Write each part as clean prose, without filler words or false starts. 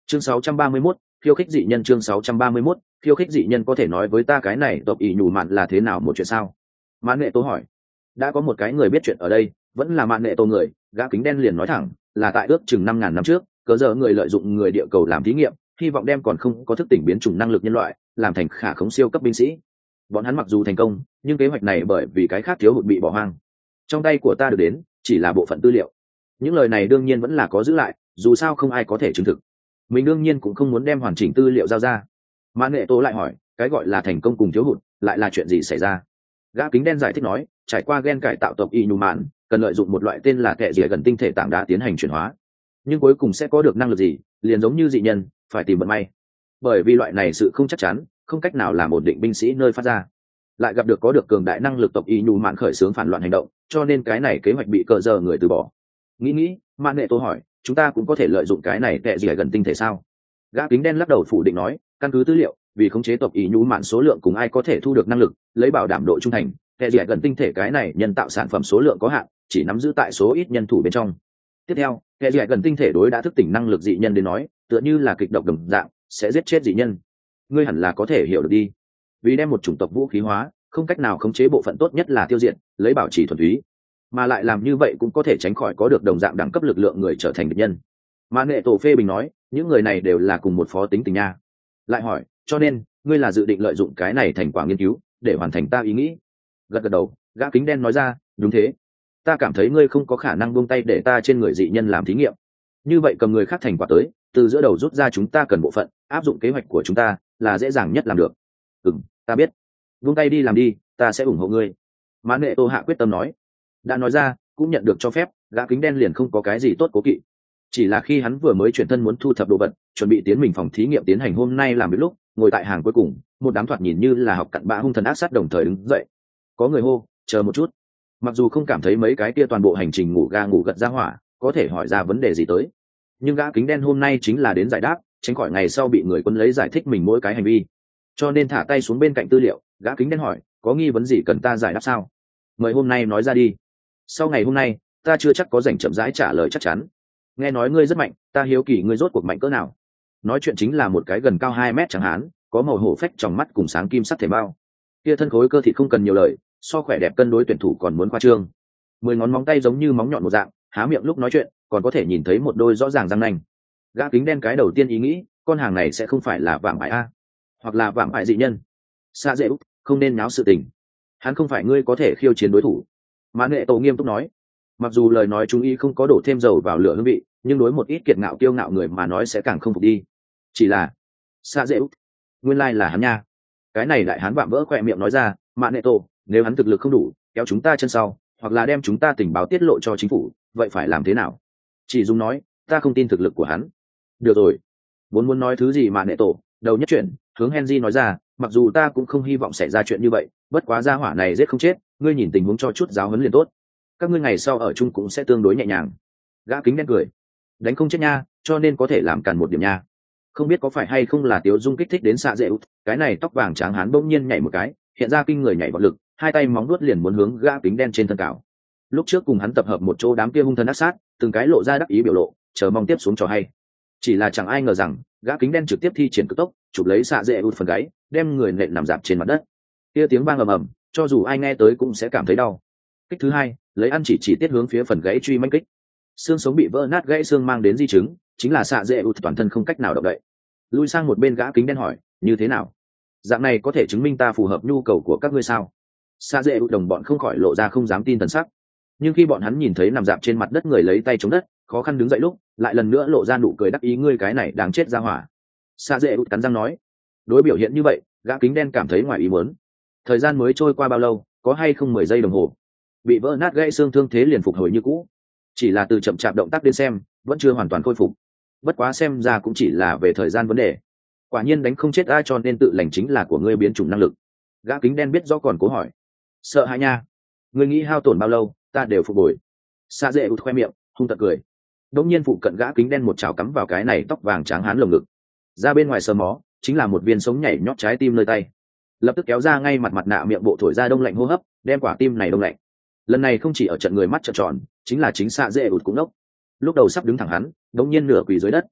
Chương 631, khiêu khích dị nhân. Chương 631, khiêu khích dị nhân. Có thể nói với ta cái này tộc ỷ nhủ mạn là thế nào một chuyện sao? Mạn Nghệ Tô hỏi. Đã có một cái người biết chuyện ở đây, vẫn là Mạn Nghệ Tô người. Gã kính đen liền nói thẳng, là tại ước chừng 5.000 năm trước, cớ giờ người lợi dụng người địa cầu làm thí nghiệm, hy vọng đem còn không có thức tỉnh biến chủng năng lực nhân loại, làm thành khả khống siêu cấp binh sĩ. Bọn hắn mặc dù thành công, nhưng kế hoạch này bởi vì cái khác thiếu hụt bị bỏ hoang. Trong tay của ta được đến chỉ là bộ phận tư liệu. Những lời này đương nhiên vẫn là có giữ lại, dù sao không ai có thể chứng thực. Mình đương nhiên cũng không muốn đem hoàn chỉnh tư liệu giao ra. Mạn Nghệ Tố lại hỏi, cái gọi là thành công cùng thiếu hụt lại là chuyện gì xảy ra? Gã kính đen giải thích nói, trải qua gen cải tạo tộc y nhu mạn, cần lợi dụng một loại tên là kệ rỉa gần tinh thể tảng đá tiến hành chuyển hóa, nhưng cuối cùng sẽ có được năng lực gì, liền giống như dị nhân, phải tìm vận may. Bởi vì loại này sự không chắc chắn, không cách nào làm ổn định binh sĩ nơi phát ra, lại gặp được có được cường đại năng lực tộc y nhu mạn khởi xướng phản loạn hành động, cho nên cái này kế hoạch bị cờ giờ người từ bỏ. Nghĩ, Mạn Nghệ Tố hỏi, chúng ta cũng có thể lợi dụng cái này kệ rỉa gần tinh thể sao? Gã kính đen lắc đầu phủ định nói, căn cứ tư liệu, vì khống chế tộc ý nhú mạn số lượng cùng ai có thể thu được năng lực, lấy bảo đảm độ trung thành, kệ rỉa gần tinh thể cái này nhân tạo sản phẩm số lượng có hạn, chỉ nắm giữ tại số ít nhân thủ bên trong. Tiếp theo, kệ rỉa gần tinh thể đối đã thức tỉnh năng lực dị nhân đến nói, tựa như là kịch độc đồng dạng, sẽ giết chết dị nhân. Ngươi hẳn là có thể hiểu được đi. Vì đem một chủng tộc vũ khí hóa, không cách nào khống chế bộ phận tốt nhất là tiêu diệt, lấy bảo trì thuần túy, mà lại làm như vậy cũng có thể tránh khỏi có được đồng dạng đẳng cấp lực lượng người trở thành địch nhân. Mạn Nghệ Tổ phê bình nói, những người này đều là cùng một phó tính tình nha. Lại hỏi, cho nên ngươi là dự định lợi dụng cái này thành quả nghiên cứu để hoàn thành ta ý nghĩ? Gật đầu, gã kính đen nói ra, đúng thế. Ta cảm thấy ngươi không có khả năng buông tay để ta trên người dị nhân làm thí nghiệm. Như vậy cầm người khác thành quả tới, từ giữa đầu rút ra chúng ta cần bộ phận, áp dụng kế hoạch của chúng ta là dễ dàng nhất làm được. Ta biết. Buông tay đi làm đi, ta sẽ ủng hộ ngươi. Mạn Nghệ Tô hạ quyết tâm nói. Đã nói ra, cũng nhận được cho phép, gã kính đen liền không có cái gì tốt cố kỵ. Chỉ là khi hắn vừa mới chuyển thân muốn thu thập đồ vật, chuẩn bị tiến mình phòng thí nghiệm tiến hành hôm nay làm việc lúc, ngồi tại hàng cuối cùng, một đám thoạt nhìn như là học cặn bã hung thần ác sát đồng thời đứng dậy. Có người hô, chờ một chút. Mặc dù không cảm thấy mấy cái kia toàn bộ hành trình ngủ ga ngủ gật ra hỏa có thể hỏi ra vấn đề gì tới, nhưng gã kính đen hôm nay chính là đến giải đáp, tránh khỏi ngày sau bị người quân lấy giải thích mình mỗi cái hành vi. Cho nên thả tay xuống bên cạnh tư liệu, gã kính đen hỏi, có nghi vấn gì cần ta giải đáp sao? Mời hôm nay nói ra đi. Sau ngày hôm nay, ta chưa chắc có rảnh chậm rãi trả lời chắc chắn. Nghe nói ngươi rất mạnh, ta hiếu kỳ ngươi rốt cuộc mạnh cỡ nào? Nói chuyện chính là một cái gần cao 2 mét chẳng hán, có màu hổ phách trong mắt cùng sáng kim sắc thể bao. Kia thân khối cơ thịt không cần nhiều lời, so khỏe đẹp cân đối tuyển thủ còn muốn khoa trương. 10 ngón móng tay giống như móng nhọn một dạng, há miệng lúc nói chuyện, còn có thể nhìn thấy một đôi rõ ràng răng nanh. Gã kính đen cái đầu tiên ý nghĩ, con hàng này sẽ không phải là vạm ải a, hoặc là vạm ải dị nhân. Xa dễ út, không nên náo sự tình. Hắn không phải ngươi có thể khiêu chiến đối thủ. Mạn Nghệ Tổ nghiêm túc nói. Mặc dù lời nói chúng y không có đổ thêm dầu vào lửa hương vị, nhưng đối một ít kiệt ngạo kiêu ngạo người mà nói sẽ càng không phục đi. Chỉ là xa dễ út, nguyên lai là hắn nha. Cái này đại hán vạm vỡ khỏe miệng nói ra, Mạn Nghệ Tổ, nếu hắn thực lực không đủ, kéo chúng ta chân sau, hoặc là đem chúng ta tình báo tiết lộ cho chính phủ, vậy phải làm thế nào? Chỉ Dung nói, ta không tin thực lực của hắn. Được rồi, vốn muốn nói thứ gì Mạn Nghệ Tổ, đầu nhất chuyện, hướng Henry nói ra, mặc dù ta cũng không hy vọng xảy ra chuyện như vậy, bất quá gia hỏa này giết không chết, ngươi nhìn tình huống cho chút giáo huấn liền tốt. Các ngươi ngày sau ở chung cũng sẽ tương đối nhẹ nhàng. Gã kính đen cười, đánh không chết nha, cho nên có thể làm càn một điểm nha. Không biết có phải hay không là Tiếu Dung kích thích đến xạ dễ út, cái này tóc vàng trắng hán bỗng nhiên nhảy một cái, hiện ra kinh người nhảy vọt lực, hai tay móng vuốt liền muốn hướng gã kính đen trên thân cào. Lúc trước cùng hắn tập hợp một chỗ đám kia hung thần ác sát, từng cái lộ ra đắc ý biểu lộ, chờ mong tiếp xuống trò hay. Chỉ là chẳng ai ngờ rằng, gã kính đen trực tiếp thi triển cực tốc, chụp lấy xạ dễ út phần gáy, đem người nện nằm dạp trên mặt đất. Kia tiếng vang ầm ầm, cho dù ai nghe tới cũng sẽ cảm thấy đau. Kích thứ hai, lấy ăn chỉ tiết hướng phía phần gáy truy mãnh kích. Xương sống bị vỡ nát, gãy xương mang đến di chứng, chính là xạ dễ út toàn thân không cách nào động đậy. Lui sang một bên, gã kính đen hỏi, như thế nào? Dạng này có thể chứng minh ta phù hợp nhu cầu của các ngươi sao? Xạ dễ út đồng bọn không khỏi lộ ra không dám tin thần sắc. Nhưng khi bọn hắn nhìn thấy nằm dạp trên mặt đất người lấy tay chống đất, khó khăn đứng dậy lúc, lại lần nữa lộ ra nụ cười đắc ý, ngươi cái này đáng chết ra hỏa. Xạ dễ út cắn răng nói. Đối biểu hiện như vậy, gã kính đen cảm thấy ngoài ý muốn. Thời gian mới trôi qua bao lâu, có hay không 10 giây đồng hồ, bị vỡ nát gãy xương thương thế liền phục hồi như cũ. Chỉ là từ chậm chạp động tác đến xem, vẫn chưa hoàn toàn khôi phục. Bất quá xem ra cũng chỉ là về thời gian vấn đề. Quả nhiên đánh không chết ai, cho nên tự lành chính là của ngươi biến chủng năng lực. Gã kính đen biết rõ còn cố hỏi. Sợ hãi nha. Ngươi nghĩ hao tổn bao lâu, ta đều phục hồi. Xa dễ út khoe miệng, hung tợn cười. Đống nhiên phụ cận gã kính đen một chảo cắm vào cái này tóc vàng trắng hán lồng ngực. Ra bên ngoài sờ mó, chính là một viên sống nhảy nhót trái tim nơi tay. Lập tức kéo ra ngay mặt nạ miệng bộ thổi ra đông lạnh hô hấp, đem quả tim này đông lạnh. Lần này không chỉ ở trận người mắt trợn tròn, chính là chính xạ dễ ụt cũng đốc. Lúc đầu sắp đứng thẳng hắn, đống nhiên nửa quỳ dưới đất.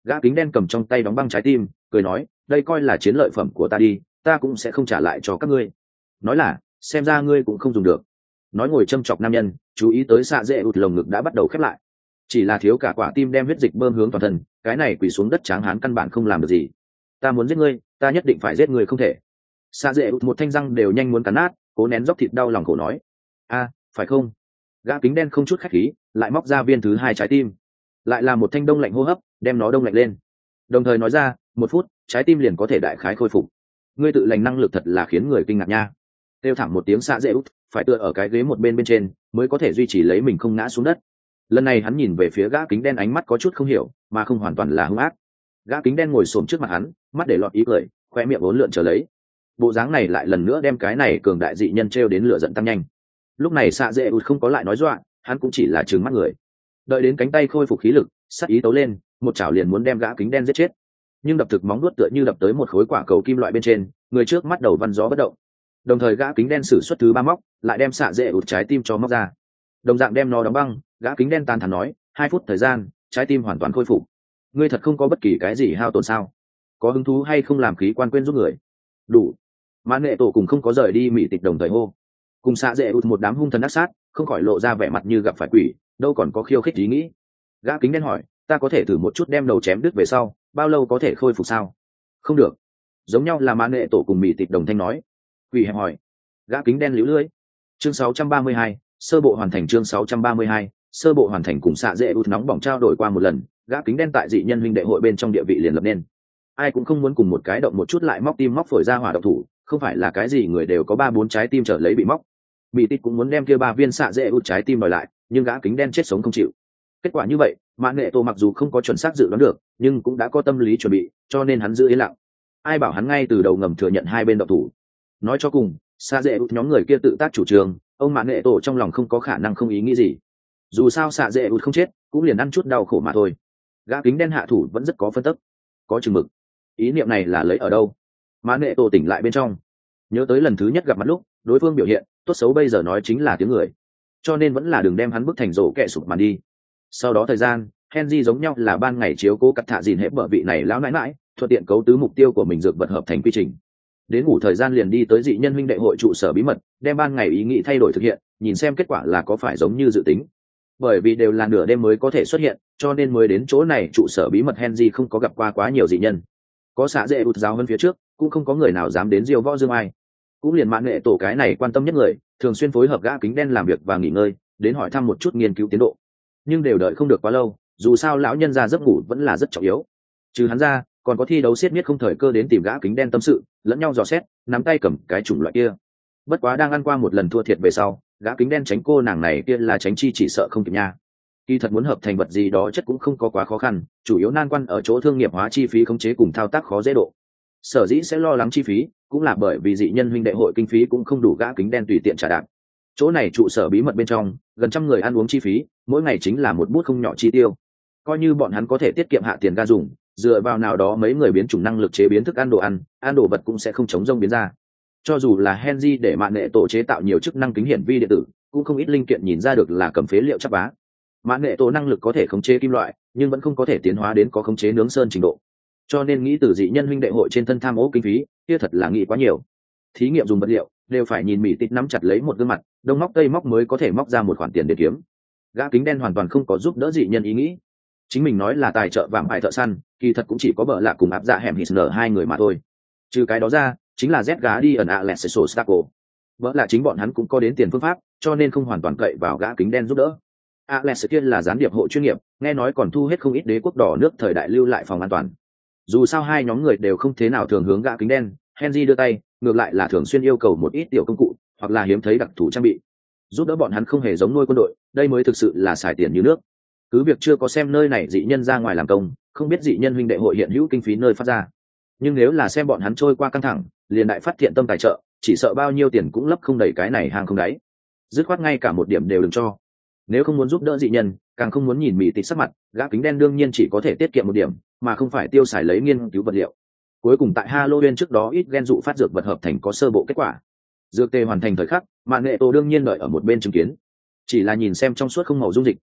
Gã kính đen cầm trong tay đóng băng trái tim cười nói, đây coi là chiến lợi phẩm của ta đi, ta cũng sẽ không trả lại cho các ngươi. Nói là, xem ra ngươi cũng không dùng được. Nói ngồi châm chọc nam nhân, chú ý tới xạ dễ ụt lồng ngực đã bắt đầu khép lại, chỉ là thiếu cả quả tim đem huyết dịch bơm hướng toàn thân, cái này quỳ xuống đất tráng hán căn bản không làm được gì. Ta muốn giết ngươi, ta nhất định phải giết ngươi không thể. Xạ dễ ụt một thanh răng đều nhanh muốn cắn nát, cố nén dốc thịt đau lòng khổ nói, a, phải không? Gã kính đen không chút khách khí, lại móc ra viên thứ hai trái tim, lại là một thanh đông lạnh hô hấp, đem nó đông lạnh lên, đồng thời nói ra, 1 phút trái tim liền có thể đại khái khôi phục. Ngươi tự lành năng lực thật là khiến người kinh ngạc nha. Kêu thẳng một tiếng xạ dễ út, phải tựa ở cái ghế một bên bên trên mới có thể duy trì lấy mình không ngã xuống đất. Lần này hắn nhìn về phía gã kính đen, ánh mắt có chút không hiểu mà không hoàn toàn là hung ác. Gã kính đen ngồi xổm trước mặt hắn, mắt để lọt ý cười, khoe miệng uốn lượn trở lấy. Bộ dáng này lại lần nữa đem cái này cường đại dị nhân trêu đến lửa giận tăng nhanh. Lúc này xạ dễ út không có lại nói dọa, hắn cũng chỉ là trừng mắt người. Đợi đến cánh tay khôi phục khí lực, sát ý tấu lên, một chảo liền muốn đem gã kính đen giết chết. Nhưng đập thực móng vuốt tựa như đập tới một khối quả cầu kim loại bên trên, người trước mắt đầu văn gió bất động. Đồng thời gã kính đen sử xuất thứ 3 móc, lại đem xạ dễ ụt trái tim cho móc ra, đồng dạng đem nó đóng băng. Gã kính đen tàn thắn nói, 2 phút thời gian, trái tim hoàn toàn khôi phục. Ngươi thật không có bất kỳ cái gì hao tổn sao? Có hứng thú hay không làm khí quan quên giúp người? Đủ. Mãn Nghệ Tổ cùng không có rời đi mỹ tịch đồng thời hô. Cùng xạ dễ ụt một đám hung thần ác sát, không khỏi lộ ra vẻ mặt như gặp phải quỷ, đâu còn có khiêu khích ý nghĩ. Gã kính đen hỏi, ta có thể thử một chút đem đầu chém đứt về sau, bao lâu có thể khôi phục sao? Không được. Giống nhau là Mãn Nghệ Tổ cùng mỹ tịch đồng thanh nói. Quỷ hẹp hỏi. Gã kính đen liễu lưỡi. Chương 632, sơ bộ hoàn thành. Chương 632, sơ bộ hoàn thành. Cùng xạ dễ út nóng bỏng trao đổi qua một lần, gã kính đen tại dị nhân huynh đệ hội bên trong địa vị liền lập nên. Ai cũng không muốn cùng một cái động một chút lại móc tim móc phổi ra hỏa độc thủ, không phải là cái gì người đều có 3-4 trái tim trở lấy bị móc. Mỹ tịch cũng muốn đem kia 3 viên xạ dễ út trái tim đòi lại, nhưng gã kính đen chết sống không chịu. Kết quả như vậy, Mãn Nghệ Tổ mặc dù không có chuẩn xác dự đoán được, nhưng cũng đã có tâm lý chuẩn bị, cho nên hắn giữ yên lặng. Ai bảo hắn ngay từ đầu ngầm thừa nhận hai bên độc thủ. Nói cho cùng, xạ dễ út nhóm người kia tự tác chủ trương, ông Mãn Nghệ Tổ trong lòng không có khả năng không ý nghĩ gì. Dù sao xạ dễ út không chết, cũng liền ăn chút đau khổ mà thôi. Gã kính đen hạ thủ vẫn rất có phân tích, có chừng mực. Ý niệm này là lấy ở đâu? Mãn Nghệ Tổ tỉnh lại bên trong, nhớ tới lần thứ nhất gặp mặt lúc đối phương biểu hiện tốt xấu bây giờ nói chính là tiếng người, cho nên vẫn là đừng đem hắn bức thành rổ kẹ sụp màn đi. Sau đó thời gian, Henry giống nhau là ban ngày chiếu cố cắt thạ dìn hết bờ vị này lão nãi nãi, thuận tiện cấu tứ mục tiêu của mình dược vật hợp thành quy trình. Đến ngủ thời gian liền đi tới dị nhân huynh đệ hội trụ sở bí mật, đem ban ngày ý nghĩ thay đổi thực hiện, nhìn xem kết quả là có phải giống như dự tính. Bởi vì đều là nửa đêm mới có thể xuất hiện, cho nên mới đến chỗ này trụ sở bí mật Henry không có gặp qua quá nhiều dị nhân. Có xạ dễ ụt giáo hơn phía trước, cũng không có người nào dám đến diêu võ dương ai. Cũng liền Mãn Nghệ Tổ cái này quan tâm nhất người, thường xuyên phối hợp gã kính đen làm việc và nghỉ ngơi, đến hỏi thăm một chút nghiên cứu tiến độ. Nhưng đều đợi không được quá lâu, dù sao lão nhân ra giấc ngủ vẫn là rất trọng yếu. Trừ hắn ra, còn có thi đấu xiết miết không thời cơ đến tìm gã kính đen tâm sự, lẫn nhau dò xét, nắm tay cầm cái chủng loại kia. Bất quá đang ăn qua một lần thua thiệt về sau, gã kính đen tránh cô nàng này kia là tránh chi chỉ sợ không kịp nha. Kỳ thật muốn hợp thành vật gì đó chất cũng không có quá khó khăn, chủ yếu nan quan ở chỗ thương nghiệp hóa chi phí khống chế cùng thao tác khó dễ độ. Sở dĩ sẽ lo lắng chi phí, cũng là bởi vì dị nhân huynh đệ hội kinh phí cũng không đủ gã kính đen tùy tiện trả đạp. Chỗ này trụ sở bí mật bên trong, gần 100 người ăn uống chi phí, mỗi ngày chính là một bút không nhỏ chi tiêu. Coi như bọn hắn có thể tiết kiệm hạ tiền ga dùng, dựa vào nào đó mấy người biến chủng năng lực chế biến thức ăn đồ vật cũng sẽ không chống rông biến ra. Cho dù là Henry để Mãn Nghệ Tổ chế tạo nhiều chức năng kính hiển vi điện tử, cũng không ít linh kiện nhìn ra được là cầm phế liệu chắp vá. Mãn Nghệ Tổ năng lực có thể khống chế kim loại, nhưng vẫn không có thể tiến hóa đến có khống chế nướng sơn trình độ. Cho nên nghĩ từ dị nhân huynh đệ hội trên thân tham ô kinh phí, kia thật là nghĩ quá nhiều. Thí nghiệm dùng vật liệu đều phải nhìn Mỹ Tịch nắm chặt lấy một gương mặt, đông móc tây móc mới có thể móc ra một khoản tiền để kiếm. Gã kính đen hoàn toàn không có giúp đỡ dị nhân ý nghĩ, chính mình nói là tài trợ vạm hại thợ săn, kỳ thật cũng chỉ có bợ lạ cùng áp dạ hẻm hít nở hai người mà thôi. Trừ cái đó ra, chính là Z gá đi ẩn Alessio Stacco. Bợ lạ chính bọn hắn cũng có đến tiền phương pháp, cho nên không hoàn toàn cậy vào gã kính đen giúp đỡ. Alessio kia là gián điệp hộ chuyên nghiệp, nghe nói còn thu hết không ít đế quốc đỏ nước thời đại lưu lại phòng an toàn. Dù sao hai nhóm người đều không thế nào thường hướng gã kính đen, Henry đưa tay, ngược lại là thường xuyên yêu cầu một ít tiểu công cụ, hoặc là hiếm thấy đặc thù trang bị. Giúp đỡ bọn hắn không hề giống nuôi quân đội, đây mới thực sự là xài tiền như nước. Cứ việc chưa có xem nơi này dị nhân ra ngoài làm công, không biết dị nhân huynh đệ hội hiện hữu kinh phí nơi phát ra. Nhưng nếu là xem bọn hắn trôi qua căng thẳng, liền đại phát thiện tâm tài trợ, chỉ sợ bao nhiêu tiền cũng lấp không đầy cái này hàng không đáy. Dứt khoát ngay cả một điểm đều đừng cho. Nếu không muốn giúp đỡ dị nhân, càng không muốn nhìn Mỹ Tịch sắc mặt, gã kính đen đương nhiên chỉ có thể tiết kiệm một điểm, mà không phải tiêu xài lấy nghiên cứu vật liệu. Cuối cùng tại Halloween trước đó ít gen dụ phát dược vật hợp thành có sơ bộ kết quả. Dược tề hoàn thành thời khắc, Mạn Nghệ Tổ đương nhiên đợi ở một bên chứng kiến. Chỉ là nhìn xem trong suốt không màu dung dịch,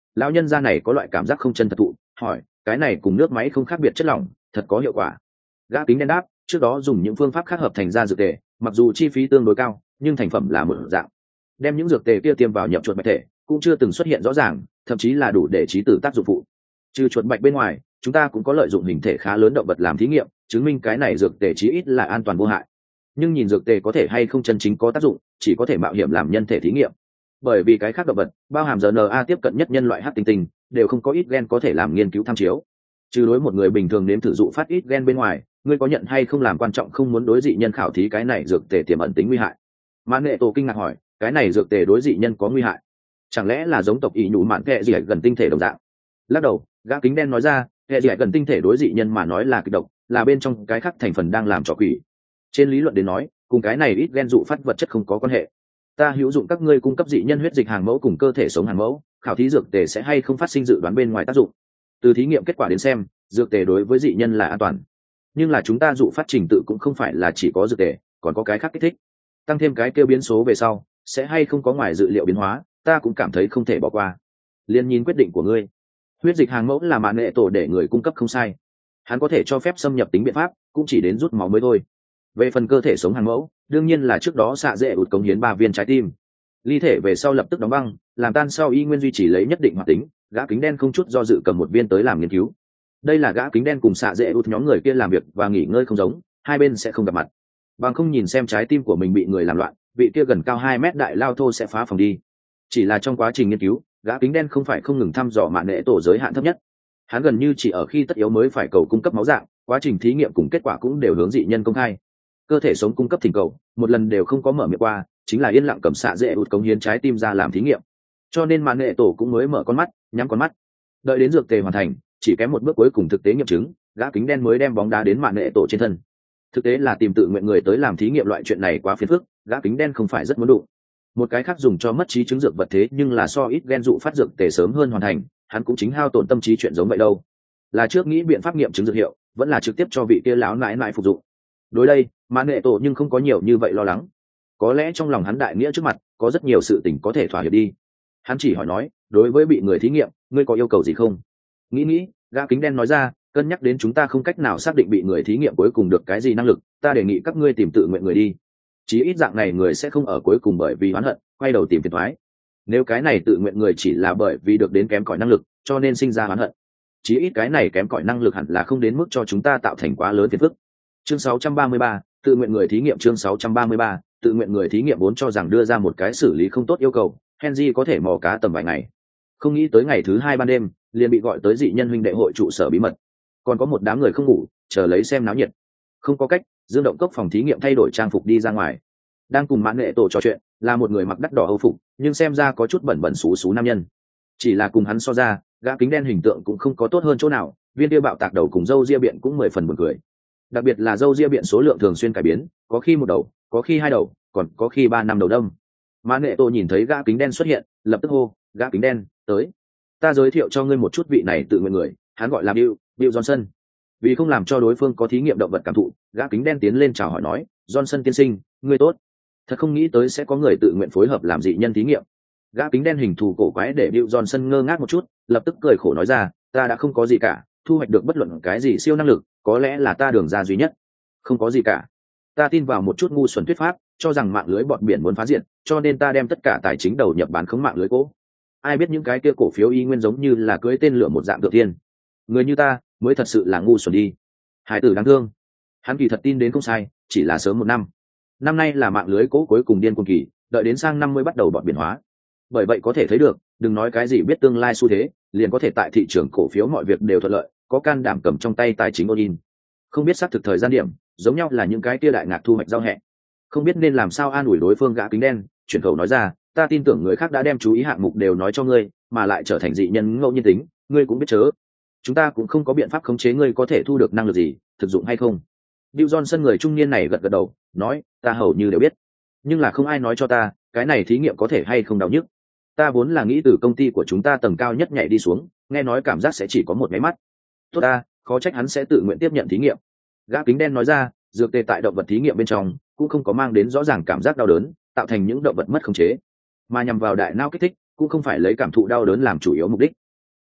Lão nhân gia này có loại cảm giác không chân thật thụ, hỏi, cái này cùng nước máy không khác biệt chất lỏng, thật có hiệu quả. Gã kính đen đáp, trước đó dùng những phương pháp khác hợp thành ra dược tề, mặc dù chi phí tương đối cao, nhưng thành phẩm là một dạng. Đem những dược tề kia tiêm vào nhập chuột bạch thể, cũng chưa từng xuất hiện rõ ràng, thậm chí là đủ để trí tử tác dụng phụ. Trừ chuột bạch bên ngoài, chúng ta cũng có lợi dụng hình thể khá lớn động vật làm thí nghiệm, chứng minh cái này dược tề chí ít là an toàn vô hại. Nhưng nhìn dược tề có thể hay không chân chính có tác dụng, chỉ có thể mạo hiểm làm nhân thể thí nghiệm. Bởi vì cái khác động vật, bao hàm RNA tiếp cận nhất nhân loại hắc tinh tinh, đều không có ít gen có thể làm nghiên cứu tham chiếu. Trừ đối một người bình thường nếm thử dụ phát ít gen bên ngoài, ngươi có nhận hay không làm quan trọng không muốn đối dị nhân khảo thí cái này dược tề tiềm ẩn tính nguy hại. Mạn Nghệ Tổ kinh ngạc hỏi, cái này dược tề đối dị nhân có nguy hại? Chẳng lẽ là giống tộc ỷ nhũ mạn kệ dị gần tinh thể đồng dạng? Lắc đầu, gã kính đen nói ra, hệ dị gần tinh thể đối dị nhân mà nói là kịch độc, là bên trong cái khác thành phần đang làm trò quỷ. Trên lý luận đến nói, cùng cái này ít gen dụ phát vật chất không có quan hệ. Ta hữu dụng các ngươi cung cấp dị nhân huyết dịch hàng mẫu cùng cơ thể sống hàng mẫu, khảo thí dược tề sẽ hay không phát sinh dự đoán bên ngoài tác dụng. Từ thí nghiệm kết quả đến xem, dược tề đối với dị nhân là an toàn. Nhưng là chúng ta dụ phát trình tự cũng không phải là chỉ có dược tề, còn có cái khác kích thích. Tăng thêm cái kêu biến số về sau, sẽ hay không có ngoài dự liệu biến hóa, ta cũng cảm thấy không thể bỏ qua. Liên nhìn quyết định của ngươi. Huyết dịch hàng mẫu là Mạn Nghệ Tổ để người cung cấp không sai. Hắn có thể cho phép xâm nhập tính biện pháp, cũng chỉ đến rút máu mới thôi. Về phần cơ thể sống hàng mẫu, đương nhiên là trước đó xạ dễ ụt cống hiến 3 viên trái tim. Ly thể về sau lập tức đóng băng, làm tan sau y nguyên duy trì lấy nhất định hoạt tính, gã kính đen không chút do dự cầm một viên tới làm nghiên cứu. Đây là gã kính đen cùng xạ dễ ụt nhóm người kia làm việc và nghỉ ngơi không giống, hai bên sẽ không gặp mặt. Bằng không nhìn xem trái tim của mình bị người làm loạn, vị kia gần cao 2 mét đại lao thô sẽ phá phòng đi. Chỉ là trong quá trình nghiên cứu, gã kính đen không phải không ngừng thăm dò Mạn Nghệ Tổ giới hạn thấp nhất. Hắn gần như chỉ ở khi tất yếu mới phải cầu cung cấp máu dạng, quá trình thí nghiệm cùng kết quả cũng đều hướng dị nhân công khai. Cơ thể sống cung cấp thỉnh cầu, một lần đều không có mở miệng qua, chính là yên lặng cầm xạ dễ ụt cống hiến trái tim ra làm thí nghiệm. Cho nên Mạn Nghệ Tổ cũng mới mở con mắt, nhắm con mắt. Đợi đến dược tề hoàn thành, chỉ kém một bước cuối cùng thực tế nghiệm chứng, gã kính đen mới đem bóng đá đến Mạn Nghệ Tổ trên thân. Thực tế là tìm tự nguyện người tới làm thí nghiệm loại chuyện này quá phiền phức, gã kính đen không phải rất muốn đụng. Một cái khác dùng cho mất trí chứng dược vật thế nhưng là so ít gen dụ phát dược tề sớm hơn hoàn thành, hắn cũng chính hao tổn tâm trí chuyện giống vậy đâu. Là trước nghĩ biện pháp nghiệm chứng dược hiệu, vẫn là trực tiếp cho vị kia lão nãi nãi phục dụng. Đối đây, Mạn Nghệ Tổ nhưng không có nhiều như vậy lo lắng. Có lẽ trong lòng hắn đại nghĩa trước mặt, có rất nhiều sự tình có thể thỏa hiệp đi. Hắn chỉ hỏi nói, đối với bị người thí nghiệm, ngươi có yêu cầu gì không? Nghĩ, gã kính đen nói ra, cân nhắc đến chúng ta không cách nào xác định bị người thí nghiệm cuối cùng được cái gì năng lực, ta đề nghị các ngươi tìm tự nguyện người đi. Chí ít dạng này người sẽ không ở cuối cùng bởi vì oán hận quay đầu tìm phiền toái. Nếu cái này tự nguyện người chỉ là bởi vì được đến kém cỏi năng lực cho nên sinh ra oán hận, chí ít cái này kém cỏi năng lực hẳn là không đến mức cho chúng ta tạo thành quá lớn phiền phức. Chương 633, tự nguyện người thí nghiệm. Chương 633, tự nguyện người thí nghiệm vốn cho rằng đưa ra một cái xử lý không tốt yêu cầu, Henry có thể mò cá tầm vài ngày. Không nghĩ tới ngày thứ 2 ban đêm, liền bị gọi tới dị nhân huynh đệ hội trụ sở bí mật. Còn có một đám người không ngủ, chờ lấy xem náo nhiệt. Không có cách, Dương Động Cốc phòng thí nghiệm thay đổi trang phục đi ra ngoài. Đang cùng Mạn Nghệ Tổ trò chuyện, là một người mặc đắt đỏ âu phục, nhưng xem ra có chút bẩn bẩn xú xú nam nhân. Chỉ là cùng hắn so ra, gã kính đen hình tượng cũng không có tốt hơn chỗ nào, viên kia bạo tạc đầu cùng râu ria biện cũng 10 phần buồn cười. Đặc biệt là râu ria biện số lượng thường xuyên cải biến, có khi một đầu, có khi 2 đầu, còn có khi 3 năm đầu đâm. Mạn Nghệ Tổ nhìn thấy gã kính đen xuất hiện, lập tức hô, gã kính đen, tới. Ta giới thiệu cho ngươi một chút vị này tự nguyện người, hắn gọi là Bill Johnson. Vì không làm cho đối phương có thí nghiệm động vật cảm thụ, gã kính đen tiến lên chào hỏi nói, Johnson tiên sinh, ngươi tốt. Thật không nghĩ tới sẽ có người tự nguyện phối hợp làm dị nhân thí nghiệm. Gã kính đen hình thù cổ quái để Bill Johnson ngơ ngác một chút, lập tức cười khổ nói ra, ta đã không có gì cả, thu hoạch được bất luận cái gì siêu năng lực, có lẽ là ta đường ra duy nhất. Không có gì cả. Ta tin vào một chút ngu xuẩn thuyết pháp, cho rằng mạng lưới bọn biển muốn phá diện, cho nên ta đem tất cả tài chính đầu nhập bán khống mạng lưới cố. Ai biết những cái kia cổ phiếu y nguyên giống như là cưỡi tên lửa một dạng tự thiên. Người như ta mới thật sự là ngu xuẩn đi. Hải tử đáng thương. Hắn kỳ thật tin đến không sai, chỉ là sớm 1 năm. Năm nay là mạng lưới cố cuối cùng điên cuồng kỳ, đợi đến sang năm mới bắt đầu bọn biển hóa. Bởi vậy có thể thấy được, đừng nói cái gì biết tương lai xu thế, liền có thể tại thị trường cổ phiếu mọi việc đều thuận lợi, có can đảm cầm trong tay tài chính in. Không biết xác thực thời gian điểm, giống nhau là những cái kia đại ngạc thu hoạch giao hẹ. Không biết nên làm sao an ủi đối phương gã kính đen, chuyển khẩu nói ra, ta tin tưởng người khác đã đem chú ý hạng mục đều nói cho ngươi, mà lại trở thành dị nhân ngẫu nhiên tính, ngươi cũng biết chớ. Chúng ta cũng không có biện pháp khống chế ngươi có thể thu được năng lực gì, thực dụng hay không. Bill Johnson người trung niên này gật gật đầu, nói, ta hầu như đều biết, nhưng là không ai nói cho ta, cái này thí nghiệm có thể hay không đau nhức. Ta vốn là nghĩ từ công ty của chúng ta tầng cao nhất nhảy đi xuống, nghe nói cảm giác sẽ chỉ có một máy mắt. Tốt ta, khó trách hắn sẽ tự nguyện tiếp nhận thí nghiệm. Gã kính đen nói ra, dược tê tại động vật thí nghiệm bên trong cũng không có mang đến rõ ràng cảm giác đau đớn, tạo thành những động vật mất khống chế, mà nhằm vào đại não kích thích, cũng không phải lấy cảm thụ đau đớn làm chủ yếu mục đích.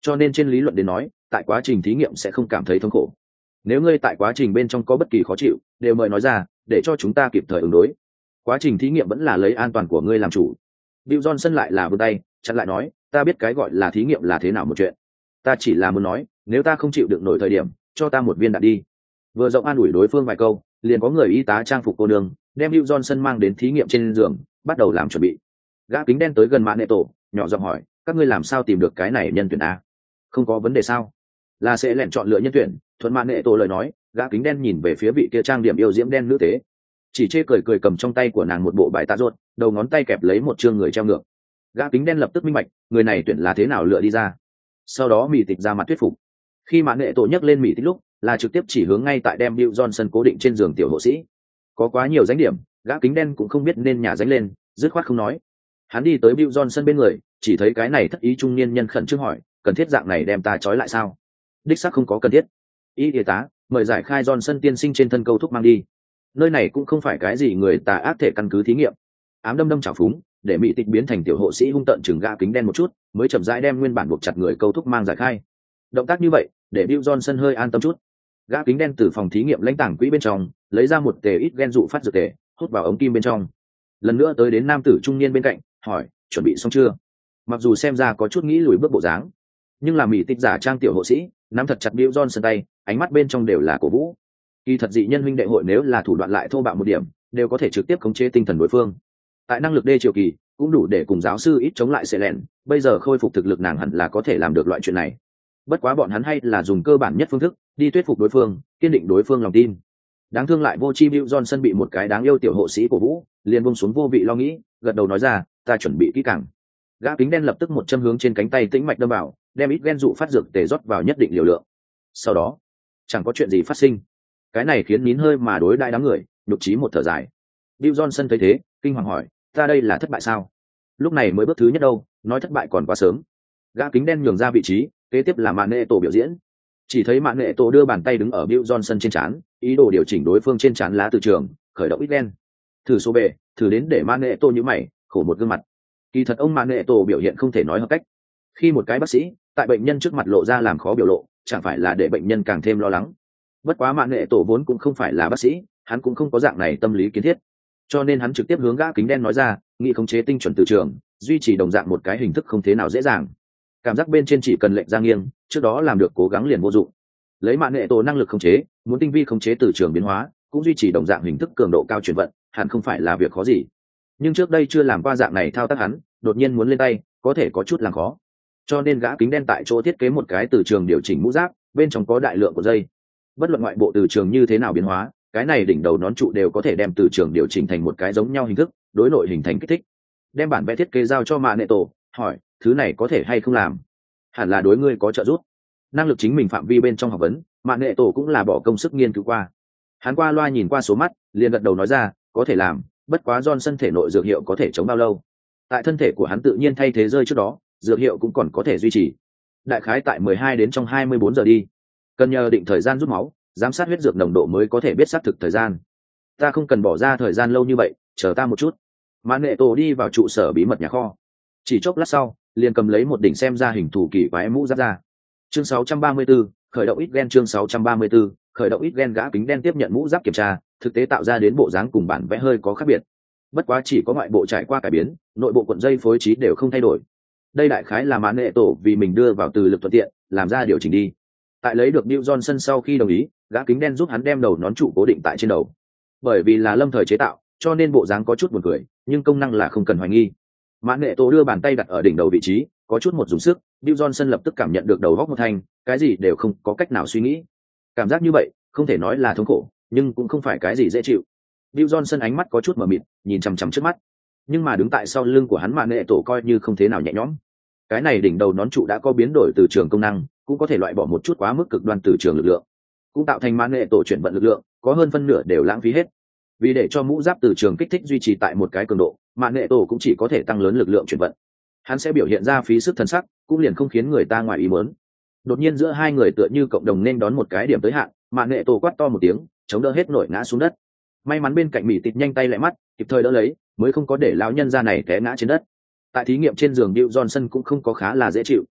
cho nên trên lý luận đến nói tại quá trình thí nghiệm sẽ không cảm thấy thống khổ. Nếu ngươi tại quá trình bên trong có bất kỳ khó chịu đều mời nói ra để cho chúng ta kịp thời ứng đối. Quá trình thí nghiệm vẫn là lấy an toàn của ngươi làm chủ. Bill Johnson lại là vươn tay chặn lại nói, ta biết cái gọi là thí nghiệm là thế nào một chuyện, ta chỉ là muốn nói nếu ta không chịu đựng nổi thời điểm cho ta một viên đạn đi. Vừa rộng an ủi đối phương vài câu liền có người y tá trang phục cô nương đem Bill Johnson mang đến thí nghiệm trên giường bắt đầu làm chuẩn bị. Gã kính đen tới gần mã nệ tổ nhỏ giọng hỏi, các ngươi làm sao tìm được cái này nhân tuyển a? Không có vấn đề sao? Là sẽ lẹn chọn lựa nhân tuyển. Thuận mã nệ tổ lời nói, gã kính đen nhìn về phía vị kia trang điểm yêu diễm đen nữ tế, chỉ chê cười cười cầm trong tay của nàng một bộ bài tạ ruột, đầu ngón tay kẹp lấy một chương người treo ngược. Gã kính đen lập tức minh bạch người này tuyển là thế nào lựa đi ra. Sau đó mỹ tịch ra mặt thuyết phục. Khi mã nệ tổ nhấc lên mỹ tịch lúc là trực tiếp chỉ hướng ngay tại đem Bill Johnson cố định trên giường tiểu hộ sĩ. Có quá nhiều danh điểm, gã kính đen cũng không biết nên nhả danh lên, dứt khoát không nói. Hắn đi tới Bill Johnson bên người, chỉ thấy cái này thất ý trung niên nhân khẩn trương hỏi, cần thiết dạng này đem ta trói lại sao? Đích xác không có cần thiết. Y tá, mời giải khai Johnson tiên sinh trên thân câu thúc mang đi. Nơi này cũng không phải cái gì người tà ác thể căn cứ thí nghiệm. Ám đâm đâm chảo phúng, để mỹ tịch biến thành tiểu hộ sĩ hung tợn chừng gã kính đen một chút, mới chậm rãi đem nguyên bản buộc chặt người câu thúc mang giải khai. Động tác như vậy, để Bill Johnson hơi an tâm chút. Gã kính đen từ phòng thí nghiệm lãnh tảng quỹ bên trong lấy ra một tề ít gen dụ phát dược tề, hút vào ống kim bên trong. Lần nữa tới đến nam tử trung niên bên cạnh, hỏi, chuẩn bị xong chưa? Mặc dù xem ra có chút nghĩ lùi bước bộ dáng, nhưng là mỹ tịch giả trang tiểu hộ sĩ nắm thật chặt Bill Johnson tay, ánh mắt bên trong đều là cổ vũ. Kỳ thật dị nhân huynh đệ hội nếu là thủ đoạn lại thô bạo một điểm đều có thể trực tiếp khống chế tinh thần đối phương. Tại năng lực đê triều kỳ cũng đủ để cùng giáo sư ít chống lại sẽ lẹn, bây giờ khôi phục thực lực nàng hẳn là có thể làm được loại chuyện này. Bất quá bọn hắn hay là dùng cơ bản nhất phương thức đi thuyết phục đối phương, kiên định đối phương lòng tin. Đáng thương lại vô chi Bill Johnson bị một cái đáng yêu tiểu hộ sĩ cổ vũ liền buông xuống vô vị lo nghĩ, gật đầu nói ra, ta chuẩn bị kỹ càng. Gã kính đen lập tức một châm hướng trên cánh tay tĩnh mạch đâm vào, đem ít gen dụ phát dược tề rót vào nhất định liều lượng. Sau đó chẳng có chuyện gì phát sinh. Cái này khiến nín hơi mà đối đại đám người nhục trí một thở dài. Bill Johnson thấy thế kinh hoàng hỏi, ta đây là thất bại sao? Lúc này mới bước thứ nhất đâu, nói thất bại còn quá sớm. Gã kính đen nhường ra vị trí, kế tiếp là mạn nghệ tổ biểu diễn. Chỉ thấy mạn nghệ tổ đưa bàn tay đứng ở Bill Johnson trên trán, ý đồ điều chỉnh đối phương trên trán lá từ trường, khởi động ít gen. Thử số bề, thử đến để mạn nghệ tổ như mày, khổ một gương mặt. Kỳ thật ông mạn nghệ tổ biểu hiện không thể nói hợp cách. Khi một cái bác sĩ tại bệnh nhân trước mặt lộ ra làm khó biểu lộ, chẳng phải là để bệnh nhân càng thêm lo lắng. Bất quá mạn nghệ tổ vốn cũng không phải là bác sĩ, hắn cũng không có dạng này tâm lý kiến thiết, cho nên hắn trực tiếp hướng gã kính đen nói ra, nghị khống chế tinh chuẩn từ trường, duy trì đồng dạng một cái hình thức không thế nào dễ dàng. Cảm giác bên trên chỉ cần lệnh ra nghiêng, trước đó làm được cố gắng liền vô dụng. Lấy mạn nghệ tổ năng lực khống chế, muốn tinh vi khống chế từ trường biến hóa, cũng duy trì đồng dạng hình thức cường độ cao chuyển vận, hẳn không phải là việc khó gì. Nhưng trước đây chưa làm qua dạng này thao tác hắn, đột nhiên muốn lên tay, có thể có chút làm khó. Cho nên gã kính đen tại chỗ thiết kế một cái từ trường điều chỉnh mũ giáp, bên trong có đại lượng của dây. Bất luận ngoại bộ từ trường như thế nào biến hóa, cái này đỉnh đầu nón trụ đều có thể đem từ trường điều chỉnh thành một cái giống nhau hình thức, đối nội hình thành kích thích. Đem bản vẽ thiết kế giao cho mạn nghệ tổ, hỏi, thứ này có thể hay không làm? Hẳn là đối ngươi có trợ giúp. Năng lực chính mình phạm vi bên trong học vấn, mạn nghệ tổ cũng là bỏ công sức nghiên cứu qua. Hắn qua loa nhìn qua số mắt, liền gật đầu nói ra, có thể làm, bất quá Johnson thể nội dược hiệu có thể chống bao lâu? Tại thân thể của hắn tự nhiên thay thế rơi trước đó, dược hiệu cũng còn có thể duy trì. Đại khái tại 12 đến trong 24 giờ đi. Cần nhờ định thời gian rút máu, giám sát huyết dược nồng độ mới có thể biết xác thực thời gian. Ta không cần bỏ ra thời gian lâu như vậy, chờ ta một chút. Mạn nghệ tổ đi vào trụ sở bí mật nhà kho. Chỉ chốc lát sau, liền cầm lấy một đỉnh xem ra hình thù kỳ quái mũ giáp ra. Chương 634, khởi động ít gen. Chương 634, khởi động ít gen. Gã kính đen tiếp nhận mũ giáp kiểm tra, thực tế tạo ra đến bộ dáng cùng bản vẽ hơi có khác biệt. Bất quá chỉ có ngoại bộ trải qua cải biến, nội bộ cuộn dây phối trí đều không thay đổi. Đây đại khái là mạn nghệ tổ vì mình đưa vào từ lực thuận tiện, làm ra điều chỉnh đi. Tại lấy được Bill Johnson sau khi đồng ý, gã kính đen giúp hắn đem đầu nón trụ cố định tại trên đầu. Bởi vì là lâm thời chế tạo, cho nên bộ dáng có chút buồn cười, nhưng công năng là không cần hoài nghi. Mạn nghệ tổ đưa bàn tay đặt ở đỉnh đầu vị trí, có chút một dùng sức, Bill Johnson lập tức cảm nhận được đầu góc một thanh, cái gì đều không có cách nào suy nghĩ. Cảm giác như vậy, không thể nói là thống khổ, nhưng cũng không phải cái gì dễ chịu. Bill Johnson ánh mắt có chút mờ mịt, nhìn chằm chằm trước mắt. Nhưng mà đứng tại sau lưng của hắn mạn nghệ tổ coi như không thế nào nhẹ nhõm. Cái này đỉnh đầu nón trụ đã có biến đổi từ trường công năng, cũng có thể loại bỏ một chút quá mức cực đoan từ trường lực lượng, cũng tạo thành mạn nghệ tổ chuyển vận lực lượng có hơn phân nửa đều lãng phí hết. Vì để cho mũ giáp từ trường kích thích duy trì tại một cái cường độ, mạn nghệ tổ cũng chỉ có thể tăng lớn lực lượng chuyển vận. Hắn sẽ biểu hiện ra phí sức thần sắc, cũng liền không khiến người ta ngoài ý muốn. Đột nhiên giữa hai người tựa như cộng đồng nên đón một cái điểm tới hạn, mạn nghệ tổ quát to một tiếng, chống đỡ hết nổi ngã xuống đất. May mắn bên cạnh mỹ tịt nhanh tay lại mắt, kịp thời đỡ lấy, mới không có để lão nhân gia này té ngã trên đất. Tại thí nghiệm trên giường Bill Johnson cũng không có khá là dễ chịu,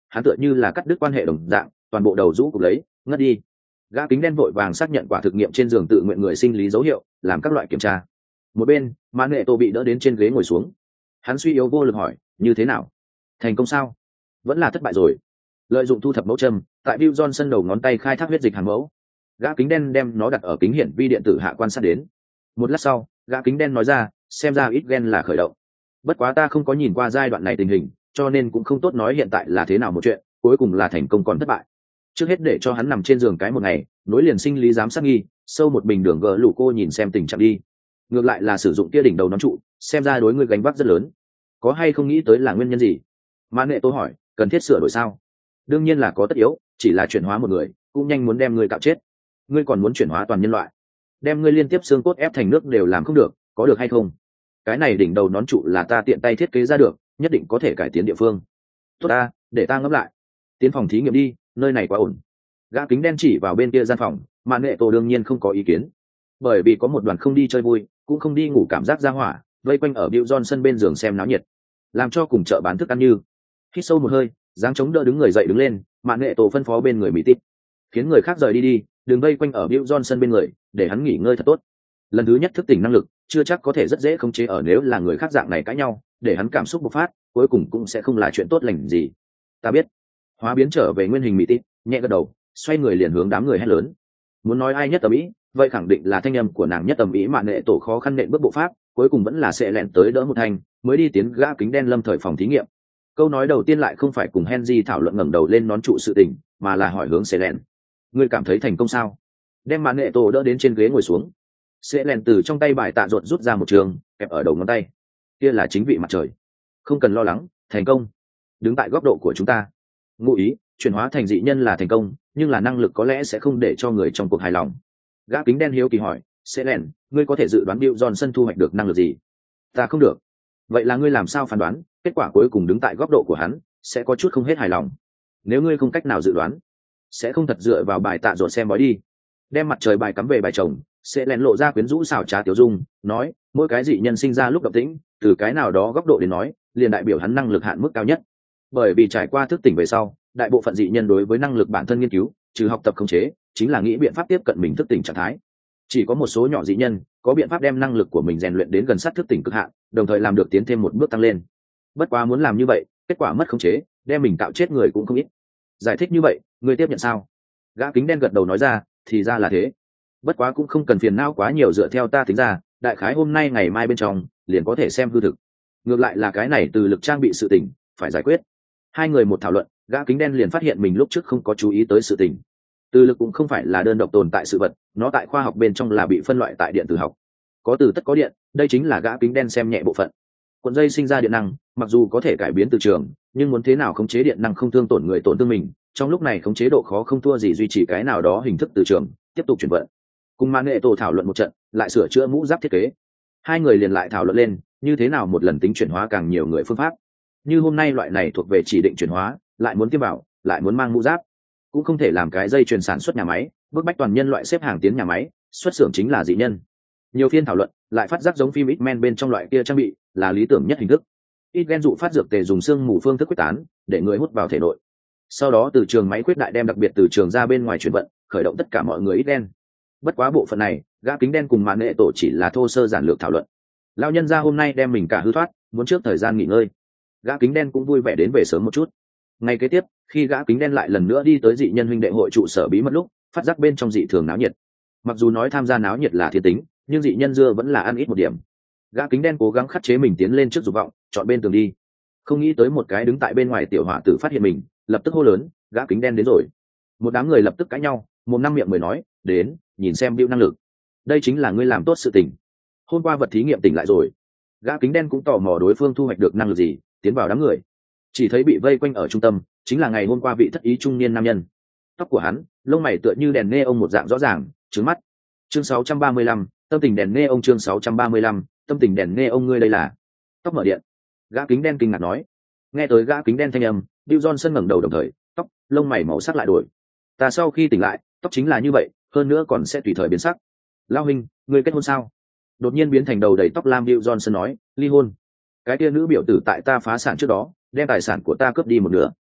hắn tựa như là cắt đứt quan hệ đồng dạng, toàn bộ đầu rũ cục lấy, ngất đi. Gã kính đen vội vàng xác nhận quả thực nghiệm trên giường tự nguyện người sinh lý dấu hiệu, làm các loại kiểm tra. Một bên, mãn nghệ tổ bị đỡ đến trên ghế ngồi xuống. Hắn suy yếu vô lực hỏi, như thế nào? Thành công sao? Vẫn là thất bại rồi. Lợi dụng thu thập mẫu châm, tại Bill Johnson đầu ngón tay khai thác huyết dịch hàng mẫu. Gã kính đen đem nó đặt ở kính hiển vi điện tử hạ quan sát đến. Một lát sau, gã kính đen nói ra, xem ra ít gen là khởi động. Bất quá ta không có nhìn qua giai đoạn này tình hình, cho nên cũng không tốt nói hiện tại là thế nào một chuyện, cuối cùng là thành công còn thất bại. Trước hết để cho hắn nằm trên giường cái một ngày, nối liền sinh lý giám sát nghi, sâu một bình đường gỡ lũ cô nhìn xem tình trạng đi. Ngược lại là sử dụng tia đỉnh đầu nón trụ, xem ra đối ngươi gánh vác rất lớn. Có hay không nghĩ tới là nguyên nhân gì? Mãn Nghệ Tô hỏi, cần thiết sửa đổi sao? Đương nhiên là có tất yếu, chỉ là chuyển hóa một người, cũng nhanh muốn đem ngươi cạo chết. Ngươi còn muốn chuyển hóa toàn nhân loại, đem ngươi liên tiếp xương cốt ép thành nước đều làm không được, có được hay không? Cái này đỉnh đầu nón trụ là ta tiện tay thiết kế ra được, nhất định có thể cải tiến địa phương. Tốt ta, để ta ngẫm lại. Tiến phòng thí nghiệm đi, nơi này quá ổn. Gã kính đen chỉ vào bên kia gian phòng, Mãn Nghệ Tô đương nhiên không có ý kiến, bởi vì có một đoàn không đi chơi vui, cũng không đi ngủ cảm giác ra hỏa, vây quanh ở Bill Johnson bên giường xem náo nhiệt, làm cho cùng chợ bán thức ăn như. Hít sâu một hơi, dáng chống đỡ đứng người dậy đứng lên, Mãn Nghệ Tô phân phó bên người mỹ tít, khiến người khác rời đi đi, đừng vây quanh ở Bill Johnson bên người, để hắn nghỉ ngơi thật tốt. Lần thứ nhất thức tỉnh năng lực, chưa chắc có thể rất dễ khống chế ở nếu là người khác dạng này cãi nhau, để hắn cảm xúc bộc phát, cuối cùng cũng sẽ không là chuyện tốt lành gì. Ta biết. Hóa biến trở về nguyên hình mỹ tít, nhẹ gật đầu, xoay người liền hướng đám người hét lớn. Muốn nói ai nhất tầm ý, vậy khẳng định là thanh âm của nàng nhất tầm ý. Mạn Nghệ Tổ khó khăn nện bước bộ pháp, cuối cùng vẫn là sẽ lẹn tới đỡ một thanh, mới đi tiến gã kính đen lâm thời phòng thí nghiệm. Câu nói đầu tiên lại không phải cùng Henry thảo luận ngẩng đầu lên nón trụ sự tình, mà là hỏi hướng sẽ lẹn. Ngươi cảm thấy thành công sao? Đem Mạn Nghệ Tổ đỡ đến trên ghế ngồi xuống. Sẽ lẹn từ trong tay bài tạ ruột rút ra một trường, kẹp ở đầu ngón tay. Kia là chính vị mặt trời. Không cần lo lắng, thành công. Đứng tại góc độ của chúng ta, ngụ ý chuyển hóa thành dị nhân là thành công, nhưng là năng lực có lẽ sẽ không để cho người trong cuộc hài lòng. Gã kính đen hiếu kỳ hỏi, sẽ lẹn, ngươi có thể dự đoán Bill Johnson thu hoạch được năng lực gì? Ta không được. Vậy là ngươi làm sao phán đoán kết quả cuối cùng đứng tại góc độ của hắn sẽ có chút không hết hài lòng? Nếu ngươi không cách nào dự đoán, sẽ không thật dựa vào bài tạ ruột xem bói đi. Đem mặt trời bài cắm về bài chồng, sẽ lẹn lộ ra quyến rũ xảo trá tiểu dung, nói, mỗi cái dị nhân sinh ra lúc động tĩnh, từ cái nào đó góc độ đến nói, liền đại biểu hắn năng lực hạn mức cao nhất. Bởi vì trải qua thức tỉnh về sau, đại bộ phận dị nhân đối với năng lực bản thân nghiên cứu, trừ học tập khống chế, chính là nghĩ biện pháp tiếp cận mình thức tỉnh trạng thái. Chỉ có một số nhỏ dị nhân có biện pháp đem năng lực của mình rèn luyện đến gần sát thức tỉnh cực hạn, đồng thời làm được tiến thêm một bước tăng lên. Bất quá muốn làm như vậy, kết quả mất khống chế, đem mình tạo chết người cũng không ít. Giải thích như vậy, người tiếp nhận sao? Gã kính đen gật đầu nói ra, thì ra là thế. Bất quá cũng không cần phiền não quá nhiều, dựa theo ta tính ra, đại khái hôm nay ngày mai bên trong liền có thể xem hư thực. Ngược lại là cái này từ lực trang bị sự tỉnh phải giải quyết. Hai người một thảo luận, gã kính đen liền phát hiện mình lúc trước không có chú ý tới sự tình. Từ lực cũng không phải là đơn độc tồn tại sự vật, nó tại khoa học bên trong là bị phân loại tại điện tử học. Có từ tất có điện, đây chính là gã kính đen xem nhẹ bộ phận. Cuộn dây sinh ra điện năng, mặc dù có thể cải biến từ trường, nhưng muốn thế nào khống chế điện năng không thương tổn người tổn thương mình, trong lúc này khống chế độ khó không thua gì duy trì cái nào đó hình thức từ trường, tiếp tục chuyển vận. Cùng Mạn Nghệ Tổ thảo luận một trận, lại sửa chữa mũ giáp thiết kế. Hai người liền lại thảo luận lên, như thế nào một lần tính chuyển hóa càng nhiều người phương pháp. Như hôm nay loại này thuộc về chỉ định chuyển hóa, lại muốn tiêm bảo, lại muốn mang mũ giáp, cũng không thể làm cái dây chuyền sản xuất nhà máy, bức bách toàn nhân loại xếp hàng tiến nhà máy, xuất xưởng chính là dị nhân. Nhiều phiên thảo luận, lại phát giác giống phim X-Men bên trong loại kia trang bị là lý tưởng nhất hình thức. Ít gen dụ phát dược tề dùng xương mù phương thức quyết tán, để người hút vào thể nội. Sau đó từ trường máy quyết đại đem đặc biệt từ trường ra bên ngoài chuyển vận, khởi động tất cả mọi người ít gen. Bất quá bộ phận này, gã kính đen cùng Mạn Nghệ Tổ chỉ là thô sơ giản lược thảo luận. Lão nhân gia hôm nay đem mình cả hư thoát, muốn trước thời gian nghỉ ngơi. Gã kính đen cũng vui vẻ đến về sớm một chút. Ngày kế tiếp, khi gã kính đen lại lần nữa đi tới dị nhân huynh đệ hội trụ sở bí mật lúc, phát giác bên trong dị thường náo nhiệt. Mặc dù nói tham gia náo nhiệt là thiên tính, nhưng dị nhân dưa vẫn là ăn ít một điểm. Gã kính đen cố gắng khắt chế mình tiến lên trước dục vọng, chọn bên tường đi. Không nghĩ tới một cái đứng tại bên ngoài tiểu hỏa tử phát hiện mình, lập tức hô lớn, gã kính đen đến rồi. Một đám người lập tức cãi nhau, mồm năm miệng mười nói, đến, nhìn xem Bill năng lực. Đây chính là ngươi làm tốt sự tình. Hôm qua vật thí nghiệm tỉnh lại rồi. Gã kính đen cũng tò mò đối phương thu hoạch được năng lực gì, tiến vào đám người. Chỉ thấy bị vây quanh ở trung tâm, chính là ngày hôm qua vị thất ý trung niên nam nhân. Tóc của hắn, lông mày tựa như đèn neon một dạng rõ ràng, trứng mắt. Chương 635, tâm tình đèn neon. Chương 635, tâm tình đèn neon. Ngươi đây là tóc mở điện. Gã kính đen kinh ngạc nói. Nghe tới gã kính đen thanh âm, Bill Johnson ngẩng đầu đồng thời, tóc, lông mày màu sắc lại đổi. Ta sau khi tỉnh lại, tóc chính là như vậy, hơn nữa còn sẽ tùy thời biến sắc. Lao huynh, ngươi kết hôn sao? Đột nhiên biến thành đầu đầy tóc lam Bill Johnson nói, ly hôn. Cái kia nữ biểu tử tại ta phá sản trước đó, đem tài sản của ta cướp đi một nửa.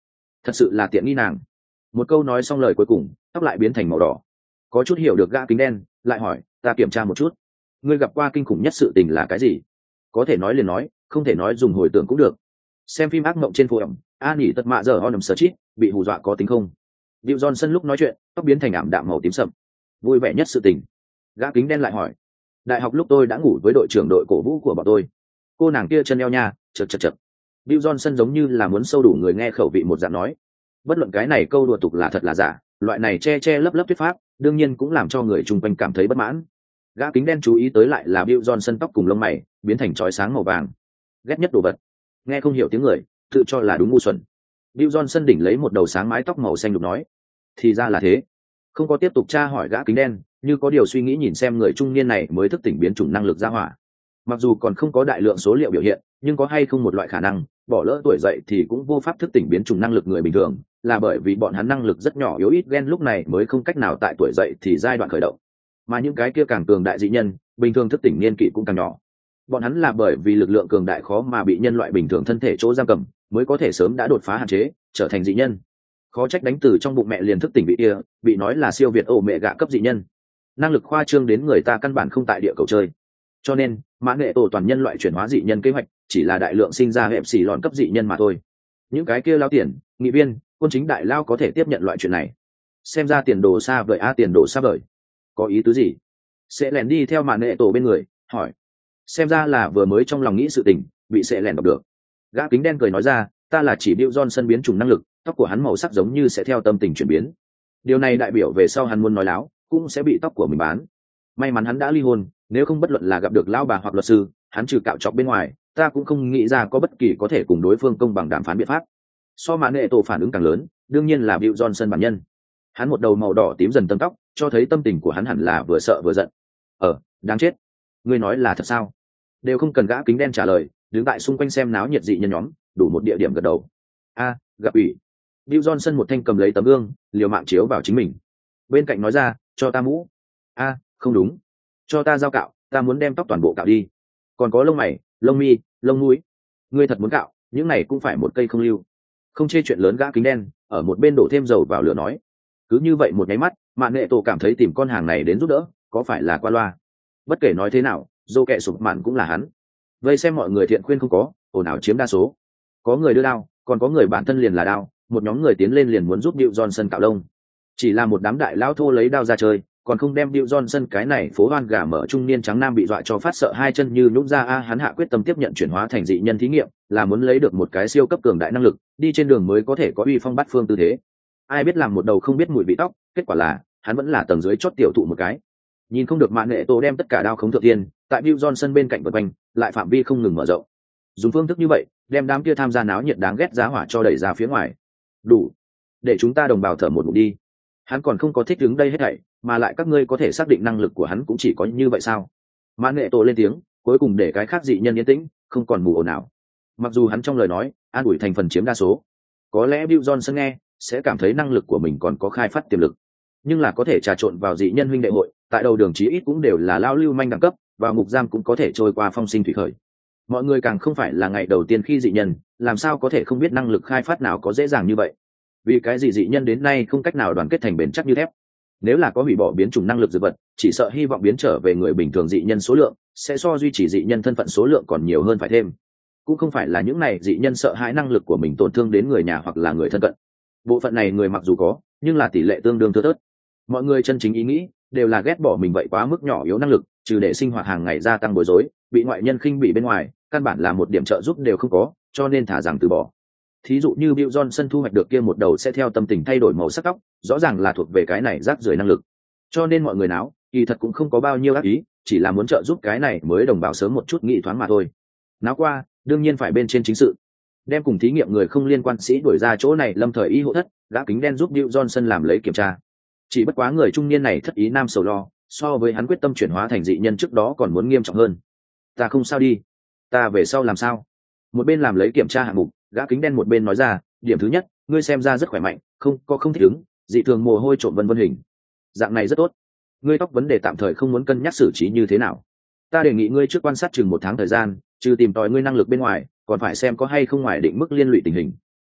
thật sự là tiện nghi nàng. Một câu nói xong lời cuối cùng, tóc lại biến thành màu đỏ. Có chút hiểu được gã kính đen, lại hỏi, ta kiểm tra một chút, ngươi gặp qua kinh khủng nhất sự tình là cái gì? Có thể nói liền nói, không thể nói dùng hồi tưởng cũng được. Xem phim ác mộng trên phố ẩm, an nghỉ tật mạ giờ ho nằm sờ chít, bị hù dọa có tính không? Bill Johnson lúc nói chuyện, tóc biến thành ảm đạm màu tím sậm. Vui vẻ nhất sự tình. Gã kính đen lại hỏi, đại học lúc tôi đã ngủ với đội trưởng đội cổ vũ của bọn tôi. Cô nàng kia chân eo nha, chật chật chật. Bill Johnson giống như là muốn sâu đủ người nghe khẩu vị một dạng nói. Bất luận cái này câu đùa tục là thật là giả, loại này che che lấp lấp thuyết pháp, đương nhiên cũng làm cho người chung quanh cảm thấy bất mãn. Gã kính đen chú ý tới lại là Bill Johnson tóc cùng lông mày biến thành chói sáng màu vàng. Ghét nhất đồ vật. Nghe không hiểu tiếng người, tự cho là đúng ngu xuẩn. Bill Johnson đỉnh lấy một đầu sáng mái tóc màu xanh lục nói, thì ra là thế. Không có tiếp tục tra hỏi gã kính đen, như có điều suy nghĩ nhìn xem người trung niên này mới thức tỉnh biến chủng năng lực ra hỏa. Mặc dù còn không có đại lượng số liệu biểu hiện, nhưng có hay không một loại khả năng bỏ lỡ tuổi dậy thì cũng vô pháp thức tỉnh biến chủng năng lực người bình thường, là bởi vì bọn hắn năng lực rất nhỏ yếu ít gen lúc này mới không cách nào tại tuổi dậy thì giai đoạn khởi động, mà những cái kia càng cường đại dị nhân bình thường thức tỉnh niên kỷ cũng càng nhỏ. Bọn hắn là bởi vì lực lượng cường đại khó mà bị nhân loại bình thường thân thể chỗ giam cầm, mới có thể sớm đã đột phá hạn chế, trở thành dị nhân. Khó trách đánh từ trong bụng mẹ liền thức tỉnh vị kia, bị nói là siêu việt ổ mẹ gạ cấp dị nhân. Năng lực khoa trương đến người ta căn bản không tại địa cầu chơi. Cho nên mã nghệ tổ toàn nhân loại chuyển hóa dị nhân kế hoạch chỉ là đại lượng sinh ra hẹp xỉ lọn cấp dị nhân mà thôi. Những cái kia lao tiền, nghị viên, quân chính đại lao có thể tiếp nhận loại chuyện này. Xem ra tiền đồ xa vời tiền đồ xa vời. Có ý tứ gì? Sẽ lẻn đi theo mã nghệ tổ bên người, hỏi. Xem ra là vừa mới trong lòng nghĩ sự tình, bị sẽ lẻn đọc được. Gã kính đen cười nói ra, ta là chỉ Bill Johnson biến chủng năng lực, tóc của hắn màu sắc giống như sẽ theo tâm tình chuyển biến. Điều này đại biểu về sau hắn muốn nói láo, cũng sẽ bị tóc của mình bán. May mắn hắn đã ly hôn, nếu không bất luận là gặp được lão bà hoặc luật sư, hắn trừ cạo chọc bên ngoài, ta cũng không nghĩ ra có bất kỳ có thể cùng đối phương công bằng đàm phán biện pháp. So mã nghệ tổ phản ứng càng lớn, đương nhiên là Bill Johnson bản nhân. Hắn một đầu màu đỏ tím dần tấm tóc, cho thấy tâm tình của hắn hẳn là vừa sợ vừa giận. Đáng chết. Ngươi nói là thật sao? Đều không cần gã kính đen trả lời, đứng tại xung quanh xem náo nhiệt dị nhân nhóm, đủ một địa điểm gật đầu. Gặp ủy. Bill Johnson một thanh cầm lấy tấm gương, liều mạng chiếu vào chính mình. Bên cạnh nói ra, cho ta mũ. Không đúng. Cho ta dao cạo, ta muốn đem tóc toàn bộ cạo đi. Còn có lông mày, lông mi, lông mũi. Ngươi thật muốn cạo, những này cũng phải một cây không lưu. Không chê chuyện lớn gã kính đen, ở một bên đổ thêm dầu vào lửa nói. Cứ như vậy một nháy mắt, mạn nghệ tổ cảm thấy tìm con hàng này đến giúp đỡ, có phải là qua loa. Bất kể nói thế nào, dô kẹ sụp mạn cũng là hắn. Vây xem mọi người thiện khuyên không có, ồn ào chiếm đa số. Có người đưa đao, còn có người bản thân liền là đao, một nhóm người tiến lên liền muốn giúp Bill Johnson cạo lông. Chỉ là một đám đại lao thô lấy đao ra chơi, còn không đem Bill Johnson cái này phố hoan gà mở trung niên trắng nam bị dọa cho phát sợ hai chân như nhũn ra. Hắn hạ quyết tâm tiếp nhận chuyển hóa thành dị nhân thí nghiệm, là muốn lấy được một cái siêu cấp cường đại năng lực, đi trên đường mới có thể có uy phong bát phương tư thế. Ai biết làm một đầu không biết mùi vị tóc, kết quả là hắn vẫn là tầng dưới chót tiểu thụ một cái. Nhìn không được mạn nghệ tổ đem tất cả đao khống thượng thiên, tại Bill Johnson bên cạnh vật quanh, lại phạm vi không ngừng mở rộng. Dùng phương thức như vậy, đem đám kia tham gia náo nhiệt đáng ghét giá hỏa cho đẩy ra phía ngoài. Đủ, để chúng ta đồng bào thở một ngụm đi. Hắn còn không có thích đứng đây hết thảy, mà lại các ngươi có thể xác định năng lực của hắn cũng chỉ có như vậy sao? Mạn nghệ tổ lên tiếng, cuối cùng để cái khác dị nhân yên tĩnh, không còn mù ồn nào. Mặc dù hắn trong lời nói an ủi thành phần chiếm đa số, có lẽ Bill Johnson nghe sẽ cảm thấy năng lực của mình còn có khai phát tiềm lực, nhưng là có thể trà trộn vào dị nhân huynh đệ hội, tại đầu đường chí ít cũng đều là lao lưu manh đẳng cấp, vào ngục giam cũng có thể trôi qua phong sinh thủy khởi. Mọi người càng không phải là ngày đầu tiên khi dị nhân, làm sao có thể không biết năng lực khai phát nào có dễ dàng như vậy? Vì cái gì dị nhân đến nay không cách nào đoàn kết thành bền chắc như thép? Nếu là có hủy bỏ biến chủng năng lực dược vật, chỉ sợ hy vọng biến trở về người bình thường dị nhân số lượng sẽ so duy trì dị nhân thân phận số lượng còn nhiều hơn phải thêm. Cũng không phải là những này dị nhân sợ hãi năng lực của mình tổn thương đến người nhà hoặc là người thân cận. Bộ phận này người mặc dù có, nhưng là tỷ lệ tương đương thưa thớt. Mọi người chân chính ý nghĩ đều là ghét bỏ mình vậy quá mức nhỏ yếu năng lực, trừ để sinh hoạt hàng ngày gia tăng bối rối, bị ngoại nhân khinh bỉ bên ngoài, căn bản là một điểm trợ giúp đều không có, cho nên thả rằng từ bỏ. Thí dụ như Bill Johnson thu hoạch được kia một đầu sẽ theo tâm tình thay đổi màu sắc tóc, rõ ràng là thuộc về cái này rác rưởi năng lực. Cho nên mọi người náo, kỳ thật cũng không có bao nhiêu ác ý, chỉ là muốn trợ giúp cái này mới đồng bào sớm một chút nghị thoáng mà thôi. Náo qua, đương nhiên phải bên trên chính sự. Đem cùng thí nghiệm người không liên quan sĩ đuổi ra chỗ này lâm thời y hộ thất, gã kính đen giúp Bill Johnson làm lấy kiểm tra. Chỉ bất quá người trung niên này thất ý nam sầu lo, so với hắn quyết tâm chuyển hóa thành dị nhân trước đó còn muốn nghiêm trọng hơn. Ta không sao đi, ta về sau làm sao? Một bên làm lấy kiểm tra hạng mục, gã kính đen một bên nói ra, điểm thứ nhất, ngươi xem ra rất khỏe mạnh, không thích ứng, dị thường mồ hôi trộn vân vân hình. Dạng này rất tốt. Ngươi tóc vấn đề tạm thời không muốn cân nhắc xử trí như thế nào. Ta đề nghị ngươi trước quan sát chừng 1 tháng thời gian, trừ tìm tòi ngươi năng lực bên ngoài, còn phải xem có hay không ngoài định mức liên lụy tình hình.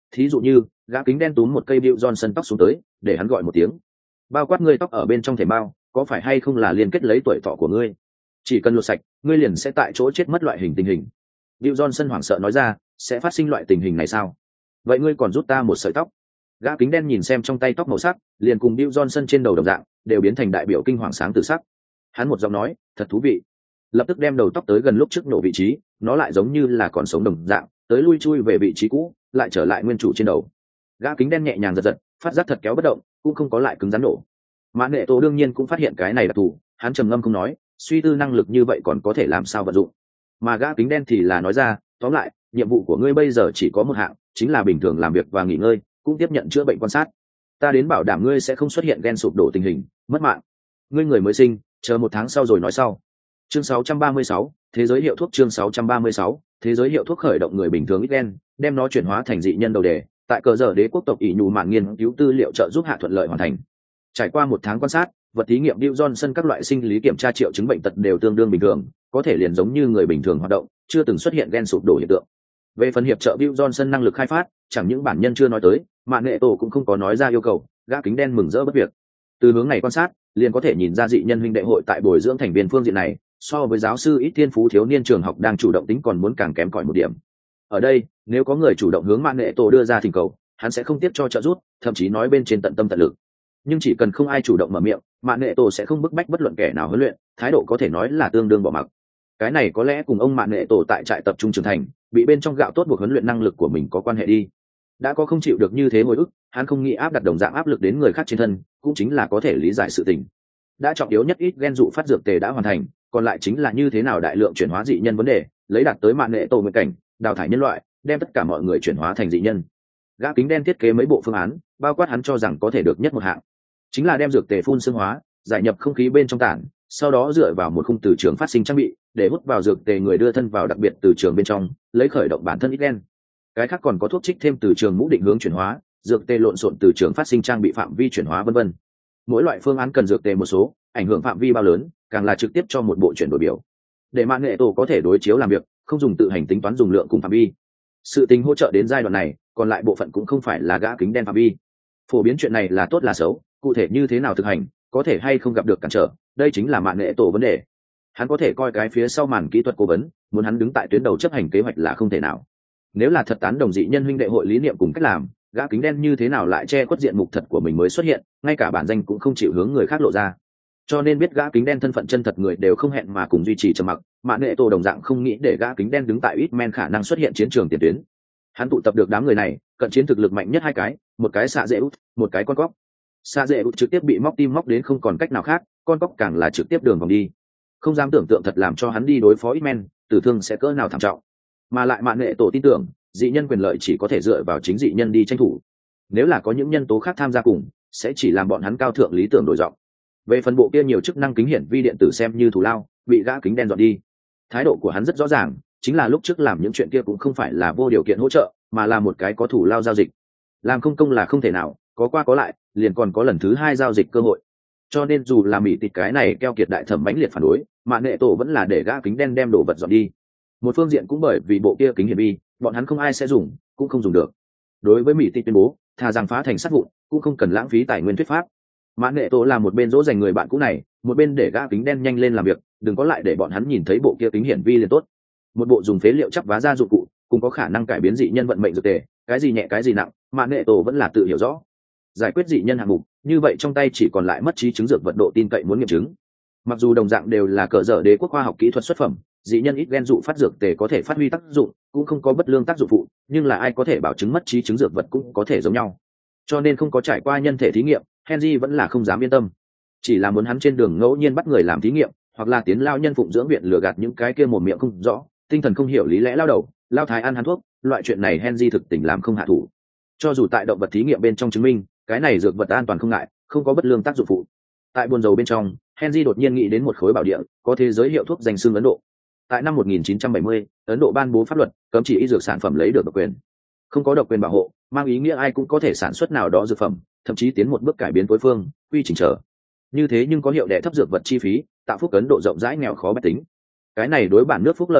thí dụ như gã kính đen túm một cây Bill Johnson tóc xuống tới để hắn gọi một tiếng, bao quát ngươi tóc ở bên trong thể bao có phải hay không là liên kết lấy tuổi thọ của ngươi, chỉ cần lột sạch ngươi liền sẽ tại chỗ chết mất loại hình tình hình. Bill Johnson hoảng sợ nói ra, sẽ phát sinh loại tình hình này sao? Vậy ngươi còn rút ta một sợi tóc? Gã kính đen nhìn xem trong tay tóc màu sắc liền cùng Bill Johnson trên đầu đồng dạng, đều biến thành đại biểu kinh hoàng sáng từ sắc. Hắn một giọng nói, thật thú vị, lập tức đem đầu tóc tới gần lúc trước nổ vị trí, nó lại giống như là còn sống đồng dạng, tới lui chui về vị trí cũ, lại trở lại nguyên chủ trên đầu. Gã kính đen nhẹ nhàng giật giật, phát giác thật kéo bất động, cũng không có lại cứng rắn nổ. Mã Nghệ Tổ đương nhiên cũng phát hiện cái này đặc thù, hắn trầm ngâm không nói, suy tư năng lực như vậy còn có thể làm sao vận dụng. Mà gã kính đen thì là nói ra, tóm lại, nhiệm vụ của ngươi bây giờ chỉ có một hạng, chính là bình thường làm việc và nghỉ ngơi, cũng tiếp nhận chữa bệnh quan sát. Ta đến bảo đảm ngươi sẽ không xuất hiện gen sụp đổ tình hình, mất mạng. Ngươi người mới sinh, chờ 1 tháng sau rồi nói sau. Chương 636, thế giới hiệu thuốc. Chương 636, thế giới hiệu thuốc khởi động người bình thường ít gen, đem nó chuyển hóa thành dị nhân đầu đề. Tại cờ giờ đế quốc tộc ỷ nhù mạn nghiên cứu tư liệu trợ giúp hạ thuận lợi hoàn thành. Trải qua 1 tháng quan sát, vật thí nghiệm Bill Johnson các loại sinh lý kiểm tra triệu chứng bệnh tật đều tương đương bình thường, có thể liền giống như người bình thường hoạt động, chưa từng xuất hiện gen sụp đổ hiện tượng. Về phần hiệp trợ Bill Johnson năng lực khai phát, chẳng những bản nhân chưa nói tới, Mạn Nghệ Tổ cũng không có nói ra yêu cầu, gã kính đen mừng rỡ bất việc. Từ hướng này quan sát, liền có thể nhìn ra dị nhân huynh đệ hội tại bồi dưỡng thành viên phương diện này, so với giáo sư ít thiên phú thiếu niên trường học đang chủ động tính còn muốn càng kém cỏi một điểm. Ở đây, nếu có người chủ động hướng Mạn Nghệ Tổ đưa ra thỉnh cầu, hắn sẽ không tiếp cho trợ giúp, thậm chí nói bên trên tận tâm tận lực. Nhưng chỉ cần không ai chủ động mở miệng, Mạn Nghệ Tổ sẽ không bức bách bất luận kẻ nào huấn luyện, thái độ có thể nói là tương đương bỏ mặc. Cái này có lẽ cùng ông Mạn Nghệ Tổ tại trại tập trung trưởng thành, bị bên trong gạo tốt buộc huấn luyện năng lực của mình có quan hệ đi. Đã có không chịu được như thế hồi ức, hắn không nghĩ áp đặt đồng dạng áp lực đến người khác trên thân, cũng chính là có thể lý giải sự tình. Đã trọng yếu nhất ít gen dụ phát dược tề đã hoàn thành, còn lại chính là như thế nào đại lượng chuyển hóa dị nhân vấn đề, lấy đạt tới Mạn Nghệ Tổ nguyện cảnh, đào thải nhân loại, đem tất cả mọi người chuyển hóa thành dị nhân. Gã kính đen thiết kế mấy bộ phương án, bao quát hắn cho rằng có thể được nhất một hạng, chính là đem dược tề phun xương hóa, giải nhập không khí bên trong tản, sau đó dựa vào một khung từ trường phát sinh trang bị để hút vào dược tề người đưa thân vào đặc biệt từ trường bên trong, lấy khởi động bản thân ít gen. Cái khác còn có thuốc trích thêm từ trường mũ định hướng chuyển hóa, dược tề lộn xộn từ trường phát sinh trang bị phạm vi chuyển hóa vân vân. Mỗi loại phương án cần dược tề một số, ảnh hưởng phạm vi bao lớn, càng là trực tiếp cho một bộ chuyển đổi biểu. Để Mạn Nghệ Tổ có thể đối chiếu làm việc, không dùng tự hành tính toán dùng lượng cùng phạm vi. Sự tình hỗ trợ đến giai đoạn này, còn lại bộ phận cũng không phải là gã kính đen phạm vi. Phổ biến chuyện này là tốt là xấu, cụ thể như thế nào thực hành, có thể hay không gặp được cản trở, đây chính là Mạn Nghệ Tổ vấn đề. Hắn có thể coi cái phía sau màn kỹ thuật cố vấn, muốn hắn đứng tại tuyến đầu chấp hành kế hoạch là không thể nào. Nếu là thật tán đồng dị nhân huynh đệ hội lý niệm cùng cách làm, gã kính đen như thế nào lại che khuất diện mục thật của mình mới xuất hiện, ngay cả bản danh cũng không chịu hướng người khác lộ ra. Cho nên biết gã kính đen thân phận chân thật người đều không hẹn mà cùng duy trì trầm mặc, Mạn Nghệ Tổ đồng dạng không nghĩ để gã kính đen đứng tại ít men khả năng xuất hiện chiến trường tiền tuyến. Hắn tụ tập được đám người này, cận chiến thực lực mạnh nhất 2 cái, một cái xạ dễ út, một cái con cóc. Xạ dễ út trực tiếp bị móc tim móc đến không còn cách nào khác, con cóc càng là trực tiếp đường vòng đi. Không dám tưởng tượng thật làm cho hắn đi đối phó ít men, tử thương sẽ cỡ nào thảm trọng. Mà lại Mạn Nghệ Tổ tin tưởng, dị nhân quyền lợi chỉ có thể dựa vào chính dị nhân đi tranh thủ. Nếu là có những nhân tố khác tham gia cùng, sẽ chỉ làm bọn hắn cao thượng lý tưởng đổi giọng. Về phần bộ kia nhiều chức năng kính hiển vi điện tử xem như thù lao, bị gã kính đen dọn đi. Thái độ của hắn rất rõ ràng, chính là lúc trước làm những chuyện kia cũng không phải là vô điều kiện hỗ trợ, mà là một cái có thù lao giao dịch. Làm không công là không thể nào, có qua có lại, liền còn có lần thứ 2 giao dịch cơ hội. Cho nên dù là mỹ tịt cái này keo kiệt đại thẩm mãnh liệt phản đối, Mạn Nghệ Tổ vẫn là để gã kính đen đem đồ vật dọn đi. Một phương diện cũng bởi vì bộ kia kính hiển vi, bọn hắn không ai sẽ dùng, cũng không dùng được. Đối với mỹ tịt tuyên bố, thà rằng phá thành sắt vụn, cũng không cần lãng phí tài nguyên thuyết pháp. Mạn Nghệ Tổ là một bên dỗ dành người bạn cũ này, một bên để gã kính đen nhanh lên làm việc, đừng có lại để bọn hắn nhìn thấy bộ kia kính hiển vi liền tốt. Một bộ dùng phế liệu chắp vá ra dụng cụ, cũng có khả năng cải biến dị nhân vận mệnh dược tề, cái gì nhẹ cái gì nặng, Mạn Nghệ Tổ vẫn là tự hiểu rõ. Giải quyết dị nhân hạng mục, như vậy trong tay chỉ còn lại mất trí chứng dược vật độ tin cậy muốn nghiệm chứng. Mặc dù đồng dạng đều là cờ dở đế quốc khoa học kỹ thuật xuất phẩm, dị nhân ít gen dụ phát dược tề có thể phát huy tác dụng, cũng không có bất lương tác dụng phụ, nhưng là ai có thể bảo chứng mất trí chứng dược vật cũng có thể giống nhau. Cho nên không có trải qua nhân thể thí nghiệm, Henry vẫn là không dám yên tâm. Chỉ là muốn hắn trên đường ngẫu nhiên bắt người làm thí nghiệm, hoặc là tiến lao nhân phụng dưỡng viện lừa gạt những cái kia mồm miệng không rõ, tinh thần không hiểu lý lẽ lao đầu, lao thái ăn hắn thuốc, loại chuyện này Henry thực tình làm không hạ thủ. Cho dù tại động vật thí nghiệm bên trong chứng minh, cái này dược vật an toàn không ngại, không có bất lương tác dụng phụ. Tại buồn dầu bên trong, Henry đột nhiên nghĩ đến một khối bảo địa, có thế giới hiệu thuốc danh xưng Ấn Độ. Tại năm 1970, Ấn Độ ban bố pháp luật cấm chỉ y dược sản phẩm lấy được độc quyền. Không có độc quyền bảo hộ, mang ý nghĩa ai cũng có thể sản xuất nào đó dược phẩm, thậm chí tiến một bước cải biến phối phương, quy trình trở. Như thế nhưng có hiệu đẻ thấp dược vật chi phí, tạo phúc Ấn Độ rộng rãi nghèo khó bách tính. Cái này đối bản nước phúc lợi dự luật,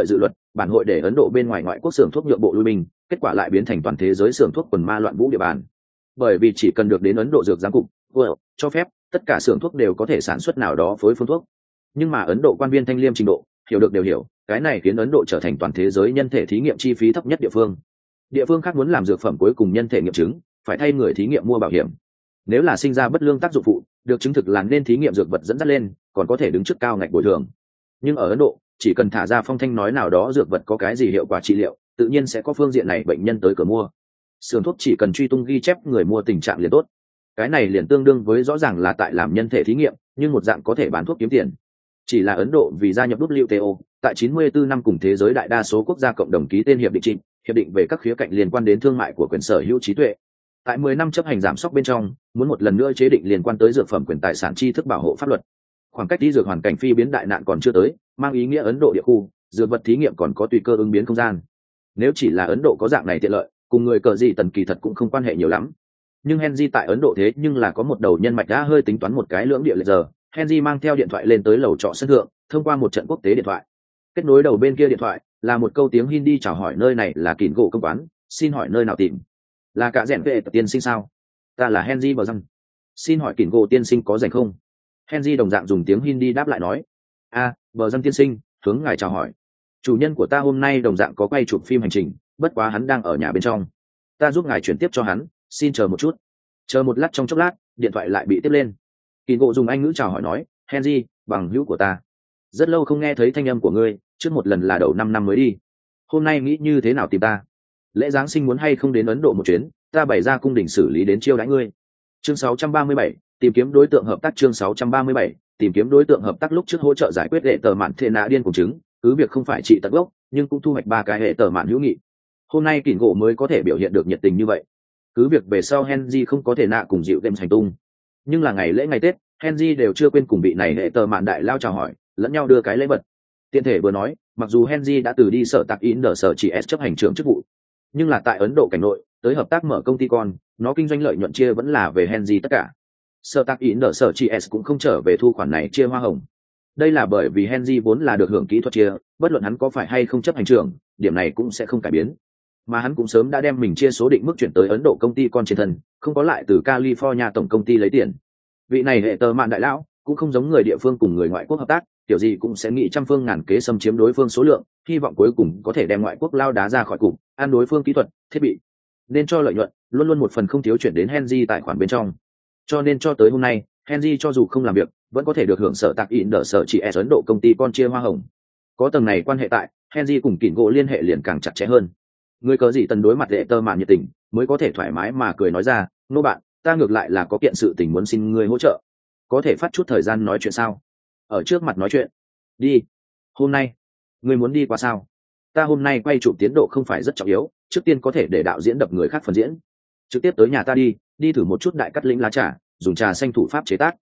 bản hội để Ấn Độ bên ngoài ngoại quốc xưởng thuốc nhượng bộ lui binh, kết quả lại biến thành toàn thế giới xưởng thuốc quần ma loạn vũ địa bàn. Bởi vì chỉ cần được đến Ấn Độ dược giám cục cho phép, tất cả xưởng thuốc đều có thể sản xuất nào đó phối phương thuốc. Nhưng mà Ấn Độ quan viên thanh liêm trình độ, hiểu được đều hiểu, cái này khiến Ấn Độ trở thành toàn thế giới nhân thể thí nghiệm chi phí thấp nhất địa phương. Địa phương khác muốn làm dược phẩm cuối cùng nhân thể nghiệm chứng, phải thay người thí nghiệm mua bảo hiểm. Nếu là sinh ra bất lương tác dụng phụ, được chứng thực là nên thí nghiệm dược vật dẫn dắt lên, còn có thể đứng trước cao ngạch bồi thường. Nhưng ở Ấn Độ, chỉ cần thả ra phong thanh nói nào đó dược vật có cái gì hiệu quả trị liệu, tự nhiên sẽ có phương diện này bệnh nhân tới cửa mua. Xưởng thuốc chỉ cần truy tung ghi chép người mua tình trạng liền tốt. Cái này liền tương đương với rõ ràng là tại làm nhân thể thí nghiệm, nhưng một dạng có thể bán thuốc kiếm tiền. Chỉ là Ấn Độ vì gia nhập WTO, tại 94 năm cùng thế giới đại đa số quốc gia cộng đồng ký tên hiệp định trịnh, hiệp định về các khía cạnh liên quan đến thương mại của quyền sở hữu trí tuệ. Tại 10 năm chấp hành giảm sóc bên trong, muốn một lần nữa chế định liên quan tới dược phẩm quyền tài sản tri thức bảo hộ pháp luật. Khoảng cách đi dược hoàn cảnh phi biến đại nạn còn chưa tới, mang ý nghĩa Ấn Độ địa khu, dược vật thí nghiệm còn có tùy cơ ứng biến không gian. Nếu chỉ là Ấn Độ có dạng này tiện lợi, cùng người cờ gì tần kỳ thật cũng không quan hệ nhiều lắm. Nhưng Henry tại Ấn Độ thế nhưng là có một đầu nhân mạch đã hơi tính toán một cái lưỡng địa lệch giờ. Henry mang theo điện thoại lên tới lầu trọ sân thượng, thông qua một trận quốc tế điện thoại. Kết nối đầu bên kia điện thoại là một câu tiếng Hindi chào hỏi, nơi này là Kỉnh Gỗ công quán, xin hỏi nơi nào tìm. Là cả rèn vệ tiên sinh sao? Ta là Henry bờ răng. Xin hỏi Kỉnh Gỗ tiên sinh có rảnh không? Henry đồng dạng dùng tiếng Hindi đáp lại nói. Bờ răng tiên sinh, hướng ngài chào hỏi. Chủ nhân của ta hôm nay đồng dạng có quay chụp phim hành trình, bất quá hắn đang ở nhà bên trong. Ta giúp ngài chuyển tiếp cho hắn, xin chờ một chút. Chờ một lát, trong chốc lát điện thoại lại bị tiếp lên. Kỉnh Gỗ dùng Anh ngữ chào hỏi nói, Henry, bằng hữu của ta, rất lâu không nghe thấy thanh âm của ngươi, trước một lần là đầu 5 năm mới đi. Hôm nay nghĩ như thế nào tìm ta? Lễ Giáng sinh muốn hay không đến Ấn Độ một chuyến, ta bày ra cung đình xử lý đến chiêu đãi ngươi. Chương 637, tìm kiếm đối tượng hợp tác. Chương 637, tìm kiếm đối tượng hợp tác. Lúc trước hỗ trợ giải quyết hệ tờ mạn thê nạ điên cùng chứng, cứ việc không phải trị tận gốc, nhưng cũng thu hoạch 3 cái hệ tờ mạn hữu nghị. Hôm nay Kỉnh Gỗ mới có thể biểu hiện được nhiệt tình như vậy. Cứ việc về sau Henry không có thể nạ cùng dịu game hành tung, nhưng là ngày lễ ngày Tết, Henry đều chưa quên cùng vị này hệ tờ mạn đại lao chào hỏi, lẫn nhau đưa cái lễ vật. Tiện thể vừa nói, mặc dù Henry đã từ đi sở tạc in đờ sở chỉ S chấp hành trưởng chức vụ, nhưng là tại Ấn Độ cảnh nội, tới hợp tác mở công ty con, nó kinh doanh lợi nhuận chia vẫn là về Henry tất cả. Sở tạc in đờ sở chỉ S cũng không trở về thu khoản này chia hoa hồng. Đây là bởi vì Henry vốn là được hưởng kỹ thuật chia, bất luận hắn có phải hay không chấp hành trưởng, điểm này cũng sẽ không cải biến. Mà hắn cũng sớm đã đem mình chia số định mức chuyển tới Ấn Độ công ty con trên thân, không có lại từ California tổng công ty lấy tiền. Vị này hệ tờ mạn đại lão cũng không giống người địa phương cùng người ngoại quốc hợp tác, kiểu gì cũng sẽ nghĩ trăm phương ngàn kế xâm chiếm đối phương số lượng, hy vọng cuối cùng có thể đem ngoại quốc lao đá ra khỏi cục, ăn đối phương kỹ thuật, thiết bị, nên cho lợi nhuận, luôn luôn một phần không thiếu chuyển đến Henry tài khoản bên trong. Cho nên cho tới hôm nay, Henry cho dù không làm việc, vẫn có thể được hưởng sở tạc in đỡ sở chỉ Ấn Độ công ty con chia hoa hồng. Có tầng này quan hệ tại, Henry cùng Kỉnh Gỗ liên hệ liền càng chặt chẽ hơn. Người cớ gì tần đối mặt lệ tơ mạn nhiệt tình, mới có thể thoải mái mà cười nói ra, nô bạn, ta ngược lại là có kiện sự tình muốn xin ngươi hỗ trợ, có thể phát chút thời gian nói chuyện sao? Ở trước mặt nói chuyện. Đi. Hôm nay ngươi muốn đi qua sao? Ta hôm nay quay chụp tiến độ không phải rất trọng yếu, trước tiên có thể để đạo diễn đập người khác phần diễn, trực tiếp tới nhà ta đi thử một chút đại cắt lĩnh lá trà, dùng trà xanh thủ pháp chế tác.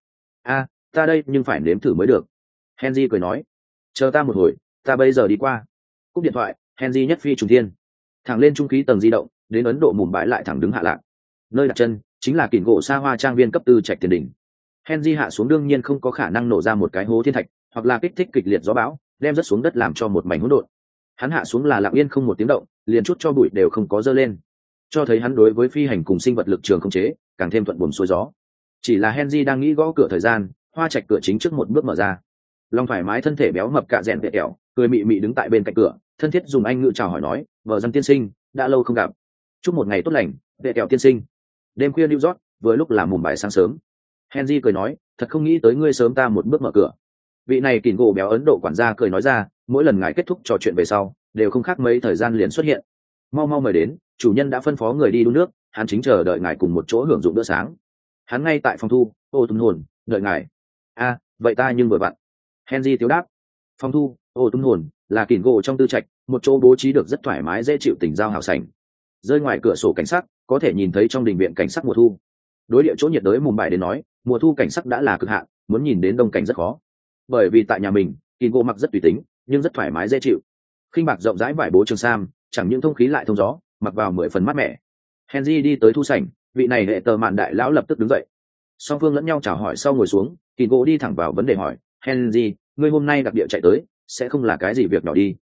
Ta đây nhưng phải nếm thử mới được. Henry cười nói, chờ ta một hồi, ta bây giờ đi qua. Cúp điện thoại, Henry nhất phi trùng thiên, thẳng lên trung khí tầng di động, đến Ấn Độ Mumbai lại thẳng đứng hạ lạc. Nơi đặt chân chính là Kỉnh Gỗ xa hoa trang viên cấp 4 trạch tiền đỉnh. Henry hạ xuống đương nhiên không có khả năng nổ ra một cái hố thiên thạch, hoặc là kích thích kịch liệt gió bão, đem rớt xuống đất làm cho một mảnh hỗn độn. Hắn hạ xuống là lặng yên không một tiếng động, liền chút cho bụi đều không có dơ lên, cho thấy hắn đối với phi hành cùng sinh vật lực trường không chế càng thêm thuận buồm xuôi gió. Chỉ là Henry đang nghĩ gõ cửa thời gian, hoa trạch cửa chính trước một bước mở ra. Long thoải mái thân thể béo mập cạ rèn vệ kẹo, cười mị mị đứng tại bên cạnh cửa, thân thiết dùng Anh ngữ chào hỏi nói, vợ dân tiên sinh, đã lâu không gặp, chúc một ngày tốt lành, vệ kẹo tiên sinh. Đêm khuya New York, vừa lúc là mùng 7 sáng sớm. Henry cười nói, thật không nghĩ tới ngươi sớm ta một bước mở cửa. Vị này Kỉnh Gỗ béo Ấn Độ quản gia cười nói ra, mỗi lần ngài kết thúc trò chuyện về sau, đều không khác mấy thời gian liền xuất hiện. Mau mau mời đến, chủ nhân đã phân phó người đi đun nước, hắn chính chờ đợi ngài cùng một chỗ hưởng dụng bữa sáng. Hắn ngay tại phòng thu, ô tung hồn, đợi ngài. Vậy ta nhưng vừa vặn. Henry tiếu đáp. Phòng thu, ô tung hồn, là Kỉnh Gỗ trong tư trạch, một chỗ bố trí được rất thoải mái dễ chịu, tình giao hào sảnh. Rơi ngoài cửa sổ cảnh sắc, có thể nhìn thấy trong đình viện cảnh sắc mùa thu. Đối địa chỗ nhiệt đới mùng 7 đến nói, mùa thu cảnh sắc đã là cực hạn, muốn nhìn đến đông cảnh rất khó. Bởi vì tại nhà mình, Kỉnh Gỗ mặc rất tùy tính, nhưng rất thoải mái dễ chịu. Khinh bạc rộng rãi vải bố trường sam, chẳng những thông khí lại thông gió, mặc vào 10 phần mát mẻ. Henry đi tới thu sảnh, vị này hệ tờ mạn đại lão lập tức đứng dậy. Song phương lẫn nhau chào hỏi sau ngồi xuống, Kỉnh Gỗ đi thẳng vào vấn đề hỏi, Henry, ngươi hôm nay đặc địa chạy tới, sẽ không là cái gì việc nhỏ đi?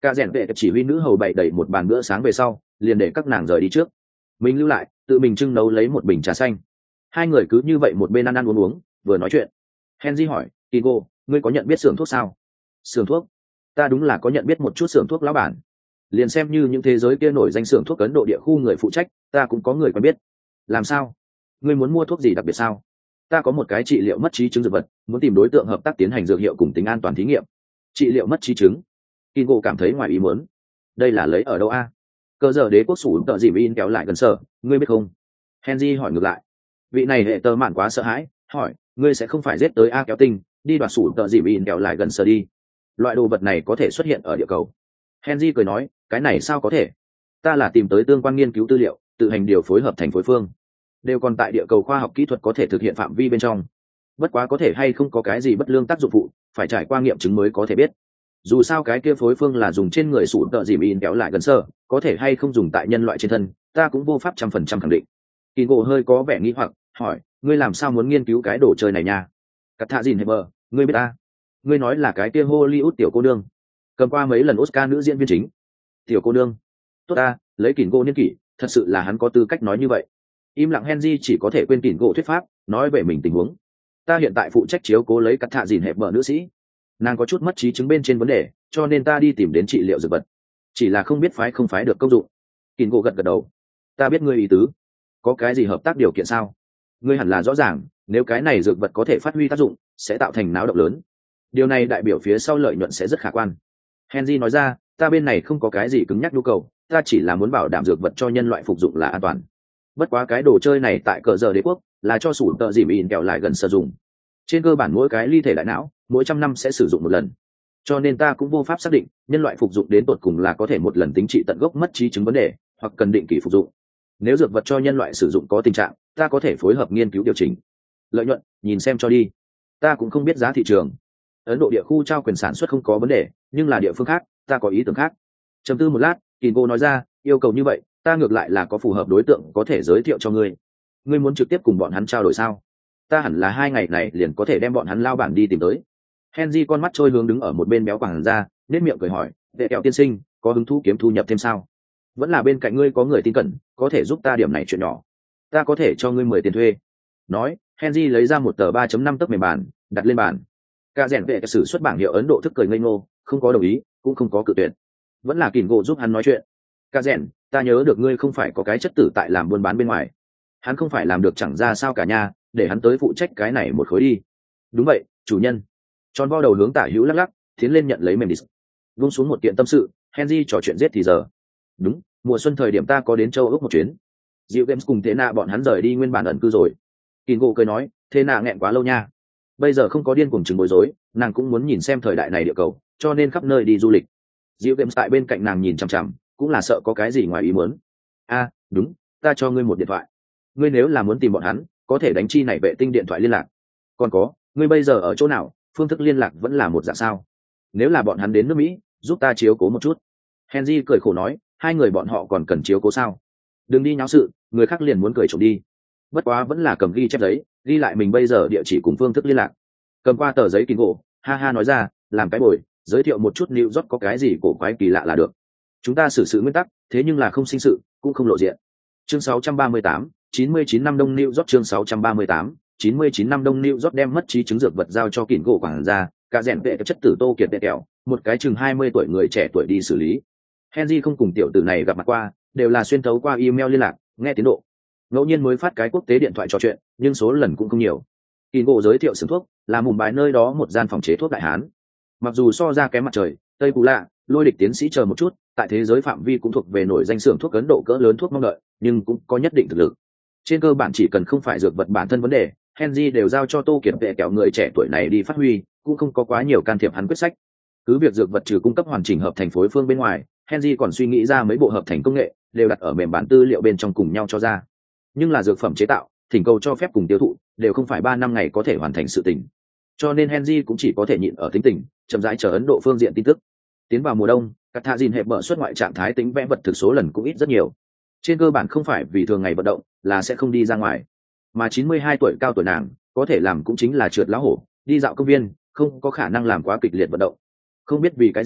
Cả rèn vệ chỉ huy nữ hầu bày đầy một bàn bữa sáng về sau liền để các nàng rời đi trước, mình lưu lại tự mình trưng nấu lấy một bình trà xanh. Hai người cứ như vậy một bên ăn ăn uống uống vừa nói chuyện. Henry hỏi, Kingo, ngươi có nhận biết xưởng thuốc sao? Xưởng thuốc? Ta đúng là có nhận biết một chút xưởng thuốc lão bản. Liền xem như những thế giới kia nổi danh xưởng thuốc Ấn Độ địa khu người phụ trách, ta cũng có người quen biết. Làm sao? Ngươi muốn mua thuốc gì đặc biệt sao? Ta có một cái trị liệu mất trí chứng dược vật, muốn tìm đối tượng hợp tác tiến hành dược hiệu cùng tính an toàn thí nghiệm. Trị liệu mất trí chứng? Kingo cảm thấy ngoài ý muốn. Đây là lấy ở đâu a? Cơ giờ đế quốc sủ tợ dìm in kéo lại gần sở, ngươi biết không? Henry hỏi ngược lại. Vị này hệ tơ mạn quá sợ hãi, hỏi, ngươi sẽ không phải giết tới a kéo tinh đi đoạt sủ tợ dìm in kéo lại gần sở đi? Loại đồ vật này có thể xuất hiện ở địa cầu. Henry cười nói, cái này sao có thể? Ta là tìm tới tương quan nghiên cứu tư liệu, tự hành điều phối hợp thành phối phương, đều còn tại địa cầu khoa học kỹ thuật có thể thực hiện phạm vi bên trong. Bất quá có thể hay không có cái gì bất lương tác dụng phụ, phải trải qua nghiệm chứng mới có thể biết. Dù sao cái kia phối phương là dùng trên người sủ tợ dìm in kéo lại gần sơ, có thể hay không dùng tại nhân loại trên thân, ta cũng vô pháp 100% khẳng định. Kingo hơi có vẻ nghi hoặc, hỏi, ngươi làm sao muốn nghiên cứu cái đồ chơi này nha? Cắt thạ dìn Heber, ngươi biết ta? Ngươi nói là cái kia Hollywood tiểu cô nương, cầm qua mấy lần Oscar nữ diễn viên chính. Tiểu cô nương? Tốt ta, lấy Kingo niên kỷ, thật sự là hắn có tư cách nói như vậy. Im lặng Henry chỉ có thể quên Kingo thuyết pháp, nói về mình tình huống. Ta hiện tại phụ trách chiếu cố lấy cắt thạ dìn Heber nữ sĩ. Nàng có chút mất trí chứng bên trên vấn đề, cho nên ta đi tìm đến trị liệu dược vật, chỉ là không biết phái không phái được công dụng. Kingo gật gật đầu. Ta biết ngươi ý tứ. Có cái gì hợp tác điều kiện sao? Ngươi hẳn là rõ ràng, nếu cái này dược vật có thể phát huy tác dụng, sẽ tạo thành náo động lớn. Điều này đại biểu phía sau lợi nhuận sẽ rất khả quan. Henry nói ra, ta bên này không có cái gì cứng nhắc nhu cầu, ta chỉ là muốn bảo đảm dược vật cho nhân loại phục dụng là an toàn. Bất quá cái đồ chơi này tại cờ giờ đế quốc là cho sủ tợ dìm in kẹo lại gần sử dụng. Trên cơ bản mỗi cái ly thể đại não mỗi 100 năm sẽ sử dụng một lần, cho nên ta cũng vô pháp xác định nhân loại phục dụng đến tột cùng là có thể một lần tính trị tận gốc mất trí chứng vấn đề, hoặc cần định kỳ phục dụng. Nếu dược vật cho nhân loại sử dụng có tình trạng, ta có thể phối hợp nghiên cứu điều chỉnh. Lợi nhuận nhìn xem cho đi, ta cũng không biết giá thị trường. Ấn Độ địa khu trao quyền sản xuất không có vấn đề, nhưng là địa phương khác ta có ý tưởng khác. Trầm tư một lát, Kingo nói ra, yêu cầu như vậy ta ngược lại là có phù hợp đối tượng có thể giới thiệu cho ngươi. Ngươi muốn trực tiếp cùng bọn hắn trao đổi sao? Ta hẳn là 2 ngày này liền có thể đem bọn hắn lao bản đi tìm tới. Henry con mắt trôi hướng đứng ở một bên béo quảng ra, nét miệng cười hỏi, vệ kẹo tiên sinh, có hứng thú kiếm thu nhập thêm sao? Vẫn là bên cạnh ngươi có người tin cẩn, có thể giúp ta điểm này chuyện nhỏ. Ta có thể cho ngươi 10 tiền thuê. Nói, Henry lấy ra một tờ 3.5 tấc mềm bàn, đặt lên bàn. Cả rèn vệ sử xuất bảng hiệu Ấn Độ thức cười ngây ngô, không có đồng ý, cũng không có cự tuyệt. Vẫn là Kingo giúp hắn nói chuyện. Cả rèn, ta nhớ được ngươi không phải có cái chất tử tại làm buôn bán bên ngoài. Hắn không phải làm được chẳng ra sao cả nha, để hắn tới phụ trách cái này một khối đi. Đúng vậy, chủ nhân. Tròn vo đầu hướng tả hữu lắc lắc, tiến lên nhận lấy mềm đi. Vung xuống một kiện tâm sự, Henry trò chuyện giết thì giờ. Đúng, mùa xuân thời điểm ta có đến châu Úc một chuyến. Diệu Games cùng Thế Nạ bọn hắn rời đi nguyên bản ẩn cư rồi. Kingo cười nói, Thế Nạ nghẹn quá lâu nha. Bây giờ không có điên cuồng chứng bối rối, nàng cũng muốn nhìn xem thời đại này địa cầu, cho nên khắp nơi đi du lịch. Diệu Games tại bên cạnh nàng nhìn chằm chằm, cũng là sợ có cái gì ngoài ý muốn. A, đúng, ta cho ngươi một điện thoại. Ngươi nếu là muốn tìm bọn hắn, có thể đánh chi này vệ tinh điện thoại liên lạc. Còn có, ngươi bây giờ ở chỗ nào, phương thức liên lạc vẫn là một dạng sao? Nếu là bọn hắn đến nước Mỹ, giúp ta chiếu cố một chút. Henry cười khổ nói, hai người bọn họ còn cần chiếu cố sao? Đừng đi nháo sự, người khác liền muốn cười trộm đi. Bất quá vẫn là cầm ghi chép giấy, ghi lại mình bây giờ địa chỉ cùng phương thức liên lạc. Cầm qua tờ giấy Kingo, ha ha nói ra, làm cái bồi, giới thiệu một chút New York có cái gì cổ quái kỳ lạ là được. Chúng ta xử sự nguyên tắc, thế nhưng là không sinh sự, cũng không lộ diện. Chương 638, 99 năm Đông New York. Chương 638, 99 năm Đông New York đem mất trí chứng dược vật giao cho Kingo quản gia, cả rèn vệ chất tử Tô Kiệt đệ kẹo, một cái chừng 20 tuổi người trẻ tuổi đi xử lý. Henry không cùng tiểu tử này gặp mặt qua, đều là xuyên thấu qua email liên lạc, nghe tiến độ. Ngẫu nhiên mới phát cái quốc tế điện thoại trò chuyện, nhưng số lần cũng không nhiều. Kingo giới thiệu xưởng thuốc, là mùng bài nơi đó một gian phòng chế thuốc đại hán. Mặc dù so ra kém mặt trời, Tây Cú Lạ, Lôi Địch tiến sĩ chờ một chút, tại thế giới phạm vi cũng thuộc về nổi danh xưởng thuốc Ấn Độ cỡ lớn thuốc mong đợi, nhưng cũng có nhất định thực lực. Trên cơ bản chỉ cần không phải dược vật bản thân vấn đề, Henry đều giao cho Tô Kiệt vệ kẹo người trẻ tuổi này đi phát huy, cũng không có quá nhiều can thiệp hắn quyết sách. Cứ việc dược vật trừ cung cấp hoàn chỉnh hợp thành phối phương bên ngoài, Henry còn suy nghĩ ra mấy bộ hợp thành công nghệ, đều đặt ở mềm bản tư liệu bên trong cùng nhau cho ra. Nhưng là dược phẩm chế tạo, thỉnh cầu cho phép cùng tiêu thụ, đều không phải 3 năm ngày có thể hoàn thành sự tình. Cho nên Henry cũng chỉ có thể nhịn ở tính tình, chậm rãi chờ Ấn Độ phương diện tin tức. Tiến vào mùa đông, các thạ dìn hẹp mở xuất ngoại trạng thái tính vẽ vật thực số lần cũng ít rất nhiều. Trên cơ bản không phải vì thường ngày vận động là sẽ không đi ra ngoài, mà 92 tuổi cao tuổi nàng có thể làm cũng chính là trượt lá hổ, đi dạo công viên, không có khả năng làm quá kịch liệt vận động. Không biết vì cái gì,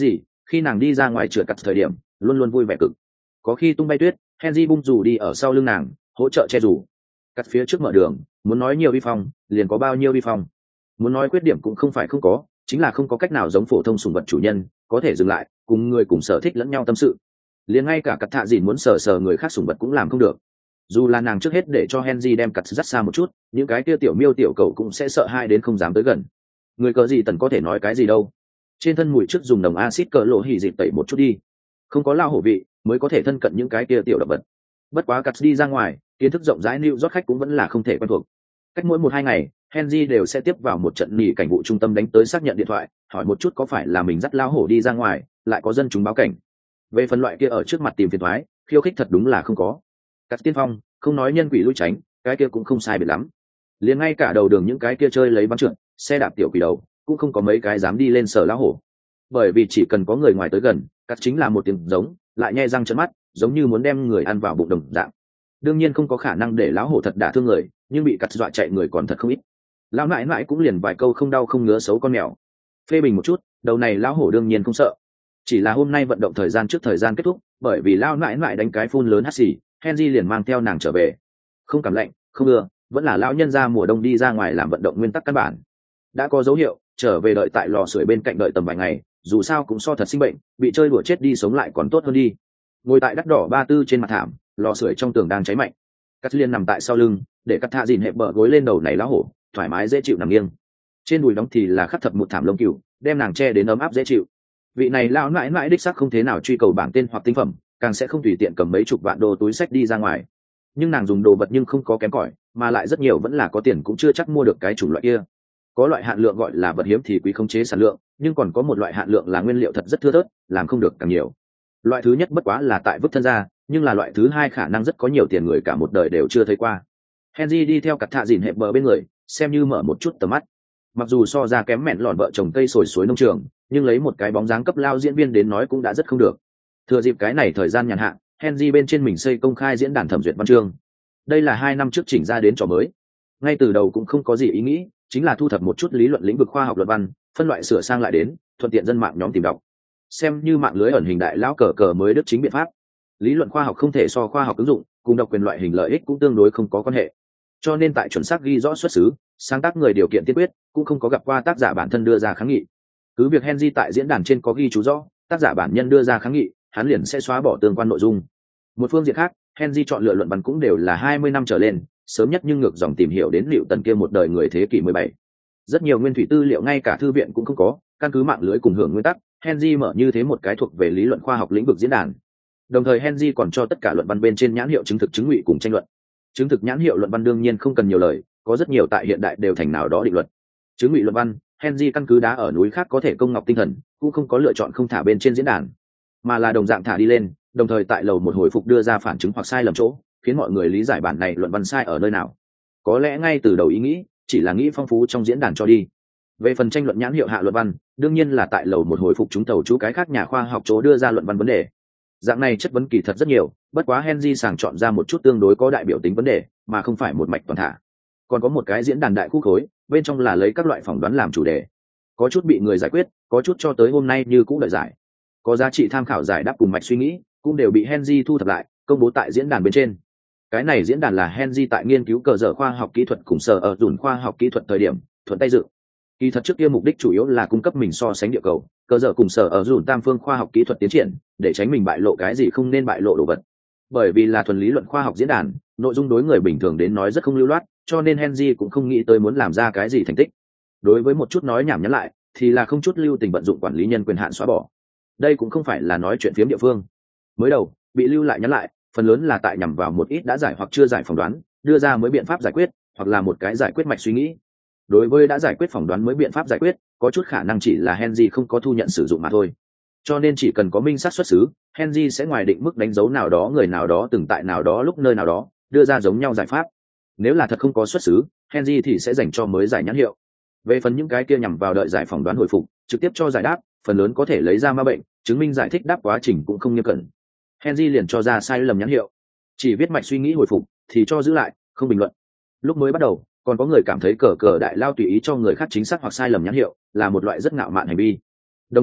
khi nàng đi ra ngoài trượt cặt thời điểm luôn luôn vui vẻ cực, có khi tung bay tuyết, Henry bung dù đi ở sau lưng nàng hỗ trợ che dù. Cắt phía trước mở đường, muốn nói nhiều vi phong liền có bao nhiêu vi phong, muốn nói khuyết điểm cũng không phải không có, chính là không có cách nào giống phổ thông sùng vật chủ nhân có thể dừng lại cùng người cùng sở thích lẫn nhau tâm sự. Liền ngay cả cắt thạ dìn muốn sờ người khác sùng vật cũng làm không được. Dù là nàng trước hết để cho Henry đem cắt dắt xa một chút, những cái kia tiểu miêu tiểu cầu cũng sẽ sợ hai đến không dám tới gần. Người cờ gì tần có thể nói cái gì đâu, trên thân mùi trước dùng đồng axit cờ lộ hỉ dịp tẩy một chút đi, không có lao hổ vị mới có thể thân cận những cái kia tiểu động vật. Bất quá cắt đi ra ngoài, kiến thức rộng rãi New York khách cũng vẫn là không thể quen thuộc. Cách mỗi 1-2 ngày, Henry đều sẽ tiếp vào một trận nghỉ cảnh vụ trung tâm đánh tới xác nhận điện thoại, hỏi một chút có phải là mình dắt lao hổ đi ra ngoài, lại có dân chúng báo cảnh. Về phần loại kia ở trước mặt tìm phiền toái, khiêu khích thật đúng là không có. Cắt tiên phong, không nói nhân quỷ lui tránh, cái kia cũng không sai biệt lắm. Liền ngay cả đầu đường những cái kia chơi lấy bắn trượt, xe đạp tiểu quỷ đầu, cũng không có mấy cái dám đi lên sờ lao hổ. Bởi vì chỉ cần có người ngoài tới gần, cắt chính là một tiếng giống, lại nhe răng trợn mắt, giống như muốn đem người ăn vào bụng đồng dạng. Đương nhiên không có khả năng để lão hổ thật đả thương người, nhưng bị cắt dọa chạy người còn thật không ít. Lão nãi nãi cũng liền vài câu không đau không ngứa xấu con mèo, phê bình một chút, đầu này lão hổ đương nhiên không sợ. Chỉ là hôm nay vận động thời gian trước thời gian kết thúc, bởi vì lão nãi nãi đánh cái phun lớn hắt xì, Henry liền mang theo nàng trở về. Không cảm lạnh, không mưa, vẫn là lão nhân ra mùa đông đi ra ngoài làm vận động nguyên tắc căn bản. Đã có dấu hiệu, trở về đợi tại lò sưởi bên cạnh đợi tầm vài ngày, dù sao cũng so thật sinh bệnh, bị chơi đùa chết đi sống lại còn tốt hơn đi. Ngồi tại đắt đỏ 34 trên mặt thảm, lò sưởi trong tường đang cháy mạnh. Cắt liên nằm tại sau lưng, để cắt thạ dìn hẹp bờ gối lên đầu này lão hổ, thoải mái dễ chịu nằm nghiêng. Trên đùi đóng thì là khắc thập một thảm lông cừu, đem nàng che đến ấm áp dễ chịu. Vị này lão nãi nãi đích xác không thế nào truy cầu bảng tên hoặc tinh phẩm, càng sẽ không tùy tiện cầm mấy chục vạn đô túi sách đi ra ngoài. Nhưng nàng dùng đồ vật nhưng không có kém cỏi, mà lại rất nhiều vẫn là có tiền cũng chưa chắc mua được cái chủng loại kia. Có loại hạn lượng gọi là vật hiếm thì quý khống chế sản lượng, nhưng còn có một loại hạn lượng là nguyên liệu thật rất thưa thớt, làm không được càng nhiều. Loại thứ nhất bất quá là tại vứt thân ra, nhưng là loại thứ hai khả năng rất có nhiều tiền người cả một đời đều chưa thấy qua. Henry đi theo cặp thạ dìn hẹp bờ bên người, xem như mở một chút tầm mắt. Mặc dù so ra kém mẹn lọn vợ chồng cây sồi suối nông trường, nhưng lấy một cái bóng dáng cấp lao diễn viên đến nói cũng đã rất không được. Thừa dịp cái này thời gian nhàn hạ, Henry bên trên mình xây công khai diễn đàn thẩm duyệt văn chương. Đây là 2 năm trước chỉnh ra đến trò mới. Ngay từ đầu cũng không có gì ý nghĩ, chính là thu thập một chút lý luận lĩnh vực khoa học luận văn, phân loại sửa sang lại đến, thuận tiện dân mạng nhóm tìm đọc. Xem như mạng lưới ẩn hình đại lão cờ mới đức chính biện pháp. Lý luận khoa học không thể so khoa học ứng dụng, cùng độc quyền loại hình lợi ích cũng tương đối không có quan hệ. Cho nên tại chuẩn xác ghi rõ xuất xứ, sáng tác người điều kiện tiên quyết, cũng không có gặp qua tác giả bản thân đưa ra kháng nghị. Cứ việc Henry tại diễn đàn trên có ghi chú rõ, tác giả bản nhân đưa ra kháng nghị, hắn liền sẽ xóa bỏ tương quan nội dung. Một phương diện khác, Henry chọn lựa luận văn cũng đều là 20 năm trở lên, sớm nhất nhưng ngược dòng tìm hiểu đến liệu tần kia một đời người thế kỷ 17. Rất nhiều nguyên thủy tư liệu ngay cả thư viện cũng không có, căn cứ mạng lưới cùng hưởng nguyên tắc, Henry mở như thế một cái thuộc về lý luận khoa học lĩnh vực diễn đàn. Đồng thời Henry còn cho tất cả luận văn bên trên nhãn hiệu chứng thực chứng ngụy cùng tranh luận. Chứng thực nhãn hiệu luận văn đương nhiên không cần nhiều lời, có rất nhiều tại hiện đại đều thành nào đó định luật. Chứng ngụy luận văn, Henry căn cứ đá ở núi khác có thể công ngọc tinh thần, cũng không có lựa chọn không thả bên trên diễn đàn, mà là đồng dạng thả đi lên, đồng thời tại lầu một hồi phục đưa ra phản chứng hoặc sai lầm chỗ, khiến mọi người lý giải bản này luận văn sai ở nơi nào. Có lẽ ngay từ đầu ý nghĩ chỉ là nghĩ phong phú trong diễn đàn cho đi. Về phần tranh luận nhãn hiệu hạ luận văn, đương nhiên là tại lầu một hồi phục chúng tàu chú cái khác nhà khoa học chỗ đưa ra luận văn vấn đề. Dạng này chất vấn kỳ thật rất nhiều, bất quá Henry sàng chọn ra một chút tương đối có đại biểu tính vấn đề, mà không phải một mạch toàn thả. Còn có một cái diễn đàn đại khu khối, bên trong là lấy các loại phỏng đoán làm chủ đề. Có chút bị người giải quyết, có chút cho tới hôm nay như cũ đợi giải. Có giá trị tham khảo giải đáp cùng mạch suy nghĩ, cũng đều bị Henry thu thập lại, công bố tại diễn đàn bên trên. Cái này diễn đàn là Henry tại nghiên cứu cờ dở khoa học kỹ thuật cùng sở ở dùn khoa học kỹ thuật thời điểm thuận tay dự. Kỳ thật trước kia mục đích chủ yếu là cung cấp mình so sánh địa cầu, cờ dở cùng sở ở dùn tam phương khoa học kỹ thuật tiến triển, để tránh mình bại lộ cái gì không nên bại lộ đồ vật. Bởi vì là thuần lý luận khoa học diễn đàn, nội dung đối người bình thường đến nói rất không lưu loát, cho nên Henry cũng không nghĩ tới muốn làm ra cái gì thành tích. Đối với một chút nói nhảm nhắn lại, thì là không chút lưu tình vận dụng quản lý nhân quyền hạn xóa bỏ. Đây cũng không phải là nói chuyện phiếm địa phương. Mới đầu, bị lưu lại nhắn lại, phần lớn là tại nhằm vào một ít đã giải hoặc chưa giải phỏng đoán, đưa ra mới biện pháp giải quyết, hoặc là một cái giải quyết mạch suy nghĩ. Đối với đã giải quyết phỏng đoán mới biện pháp giải quyết, có chút khả năng chỉ là Henry không có thu nhận sử dụng mà thôi. Cho nên chỉ cần có minh xác xuất xứ, Henry sẽ ngoài định mức đánh dấu nào đó người nào đó từng tại nào đó lúc nơi nào đó, đưa ra giống nhau giải pháp. Nếu là thật không có xuất xứ, Henry thì sẽ dành cho mới giải nhãn hiệu. Về phần những cái kia nhằm vào đợi giải phỏng đoán hồi phục, trực tiếp cho giải đáp, phần lớn có thể lấy ra ma bệnh, chứng minh giải thích đáp quá trình cũng không nghiêm cẩn. Henry liền cho ra sai lầm nhãn hiệu, chỉ viết mạch suy nghĩ hồi phục thì cho giữ lại, không bình luận. Lúc mới bắt đầu, còn có người cảm thấy cờ đại lao tùy ý cho người khác chính xác hoặc sai lầm nhãn hiệu là một loại rất ngạo mạn hành vi. Đồng dạng,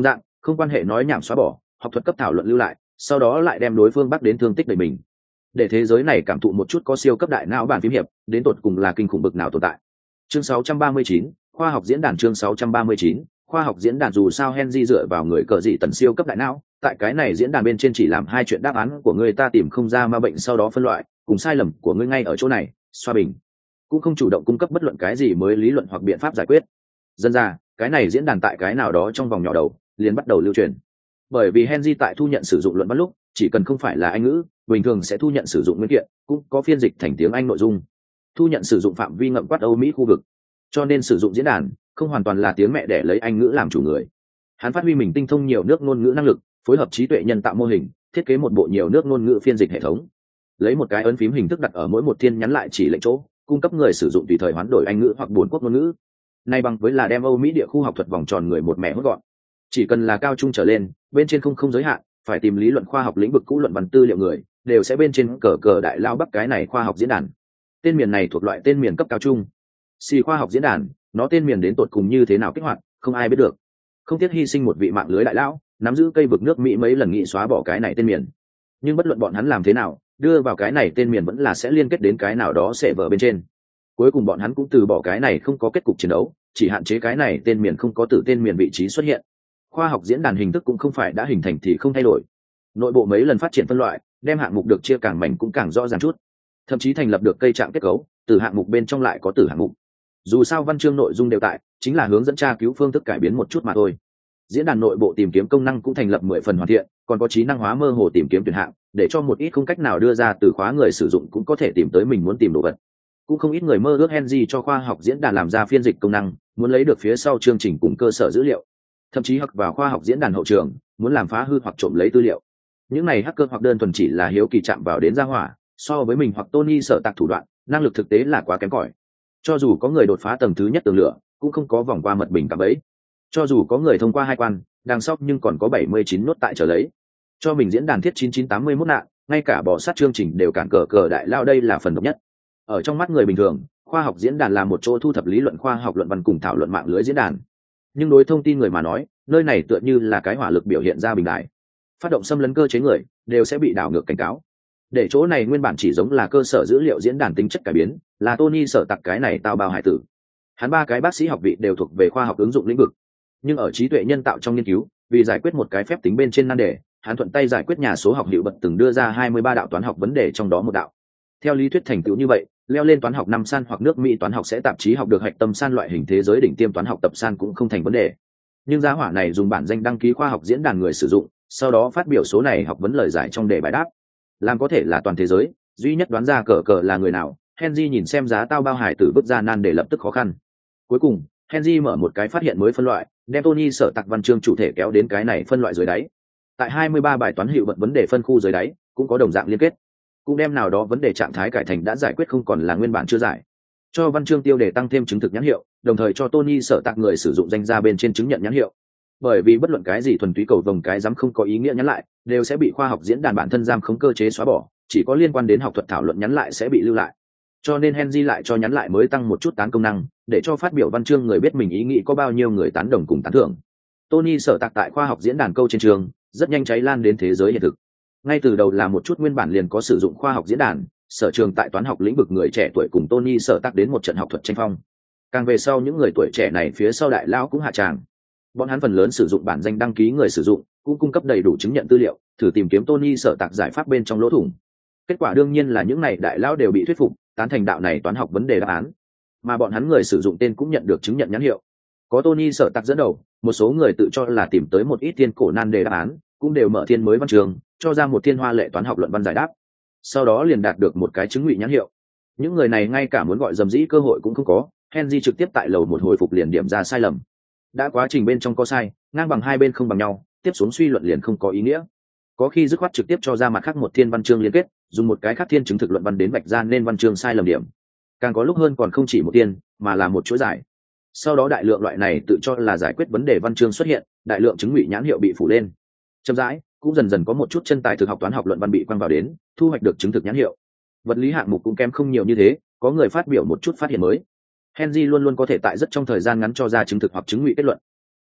không quan hệ nói nhảm xóa bỏ, học thuật cấp thảo luận lưu lại, sau đó lại đem đối phương bắt đến thương tích đầy mình, để thế giới này cảm thụ một chút có siêu cấp đại não bản phím hiệp đến tột cùng là kinh khủng bực nào tồn tại. Chương 639, khoa học diễn đàn. Chương 639, khoa học diễn đàn. Dù sao Henry dựa vào người cờ dị tần siêu cấp đại não, tại cái này diễn đàn bên trên chỉ làm hai chuyện: đáp án của người ta tìm không ra ma bệnh, sau đó phân loại, cùng sai lầm của ngươi ngay ở chỗ này xoa bình, cũng không chủ động cung cấp bất luận cái gì mới lý luận hoặc biện pháp giải quyết. Dân ra cái này diễn đàn tại cái nào đó trong vòng nhỏ đầu liền bắt đầu lưu truyền, bởi vì Henry tại thu nhận sử dụng luận văn lúc chỉ cần không phải là Anh ngữ, bình thường sẽ thu nhận sử dụng nguyên kiện, cũng có phiên dịch thành tiếng Anh nội dung. Thu nhận sử dụng phạm vi ngậm quát Âu Mỹ khu vực, cho nên sử dụng diễn đàn không hoàn toàn là tiếng mẹ để lấy Anh ngữ làm chủ người. Hắn phát huy mình tinh thông nhiều nước ngôn ngữ năng lực, phối hợp trí tuệ nhân tạo mô hình, thiết kế một bộ nhiều nước ngôn ngữ phiên dịch hệ thống, lấy một cái ấn phím hình thức đặt ở mỗi một thiên nhắn lại chỉ lệnh chỗ, cung cấp người sử dụng tùy thời hoán đổi Anh ngữ hoặc bốn quốc ngôn ngữ. Này bằng với là đem Âu Mỹ địa khu học thuật vòng tròn người một mẻ hốt gọn. Chỉ cần là cao trung trở lên, bên trên không giới hạn, phải tìm lý luận khoa học lĩnh vực cũ luận văn tư liệu người, đều sẽ bên trên cờ đại lao bắc cái này khoa học diễn đàn. Tên miền này thuộc loại tên miền cấp cao trung. Xì khoa học diễn đàn, nó tên miền đến tột cùng như thế nào kích hoạt, không ai biết được. Không tiếc hy sinh một vị mạng lưới đại lão, nắm giữ cây vực nước Mỹ mấy lần nghị xóa bỏ cái này tên miền. Nhưng bất luận bọn hắn làm thế nào, đưa vào cái này tên miền vẫn là sẽ liên kết đến cái nào đó sẽ vở bên trên. Cuối cùng bọn hắn cũng từ bỏ cái này không có kết cục chiến đấu, chỉ hạn chế cái này tên miền không có từ tên miền vị trí xuất hiện. Khoa học diễn đàn hình thức cũng không phải đã hình thành thì không thay đổi. Nội bộ mấy lần phát triển phân loại, đem hạng mục được chia càng mảnh cũng càng rõ ràng chút, thậm chí thành lập được cây trạng kết cấu, từ hạng mục bên trong lại có từ hạng mục. Dù sao văn chương nội dung đều tại, chính là hướng dẫn tra cứu phương thức cải biến một chút mà thôi. Diễn đàn nội bộ tìm kiếm công năng cũng thành lập 10 phần hoàn thiện, còn có trí năng hóa mơ hồ tìm kiếm tuyển hạng, để cho một ít không cách nào đưa ra từ khóa người sử dụng cũng có thể tìm tới mình muốn tìm đồ vật. Cũng không ít người mơ ước Henry cho khoa học diễn đàn làm ra phiên dịch công năng, muốn lấy được phía sau chương trình cùng cơ sở dữ liệu, thậm chí học vào khoa học diễn đàn hậu trường, muốn làm phá hư hoặc trộm lấy tư liệu. Những này hacker hoặc đơn thuần chỉ là hiếu kỳ chạm vào đến gia hỏa, so với mình hoặc Tony sở tạc thủ đoạn, năng lực thực tế là quá kém cỏi. Cho dù có người đột phá tầng thứ nhất tường lửa, cũng không có vòng qua mật bình cả bấy. Cho dù có người thông qua 2 quan, đằng sau nhưng còn có 79 nốt tại trở lấy. Cho mình diễn đàn thiết 9981 nạn, ngay cả bỏ sát chương trình đều cản cờ đại lao, đây là phần độc nhất. Ở trong mắt người bình thường, khoa học diễn đàn là một chỗ thu thập lý luận khoa học luận văn cùng thảo luận mạng lưới diễn đàn. Nhưng đối thông tin người mà nói, nơi này tựa như là cái hỏa lực biểu hiện ra bình đại. Phát động xâm lấn cơ chế người đều sẽ bị đảo ngược cảnh cáo. Để chỗ này nguyên bản chỉ giống là cơ sở dữ liệu diễn đàn tính chất cải biến, là Tony sở tặc cái này tao bao hải tử. Hắn 3 cái bác sĩ học vị đều thuộc về khoa học ứng dụng lĩnh vực, nhưng ở trí tuệ nhân tạo trong nghiên cứu, vì giải quyết một cái phép tính bên trên nan đề, hắn thuận tay giải quyết nhà số học hiệu bật từng đưa ra 23 đạo toán học vấn đề trong đó một đạo. Theo lý thuyết thành tựu như vậy, leo lên toán học 5 san hoặc nước Mỹ toán học sẽ tạp chí học được hạch tâm san loại hình thế giới đỉnh tiêm toán học tập san cũng không thành vấn đề. Nhưng giá hỏa này dùng bản danh đăng ký khoa học diễn đàn người sử dụng, sau đó phát biểu số này học vấn lời giải trong đề bài đáp, làm có thể là toàn thế giới duy nhất đoán ra cờ là người nào. Henry nhìn xem giá tao bao hải tử bước ra nan để lập tức khó khăn. Cuối cùng Henry mở một cái phát hiện mới phân loại, đem Tony sở tặc văn chương chủ thể kéo đến cái này phân loại dưới đáy. Tại 23 bài toán hiệu bật vấn đề phân khu dưới đáy cũng có đồng dạng liên kết, cũng đem nào đó vấn đề trạng thái cải thành đã giải quyết không còn là nguyên bản chưa giải, cho văn chương tiêu đề tăng thêm chứng thực nhãn hiệu, đồng thời cho Tony sở tặc người sử dụng danh ra bên trên chứng nhận nhãn hiệu. Bởi vì bất luận cái gì thuần túy cầu vồng cái dám không có ý nghĩa nhắn lại, đều sẽ bị khoa học diễn đàn bản thân giam khống cơ chế xóa bỏ, chỉ có liên quan đến học thuật thảo luận nhắn lại sẽ bị lưu lại. Cho nên Henry lại cho nhắn lại mới tăng một chút tán công năng, để cho phát biểu văn chương người biết mình ý nghĩ có bao nhiêu người tán đồng cùng tán thưởng. Tony sở tạc tại khoa học diễn đàn câu trên trường rất nhanh cháy lan đến thế giới hiện thực. Ngay từ đầu là một chút nguyên bản liền có sử dụng khoa học diễn đàn, sở trường tại toán học lĩnh vực người trẻ tuổi cùng Tony sở tạc đến một trận học thuật tranh phong. Càng về sau những người tuổi trẻ này phía sau đại lão cũng hạ tràng. Bọn hắn phần lớn sử dụng bản danh đăng ký người sử dụng, cũng cung cấp đầy đủ chứng nhận tư liệu, thử tìm kiếm Tony sở tạc giải pháp bên trong lỗ thủng. Kết quả đương nhiên là những này đại lão đều bị thuyết phục, tán thành đạo này toán học vấn đề đáp án, mà bọn hắn người sử dụng tên cũng nhận được chứng nhận nhãn hiệu. Có Tony sở tạc dẫn đầu, một số người tự cho là tìm tới một ít thiên cổ nan đề đáp án, cũng đều mở thiên mới văn trường, cho ra một thiên hoa lệ toán học luận văn giải đáp, sau đó liền đạt được một cái chứng ngụy nhãn hiệu. Những người này ngay cả muốn gọi dầm dĩ cơ hội cũng không có. Henry trực tiếp tại lầu một hồi phục liền điểm ra sai lầm. Đã quá trình bên trong có sai, ngang bằng hai bên không bằng nhau, tiếp xuống suy luận liền không có ý nghĩa. Có khi dứt khoát trực tiếp cho ra mặt khác một thiên văn chương liên kết, dùng một cái khác thiên chứng thực luận văn đến vạch ra nên văn chương sai lầm điểm. Càng có lúc hơn còn không chỉ một thiên, mà là một chuỗi giải. Sau đó đại lượng loại này tự cho là giải quyết vấn đề văn chương xuất hiện, đại lượng chứng ngụy nhãn hiệu bị phủ lên. Chậm rãi, cũng dần dần có một chút chân tài thực học toán học luận văn bị quăng vào đến, thu hoạch được chứng thực nhãn hiệu. Vật lý hạng mục cũng kém không nhiều như thế, có người phát biểu một chút phát hiện mới. Henry luôn luôn có thể tại rất trong thời gian ngắn cho ra chứng thực hoặc chứng ngụy kết luận.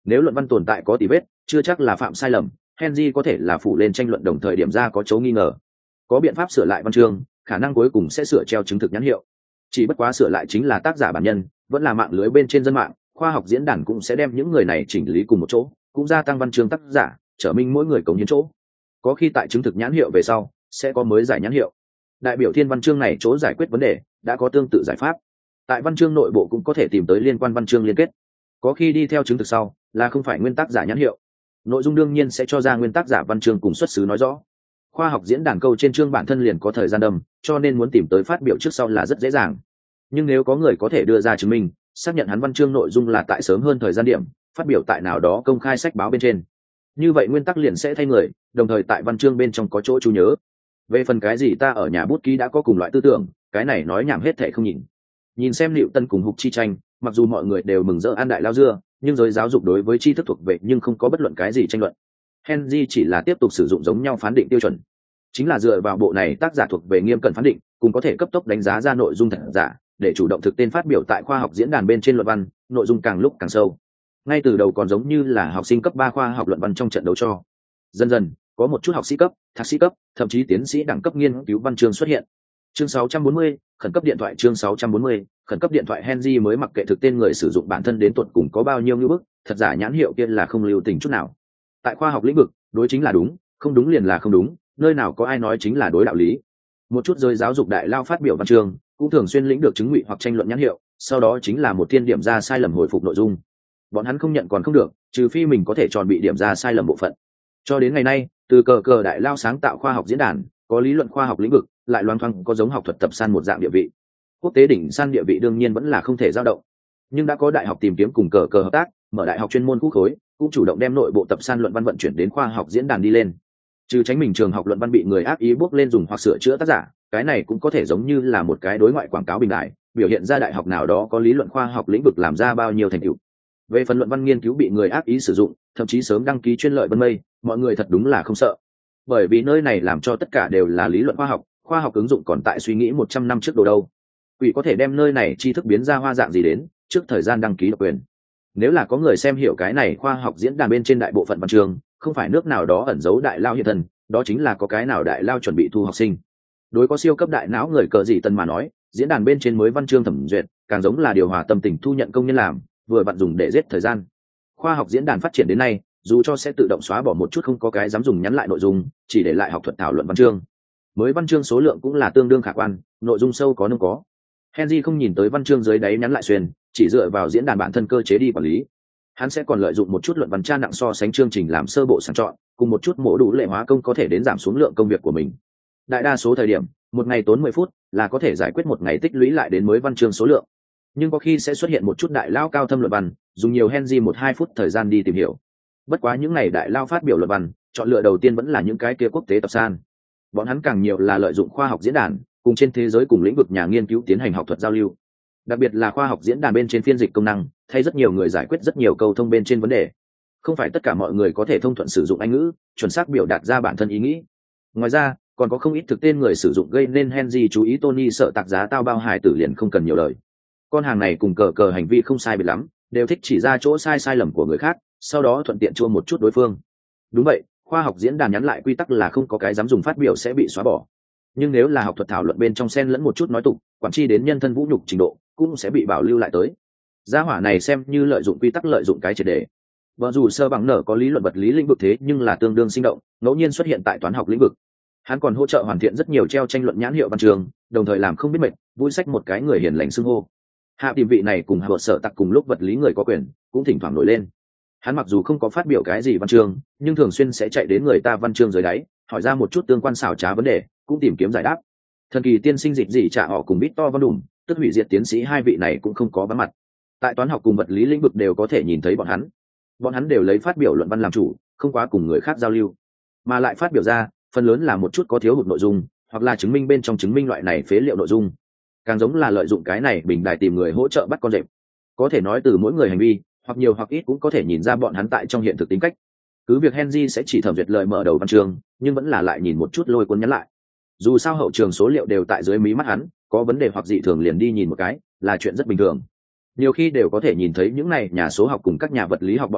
Nếu luận văn tồn tại có tỉ vết, chưa chắc là phạm sai lầm, Henry có thể là phụ lên tranh luận đồng thời điểm ra có chỗ nghi ngờ. Có biện pháp sửa lại văn chương, khả năng cuối cùng sẽ sửa treo chứng thực nhãn hiệu. Chỉ bất quá sửa lại chính là tác giả bản nhân, vẫn là mạng lưới bên trên dân mạng, khoa học diễn đàn cũng sẽ đem những người này chỉnh lý cùng một chỗ, cũng gia tăng văn chương tác giả, trở minh mỗi người cống hiến chỗ. Có khi tại chứng thực nhãn hiệu về sau, sẽ có mới giải nhãn hiệu. Đại biểu thiên văn chương này chỗ giải quyết vấn đề, đã có tương tự giải pháp. Tại văn chương nội bộ cũng có thể tìm tới liên quan văn chương liên kết. Có khi đi theo chứng thực sau, là không phải nguyên tắc giả nhãn hiệu. Nội dung đương nhiên sẽ cho ra nguyên tắc giả văn chương cùng xuất xứ nói rõ. Khoa học diễn đàn câu trên chương bản thân liền có thời gian đâm, cho nên muốn tìm tới phát biểu trước sau là rất dễ dàng. Nhưng nếu có người có thể đưa ra chứng minh, xác nhận hắn văn chương nội dung là tại sớm hơn thời gian điểm, phát biểu tại nào đó công khai sách báo bên trên, như vậy nguyên tắc liền sẽ thay người, đồng thời tại văn chương bên trong có chỗ chú nhớ. Về phần cái gì ta ở nhà bút ký đã có cùng loại tư tưởng, cái này nói nhảm hết thể không nhìn xem Liệu Tân cùng Hục Chi tranh, mặc dù mọi người đều mừng rỡ ăn đại lao dưa, nhưng giới giáo dục đối với tri thức thuộc về nhưng không có bất luận cái gì tranh luận. Henry chỉ là tiếp tục sử dụng giống nhau phán định tiêu chuẩn, chính là dựa vào bộ này tác giả thuộc về nghiêm cẩn phán định, cùng có thể cấp tốc đánh giá ra nội dung thật giả, để chủ động thực tên phát biểu tại khoa học diễn đàn bên trên luận văn, nội dung càng lúc càng sâu. Ngay từ đầu còn giống như là học sinh cấp 3 khoa học luận văn trong trận đấu cho. Dần dần, có một chút học sĩ cấp, thạc sĩ cấp, thậm chí tiến sĩ đẳng cấp nghiên cứu văn chương xuất hiện. Chương 640, khẩn cấp điện thoại. Chương 640, khẩn cấp điện thoại. Henry mới mặc kệ thực tên người sử dụng bản thân đến tuột cùng có bao nhiêu như bức, thật giả nhãn hiệu kia là không lưu tình chút nào. Tại khoa học lĩnh vực, đối chính là đúng, không đúng liền là không đúng, nơi nào có ai nói chính là đối đạo lý. Một chút giới giáo dục đại lao phát biểu văn chương, cũng thường xuyên lĩnh được chứng ngụy hoặc tranh luận nhãn hiệu, sau đó chính là một thiên điểm ra sai lầm hồi phục nội dung. Bọn hắn không nhận còn không được, trừ phi mình có thể tròn bị điểm ra sai lầm bộ phận. Cho đến ngày nay, từ cờ đại lao sáng tạo khoa học diễn đàn, có lý luận khoa học lĩnh vực, lại loang thoáng có giống học thuật tập san một dạng địa vị. Quốc tế đỉnh san địa vị đương nhiên vẫn là không thể dao động, nhưng đã có đại học tìm kiếm cùng cờ hợp tác, mở đại học chuyên môn khu khối, cũng chủ động đem nội bộ tập san luận văn vận chuyển đến khoa học diễn đàn đi lên. Trừ tránh mình trường học luận văn bị người ác ý bước lên dùng hoặc sửa chữa tác giả, cái này cũng có thể giống như là một cái đối ngoại quảng cáo bình đại, biểu hiện ra đại học nào đó có lý luận khoa học lĩnh vực làm ra bao nhiêu thành tựu. Về phần luận văn nghiên cứu bị người ác ý sử dụng, thậm chí sớm đăng ký chuyên lợi vân mây, mọi người thật đúng là không sợ, bởi vì nơi này làm cho tất cả đều là lý luận khoa học ứng dụng còn tại suy nghĩ 100 năm trước đồ đâu. Quỷ có thể đem nơi này tri thức biến ra hoa dạng gì đến, trước thời gian đăng ký độc quyền. Nếu là có người xem hiểu cái này khoa học diễn đàn bên trên đại bộ phận văn chương, không phải nước nào đó ẩn giấu đại lao hiện thân, đó chính là có cái nào đại lao chuẩn bị thu học sinh. Đối có siêu cấp đại não người cờ gì tân mà nói, diễn đàn bên trên mới văn chương thẩm duyệt, càng giống là điều hòa tâm tình thu nhận công nhân làm, vừa vặn dùng để giết thời gian. Khoa học diễn đàn phát triển đến nay, dù cho sẽ tự động xóa bỏ một chút không có cái dám dùng nhắn lại nội dung, chỉ để lại học thuật thảo luận văn chương. Mới văn chương số lượng cũng là tương đương khả quan, nội dung sâu có nông có. Henry không nhìn tới văn chương dưới đáy nhắn lại xuyên, chỉ dựa vào diễn đàn bản thân cơ chế đi quản lý. Hắn sẽ còn lợi dụng một chút luận văn tra nặng so sánh chương trình làm sơ bộ sàng chọn, cùng một chút mổ đủ lệ hóa công có thể đến giảm xuống lượng công việc của mình. Đại đa số thời điểm, một ngày tốn 10 phút là có thể giải quyết một ngày tích lũy lại đến mới văn chương số lượng. Nhưng có khi sẽ xuất hiện một chút đại lao cao thâm luận văn, dùng nhiều Henry 1-2 phút thời gian đi tìm hiểu. Bất quá những ngày đại lao phát biểu luận văn, chọn lựa đầu tiên vẫn là những cái kia quốc tế tập san. Bọn hắn càng nhiều là lợi dụng khoa học diễn đàn, cùng trên thế giới cùng lĩnh vực nhà nghiên cứu tiến hành học thuật giao lưu. Đặc biệt là khoa học diễn đàn bên trên phiên dịch công năng, thay rất nhiều người giải quyết rất nhiều câu thông bên trên vấn đề. Không phải tất cả mọi người có thể thông thuận sử dụng Anh ngữ, chuẩn xác biểu đạt ra bản thân ý nghĩ. Ngoài ra, còn có không ít thực tên người sử dụng gây nên Henry chú ý Tony sợ tạc giá tao bao hài tử liền không cần nhiều lời. Con hàng này cùng cờ hành vi không sai biệt lắm, đều thích chỉ ra chỗ sai lầm của người khác, sau đó thuận tiện chua một chút đối phương. Đúng vậy, khoa học diễn đàn nhắn lại quy tắc là không có cái dám dùng phát biểu sẽ bị xóa bỏ. Nhưng nếu là học thuật thảo luận bên trong xen lẫn một chút nói tục, quản tri đến nhân thân vũ nhục trình độ, cũng sẽ bị bảo lưu lại tới. Gia hỏa này xem như lợi dụng quy tắc lợi dụng cái triệt đề. Vợ dù sơ bằng nở có lý luận vật lý lĩnh vực thế nhưng là tương đương sinh động, ngẫu nhiên xuất hiện tại toán học lĩnh vực. Hắn còn hỗ trợ hoàn thiện rất nhiều treo tranh luận nhãn hiệu văn trường, đồng thời làm không biết mệt, vui sách một cái người hiền lành xưng hô. Hạ tìm vị này cùng hợp sở tặc cùng lúc vật lý người có quyền, cũng thỉnh thoảng nổi lên. Hắn mặc dù không có phát biểu cái gì văn chương, nhưng thường xuyên sẽ chạy đến người ta văn chương dưới đáy, hỏi ra một chút tương quan xảo trá vấn đề, cũng tìm kiếm giải đáp. Thần kỳ tiên sinh dịch gì trả họ cùng Victor Van Đùm, tức hủy diệt tiến sĩ hai vị này cũng không có vắng mặt. Tại toán học cùng vật lý lĩnh vực đều có thể nhìn thấy bọn hắn. Bọn hắn đều lấy phát biểu luận văn làm chủ, không quá cùng người khác giao lưu, mà lại phát biểu ra, phần lớn là một chút có thiếu hụt nội dung, hoặc là chứng minh bên trong chứng minh loại này phế liệu nội dung. Càng giống là lợi dụng cái này bình đài tìm người hỗ trợ bắt con rệp. Có thể nói từ mỗi người hành vi, hoặc nhiều hoặc ít cũng có thể nhìn ra bọn hắn tại trong hiện thực tính cách. Cứ việc Henry sẽ chỉ thẩm duyệt lời mở đầu văn chương, nhưng vẫn là lại nhìn một chút lôi cuốn nhắn lại. Dù sao hậu trường số liệu đều tại dưới mí mắt hắn, có vấn đề hoặc dị thường liền đi nhìn một cái, là chuyện rất bình thường. Nhiều khi đều có thể nhìn thấy những này nhà số học cùng các nhà vật lý học bọn họ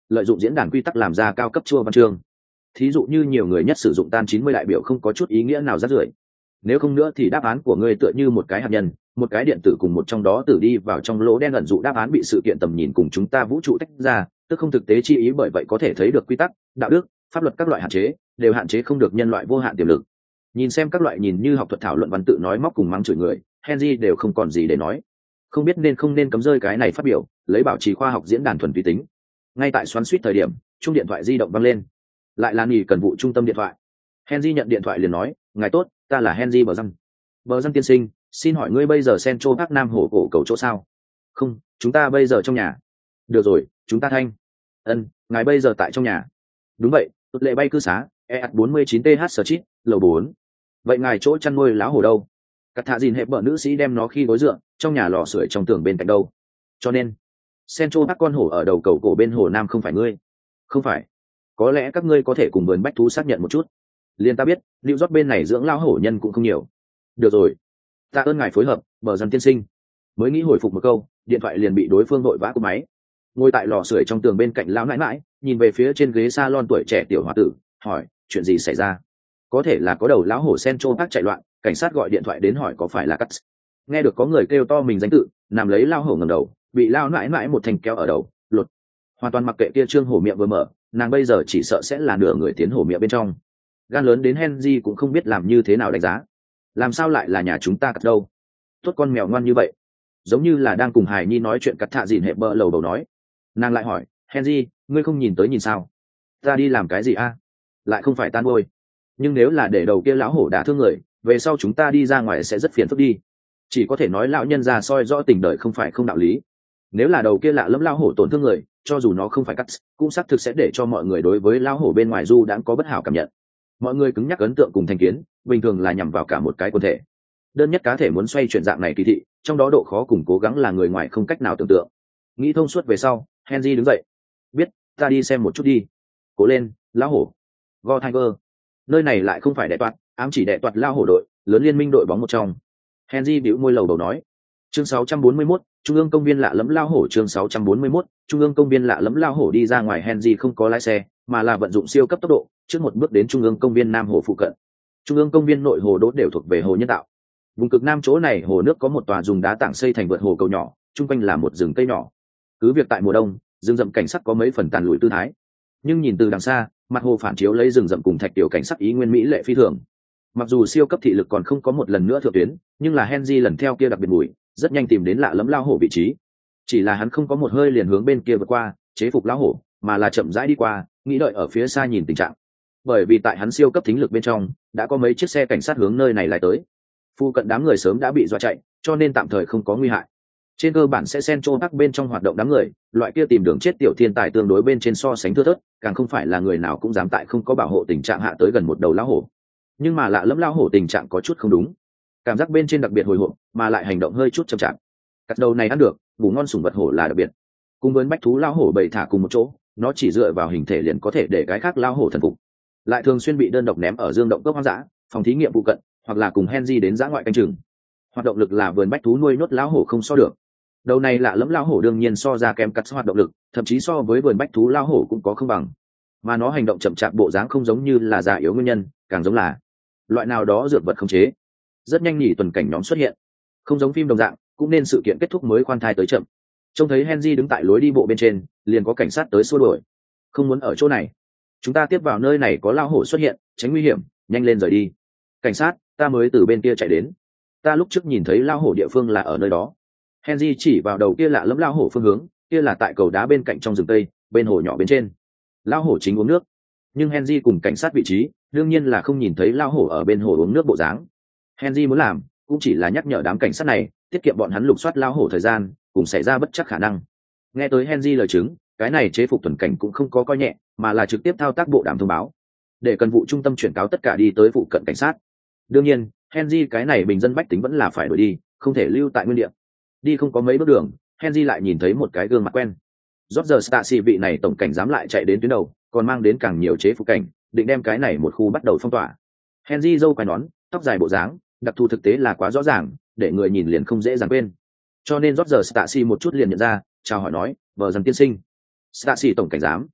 lợi dụng diễn đàn quy tắc làm ra cao cấp chua văn chương. Thí dụ như nhiều người nhất sử dụng tan 90 đại biểu không có chút ý nghĩa nào rác rưởi. Nếu không nữa thì đáp án của ngươi tựa như một cái hạt nhân, một cái điện tử cùng một trong đó tử đi vào trong lỗ đen ẩn dụ đáp án bị sự kiện tầm nhìn cùng chúng ta vũ trụ tách ra, tức không thực tế chi ý, bởi vậy có thể thấy được quy tắc, đạo đức, pháp luật các loại hạn chế đều hạn chế không được nhân loại vô hạn tiềm lực. Nhìn xem các loại nhìn như học thuật thảo luận văn tự nói móc cùng mắng chửi người, Henry đều không còn gì để nói. Không biết nên không nên cấm rơi cái này phát biểu, lấy bảo trì khoa học diễn đàn thuần túy tính. Ngay tại xoắn suýt thời điểm, chuông điện thoại di động vang lên. Lại là nghỉ cần vụ trung tâm điện thoại. Henry nhận điện thoại liền nói, ngài tốt, ta là Henry bờ răng. Bờ răng tiên sinh, xin hỏi ngươi bây giờ Central Park Nam Hồ cổ cầu chỗ sao? Không, chúng ta bây giờ trong nhà. Được rồi, chúng ta thanh. Ngài bây giờ tại trong nhà. Đúng vậy, tốt lệ bay cư xá, EH49TH Street, lầu 4. Vậy ngài chỗ chăn nuôi lão hổ đâu? Cắt thạ dìn hẹp bợ nữ sĩ đem nó khi gối dựa, trong nhà lò sưởi trong tường bên cạnh đâu. Cho nên, Central Park con hổ ở đầu cầu cổ bên hồ Nam không phải ngươi. Không phải. Có lẽ các ngươi có thể cùng vườn bách thú xác nhận một chút. Liên ta biết, New York bên này dưỡng lão hổ nhân cũng không nhiều. Được rồi. Tạ ơn ngài phối hợp, bờ dân tiên sinh. Mới nghĩ hồi phục một câu, điện thoại liền bị đối phương vội vã cúp máy. Ngồi tại lò sưởi trong tường bên cạnh lão nãi nãi, nhìn về phía trên ghế salon tuổi trẻ tiểu hòa tử, hỏi, chuyện gì xảy ra? Có thể là có đầu lão hổ Central Park chạy loạn, cảnh sát gọi điện thoại đến hỏi có phải là cắt. Nghe được có người kêu to mình danh tự, nằm lấy lão hổ ngẩng đầu, bị lão nãi nãi một thành kéo ở đầu, lột. Hoàn toàn mặc kệ kia trương hổ miệng vừa mở, nàng bây giờ chỉ sợ sẽ là nửa người tiến hổ miệng bên trong. Gan lớn đến Henry cũng không biết làm như thế nào đánh giá. Làm sao lại là nhà chúng ta cắt đâu? Tốt con mèo ngoan như vậy. Giống như là đang cùng Hải Nhi nói chuyện cắt thạ dìn hệ bợ lầu đầu nói. Nàng lại hỏi, Henry, ngươi không nhìn tới nhìn sao? Ta đi làm cái gì a? Lại không phải tan bôi. Nhưng nếu là để đầu kia lão hổ đả thương người, về sau chúng ta đi ra ngoài sẽ rất phiền phức đi. Chỉ có thể nói lão nhân ra soi rõ tình đời không phải không đạo lý. Nếu là đầu kia lạ lẫm lão hổ tổn thương người, cho dù nó không phải cắt, cũng xác thực sẽ để cho mọi người đối với lão hổ bên ngoài du đãng có bất hảo cảm nhận. Mọi người cứng nhắc ấn tượng cùng thành kiến, bình thường là nhằm vào cả một cái quần thể. Đơn nhất cá thể muốn xoay chuyển dạng này kỳ thị, trong đó độ khó cùng cố gắng là người ngoài không cách nào tưởng tượng. Nghĩ thông suốt về sau, Henry đứng dậy. Biết, ta đi xem một chút đi. Cố lên, lão hổ. Go Tiger. Nơi này lại không phải đệ toạt, ám chỉ đệ toạt lão hổ đội, lớn liên minh đội bóng một trong. Henry bĩu môi lầu đầu nói. Chương 641, Trung ương công viên lạ lẫm lão hổ. Chương 641, Trung ương công viên lạ lẫm lão hổ. Đi ra ngoài Henry không có lái xe, mà là vận dụng siêu cấp tốc độ, trước một bước đến Trung ương công viên Nam Hồ phụ cận. Trung ương công viên nội hồ đốt đều thuộc về hồ nhân tạo. Vùng cực nam chỗ này hồ nước có một tòa dùng đá tảng xây thành vượt hồ cầu nhỏ, chung quanh là một rừng cây nhỏ. Cứ việc tại mùa đông, rừng rậm cảnh sắc có mấy phần tàn lụi tư thái, nhưng nhìn từ đằng xa, mặt hồ phản chiếu lấy rừng rậm cùng thạch tiểu cảnh sắc ý nguyên mỹ lệ phi thường. Mặc dù siêu cấp thị lực còn không có một lần nữa thượng tuyến, nhưng là Henry lần theo kia đặc biệt mùi, rất nhanh tìm đến lạ lẫm lao hổ vị trí. Chỉ là hắn không có một hơi liền hướng bên kia vượt qua, chế phục lao hổ, mà là chậm rãi đi qua, nghĩ đợi ở phía xa nhìn tình trạng. Bởi vì tại hắn siêu cấp thính lực bên trong, đã có mấy chiếc xe cảnh sát hướng nơi này lại tới. Phu cận đám người sớm đã bị dọa chạy, cho nên tạm thời không có nguy hại. Trên cơ bản sẽ Central Park bên trong hoạt động đám người, loại kia tìm đường chết tiểu thiên tài tương đối bên trên so sánh thưa thớt, càng không phải là người nào cũng dám tại không có bảo hộ tình trạng hạ tới gần một đầu lão hổ. Nhưng mà lạ lẫm lão hổ tình trạng có chút không đúng, cảm giác bên trên đặc biệt hồi hộp, mà lại hành động hơi chút chậm chạp. Cắt đầu này ăn được, ngủ ngon sủng vật hổ là đặc biệt. Cùng với bách thú lão hổ bầy thả cùng một chỗ, nó chỉ dựa vào hình thể liền có thể để cái khác lão hổ thần phục. Lại thường xuyên bị đơn độc ném ở dương động cốc hoang dã, phòng thí nghiệm phụ cận, hoặc là cùng Henry đến dã ngoại canh chừng. Hoạt động lực là vườn bách thú nuôi nhốt lão hổ không so được. Đầu này lạ lẫm lão hổ đương nhiên so ra kém cắt hoạt động lực, thậm chí so với vườn bách thú lão hổ cũng có không bằng. Mà nó hành động chậm chạp bộ dáng không giống như là già yếu nguyên nhân, càng giống là loại nào đó dược vật khống chế. Rất nhanh nhỉ tuần cảnh nhóm xuất hiện, không giống phim đồng dạng, cũng nên sự kiện kết thúc mới khoan thai tới chậm. Trông thấy Henry đứng tại lối đi bộ bên trên, liền có cảnh sát tới xua đuổi. Không muốn ở chỗ này, chúng ta tiếp vào nơi này có lão hổ xuất hiện, tránh nguy hiểm, nhanh lên rời đi. Cảnh sát, ta mới từ bên kia chạy đến, ta lúc trước nhìn thấy lão hổ địa phương là ở nơi đó. Henry chỉ vào đầu kia lạ lẫm lão hổ phương hướng, kia là tại cầu đá bên cạnh trong rừng tây, bên hồ nhỏ bên trên. Lão hổ chính uống nước, nhưng Henry cùng cảnh sát vị trí, đương nhiên là không nhìn thấy lão hổ ở bên hồ uống nước bộ dáng. Henry muốn làm, cũng chỉ là nhắc nhở đám cảnh sát này, tiết kiệm bọn hắn lục soát lão hổ thời gian, cùng xảy ra bất chắc khả năng. Nghe tới Henry lời chứng, cái này chế phục tuần cảnh cũng không có coi nhẹ, mà là trực tiếp thao tác bộ đàm thông báo, để cần vụ trung tâm chuyển cáo tất cả đi tới phụ cận cảnh sát. Đương nhiên, Henry cái này bình dân bách tính vẫn là phải đuổi đi, không thể lưu tại nguyên địa. Đi không có mấy bước đường, Henry lại nhìn thấy một cái gương mặt quen. Roger Stacy vị này tổng cảnh dám lại chạy đến tuyến đầu, còn mang đến càng nhiều chế phục cảnh, định đem cái này một khu bắt đầu phong tỏa. Henry râu quai nón, tóc dài bộ dáng, đặc thù thực tế là quá rõ ràng, để người nhìn liền không dễ dàng quên. Cho nên Roger Stacy một chút liền nhận ra, chào hỏi nói, "Vợ dần tiên sinh." Stacy tổng cảnh giám,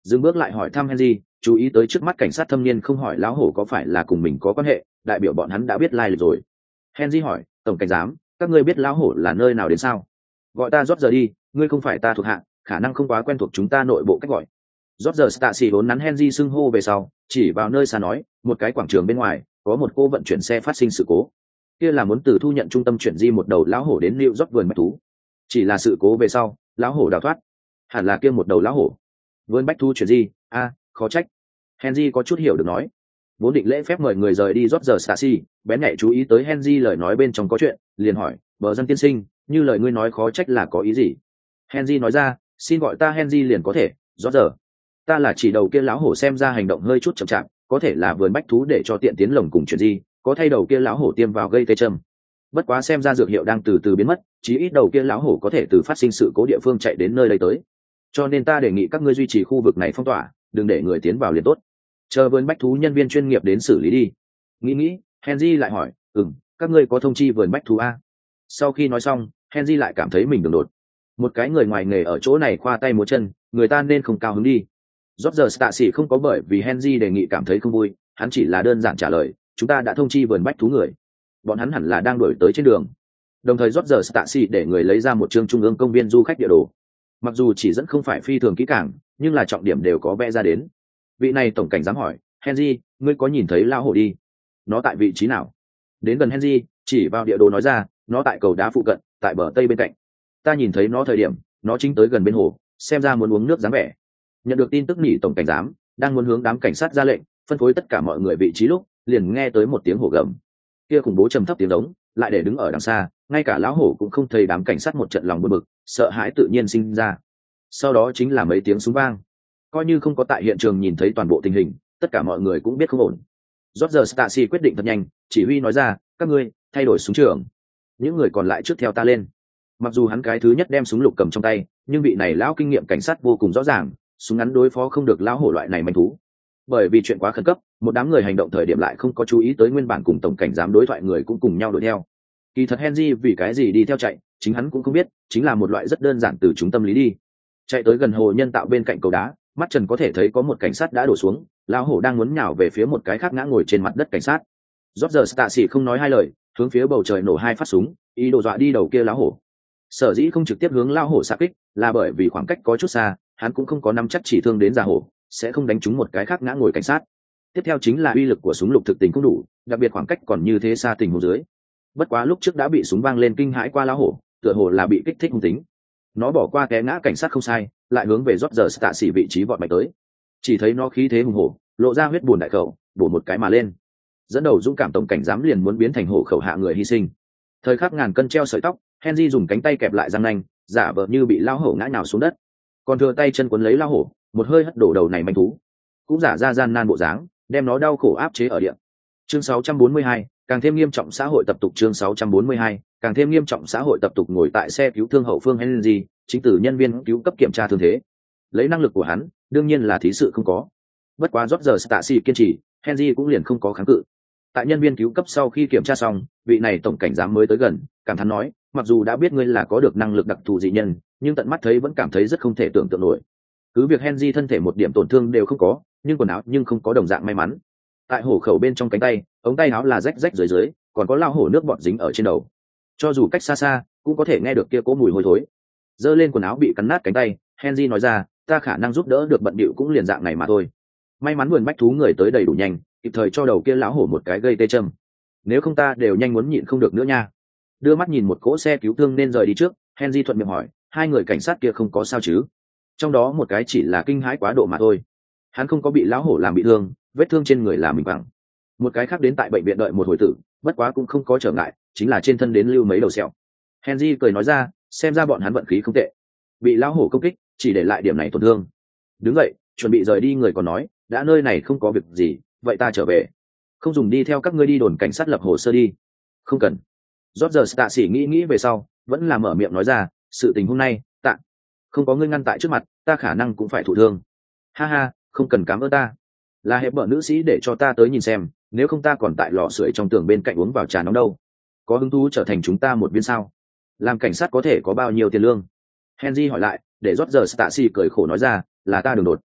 dừng bước lại hỏi thăm Henry, chú ý tới trước mắt cảnh sát thâm niên không hỏi lão hổ có phải là cùng mình có quan hệ, đại biểu bọn hắn đã biết lai lịch rồi. Henry hỏi, tổng cảnh giám, các ngươi biết lão hổ là nơi nào đến sao? Gọi ta rót giờ đi, ngươi không phải ta thuộc hạ, khả năng không quá quen thuộc chúng ta nội bộ cách gọi. Rót giờ Stacey vốn nắn Henry xưng hô về sau, chỉ vào nơi xa nói, một cái quảng trường bên ngoài có một cô vận chuyển xe phát sinh sự cố, kia là muốn từ thu nhận trung tâm chuyển di một đầu lão hổ đến New York vườn bách thú. Chỉ là sự cố về sau, lão hổ đào thoát, hẳn là kia một đầu lão hổ. Vườn bách thú chuyển di, khó trách. Henry có chút hiểu được nói, vốn định lễ phép mời người rời đi rót giờ Stacey, bén nhạy chú ý tới Henry lời nói bên trong có chuyện, liền hỏi, bờ dân tiên sinh, như lời ngươi nói khó trách là có ý gì? Henry nói ra, xin gọi ta Henry liền có thể, rót giờ. Ta là chỉ đầu kia lão hổ xem ra hành động hơi chút chậm chạp, có thể là vườn bách thú để cho tiện tiến lồng cùng chuyển di, có thay đầu kia lão hổ tiêm vào gây tê châm. Bất quá xem ra dược hiệu đang từ từ biến mất, chí ít đầu kia lão hổ có thể từ phát sinh sự cố địa phương chạy đến nơi đây tới. Cho nên ta đề nghị các ngươi duy trì khu vực này phong tỏa, đừng để người tiến vào liền tốt. Chờ vườn bách thú nhân viên chuyên nghiệp đến xử lý đi. Nghĩ, Henry lại hỏi, các ngươi có thông chi vườn bách thú a? Sau khi nói xong, Henry lại cảm thấy mình đường đột. Một cái người ngoài nghề ở chỗ này khoa tay múa chân, người ta nên không cao hứng đi. Roger Stacey không có bởi vì Henry đề nghị cảm thấy không vui, hắn chỉ là đơn giản trả lời, chúng ta đã thông chi vườn bách thú người. Bọn hắn hẳn là đang đuổi tới trên đường. Đồng thời Roger Stacey để người lấy ra một chương trung ương công viên du khách địa đồ. Mặc dù chỉ dẫn không phải phi thường kỹ càng, nhưng là trọng điểm đều có vẽ ra đến. Vị này tổng cảnh dám hỏi, Henry, ngươi có nhìn thấy lao hổ đi? Nó tại vị trí nào? Đến gần Henry, chỉ vào địa đồ nói ra, nó tại cầu đá phụ cận, tại bờ tây bên cạnh. Ta nhìn thấy nó thời điểm, nó chính tới gần bên hồ, xem ra muốn uống nước dáng vẻ. Nhận được tin tức nỉ tổng cảnh giám đang muốn hướng đám cảnh sát ra lệnh phân phối tất cả mọi người vị trí lúc liền nghe tới một tiếng hổ gầm, kia khủng bố trầm thấp tiếng giống lại để đứng ở đằng xa, ngay cả lão hổ cũng không thấy đám cảnh sát một trận lòng buồn bực sợ hãi tự nhiên sinh ra. Sau đó chính là mấy tiếng súng vang, coi như không có tại hiện trường nhìn thấy toàn bộ tình hình, tất cả mọi người cũng biết không ổn. Roger Stacey quyết định thật nhanh, chỉ huy nói ra, các ngươi thay đổi súng trường, những người còn lại trước theo ta lên. Mặc dù hắn cái thứ nhất đem súng lục cầm trong tay, nhưng vị này lão kinh nghiệm cảnh sát vô cùng rõ ràng, súng ngắn đối phó không được lão hổ loại này manh thú. Bởi vì chuyện quá khẩn cấp, một đám người hành động thời điểm lại không có chú ý tới nguyên bản cùng tổng cảnh giám đối thoại người cũng cùng nhau đuổi theo. Kỳ thật Henry vì cái gì đi theo chạy, chính hắn cũng không biết, chính là một loại rất đơn giản từ chúng tâm lý đi. Chạy tới gần hồ nhân tạo bên cạnh cầu đá, mắt trần có thể thấy có một cảnh sát đã đổ xuống, lão hổ đang muốn nhào về phía một cái khác ngã ngồi trên mặt đất cảnh sát. Roger Stacey không nói hai lời, hướng phía bầu trời nổ hai phát súng, ý đồ dọa đi đầu kia lão hổ. Sở dĩ không trực tiếp hướng lão hổ xạ kích, là bởi vì khoảng cách có chút xa, hắn cũng không có nắm chắc chỉ thương đến già hổ, sẽ không đánh trúng một cái khác ngã ngồi cảnh sát. Tiếp theo chính là uy lực của súng lục thực tình không đủ, đặc biệt khoảng cách còn như thế xa tình huống dưới. Bất quá lúc trước đã bị súng vang lên kinh hãi qua lão hổ, tựa hồ là bị kích thích hung tính. Nó bỏ qua té ngã cảnh sát không sai, lại hướng về Roger Stacey vị trí vọt mạnh tới. Chỉ thấy nó khí thế hùng hổ, lộ ra huyết buồn đại khẩu, bổ một cái mà lên. Dẫn đầu dũng cảm tổng cảnh giám liền muốn biến thành hổ khẩu hạ người hy sinh. Thời khắc ngàn cân treo sợi tóc, Henry dùng cánh tay kẹp lại răng nanh, giả vờ như bị lao hổ ngã nhào xuống đất, còn thừa tay chân cuốn lấy lao hổ, một hơi hất đổ đầu này manh thú, cũng giả ra gian nan bộ dáng, đem nó đau khổ áp chế ở địa. Chương 642, càng thêm nghiêm trọng xã hội tập tục. Chương 642, càng thêm nghiêm trọng xã hội tập tục. Ngồi tại xe cứu thương hậu phương Henry, chính tử nhân viên cứu cấp kiểm tra thương thế. Lấy năng lực của hắn, đương nhiên là thí sự không có. Bất quá Roger Stacey kiên trì, Henry cũng liền không có kháng cự. Tại nhân viên cứu cấp sau khi kiểm tra xong, vị này tổng cảnh giám mới tới gần, cảm thán nói, mặc dù đã biết ngươi là có được năng lực đặc thù dị nhân, nhưng tận mắt thấy vẫn cảm thấy rất không thể tưởng tượng nổi. Cứ việc Henry thân thể một điểm tổn thương đều không có, nhưng quần áo nhưng không có đồng dạng may mắn. Tại hổ khẩu bên trong cánh tay, ống tay áo là rách rách dưới dưới, còn có lao hổ nước bọt dính ở trên đầu. Cho dù cách xa xa, cũng có thể nghe được kia cố mùi hôi thối. Giơ lên quần áo bị cắn nát cánh tay, Henry nói ra, ta khả năng giúp đỡ được bận bịu cũng liền dạng này mà thôi. May mắn vườn bách thú người tới đầy đủ nhanh, kịp thời cho đầu kia lão hổ một cái gây tê châm. Nếu không ta đều nhanh muốn nhịn không được nữa nha. Đưa mắt nhìn một cỗ xe cứu thương nên rời đi trước, Henry thuận miệng hỏi, hai người cảnh sát kia không có sao chứ? Trong đó một cái chỉ là kinh hãi quá độ mà thôi, hắn không có bị lão hổ làm bị thương, vết thương trên người là mình bằng. Một cái khác đến tại bệnh viện đợi một hồi tử, bất quá cũng không có trở ngại, chính là trên thân đến lưu mấy đầu sẹo. Henry cười nói ra, xem ra bọn hắn vận khí không tệ, bị lão hổ công kích chỉ để lại điểm này tổn thương. Đứng vậy, chuẩn bị rời đi người còn nói, đã nơi này không có việc gì, vậy ta trở về, không dùng đi theo các ngươi đi đồn cảnh sát lập hồ sơ đi. Không cần. Roger Stacey nghĩ về sau, vẫn là mở miệng nói ra, sự tình hôm nay, tạ, không có ngươi ngăn tại trước mặt, ta khả năng cũng phải thụ thương. Ha ha, không cần cảm ơn ta, là hẹp bợ nữ sĩ để cho ta tới nhìn xem, nếu không ta còn tại lò sưởi trong tường bên cạnh uống vào trà nóng đâu. Có hứng thú trở thành chúng ta một viên sao? Làm cảnh sát có thể có bao nhiêu tiền lương? Henry hỏi lại, để Roger Stacey cười khổ nói ra, là ta đường đột.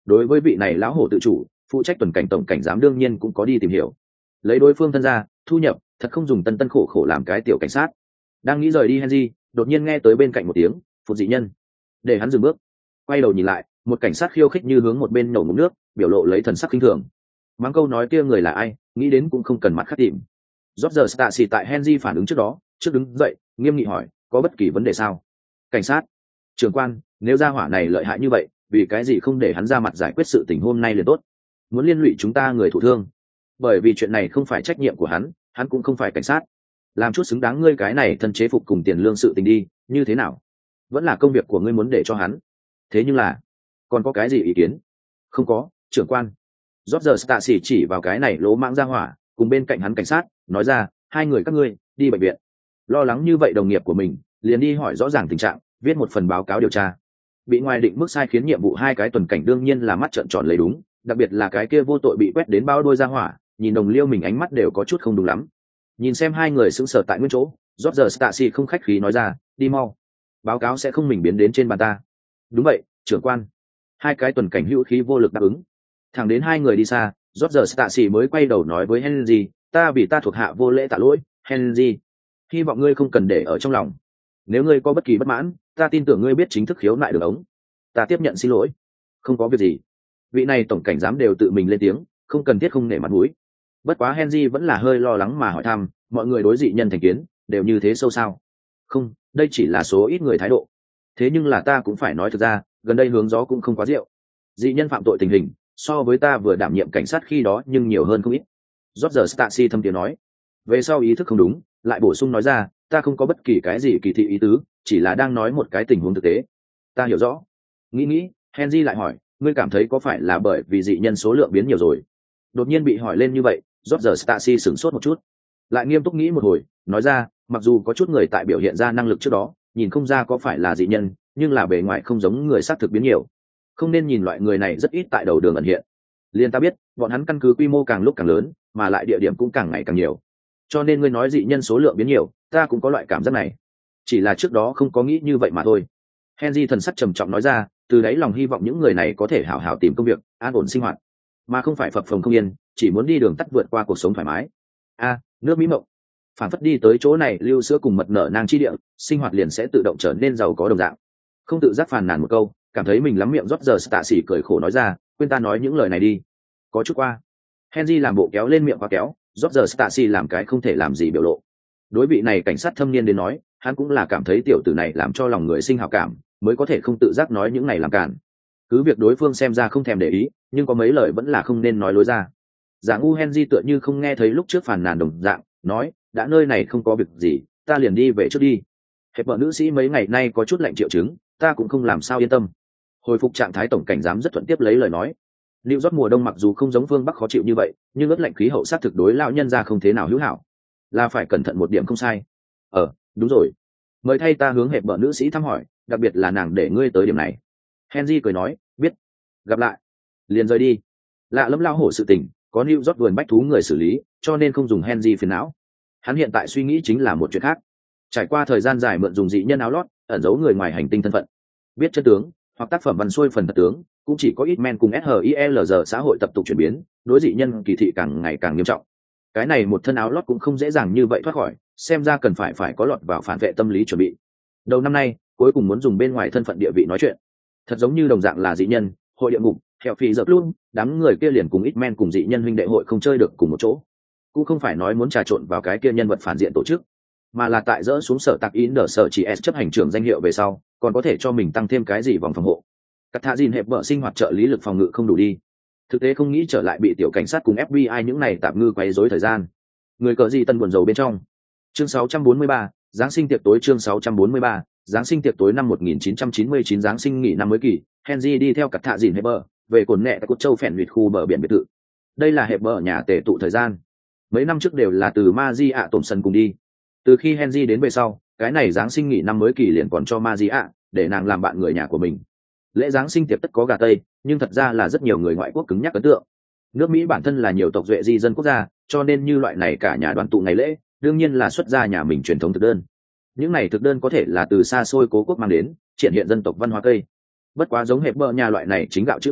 đối với vị này lão hổ tự chủ phụ trách tuần cảnh tổng cảnh giám đương nhiên cũng có đi tìm hiểu, lấy đối phương thân ra thu nhập thật không dùng tân tân khổ khổ làm cái tiểu cảnh sát. Đang nghĩ rời đi Henry đột nhiên nghe tới bên cạnh một tiếng phụt dị nhân, để hắn dừng bước, quay đầu nhìn lại, một cảnh sát khiêu khích như hướng một bên nổ ngụm nước, biểu lộ lấy thần sắc khinh thường. Mắng câu nói kia người là ai, nghĩ đến cũng không cần mặt khắc tìm. Roger Stacy tại Henry phản ứng trước đó, trước đứng dậy, nghiêm nghị hỏi, có bất kỳ vấn đề sao? Cảnh sát, trưởng quan, nếu gia hỏa này lợi hại như vậy, vì cái gì không để hắn ra mặt giải quyết sự tình hôm nay liền tốt? Muốn liên lụy chúng ta người thụ thương? Bởi vì chuyện này không phải trách nhiệm của hắn cũng không phải cảnh sát. Làm chút xứng đáng ngươi cái này thân chế phục cùng tiền lương sự tình đi, như thế nào? Vẫn là công việc của ngươi muốn để cho hắn. Thế nhưng là, còn có cái gì ý kiến? Không có, trưởng quan. Roger Stacy chỉ vào cái này lỗ mãng ra hỏa, cùng bên cạnh hắn cảnh sát, nói ra, hai người các ngươi đi bệnh viện. Lo lắng như vậy đồng nghiệp của mình, liền đi hỏi rõ ràng tình trạng, viết một phần báo cáo điều tra. Bị ngoài định mức sai khiến nhiệm vụ hai cái tuần cảnh đương nhiên là mắt trợn tròn lấy đúng, đặc biệt là cái kia vô tội bị quét đến bao đôi ra hỏa, nhìn đồng liêu mình ánh mắt đều có chút không đúng lắm. Nhìn xem hai người sững sờ tại nguyên chỗ, Roger Stacy không khách khí nói ra, đi mau, báo cáo sẽ không mình biến đến trên bàn ta. Đúng vậy, trưởng quan. Hai cái tuần cảnh hữu khí vô lực đáp ứng. Thẳng đến hai người đi xa, Roger Stacy mới quay đầu nói với Henry, ta vì ta thuộc hạ vô lễ tạ lỗi, Henry. Hy vọng ngươi không cần để ở trong lòng. Nếu ngươi có bất kỳ bất mãn, ta tin tưởng ngươi biết chính thức khiếu nại đường ống. Ta tiếp nhận xin lỗi. Không có việc gì. Vị này tổng cảnh giám đều tự mình lên tiếng, không cần thiết không nể mặt mũi. Bất quá Henry vẫn là hơi lo lắng mà hỏi thăm, mọi người đối dị nhân thành kiến đều như thế sâu sao? Không, đây chỉ là số ít người thái độ. Thế nhưng là ta cũng phải nói thực ra, gần đây hướng gió cũng không quá rượu. Dị nhân phạm tội tình hình, so với ta vừa đảm nhiệm cảnh sát khi đó nhưng nhiều hơn không ít. Roger Stacy thâm tiếng nói. Về sau ý thức không đúng, lại bổ sung nói ra, ta không có bất kỳ cái gì kỳ thị ý tứ, chỉ là đang nói một cái tình huống thực tế. Ta hiểu rõ. Nghĩ, Henry lại hỏi, ngươi cảm thấy có phải là bởi vì dị nhân số lượng biến nhiều rồi? Đột nhiên bị hỏi lên như vậy, Roger Stacy sửng sốt một chút, lại nghiêm túc nghĩ một hồi, nói ra, mặc dù có chút người tại biểu hiện ra năng lực trước đó, nhìn không ra có phải là dị nhân, nhưng là bề ngoài không giống người xác thực biến nhiều. Không nên nhìn loại người này rất ít tại đầu đường ẩn hiện. Liên ta biết, bọn hắn căn cứ quy mô càng lúc càng lớn, mà lại địa điểm cũng càng ngày càng nhiều. Cho nên ngươi nói dị nhân số lượng biến nhiều, ta cũng có loại cảm giác này. Chỉ là trước đó không có nghĩ như vậy mà thôi. Henry thần sắc trầm trọng nói ra, từ đấy lòng hy vọng những người này có thể hảo hảo tìm công việc, an ổn sinh hoạt, mà không phải phập phồng không yên, chỉ muốn đi đường tắt vượt qua cuộc sống thoải mái. Nước Mỹ mộng. Phản phất đi tới chỗ này lưu sữa cùng mật nở nang chi địa, sinh hoạt liền sẽ tự động trở nên giàu có đồng dạng. Không tự giác phàn nàn một câu, cảm thấy mình lắm miệng, rót giờ Stacy cười khổ nói ra, quên ta nói những lời này đi. Có chút qua. Henry làm bộ kéo lên miệng qua kéo, rót giờ Stacy làm cái không thể làm gì biểu lộ. Đối vị này cảnh sát thâm niên đến nói, hắn cũng là cảm thấy tiểu tử này làm cho lòng người sinh hảo cảm, mới có thể không tự giác nói những này làm cản. Cứ việc đối phương xem ra không thèm để ý, nhưng có mấy lời vẫn là không nên nói lối ra. Giả ngu Henry tựa như không nghe thấy lúc trước phàn nàn đồng dạng, nói, đã nơi này không có việc gì, ta liền đi về trước đi. Hẹp vợ nữ sĩ mấy ngày nay có chút lạnh triệu chứng, ta cũng không làm sao yên tâm. Hồi phục trạng thái tổng cảnh giám rất thuận tiếp lấy lời nói. New York mùa đông mặc dù không giống phương Bắc khó chịu như vậy, nhưng ớt lạnh khí hậu sát thực đối lão nhân ra không thế nào hữu hảo. Là phải cẩn thận một điểm không sai. Đúng rồi. Mời thay ta hướng hẹp vợ nữ sĩ thăm hỏi, đặc biệt là nàng để ngươi tới điểm này. Henry cười nói, biết. Gặp lại. Liền rời đi. Lạ lẫm lao hổ sự tình, có New York vườn bách thú người xử lý, cho nên không dùng Henry phiền não. Hắn hiện tại suy nghĩ chính là một chuyện khác. Trải qua thời gian dài mượn dùng dị nhân áo lót, ẩn giấu người ngoài hành tinh thân phận. Biết chân tướng, hoặc tác phẩm văn xuôi phần thật tướng, cũng chỉ có ít men cùng SHILG xã hội tập tục chuyển biến, đối dị nhân kỳ thị càng ngày càng nghiêm trọng. Cái này một thân áo lót cũng không dễ dàng như vậy thoát khỏi, xem ra cần phải có lọt vào phản vệ tâm lý chuẩn bị. Đầu năm nay, cuối cùng muốn dùng bên ngoài thân phận địa vị nói chuyện. Thật giống như đồng dạng là dị nhân, hội địa ngục, hẹo phì giật luôn, đám người kia liền cùng ít men cùng dị nhân huynh đệ hội không chơi được cùng một chỗ. Cũng không phải nói muốn trà trộn vào cái kia nhân vật phản diện tổ chức, mà là tại dỡ xuống sở tạc in đờ sở chỉ s chấp hành trưởng danh hiệu về sau, còn có thể cho mình tăng thêm cái gì vòng phòng hộ. Cắt thạ dìn hẹp vợ sinh hoạt trợ lý lực phòng ngự không đủ đi. Thực tế không nghĩ trở lại bị tiểu cảnh sát cùng FBI những này tạm ngư quấy rối thời gian. Người cờ gì tân buồn rầu bên trong. Chương 643, Giáng sinh tiệc tối. Chương 643, Giáng sinh tiệc tối năm 1999. Giáng sinh nghỉ năm mới kỳ, Henry đi theo cắt thạ dìn hẹp vợ về cồn nẹ tại cốt châu phèn huyệt khu bờ biển biệt thự. Đây là hẹp vợ nhà tề tụ thời gian. Mấy năm trước đều là từ Maji ạ tổn sân cùng đi. Từ khi Henry đến về sau, cái này Giáng sinh nghỉ năm mới kỳ liền còn cho Maji ạ, để nàng làm bạn người nhà của mình. Lễ Giáng sinh tiệc tất có gà tây, nhưng thật ra là rất nhiều người ngoại quốc cứng nhắc ấn tượng. Nước Mỹ bản thân là nhiều tộc duệ di dân quốc gia, cho nên như loại này cả nhà đoàn tụ ngày lễ, đương nhiên là xuất ra nhà mình truyền thống thực đơn. Những này thực đơn có thể là từ xa xôi cố quốc mang đến, triển hiện dân tộc văn hóa cây. Bất quá giống hẹp bờ nhà loại này chính gạo chữ cờ,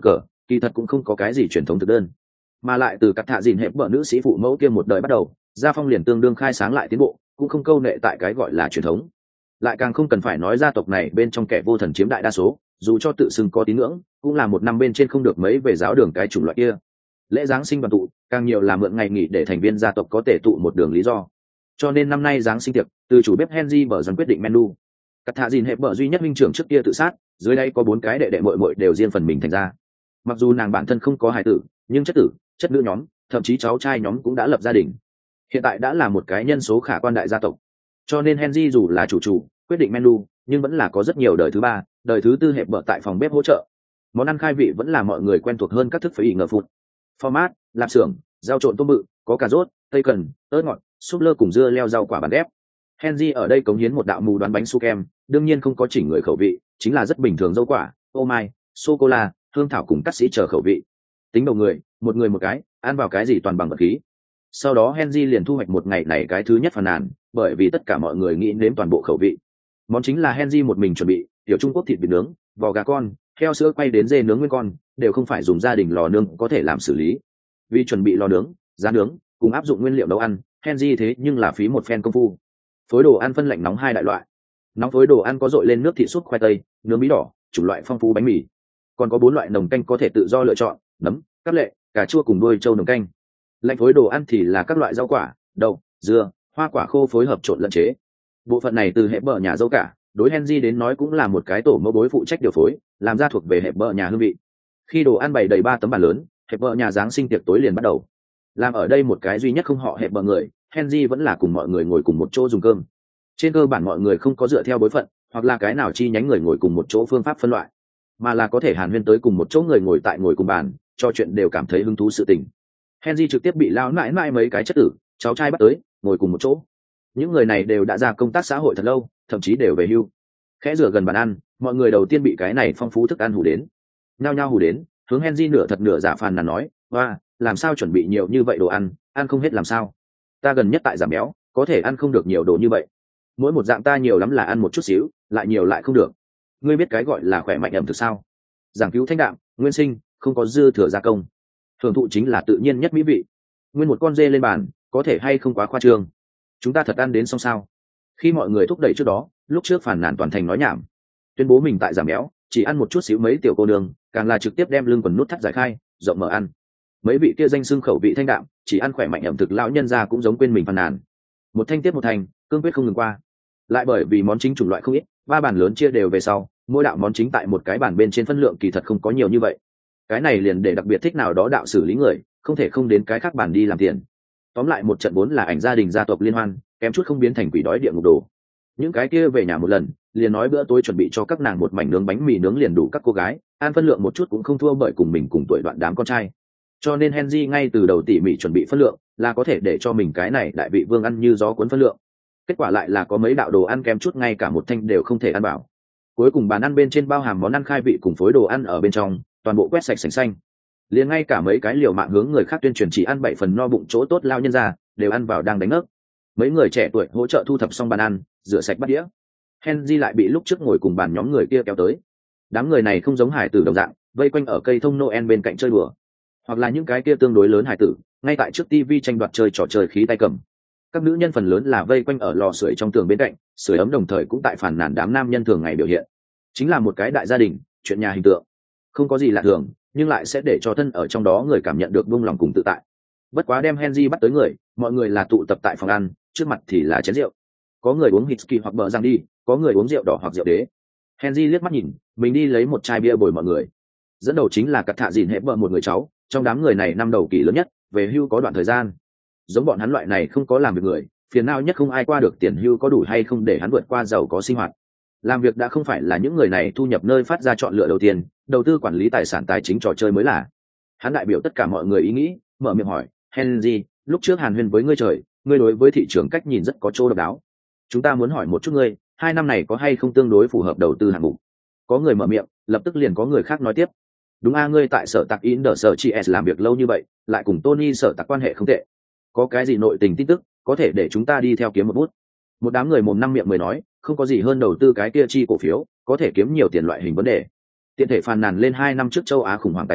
kỳ thật cũng không có cái gì truyền thống thực đơn, mà lại từ cắt thạ dìn hẹp bợ nữ sĩ phụ mẫu kia một đời bắt đầu, gia phong liền tương đương khai sáng lại tiến bộ, cũng không câu nệ tại cái gọi là truyền thống. Lại càng không cần phải nói gia tộc này bên trong kẻ vô thần chiếm đại đa số, dù cho tự xưng có tín ngưỡng cũng là một năm bên trên không được mấy về giáo đường cái chủng loại kia. Lễ giáng sinh đoàn tụ càng nhiều là mượn ngày nghỉ để thành viên gia tộc có thể tụ một đường lý do, cho nên năm nay giáng sinh tiệc từ chủ bếp Henry bở dần quyết định menu. Cắt thạ dìn hẹp bở duy nhất huynh trưởng trước kia tự sát, dưới đây có 4 cái đệ đệ muội muội đều riêng phần mình thành ra. Mặc dù nàng bản thân không có hài tử, nhưng chất tử chất nữ nhóm thậm chí cháu trai nhóm cũng đã lập gia đình, hiện tại đã là một cái nhân số khả quan đại gia tộc. Cho nên Henry dù là chủ quyết định menu, nhưng vẫn là có rất nhiều đời thứ 3, đời thứ 4 hẹp bở tại phòng bếp hỗ trợ. Món ăn khai vị vẫn là mọi người quen thuộc hơn các thức phải ỉ ngờ phụt, format, lạp xưởng, rau trộn tôm bự, có cà rốt, tây cần, ớt ngọt, súp lơ cùng dưa leo rau quả bàn ghép. Henry ở đây cống hiến một đạo mù đoán bánh su kem, đương nhiên không có chỉnh người khẩu vị, chính là rất bình thường dâu quả, ô mai, sô cô la, hương thảo cùng cắt sĩ chờ khẩu vị. Tính đầu người một cái, ăn vào cái gì toàn bằng vật khí. Sau đó Henry liền thu hoạch một ngày này cái thứ nhất phàn nàn, bởi vì tất cả mọi người nghĩ nếm toàn bộ khẩu vị. Món chính là Henry một mình chuẩn bị, tiểu Trung Quốc thịt vịt nướng, vò gà con, heo sữa quay đến dê nướng nguyên con, đều không phải dùng gia đình lò nướng có thể làm xử lý. Vì chuẩn bị lò nướng, giá nướng, cùng áp dụng nguyên liệu nấu ăn, Henry thế nhưng là phí một phen công phu. Phối đồ ăn phân lạnh nóng 2 đại loại. Nóng phối đồ ăn có dội lên nước thịt súp khoai tây, nướng bí đỏ, chủng loại phong phú bánh mì. Còn có 4 loại nồng canh có thể tự do lựa chọn, nấm, cắt lệ, cà chua cùng đuôi trâu nồng canh. Lạnh phối đồ ăn thì là các loại rau quả, đậu, dưa, hoa quả khô phối hợp trộn lẫn chế. Bộ phận này từ hệ bờ nhà dâu cả, đối Henry đến nói cũng là một cái tổ mẫu bối phụ trách điều phối, làm ra thuộc về hệ bờ nhà hương vị. Khi đồ ăn bày đầy 3 tấm bàn lớn, hệ bờ nhà giáng sinh tiệc tối liền bắt đầu. Làm ở đây một cái duy nhất không họ hệ bờ người, Henry vẫn là cùng mọi người ngồi cùng một chỗ dùng cơm. Trên cơ bản mọi người không có dựa theo bối phận, hoặc là cái nào chi nhánh người ngồi cùng một chỗ phương pháp phân loại, mà là có thể hàn huyên tới cùng một chỗ người ngồi cùng bàn, trò chuyện đều cảm thấy hứng thú sự tình. Henry trực tiếp bị lao mãi mấy cái chất tử, cháu trai bắt tới, ngồi cùng một chỗ. Những người này đều đã ra công tác xã hội thật lâu, thậm chí đều về hưu. Khẽ rửa gần bàn ăn, mọi người đầu tiên bị cái này phong phú thức ăn hù đến. Nhao nhao hù đến, hướng Henry nửa thật nửa giả phàn nàn nói, "Oa, làm sao chuẩn bị nhiều như vậy đồ ăn, ăn không hết làm sao? Ta gần nhất tại giảm béo, có thể ăn không được nhiều đồ như vậy. Mỗi một dạng ta nhiều lắm là ăn một chút xíu, lại nhiều lại không được. Ngươi biết cái gọi là khỏe mạnh ẩm thực sao? Giảng cứu thanh đạm, nguyên sinh, không có dư thừa gia công. Hưởng thụ chính là tự nhiên nhất mỹ vị. Nguyên một con dê lên bàn, có thể hay không quá khoa trương? Chúng ta thật ăn đến xong sao?" Khi mọi người thúc đẩy trước đó, lúc trước phản nàn toàn thành nói nhảm, tuyên bố mình tại giảm béo, chỉ ăn một chút xíu mấy tiểu cô nương, càng là trực tiếp đem lưng quần nút thắt giải khai, rộng mở ăn. Mấy vị kia danh xưng khẩu vị thanh đạm, chỉ ăn khỏe mạnh ẩm thực lão nhân gia cũng giống quên mình phàn nàn. Một thanh tiếp một thanh, cương quyết không ngừng qua. Lại bởi vì món chính chủng loại không ít, 3 bàn lớn chia đều về sau, mỗi đạo món chính tại một cái bàn bên trên phân lượng kỳ thật không có nhiều như vậy. Cái này liền để đặc biệt thích nào đó đạo xử lý người, không thể không đến cái khác bàn đi làm tiền. Tóm lại một trận vốn là ảnh gia đình gia tộc liên hoan, kém chút không biến thành quỷ đói địa ngục đồ. Những cái kia về nhà một lần, liền nói bữa tối chuẩn bị cho các nàng một mảnh nướng bánh mì nướng liền đủ các cô gái, ăn phân lượng một chút cũng không thua bởi cùng mình cùng tuổi đoạn đám con trai. Cho nên Henry ngay từ đầu tỉ mỉ chuẩn bị phân lượng, là có thể để cho mình cái này đại vị vương ăn như gió cuốn phân lượng. Kết quả lại là có mấy đạo đồ ăn kém chút ngay cả một thanh đều không thể ăn bảo. Cuối cùng bàn ăn bên trên bao hàm món ăn khai vị cùng phối đồ ăn ở bên trong, toàn bộ quét sạch sành xanh. Liền ngay cả mấy cái liều mạng hướng người khác tuyên truyền chỉ ăn 7 phần no bụng chỗ tốt lao nhân ra, đều ăn vào đang đánh ngất. Mấy người trẻ tuổi hỗ trợ thu thập xong bàn ăn, rửa sạch bát đĩa. Henry lại bị lúc trước ngồi cùng bàn nhóm người kia kéo tới. Đám người này không giống hải tử đồng dạng, vây quanh ở cây thông Noel bên cạnh chơi đùa, hoặc là những cái kia tương đối lớn hải tử, ngay tại trước TV tranh đoạt chơi trò chơi khí tay cầm. Các nữ nhân phần lớn là vây quanh ở lò sưởi trong tường bên cạnh, sưởi ấm đồng thời cũng tại phản nàn đám nam nhân thường ngày biểu hiện. Chính là một cái đại gia đình, chuyện nhà hình tượng. Không có gì lạ thường, nhưng lại sẽ để cho thân ở trong đó người cảm nhận được buông lòng cùng tự tại. Bất quá đem Henry bắt tới người, mọi người là tụ tập tại phòng ăn, trước mặt thì là chén rượu. Có người uống whisky hoặc bờ giang đi, có người uống rượu đỏ hoặc rượu đế. Henry liếc mắt nhìn, mình đi lấy một chai bia bồi mọi người. Dẫn đầu chính là cắt thạ dìn hệ bờ một người cháu, trong đám người này năm đầu kỳ lớn nhất, về hưu có đoạn thời gian. Giống bọn hắn loại này không có làm việc người, phiền não nhất không ai qua được tiền hưu có đủ hay không để hắn vượt qua giàu có sinh hoạt. Làm việc đã không phải là những người này thu nhập nơi phát ra chọn lựa đầu tiên, đầu tư quản lý tài sản tài chính trò chơi mới là. Hắn đại biểu tất cả mọi người ý nghĩ, mở miệng hỏi, Henry, lúc trước hàn huyên với ngươi trời, ngươi đối với thị trường cách nhìn rất có chỗ độc đáo. Chúng ta muốn hỏi một chút ngươi, 2 năm này có hay không tương đối phù hợp đầu tư hạng mục? Có người mở miệng, lập tức liền có người khác nói tiếp. Đúng a, ngươi tại sở tạc in đờ sở chị s làm việc lâu như vậy, lại cùng Tony sở tạc quan hệ không tệ. Có cái gì nội tình tin tức, có thể để chúng ta đi theo kiếm một bút. Một đám người mồm năm miệng mười nói, không có gì hơn đầu tư cái kia chi cổ phiếu, có thể kiếm nhiều tiền loại hình vấn đề. Tiện thể phàn nàn lên 2 năm trước châu Á khủng hoảng tài chính,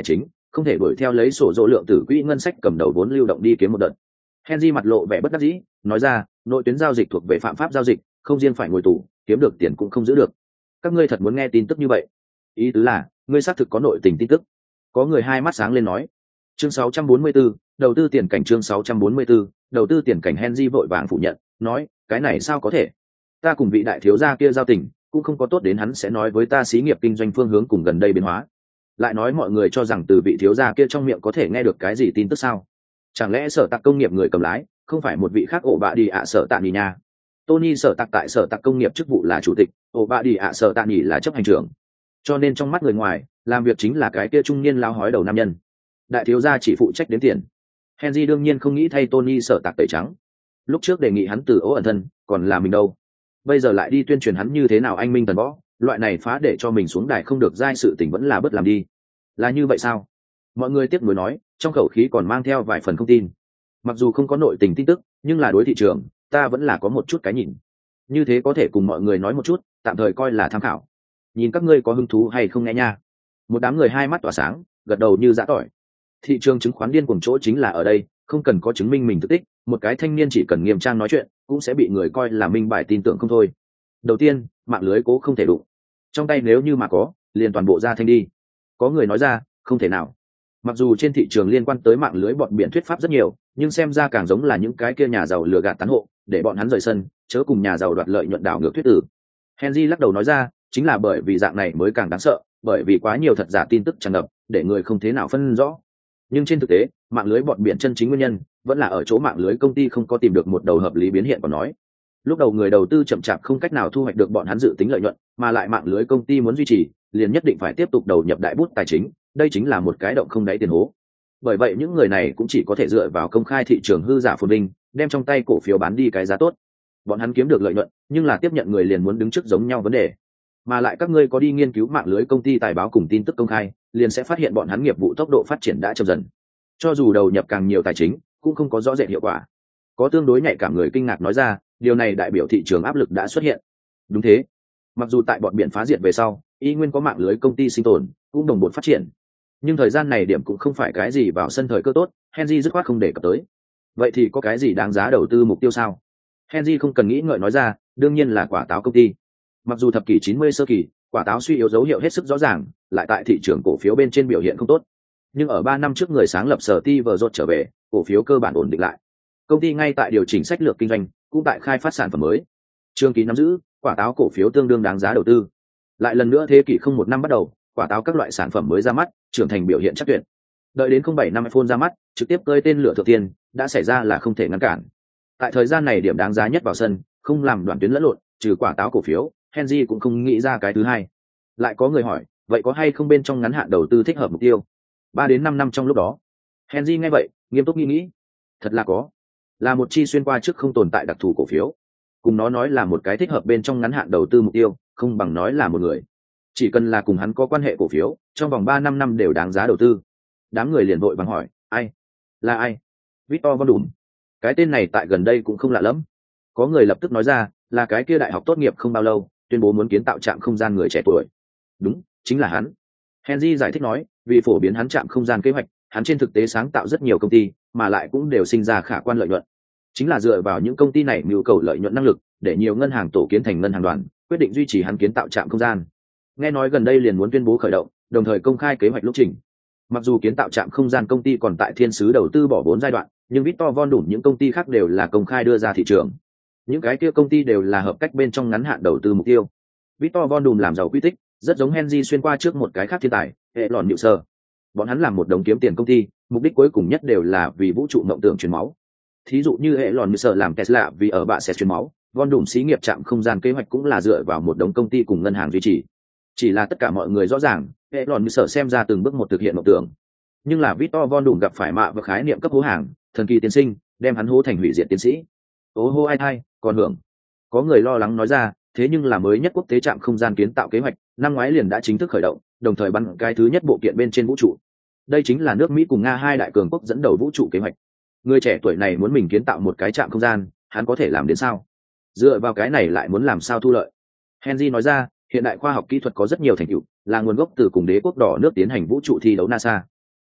không thể đuổi theo lấy sổ dỗ lượng tử quỹ ngân sách cầm đầu vốn lưu động đi kiếm một đợt. Henry mặt lộ vẻ bất đắc dĩ, nói ra, nội tuyến giao dịch thuộc về phạm pháp giao dịch, không riêng phải ngồi tù, kiếm được tiền cũng không giữ được. Các ngươi thật muốn nghe tin tức như vậy? Ý tứ là, ngươi xác thực có nội tình tin tức. Có người hai mắt sáng lên nói. Chương 644, đầu tư tiền cảnh. Chương 644, đầu tư tiền cảnh. Henry vội vàng phủ nhận, nói, cái này sao có thể? Ta cùng vị đại thiếu gia kia giao tình, cũng không có tốt đến hắn sẽ nói với ta xí nghiệp kinh doanh phương hướng cùng gần đây biến hóa. Lại nói mọi người cho rằng từ vị thiếu gia kia trong miệng có thể nghe được cái gì tin tức sao? Chẳng lẽ Sở Tạc công nghiệp người cầm lái không phải một vị khác ổ bạ đi ạ Sở Tạ Nỉ nha? Tony Sở Tạc tại Sở Tạc công nghiệp chức vụ là chủ tịch, ổ bạ đi ạ Sở Tạ Nỉ là chấp hành trưởng. Cho nên trong mắt người ngoài, làm việc chính là cái kia trung niên lao hói đầu nam nhân. Đại thiếu gia chỉ phụ trách đếm tiền. Henry đương nhiên không nghĩ thay Tony Sở Tạc tẩy trắng. Lúc trước đề nghị hắn từ ố ẩn thân, còn là mình đâu? Bây giờ lại đi tuyên truyền hắn như thế nào anh minh thần võ, loại này phá để cho mình xuống đài không được giai sự tình vẫn là bất làm đi. Là như vậy sao? Mọi người tiếp nối nói, trong khẩu khí còn mang theo vài phần không tin. Mặc dù không có nội tình tin tức, nhưng là đối thị trường, ta vẫn là có một chút cái nhìn. Như thế có thể cùng mọi người nói một chút, tạm thời coi là tham khảo. Nhìn các ngươi có hứng thú hay không nghe nha. Một đám người hai mắt tỏa sáng, gật đầu như giã tỏi. Thị trường chứng khoán điên cuồng chỗ chính là ở đây, không cần có chứng minh mình thực tích, một cái thanh niên chỉ cần nghiêm trang nói chuyện, cũng sẽ bị người coi là minh bài tin tưởng không thôi. Đầu tiên, mạng lưới cố không thể đụng. Trong tay nếu như mà có, liền toàn bộ ra thanh đi. Có người nói ra, không thể nào. Mặc dù trên thị trường liên quan tới mạng lưới bọn biển thuyết pháp rất nhiều, nhưng xem ra càng giống là những cái kia nhà giàu lừa gạt tán hộ, để bọn hắn rời sân, chớ cùng nhà giàu đoạt lợi nhuận đảo ngược thuyết tử. Henry lắc đầu nói ra, chính là bởi vì dạng này mới càng đáng sợ, bởi vì quá nhiều thật giả tin tức tràn ngập, để người không thế nào phân rõ. Nhưng trên thực tế, mạng lưới bọn biển chân chính nguyên nhân vẫn là ở chỗ mạng lưới công ty không có tìm được một đầu hợp lý biến hiện của nói. Lúc đầu người đầu tư chậm chạp không cách nào thu hoạch được bọn hắn dự tính lợi nhuận, mà lại mạng lưới công ty muốn duy trì, liền nhất định phải tiếp tục đầu nhập đại bút tài chính, đây chính là một cái động không đáy tiền hố. Bởi vậy những người này cũng chỉ có thể dựa vào công khai thị trường hư giả phồn vinh, đem trong tay cổ phiếu bán đi cái giá tốt. Bọn hắn kiếm được lợi nhuận, nhưng là tiếp nhận người liền muốn đứng trước giống nhau vấn đề. Mà lại các ngươi có đi nghiên cứu mạng lưới công ty tài báo cùng tin tức công khai, liền sẽ phát hiện bọn hắn nghiệp vụ tốc độ phát triển đã chậm dần. Cho dù đầu nhập càng nhiều tài chính, cũng không có rõ rệt hiệu quả. Có tương đối nhạy cảm người kinh ngạc nói ra, điều này đại biểu thị trường áp lực đã xuất hiện. Đúng thế. Mặc dù tại bọn biển phá diệt về sau, y nguyên có mạng lưới công ty sinh tồn, cũng đồng bộ phát triển. Nhưng thời gian này điểm cũng không phải cái gì vào sân thời cơ tốt, Henry dứt khoát không đề cập tới. Vậy thì có cái gì đáng giá đầu tư mục tiêu sao? Henry không cần nghĩ ngợi nói ra, đương nhiên là quả táo công ty. Mặc dù thập kỷ 90 sơ kỳ, quả táo suy yếu dấu hiệu hết sức rõ ràng, lại tại thị trường cổ phiếu bên trên biểu hiện không tốt. Nhưng ở 3 năm trước người sáng lập sở ti vừa rốt trở về, cổ phiếu cơ bản ổn định lại. Công ty ngay tại điều chỉnh sách lược kinh doanh, cũng tại khai phát sản phẩm mới. Trường kỳ nắm giữ, quả táo cổ phiếu tương đương đáng giá đầu tư. Lại lần nữa thế kỷ không một năm bắt đầu, quả táo các loại sản phẩm mới ra mắt, trưởng thành biểu hiện chắc tuyệt. Đợi đến 07 năm iPhone ra mắt, trực tiếp cơi tên lửa thượng tiên, đã xảy ra là không thể ngăn cản. Tại thời gian này điểm đáng giá nhất vào sân, không làm đoạn tuyến lẫn lộn, trừ quả táo cổ phiếu, Henry cũng không nghĩ ra cái thứ hai. Lại có người hỏi, vậy có hay không bên trong ngắn hạn đầu tư thích hợp mục tiêu? 3 đến 5 năm trong lúc đó. Henry nghe vậy, nghiêm túc nghĩ. Thật là có. Là một chi xuyên qua trước không tồn tại đặc thù cổ phiếu. Cùng nó nói là một cái thích hợp bên trong ngắn hạn đầu tư mục tiêu, không bằng nói là một người. Chỉ cần là cùng hắn có quan hệ cổ phiếu, trong vòng 3-5 năm đều đáng giá đầu tư. Đám người liền vội vàng hỏi, ai? Là ai? Victor Von Doom. Cái tên này tại gần đây cũng không lạ lắm. Có người lập tức nói ra, là cái kia đại học tốt nghiệp không bao lâu, tuyên bố muốn kiến tạo trạm không gian người trẻ tuổi. Đúng, chính là hắn. Henry giải thích nói, vì phổ biến hắn trạm không gian kế hoạch, hắn trên thực tế sáng tạo rất nhiều công ty, mà lại cũng đều sinh ra khả quan lợi nhuận. Chính là dựa vào những công ty này mưu cầu lợi nhuận năng lực, để nhiều ngân hàng tổ kiến thành ngân hàng đoàn, quyết định duy trì hắn kiến tạo trạm không gian. Nghe nói gần đây liền muốn tuyên bố khởi động, đồng thời công khai kế hoạch lúc trình. Mặc dù kiến tạo trạm không gian công ty còn tại thiên sứ đầu tư bỏ vốn giai đoạn, nhưng Victor Von Doom những công ty khác đều là công khai đưa ra thị trường. Những cái kia công ty đều là hợp cách bên trong ngắn hạn đầu tư mục tiêu. Victor Von Doom làm giàu quy tích, rất giống Henry xuyên qua trước một cái khác thiên tài, hệ lòn nhự sơ. Bọn hắn làm một đống kiếm tiền công ty, mục đích cuối cùng nhất đều là vì vũ trụ mộng tưởng truyền máu. Thí dụ như hệ lòn nhự sơ làm Tesla vì ở bạ sẽ truyền máu, Von Doom xí nghiệp trạm không gian kế hoạch cũng là dựa vào một đống công ty cùng ngân hàng duy trì. Chỉ là tất cả mọi người rõ ràng, hệ lòn nhự sơ xem ra từng bước một thực hiện mộng tưởng. Nhưng là Victor Von Doom gặp phải mạ và khái niệm cấp hố hàng, thần kỳ tiên sinh, đem hắn hố thành hủy diệt tiến sĩ. Ô hô ai, còn hưởng. Có người lo lắng nói ra, thế nhưng là mới nhất quốc tế trạm không gian kiến tạo kế hoạch, năm ngoái liền đã chính thức khởi động, đồng thời bắn cái thứ nhất bộ kiện bên trên vũ trụ. Đây chính là nước Mỹ cùng Nga hai đại cường quốc dẫn đầu vũ trụ kế hoạch. Người trẻ tuổi này muốn mình kiến tạo một cái trạm không gian, hắn có thể làm đến sao? Dựa vào cái này lại muốn làm sao thu lợi? Henry nói ra, hiện đại khoa học kỹ thuật có rất nhiều thành tựu, là nguồn gốc từ cùng đế quốc đỏ nước tiến hành vũ trụ thi đấu NASA.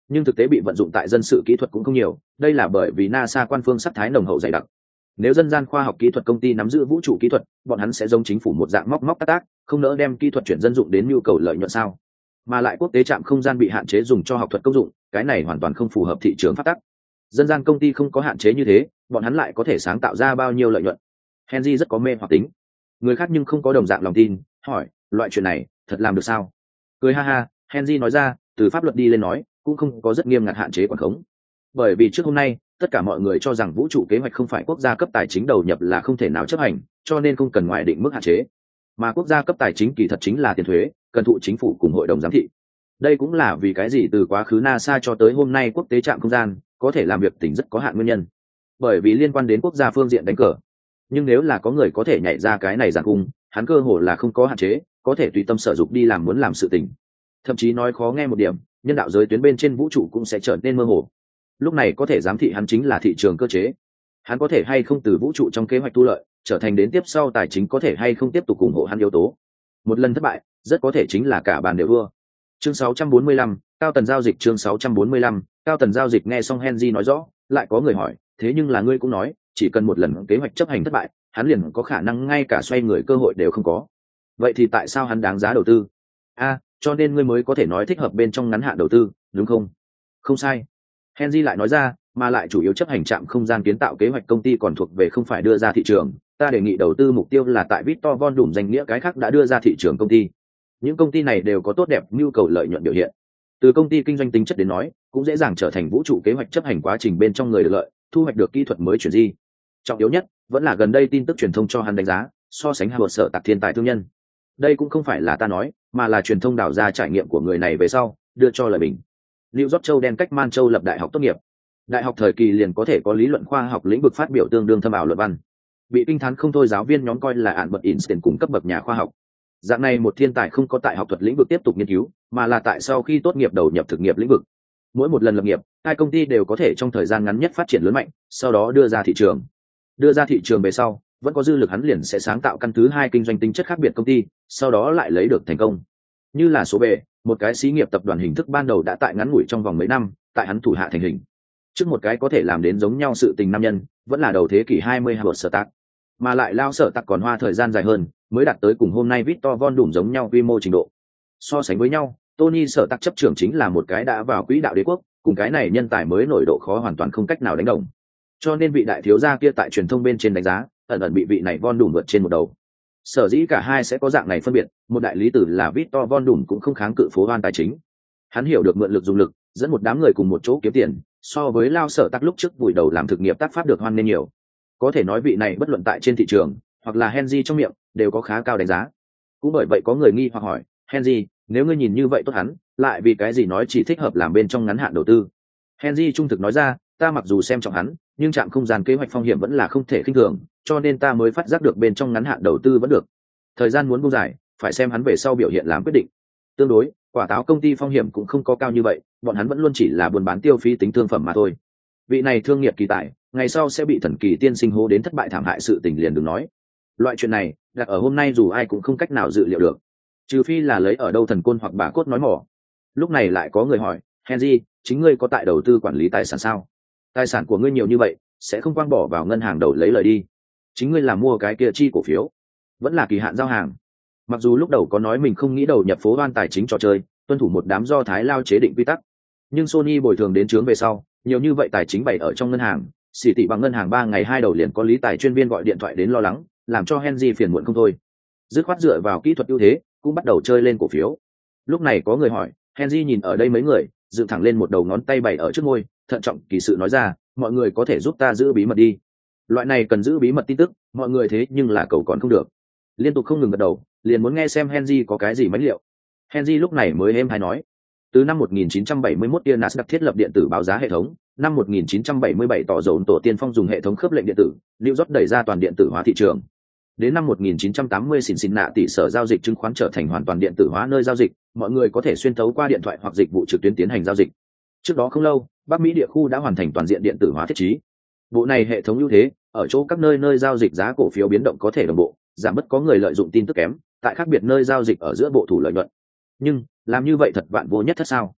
nhưng thực tế bị vận dụng tại dân sự kỹ thuật cũng không nhiều. Đây là bởi vì NASA quan phương sắc thái nồng hậu dày đặc. Nếu dân gian khoa học kỹ thuật công ty nắm giữ vũ trụ kỹ thuật, bọn hắn sẽ giống chính phủ một dạng móc móc tác tác, không nỡ đem kỹ thuật chuyển dân dụng đến nhu cầu lợi nhuận sao? Mà lại quốc tế trạm không gian bị hạn chế dùng cho học thuật công dụng, cái này hoàn toàn không phù hợp thị trường phát tắc. Dân gian công ty không có hạn chế như thế, bọn hắn lại có thể sáng tạo ra bao nhiêu lợi nhuận? Henry rất có mê hoặc tính. Người khác nhưng không có đồng dạng lòng tin, hỏi, loại chuyện này thật làm được sao? Cười ha ha, Henry nói ra, từ pháp luật đi lên nói, cũng không có rất nghiêm ngặt hạn chế quản khống. Bởi vì trước hôm nay, tất cả mọi người cho rằng vũ trụ kế hoạch không phải quốc gia cấp tài chính đầu nhập là không thể nào chấp hành, cho nên không cần ngoài định mức hạn chế. Mà quốc gia cấp tài chính kỳ thật chính là tiền thuế, cần thụ chính phủ cùng hội đồng giám thị. Đây cũng là vì cái gì từ quá khứ NASA cho tới hôm nay quốc tế trạm không gian có thể làm việc tỉnh rất có hạn nguyên nhân. Bởi vì liên quan đến quốc gia phương diện đánh cờ. Nhưng nếu là có người có thể nhảy ra cái này giàn cung, hắn cơ hồ là không có hạn chế, có thể tùy tâm sở dục đi làm muốn làm sự tình. Thậm chí nói khó nghe một điểm, nhân đạo giới tuyến bên trên vũ trụ cũng sẽ trở nên mơ hồ. Lúc này có thể giám thị hắn chính là thị trường cơ chế. Hắn có thể hay không từ vũ trụ trong kế hoạch thu lợi, trở thành đến tiếp sau tài chính có thể hay không tiếp tục ủng hộ hắn yếu tố. Một lần thất bại, rất có thể chính là cả bàn đều thua. Chương 645, cao tần giao dịch. Chương 645, cao tần giao dịch. Nghe xong Henry nói rõ, lại có người hỏi, thế nhưng là ngươi cũng nói, chỉ cần một lần kế hoạch chấp hành thất bại, hắn liền có khả năng ngay cả xoay người cơ hội đều không có. Vậy thì tại sao hắn đáng giá đầu tư? Cho nên ngươi mới có thể nói thích hợp bên trong ngắn hạn đầu tư, đúng không? Không sai. Henry lại nói ra, mà lại chủ yếu chấp hành trạm không gian kiến tạo kế hoạch công ty còn thuộc về không phải đưa ra thị trường. Ta đề nghị đầu tư mục tiêu là tại Victor Von Doom danh nghĩa cái khác đã đưa ra thị trường công ty. Những công ty này đều có tốt đẹp nhu cầu lợi nhuận biểu hiện. Từ công ty kinh doanh tính chất đến nói, cũng dễ dàng trở thành vũ trụ kế hoạch chấp hành quá trình bên trong người được lợi, thu hoạch được kỹ thuật mới chuyển di. Trọng yếu nhất vẫn là gần đây tin tức truyền thông cho hắn đánh giá, so sánh Howard Sở Tạc thiên tài thương nhân. Đây cũng không phải là ta nói, mà là truyền thông đào ra trải nghiệm của người này về sau, đưa cho lời bình. New York châu đen cách Man Châu lập đại học tốt nghiệp. Đại học thời kỳ liền có thể có lý luận khoa học lĩnh vực phát biểu tương đương thâm ảo luận văn. Bị kinh thán không thôi giáo viên nhóm coi là Albert Einstein cùng cấp bậc nhà khoa học. Dạng này một thiên tài không có tại học thuật lĩnh vực tiếp tục nghiên cứu, mà là tại sau khi tốt nghiệp đầu nhập thực nghiệp lĩnh vực. Mỗi một lần lập nghiệp, hai công ty đều có thể trong thời gian ngắn nhất phát triển lớn mạnh, sau đó đưa ra thị trường. Đưa ra thị trường về sau, vẫn có dư lực hắn liền sẽ sáng tạo căn thứ hai kinh doanh tính chất khác biệt công ty, sau đó lại lấy được thành công. Như là số bề, một cái xí nghiệp tập đoàn hình thức ban đầu đã tại ngắn ngủi trong vòng mấy năm, tại hắn thủ hạ thành hình. Trước một cái có thể làm đến giống nhau sự tình nam nhân, vẫn là đầu thế kỷ 20 Howard Sở Tạc, mà lại lao Sở Tạc còn hoa thời gian dài hơn, mới đạt tới cùng hôm nay Victor Von Doom giống nhau quy mô trình độ. So sánh với nhau, Tony Sở Tạc chấp trưởng chính là một cái đã vào quỹ đạo đế quốc, cùng cái này nhân tài mới nổi độ khó hoàn toàn không cách nào đánh đồng. Cho nên vị đại thiếu gia kia tại truyền thông bên trên đánh giá, ẩn ẩn bị vị này Von Doom vượt trên một đầu. Sở dĩ cả hai sẽ có dạng này phân biệt, một đại lý tử là Victor Von Doom cũng không kháng cự phố hoan tài chính. Hắn hiểu được mượn lực dùng lực, dẫn một đám người cùng một chỗ kiếm tiền, so với lao Sở Tạc lúc trước vùi đầu làm thực nghiệp tác pháp được hoan nên nhiều. Có thể nói vị này bất luận tại trên thị trường, hoặc là Henry trong miệng, đều có khá cao đánh giá. Cũng bởi vậy có người nghi hoặc hỏi, Henry, nếu ngươi nhìn như vậy tốt hắn, lại vì cái gì nói chỉ thích hợp làm bên trong ngắn hạn đầu tư? Henry trung thực nói ra, ta mặc dù xem trọng hắn, nhưng trạm không gian kế hoạch phong hiểm vẫn là không thể khinh thường, cho nên ta mới phát giác được bên trong ngắn hạn đầu tư vẫn được. Thời gian muốn buông dài, phải xem hắn về sau biểu hiện làm quyết định. Tương đối, quả táo công ty phong hiểm cũng không có cao như vậy, bọn hắn vẫn luôn chỉ là buôn bán tiêu phí tính thương phẩm mà thôi. Vị này thương nghiệp kỳ tài, ngày sau sẽ bị thần kỳ tiên sinh hô đến thất bại thảm hại sự tình liền đừng nói. Loại chuyện này, đặt ở hôm nay dù ai cũng không cách nào dự liệu được, trừ phi là lấy ở đâu thần côn hoặc bà cốt nói mỏ. Lúc này lại có người hỏi, Henry, chính ngươi có tại đầu tư quản lý tài sản sao? Tài sản của ngươi nhiều như vậy, sẽ không quang bỏ vào ngân hàng đầu lấy lời đi. Chính ngươi làm mua cái kia chi cổ phiếu, vẫn là kỳ hạn giao hàng. Mặc dù lúc đầu có nói mình không nghĩ đầu nhập phố hoan tài chính trò chơi, tuân thủ một đám do Thái Lao chế định quy tắc, nhưng Sony bồi thường đến chướng về sau, nhiều như vậy tài chính bày ở trong ngân hàng, xỉ tị bằng ngân hàng 3 ngày 2 đầu liền có lý tài chuyên viên gọi điện thoại đến lo lắng, làm cho Henry phiền muộn không thôi. Dứt khoát dựa vào kỹ thuật ưu thế, cũng bắt đầu chơi lên cổ phiếu. Lúc này có người hỏi, Henry nhìn ở đây mấy người, dựng thẳng lên một đầu ngón tay bày ở trước môi, thận trọng kỳ sự nói ra, mọi người có thể giúp ta giữ bí mật đi. Loại này cần giữ bí mật tin tức, mọi người thế nhưng là cầu còn không được. Liên tục không ngừng gật đầu, liền muốn nghe xem Henry có cái gì mánh liệu. Henry lúc này mới êm hay nói, từ năm 1971 tia Nasdaq thiết lập điện tử báo giá hệ thống, năm 1977 tỏ dồn tổ tiên phong dùng hệ thống khớp lệnh điện tử, New York đẩy ra toàn điện tử hóa thị trường. Đến năm 1980 Cincinnati sở giao dịch chứng khoán trở thành hoàn toàn điện tử hóa nơi giao dịch, mọi người có thể xuyên thấu qua điện thoại hoặc dịch vụ trực tuyến tiến hành giao dịch. Trước đó không lâu, Bắc Mỹ địa khu đã hoàn thành toàn diện điện tử hóa thiết trí. Bộ này hệ thống ưu thế, ở chỗ các nơi giao dịch giá cổ phiếu biến động có thể đồng bộ, giảm bớt có người lợi dụng tin tức kém, tại khác biệt nơi giao dịch ở giữa bộ thủ lợi nhuận. Nhưng, làm như vậy thật vạn vô nhất thất sao?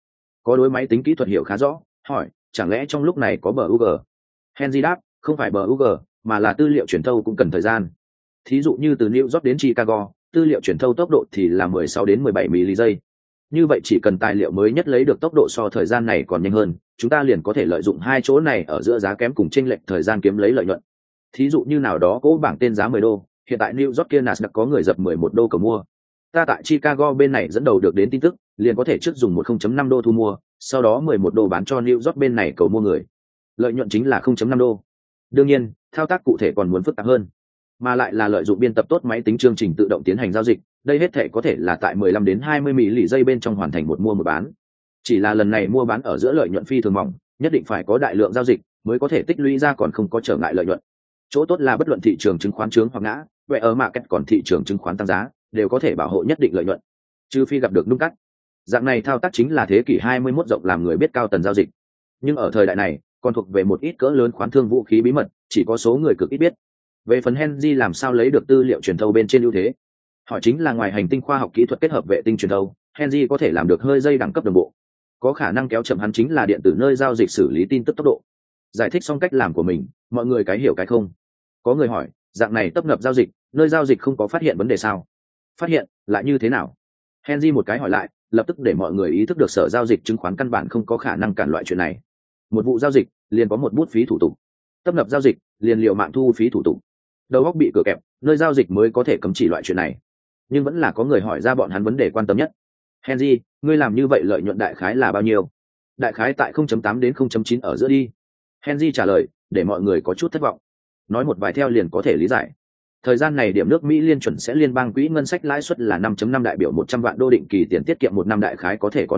có đối máy tính kỹ thuật hiểu khá rõ, hỏi chẳng lẽ trong lúc này có bug? Henry đáp không phải bug mà là tư liệu truyền thâu cũng cần thời gian. Thí dụ như từ New York đến Chicago, tư liệu truyền thâu tốc độ thì là 16 đến 17 ms giây. Như vậy chỉ cần tài liệu mới nhất lấy được tốc độ so thời gian này còn nhanh hơn, chúng ta liền có thể lợi dụng hai chỗ này ở giữa giá kém cùng chênh lệch thời gian kiếm lấy lợi nhuận. Thí dụ như nào đó có bảng tên giá 10 đô, hiện tại New York kia Nasdaq có người dập 11 đô cầu mua. Ta tại Chicago bên này dẫn đầu được đến tin tức, liền có thể trước dùng 1.5 đô thu mua, sau đó 11 đô bán cho New York bên này cầu mua người. Lợi nhuận chính là 0.5 đô. Đương nhiên, thao tác cụ thể còn muốn phức tạp hơn, mà lại là lợi dụng biên tập tốt máy tính chương trình tự động tiến hành giao dịch, đây hết thể có thể là tại 15 đến 20 mili giây bên trong hoàn thành một mua một bán. Chỉ là lần này mua bán ở giữa lợi nhuận phi thường mỏng, nhất định phải có đại lượng giao dịch mới có thể tích lũy ra còn không có trở ngại lợi nhuận. Chỗ tốt là bất luận thị trường chứng khoán chướng hoặc ngã, vậy ở market còn thị trường chứng khoán tăng giá, đều có thể bảo hộ nhất định lợi nhuận, trừ phi gặp được nung cắt. Dạng này thao tác chính là thế kỷ 21 rộng làm người biết cao tần giao dịch. Nhưng ở thời đại này, còn thuộc về một ít cỡ lớn khoán thương vũ khí bí mật, chỉ có số người cực ít biết. Về phần Henry làm sao lấy được tư liệu truyền thâu bên trên ưu thế, hỏi chính là ngoài hành tinh khoa học kỹ thuật kết hợp vệ tinh truyền thâu, Henry có thể làm được hơi dây đẳng cấp đồng bộ. Có khả năng kéo chậm hắn chính là điện tử nơi giao dịch xử lý tin tức tốc độ. Giải thích xong cách làm của mình, mọi người cái hiểu cái không. Có người hỏi, dạng này tấp nập giao dịch, nơi giao dịch không có phát hiện vấn đề sao? Phát hiện, lại như thế nào? Henry một cái hỏi lại, lập tức để mọi người ý thức được sở giao dịch chứng khoán căn bản không có khả năng cản loại chuyện này. Một vụ giao dịch liền có một bút phí thủ tục, tấp nập giao dịch liền liều mạng thu phí thủ tục. Đầu óc bị cửa kẹp, nơi giao dịch mới có thể cấm chỉ loại chuyện này. Nhưng vẫn là có người hỏi ra bọn hắn vấn đề quan tâm nhất. Henry, ngươi làm như vậy lợi nhuận đại khái là bao nhiêu? Đại khái tại 0.8 đến 0.9 ở giữa đi. Henry trả lời, để mọi người có chút thất vọng. Nói một vài theo liền có thể lý giải. Thời gian này điểm nước Mỹ liên chuẩn sẽ liên bang quỹ ngân sách lãi suất là 5.5 đại biểu 100 vạn đô định kỳ tiền tiết kiệm một năm đại khái có thể có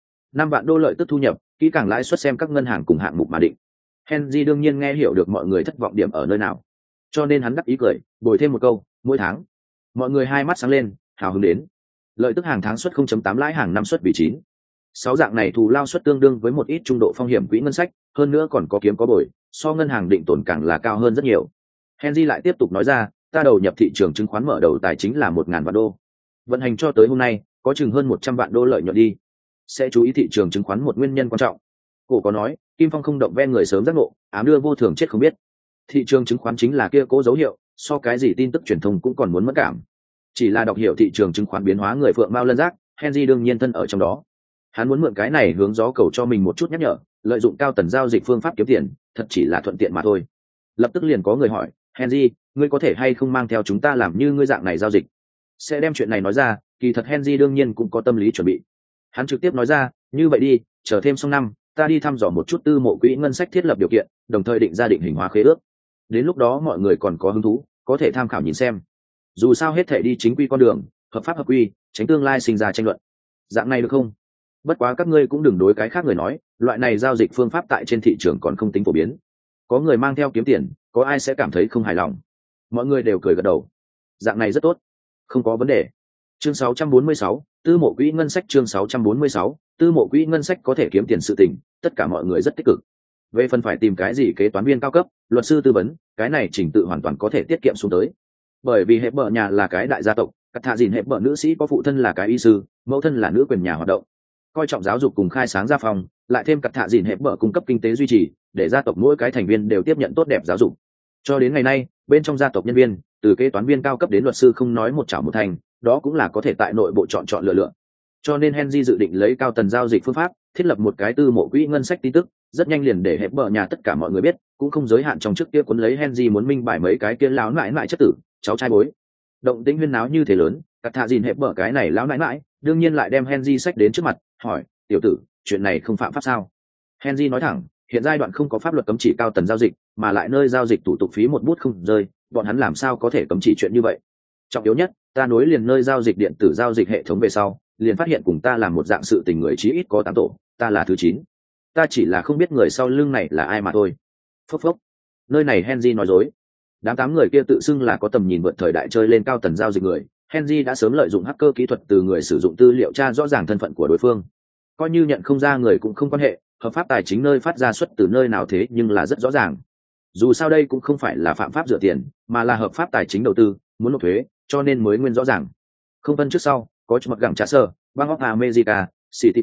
5 vạn đô lợi tức thu nhập, kỹ càng lãi suất xem các ngân hàng cùng hạng mục mà định. Henry đương nhiên nghe hiểu được mọi người thất vọng điểm ở nơi nào, cho nên hắn đắc ý cười, bồi thêm một câu, mỗi tháng. Mọi người hai mắt sáng lên, hào hứng đến. Lợi tức hàng tháng suất 0.8 lãi hàng năm suất vì 9. 6 dạng này thù lao suất tương đương với một ít trung độ phong hiểm quỹ ngân sách, hơn nữa còn có kiếm có bồi, so ngân hàng định tồn càng là cao hơn rất nhiều. Henry lại tiếp tục nói ra, ta đầu nhập thị trường chứng khoán mở đầu tài chính là 1.000 vạn đô. Vận hành cho tới hôm nay, có chừng hơn 100 vạn đô lợi nhuận đi. Sẽ chú ý thị trường chứng khoán một nguyên nhân quan trọng. Cổ có nói, Kim Phong không động ven người sớm giác ngộ, ám đưa vô thường chết không biết. Thị trường chứng khoán chính là kia cố dấu hiệu, so cái gì tin tức truyền thông cũng còn muốn mất cảm. Chỉ là đọc hiểu thị trường chứng khoán biến hóa người phượng mao lân giác, Henry đương nhiên thân ở trong đó. Hắn muốn mượn cái này hướng gió cầu cho mình một chút nhắc nhở, lợi dụng cao tần giao dịch phương pháp kiếm tiền, thật chỉ là thuận tiện mà thôi. Lập tức liền có người hỏi, Henry, ngươi có thể hay không mang theo chúng ta làm như ngươi dạng này giao dịch? Sẽ đem chuyện này nói ra, kỳ thật Henry đương nhiên cũng có tâm lý chuẩn bị. Hắn trực tiếp nói ra, như vậy đi, chờ thêm xong năm, ta đi thăm dò một chút tư mộ quỹ ngân sách thiết lập điều kiện, đồng thời định ra định hình hóa khế ước. Đến lúc đó mọi người còn có hứng thú, có thể tham khảo nhìn xem. Dù sao hết thể đi chính quy con đường, hợp pháp hợp quy, tránh tương lai sinh ra tranh luận. Dạng này được không? Bất quá các ngươi cũng đừng đối cái khác người nói, loại này giao dịch phương pháp tại trên thị trường còn không tính phổ biến. Có người mang theo kiếm tiền, có ai sẽ cảm thấy không hài lòng? Mọi người đều cười gật đầu. Dạng này rất tốt, không có vấn đề. Chương 646, tư mộ quỹ ngân sách. Chương 646, tư mộ quỹ ngân sách có thể kiếm tiền sự tình, tất cả mọi người rất tích cực. Về phần phải tìm cái gì kế toán viên cao cấp, luật sư tư vấn, cái này trình tự hoàn toàn có thể tiết kiệm xuống tới. Bởi vì hệ bợ nhà là cái đại gia tộc, cắt thạ dìn hệ bợ nữ sĩ có phụ thân là cái y sư, mẫu thân là nữ quyền nhà hoạt động, coi trọng giáo dục cùng khai sáng gia phòng, lại thêm cắt thạ dìn hệ bợ cung cấp kinh tế duy trì, để gia tộc mỗi cái thành viên đều tiếp nhận tốt đẹp giáo dục. Cho đến ngày nay, bên trong gia tộc nhân viên, từ kế toán viên cao cấp đến luật sư không nói một chảo một thành, đó cũng là có thể tại nội bộ chọn lựa. Cho nên Henry dự định lấy cao tần giao dịch phương pháp, thiết lập một cái tư mộ quỹ ngân sách tin tức, rất nhanh liền để hệ bợ nhà tất cả mọi người biết, cũng không giới hạn trong trước kia cuốn lấy Henry muốn minh bài mấy cái kia lão nại nại chất tử, cháu trai bối. Động tĩnh huyên náo như thế lớn, cắt thạ dìn hệ bợ cái này lão nại nại, đương nhiên lại đem Henry sách đến trước mặt, hỏi, tiểu tử, chuyện này không phạm pháp sao? Henry nói thẳng, hiện giai đoạn không có pháp luật cấm chỉ cao tần giao dịch, mà lại nơi giao dịch thủ tục phí một bút không rơi, bọn hắn làm sao có thể cấm chỉ chuyện như vậy? Trọng yếu nhất, ta nối liền nơi giao dịch điện tử giao dịch hệ thống về sau, liền phát hiện cùng ta làm một dạng sự tình người chí ít có 8 tổ, ta là thứ 9. Ta chỉ là không biết người sau lưng này là ai mà thôi. Phốc phốc. Nơi này Henry nói dối. Đám 8 người kia tự xưng là có tầm nhìn vượt thời đại chơi lên cao tần giao dịch người, Henry đã sớm lợi dụng hacker kỹ thuật từ người sử dụng tư liệu tra rõ ràng thân phận của đối phương. Coi như nhận không ra người cũng không quan hệ, hợp pháp tài chính nơi phát ra xuất từ nơi nào thế nhưng là rất rõ ràng. Dù sao đây cũng không phải là phạm pháp rửa tiền, mà là hợp pháp tài chính đầu tư, muốn nộp thuế, cho nên mới nguyên rõ ràng. Không phân trước sau, có một gẳng trả sơ, Bank of America, Citibank,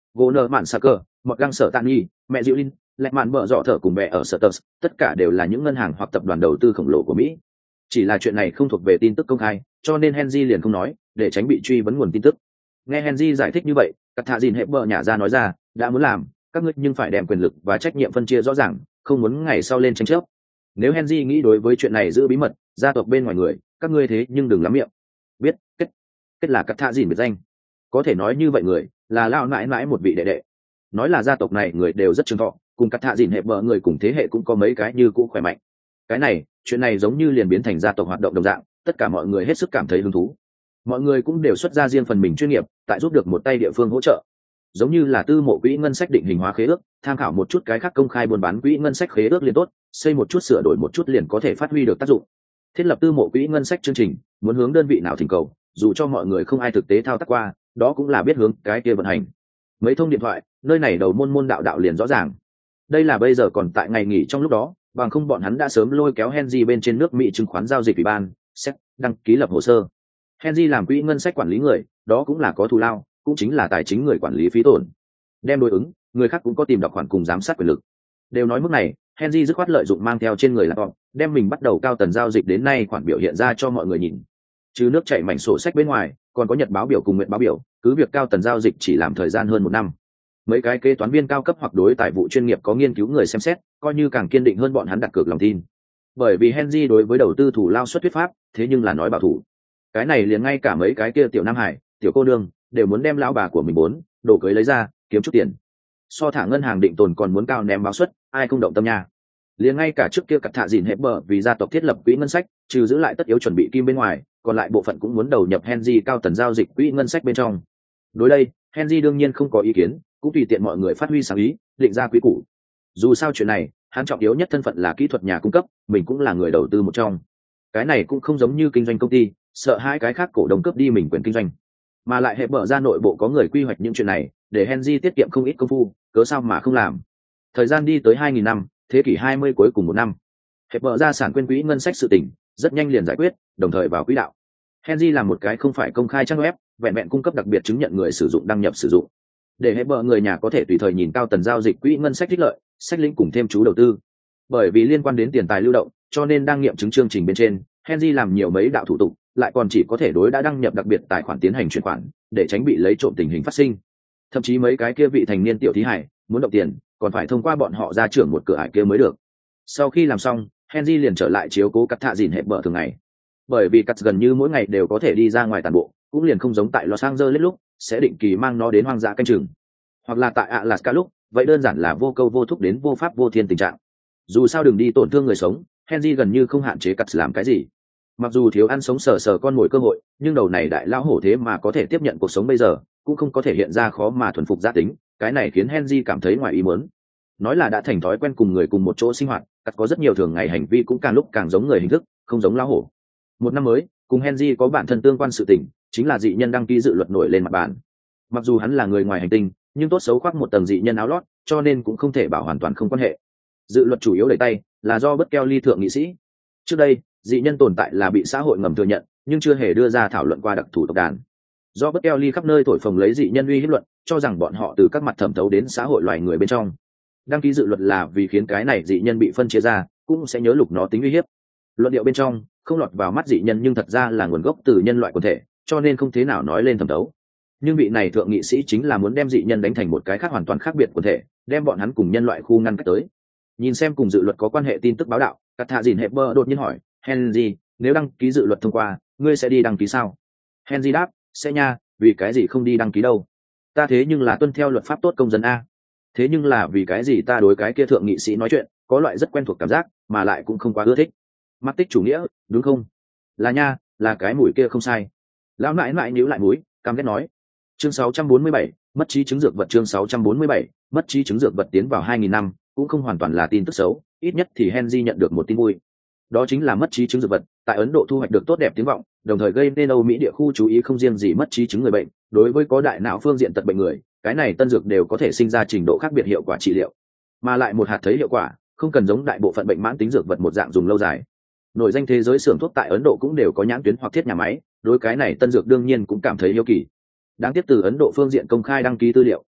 gỗ nợ mạn Sacker, một găng sở tàn nhi, mẹ diệu linh, lẹ mạn bợ dọ thở cùng mẹ ở sở tờ, tất cả đều là những ngân hàng hoặc tập đoàn đầu tư khổng lồ của Mỹ. Chỉ là chuyện này không thuộc về tin tức công khai, cho nên Henry liền không nói, để tránh bị truy vấn nguồn tin tức. Nghe Henry giải thích như vậy, Cắt Thạ Dìn Hepburn nhả ra nói ra, đã muốn làm, các ngươi nhưng phải đem quyền lực và trách nhiệm phân chia rõ ràng, không muốn ngày sau lên tranh chấp. Nếu Henry nghĩ đối với chuyện này giữ bí mật, gia tộc bên ngoài người, các ngươi thế nhưng đừng lắm miệng. Biết, kết là Cắt Thạ Dìn biệt danh. Có thể nói như vậy người, là lão mãi mãi một vị đệ đệ. Nói là gia tộc này người đều rất trường thọ, cùng Cắt Thạ Dìn Hepburn người cùng thế hệ cũng có mấy cái như cũ khỏe mạnh. Cái này, chuyện này giống như liền biến thành gia tộc hoạt động đồng dạng, tất cả mọi người hết sức cảm thấy hứng thú. Mọi người cũng đều xuất ra riêng phần mình chuyên nghiệp, tại giúp được một tay địa phương hỗ trợ, giống như là tư mộ quỹ ngân sách định hình hóa khế ước, tham khảo một chút cái khác công khai buôn bán quỹ ngân sách khế ước liền tốt, xây một chút sửa đổi một chút liền có thể phát huy được tác dụng. Thiết lập tư mộ quỹ ngân sách chương trình, muốn hướng đơn vị nào thỉnh cầu, dù cho mọi người không ai thực tế thao tác qua, đó cũng là biết hướng cái kia vận hành. Mấy thông điện thoại, nơi này đầu môn đạo đạo liền rõ ràng. Đây là bây giờ còn tại ngày nghỉ trong lúc đó, bằng không bọn hắn đã sớm lôi kéo Henry bên trên nước Mỹ chứng khoán giao dịch ủy ban, xét, đăng ký lập hồ sơ. Henry làm quỹ ngân sách quản lý người, đó cũng là có thù lao, cũng chính là tài chính người quản lý phí tổn. Đem đối ứng, người khác cũng có tìm đọc khoản cùng giám sát quyền lực. Đều nói mức này, Henry dứt khoát lợi dụng mang theo trên người laptop, đem mình bắt đầu cao tần giao dịch đến nay khoản biểu hiện ra cho mọi người nhìn. Chứ nước chảy mảnh sổ sách bên ngoài, còn có nhật báo biểu cùng nguyện báo biểu, cứ việc cao tần giao dịch chỉ làm thời gian hơn 1 năm. Mấy cái kế toán viên cao cấp hoặc đối tài vụ chuyên nghiệp có nghiên cứu người xem xét, coi như càng kiên định hơn bọn hắn đặt cược lòng tin. Bởi vì Henry đối với đầu tư thủ lao suất thuyết pháp, thế nhưng là nói bảo thủ. Cái này liền ngay cả mấy cái kia tiểu nam hải, tiểu cô nương đều muốn đem lão bà của mình bốn đồ cưới lấy ra kiếm chút tiền, so thả ngân hàng định tồn còn muốn cao ném báo suất, ai không động tâm nha. Liền ngay cả trước kia Cắt Thạ Dìn Hepburn vì gia tộc thiết lập quỹ ngân sách, trừ giữ lại tất yếu chuẩn bị kim bên ngoài, còn lại bộ phận cũng muốn đầu nhập Henry cao tần giao dịch quỹ ngân sách bên trong. Đối đây, Henry đương nhiên không có ý kiến, cũng tùy tiện mọi người phát huy sáng ý, định ra quỹ cũ. Dù sao chuyện này, hắn trọng yếu nhất thân phận là kỹ thuật nhà cung cấp, mình cũng là người đầu tư một trong. Cái này cũng không giống như kinh doanh công ty, sợ hai cái khác cổ đông cướp đi mình quyền kinh doanh, mà lại hệ bở ra nội bộ có người quy hoạch những chuyện này, để Henry tiết kiệm không ít công phu, cớ sao mà không làm. Thời gian đi tới 2000 năm, thế kỷ 20 cuối cùng 1 năm, hệ bở ra sản quyên quỹ ngân sách sự tỉnh rất nhanh liền giải quyết, đồng thời vào quỹ đạo. Henry làm một cái không phải công khai trang web, vẹn vẹn cung cấp đặc biệt chứng nhận người sử dụng đăng nhập sử dụng, để hệ bở người nhà có thể tùy thời nhìn cao tần giao dịch quỹ ngân sách thích lợi, sách lĩnh cùng thêm chú đầu tư. Bởi vì liên quan đến tiền tài lưu động, cho nên đang nghiệm chứng chương trình bên trên, Henry làm nhiều mấy đạo thủ tục, lại còn chỉ có thể đối đã đăng nhập đặc biệt tài khoản tiến hành chuyển khoản, để tránh bị lấy trộm tình hình phát sinh. Thậm chí mấy cái kia vị thành niên tiểu thí hải muốn động tiền, còn phải thông qua bọn họ ra trưởng một cửa ải kia mới được. Sau khi làm xong, Henry liền trở lại chiếu cố Cắt Thạ Dìn Hepburn thường ngày. Bởi vì Cắt gần như mỗi ngày đều có thể đi ra ngoài tản bộ, cũng liền không giống tại Los Angeles lúc sẽ định kỳ mang nó đến hoang dã canh chừng, hoặc là tại Alaska lúc, vậy đơn giản là vô câu vô thúc đến vô pháp vô thiên tình trạng. Dù sao đừng đi tổn thương người sống, Henry gần như không hạn chế Cắt làm cái gì. Mặc dù thiếu ăn sống sờ con mồi cơ hội, nhưng đầu này đại lão hổ thế mà có thể tiếp nhận cuộc sống bây giờ, cũng không có thể hiện ra khó mà thuần phục gia tính, cái này khiến Henry cảm thấy ngoài ý muốn. Nói là đã thành thói quen cùng người cùng một chỗ sinh hoạt, Cắt có rất nhiều thường ngày hành vi cũng càng lúc càng giống người hình thức, không giống lão hổ. Một năm mới, cùng Henry có bản thân tương quan sự tình, chính là dị nhân đăng ký dự luật nổi lên mặt bàn. Mặc dù hắn là người ngoài hành tinh, nhưng tốt xấu khoác một tầng dị nhân áo lót, cho nên cũng không thể bảo hoàn toàn không quan hệ. Dự luật chủ yếu đẩy tay là do bất keo ly thượng nghị sĩ. Trước đây, dị nhân tồn tại là bị xã hội ngầm thừa nhận, nhưng chưa hề đưa ra thảo luận qua đặc thù tộc đàn. Do bất keo ly khắp nơi thổi phồng lấy dị nhân uy hiếp luận, cho rằng bọn họ từ các mặt thẩm thấu đến xã hội loài người bên trong. Đăng ký dự luật là vì khiến cái này dị nhân bị phân chia ra, cũng sẽ nhớ lục nó tính uy hiếp. Luận điệu bên trong không lọt vào mắt dị nhân nhưng thật ra là nguồn gốc từ nhân loại quần thể, cho nên không thế nào nói lên thẩm thấu. Nhưng vị này thượng nghị sĩ chính là muốn đem dị nhân đánh thành một cái khác hoàn toàn khác biệt quần thể, đem bọn hắn cùng nhân loại khu ngăn cách tới. Nhìn xem cùng dự luật có quan hệ tin tức báo đạo, Cắt Thạ Dìn Hepburn đột nhiên hỏi, Henry, nếu đăng ký dự luật thông qua, ngươi sẽ đi đăng ký sao? Henry đáp, sẽ nha, vì cái gì không đi đăng ký đâu? Ta thế nhưng là tuân theo luật pháp tốt công dân a. Thế nhưng là vì cái gì ta đối cái kia thượng nghị sĩ nói chuyện, có loại rất quen thuộc cảm giác, mà lại cũng không quá ưa thích. Mắc tích chủ nghĩa, đúng không? Là nha, là cái mũi kia không sai. Lão nãi nãi nhíu lại mũi, căm ghét nói. Chương 647, mất trí chứng dược vật. Chương 647, mất trí chứng dược vật. Tiến vào 2000 năm, cũng không hoàn toàn là tin tức xấu, ít nhất thì Henry nhận được một tin vui. Đó chính là mất trí chứng dược vật tại Ấn Độ thu hoạch được tốt đẹp tiếng vọng, đồng thời gây nên Âu Mỹ địa khu chú ý không riêng gì mất trí chứng người bệnh, đối với có đại não phương diện tật bệnh người, cái này tân dược đều có thể sinh ra trình độ khác biệt hiệu quả trị liệu, mà lại một hạt thấy hiệu quả, không cần giống đại bộ phận bệnh mãn tính dược vật một dạng dùng lâu dài. Nổi danh thế giới xưởng thuốc tại Ấn Độ cũng đều có nhãn tuyến hoặc thiết nhà máy, đối cái này tân dược đương nhiên cũng cảm thấy hiếu kỳ. Đáng tiếc từ Ấn Độ phương diện công khai đăng ký tư liệu,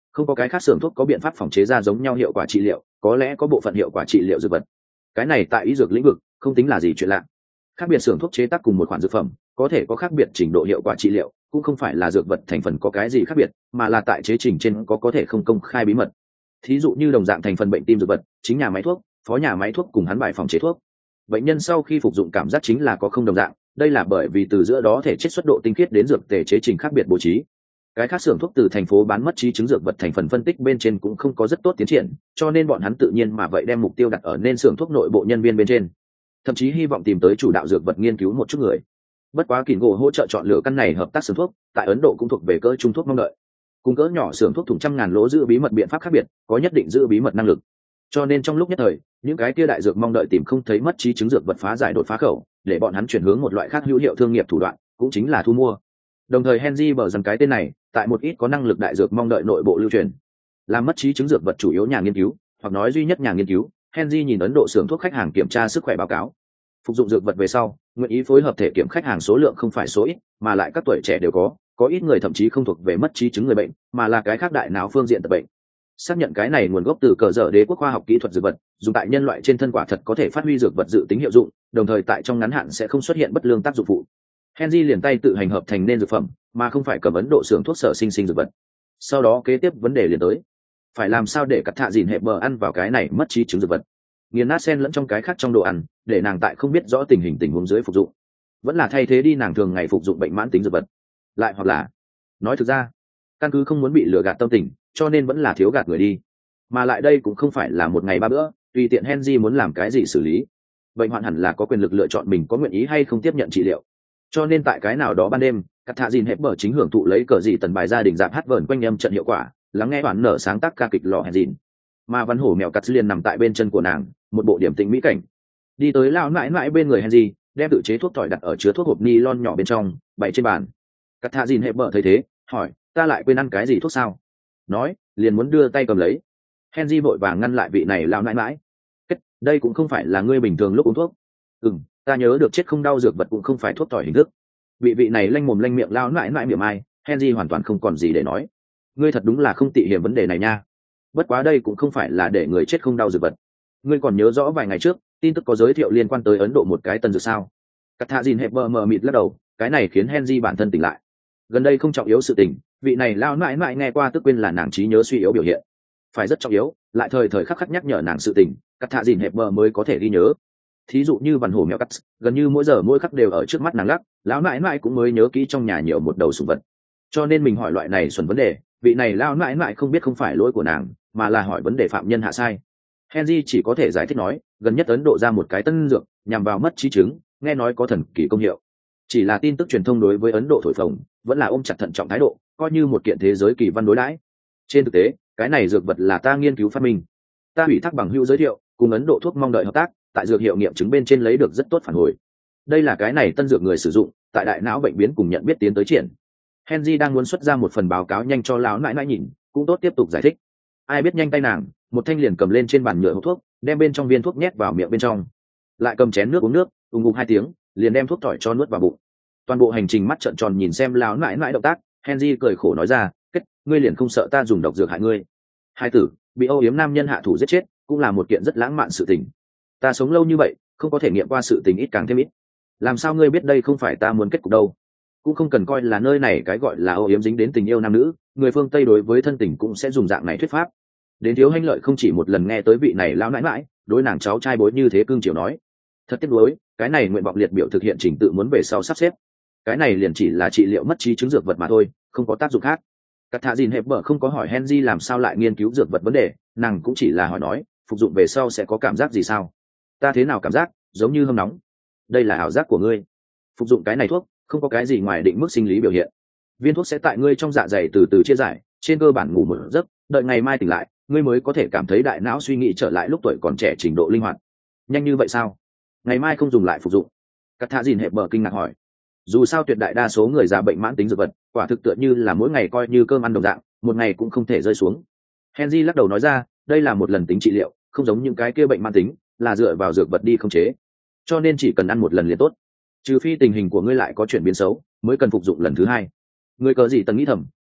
không có cái khác xưởng thuốc có biện pháp phòng chế ra giống nhau hiệu quả trị liệu, có lẽ có bộ phận hiệu quả trị liệu dược vật. Cái này tại y dược lĩnh vực không tính là gì chuyện lạ. Khác biệt xưởng thuốc chế tác cùng một khoản dược phẩm có thể có khác biệt trình độ hiệu quả trị liệu, cũng không phải là dược vật thành phần có cái gì khác biệt, mà là tại chế trình trên có thể không công khai bí mật. Thí dụ như đồng dạng thành phần bệnh tim dược vật, chính nhà máy thuốc, phó nhà máy thuốc cùng hắn bài phòng chế thuốc, bệnh nhân sau khi phục dụng cảm giác chính là có không đồng dạng. Đây là bởi vì từ giữa đó thể chất xuất độ tinh khiết đến dược tề chế trình khác biệt bố trí. Cái khác xưởng thuốc từ thành phố bán mất trí chứng dược vật thành phần phân tích bên trên cũng không có rất tốt tiến triển, cho nên bọn hắn tự nhiên mà vậy đem mục tiêu đặt ở nên xưởng thuốc nội bộ nhân viên bên trên, thậm chí hy vọng tìm tới chủ đạo dược vật nghiên cứu một chút người. Bất quá Kình Gỗ hỗ trợ chọn lựa căn này hợp tác xưởng thuốc tại Ấn Độ cũng thuộc về cỡ trung thuốc mong đợi, cùng cỡ nhỏ xưởng thuốc thùng trăm ngàn lỗ giữ bí mật biện pháp khác biệt, có nhất định giữ bí mật năng lực. Cho nên trong lúc nhất thời, những cái kia đại dược mong đợi tìm không thấy mất trí chứng dược vật phá giải đột phá khẩu, để bọn hắn chuyển hướng một loại khác hữu hiệu thương nghiệp thủ đoạn, cũng chính là thu mua. Đồng thời Henry bờ dần cái tên này tại một ít có năng lực đại dược mong đợi nội bộ lưu truyền, làm mất trí chứng dược vật chủ yếu nhà nghiên cứu, hoặc nói duy nhất nhà nghiên cứu. Henry nhìn Ấn Độ xưởng thuốc khách hàng kiểm tra sức khỏe báo cáo, phục dụng dược vật về sau nguyện ý phối hợp thể kiểm khách hàng số lượng không phải số ít, mà lại các tuổi trẻ đều có ít người thậm chí không thuộc về mất trí chứng người bệnh, mà là cái khác đại não phương diện tập bệnh. Xác nhận cái này nguồn gốc từ cờ dở đế quốc khoa học kỹ thuật dược vật, dùng tại nhân loại trên thân quả thật có thể phát huy dược vật dự tính hiệu dụng, đồng thời tại trong ngắn hạn sẽ không xuất hiện bất lương tác dụng phụ. Henry liền tay tự hành hợp thành nên dược phẩm, mà không phải cầm Ấn Độ xưởng thuốc sở sinh dược vật. Sau đó kế tiếp vấn đề liền tới, phải làm sao để cắt thạ dìn hẹp bờ ăn vào cái này mất trí chứng dược vật, nghiền nát xen lẫn trong cái khác trong đồ ăn, để nàng tại không biết rõ tình huống dưới phục dụng, vẫn là thay thế đi nàng thường ngày phục dụng bệnh mãn tính dược vật, lại hoặc là nói thực ra căn cứ không muốn bị lừa gạt tâm tình, cho nên vẫn là thiếu gạt người đi. Mà lại đây cũng không phải là một ngày ba bữa, tùy tiện Henry muốn làm cái gì xử lý. Bệnh hoạn hẳn là có quyền lực lựa chọn mình có nguyện ý hay không tiếp nhận trị liệu. Cho nên tại cái nào đó ban đêm, cắt thạ dìn hẹp bờ chính hưởng thụ lấy cờ gì tần bài gia đình dạp hát vờn quanh âm trận hiệu quả, lắng nghe bản nở sáng tác ca kịch lò hẹn dìn. Mà văn hổ mèo cắt liền nằm tại bên chân của nàng, một bộ điểm tĩnh mỹ cảnh. Đi tới lao mãi mãi bên người Henry, đem tự chế thuốc tỏi đặt ở chứa thuốc hộp ni lon nhỏ bên trong, bày trên bàn. Cắt thạ dìn hẹp bờ thấy thế, hỏi, ta lại quên ăn cái gì thuốc sao? Nói liền muốn đưa tay cầm lấy. Henry vội vàng ngăn lại vị này lao mãi mãi. Đây cũng không phải là ngươi bình thường lúc uống thuốc. Ta nhớ được chết không đau dược vật cũng không phải thuốc tỏi hình thức. Vị này lanh mồm lanh miệng lao mãi mãi miệng ai, Henry hoàn toàn không còn gì để nói. Ngươi thật đúng là không tị hiểm vấn đề này nha. Bất quá đây cũng không phải là để người chết không đau dược vật. Ngươi còn nhớ rõ vài ngày trước tin tức có giới thiệu liên quan tới Ấn Độ một cái tân dược sao? Cắt thạ dìn hẹp mờ mịt lắc đầu, cái này khiến Henry bản thân tỉnh lại. Gần đây không trọng yếu sự tình, vị này lao mãi mãi nghe qua tức quên là nàng trí nhớ suy yếu biểu hiện, phải rất trọng yếu, lại thời thời khắc khắc nhắc nhở nàng sự tình, cắt thạ dìn hẹp mờ mới có thể ghi nhớ. Thí dụ như văn hổ mèo cắt, gần như mỗi giờ mỗi khắc đều ở trước mắt nàng lắc, lão mãi mãi cũng mới nhớ kỹ trong nhà nhiều một đầu sủng vật. Cho nên mình hỏi loại này xuẩn vấn đề, vị này lao mãi mãi không biết không phải lỗi của nàng, mà là hỏi vấn đề phạm nhân hạ sai. Henry chỉ có thể giải thích nói, gần nhất Ấn Độ ra một cái tân dược nhằm vào mất trí chứng, nghe nói có thần kỳ công hiệu. Chỉ là tin tức truyền thông đối với Ấn Độ thổi phồng, vẫn là ôm chặt thận trọng thái độ, coi như một kiện thế giới kỳ văn đối đãi. Trên thực tế, cái này dược vật là ta nghiên cứu phát minh, ta ủy thác bằng hữu giới thiệu, cùng Ấn Độ thuốc mong đợi hợp tác, tại dược hiệu nghiệm chứng bên trên lấy được rất tốt phản hồi. Đây là cái này tân dược người sử dụng tại đại não bệnh biến cùng nhận biết tiến tới triển. Henry đang muốn xuất ra một phần báo cáo nhanh cho lão nãi nãi nhìn, cũng tốt tiếp tục giải thích. Ai biết nhanh tay nàng, một thanh liền cầm lên trên bàn nhựa hộp thuốc, đem bên trong viên thuốc nhét vào miệng bên trong, lại cầm chén nước uống nước, ung ung 2 tiếng, liền đem thuốc tỏi cho nuốt vào bụng. Toàn bộ hành trình mắt trợn tròn nhìn xem lão nãi nãi động tác, Henry cười khổ nói ra, ngươi liền không sợ ta dùng độc dược hại ngươi? Hai tử bị âu yếm nam nhân hạ thủ giết chết, cũng là một kiện rất lãng mạn sự tình. Ta sống lâu như vậy, không có thể nghiệm qua sự tình ít càng thêm ít. Làm sao ngươi biết đây không phải ta muốn kết cục đâu? Cũng không cần coi là nơi này cái gọi là âu yếm dính đến tình yêu nam nữ, người phương Tây đối với thân tình cũng sẽ dùng dạng này thuyết pháp. Đến Thiếu Hanh Lợi không chỉ một lần nghe tới vị này lão nãi nãi đối nàng cháu trai bối như thế cương chiều nói. Thật tiếc nuối, cái này nguyện vọng liệt biểu thực hiện trình tự muốn về sau sắp xếp. Cái này liền chỉ là trị liệu mất trí chứng dược vật mà thôi, không có tác dụng khác. Cắt thạ dìn hẹp bở không có hỏi Henry làm sao lại nghiên cứu dược vật vấn đề, nàng cũng chỉ là hỏi nói, phục dụng về sau sẽ có cảm giác gì sao? Ta thế nào cảm giác, giống như hâm nóng. Đây là ảo giác của ngươi. Phục dụng cái này thuốc, không có cái gì ngoài định mức sinh lý biểu hiện. Viên thuốc sẽ tại ngươi trong dạ dày từ từ chia giải, trên cơ bản ngủ một giấc, đợi ngày mai tỉnh lại, ngươi mới có thể cảm thấy đại não suy nghĩ trở lại lúc tuổi còn trẻ trình độ linh hoạt. Nhanh như vậy sao? Ngày mai không dùng lại phục dụng? Cắt thạ dìn hẹp bở kinh ngạc hỏi. Dù sao tuyệt đại đa số người già bệnh mãn tính dược vật, quả thực tựa như là mỗi ngày coi như cơm ăn đồng dạng, một ngày cũng không thể rơi xuống. Henry lắc đầu nói ra, đây là một lần tính trị liệu, không giống những cái kia bệnh mãn tính, là dựa vào dược vật đi khống chế. Cho nên chỉ cần ăn một lần liền tốt. Trừ phi tình hình của ngươi lại có chuyển biến xấu, mới cần phục dụng lần thứ hai. Ngươi cớ gì tần nghĩ thầm,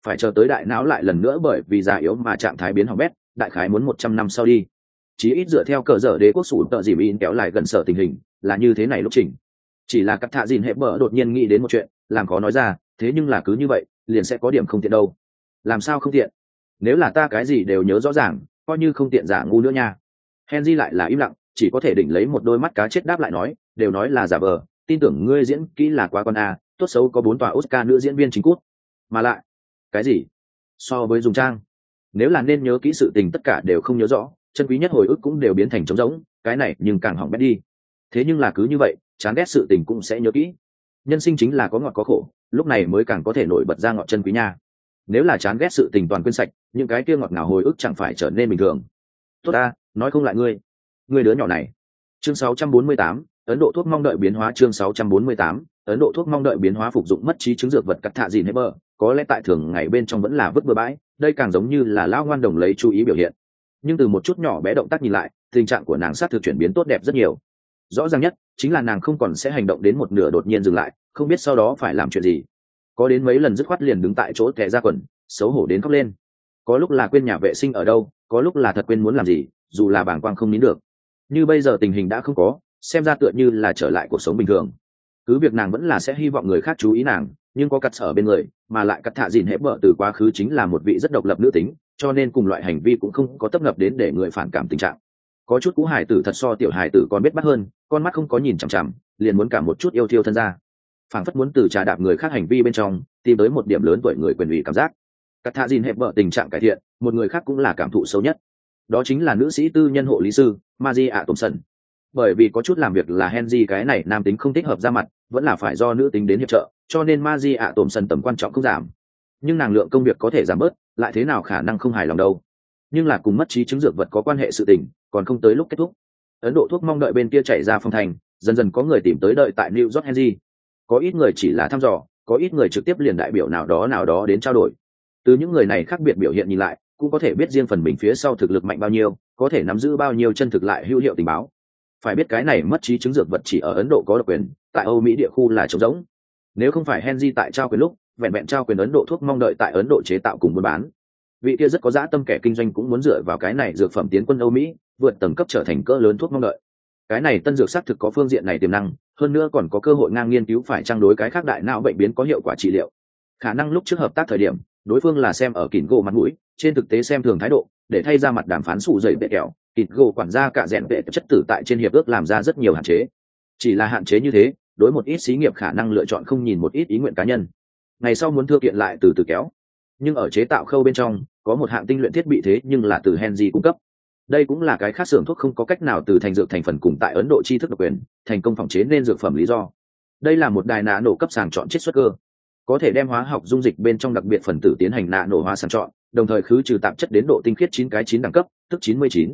phải chờ tới đại não lại lần nữa bởi vì già yếu mà trạng thái biến hỏng bét, đại khái muốn 100 năm sau đi. Chí ít dựa theo cờ dở đế quốc sủ tợ dìm in kéo lại gần sở tình hình là như thế này lúc chỉnh. Chỉ là cắt thạ dìn hệ bờ đột nhiên nghĩ đến một chuyện, làm khó nói ra, thế nhưng là cứ như vậy liền sẽ có điểm không tiện đâu. Làm sao không tiện? Nếu là ta cái gì đều nhớ rõ ràng, coi như không tiện giả ngu nữa nha. Henry lại là im lặng, chỉ có thể đỉnh lấy một đôi mắt cá chết đáp lại nói, đều nói là giả vờ, tin tưởng ngươi diễn kỹ là quá con a, tốt xấu có 4 tòa Oscar nữ diễn viên chính cút. Mà lại, cái gì? So với dùng trang, nếu là nên nhớ kỹ sự tình tất cả đều không nhớ rõ, chân quý nhất hồi ức cũng đều biến thành trống rỗng, cái này nhưng càng hỏng bét đi. Thế nhưng là cứ như vậy, chán ghét sự tình cũng sẽ nhớ kỹ. Nhân sinh chính là có ngọt có khổ, lúc này mới càng có thể nổi bật ra ngọt chân quý nha. Nếu là chán ghét sự tình toàn quên sạch, những cái kia ngọt ngào hồi ức chẳng phải trở nên bình thường. Tốt ta, nói không lại ngươi đứa nhỏ này. Chương 648, Ấn Độ thuốc mong đợi biến hóa. Chương 648, Ấn Độ thuốc mong đợi biến hóa phục dụng mất trí chứng dược vật cắt thạ dìn hết bờ, có lẽ tại thường ngày bên trong vẫn là vứt bừa bãi, đây càng giống như là lão ngoan đồng lấy chú ý biểu hiện. Nhưng từ một chút nhỏ bé động tác nhìn lại, tình trạng của nàng sát thực chuyển biến tốt đẹp rất nhiều. Rõ ràng nhất chính là nàng không còn sẽ hành động đến một nửa đột nhiên dừng lại, không biết sau đó phải làm chuyện gì. Có đến mấy lần dứt khoát liền đứng tại chỗ tè ra quần, xấu hổ đến khóc lên. Có lúc là quên nhà vệ sinh ở đâu, có lúc là thật quên muốn làm gì, dù là bàng quang không nín được. Như bây giờ tình hình đã không có, xem ra tựa như là trở lại cuộc sống bình thường. Cứ việc nàng vẫn là sẽ hy vọng người khác chú ý nàng, nhưng có cắt ở bên người, mà lại cắt thạ dìn hễ vợ từ quá khứ chính là một vị rất độc lập nữ tính, cho nên cùng loại hành vi cũng không có tấp nập đến để người phản cảm tình trạng. Có chút cũ hải tử thật so tiểu hải tử còn biết bắt hơn, con mắt không có nhìn chằm chằm, liền muốn cả một chút yêu thiêu thân ra, phảng phất muốn từ trà đạp người khác hành vi bên trong tìm tới một điểm lớn tuổi người quyền ủy cảm giác. Cắt thạ dìn hễ vợ tình trạng cải thiện, một người khác cũng là cảm thụ sâu nhất, đó chính là nữ sĩ tư nhân hộ lý sư Maria Thompson. Bởi vì có chút làm việc là Henry cái này nam tính không thích hợp ra mặt, vẫn là phải do nữ tính đến hiệp trợ, cho nên Maria Thompson tầm quan trọng không giảm. Nhưng nàng lượng công việc có thể giảm bớt, lại thế nào khả năng không hài lòng đâu. Nhưng là cùng mất trí chứng dược vật có quan hệ sự tình, còn không tới lúc kết thúc. Ấn Độ thuốc mong đợi bên kia chạy ra phong thành, dần dần có người tìm tới đợi tại New York Henry. Có ít người chỉ là thăm dò, có ít người trực tiếp liền đại biểu nào đó đến trao đổi. Từ những người này khác biệt biểu hiện nhìn lại, cũng có thể biết riêng phần mình phía sau thực lực mạnh bao nhiêu, có thể nắm giữ bao nhiêu chân thực lại hữu hiệu tình báo. Phải biết cái này mất trí chứng dược vật chỉ ở Ấn Độ có độc quyền, tại Âu Mỹ địa khu là trống rỗng. Nếu không phải Henry tại trao quyền lúc vẹn vẹn trao quyền Ấn Độ thuốc mong đợi tại Ấn Độ chế tạo cùng buôn bán, vị kia rất có dã tâm kẻ kinh doanh cũng muốn dựa vào cái này dược phẩm tiến quân Âu Mỹ, vượt tầng cấp trở thành cỡ lớn thuốc mong đợi. Cái này tân dược xác thực có phương diện này tiềm năng, hơn nữa còn có cơ hội ngang nghiên cứu phải trang đối cái khác đại não bệnh biến có hiệu quả trị liệu. Khả năng lúc trước hợp tác thời điểm, đối phương là xem ở kỉn gỗ mặt mũi, trên thực tế xem thường thái độ, để thay ra mặt đàm phán sụ dậy bệ kẹo, kỉn gỗ quản gia cả rèn vệ chất tử tại trên hiệp ước làm ra rất nhiều hạn chế. Chỉ là hạn chế như thế, đối một ít xí nghiệp khả năng lựa chọn không nhìn một ít ý nguyện cá nhân. Ngày sau muốn thưa kiện lại từ từ kéo. Nhưng ở chế tạo khâu bên trong, có một hạng tinh luyện thiết bị thế nhưng là từ Henry cung cấp. Đây cũng là cái khác xưởng thuốc không có cách nào từ thành dược thành phần cùng tại Ấn Độ tri thức độc quyền, thành công phòng chế nên dược phẩm lý do. Đây là một đài nạ nổ cấp sàng chọn chiết xuất cơ, có thể đem hóa học dung dịch bên trong đặc biệt phần tử tiến hành nạ nổ hóa sàng chọn, đồng thời khứ trừ tạp chất đến độ tinh khiết 9 đẳng cấp, tức 99.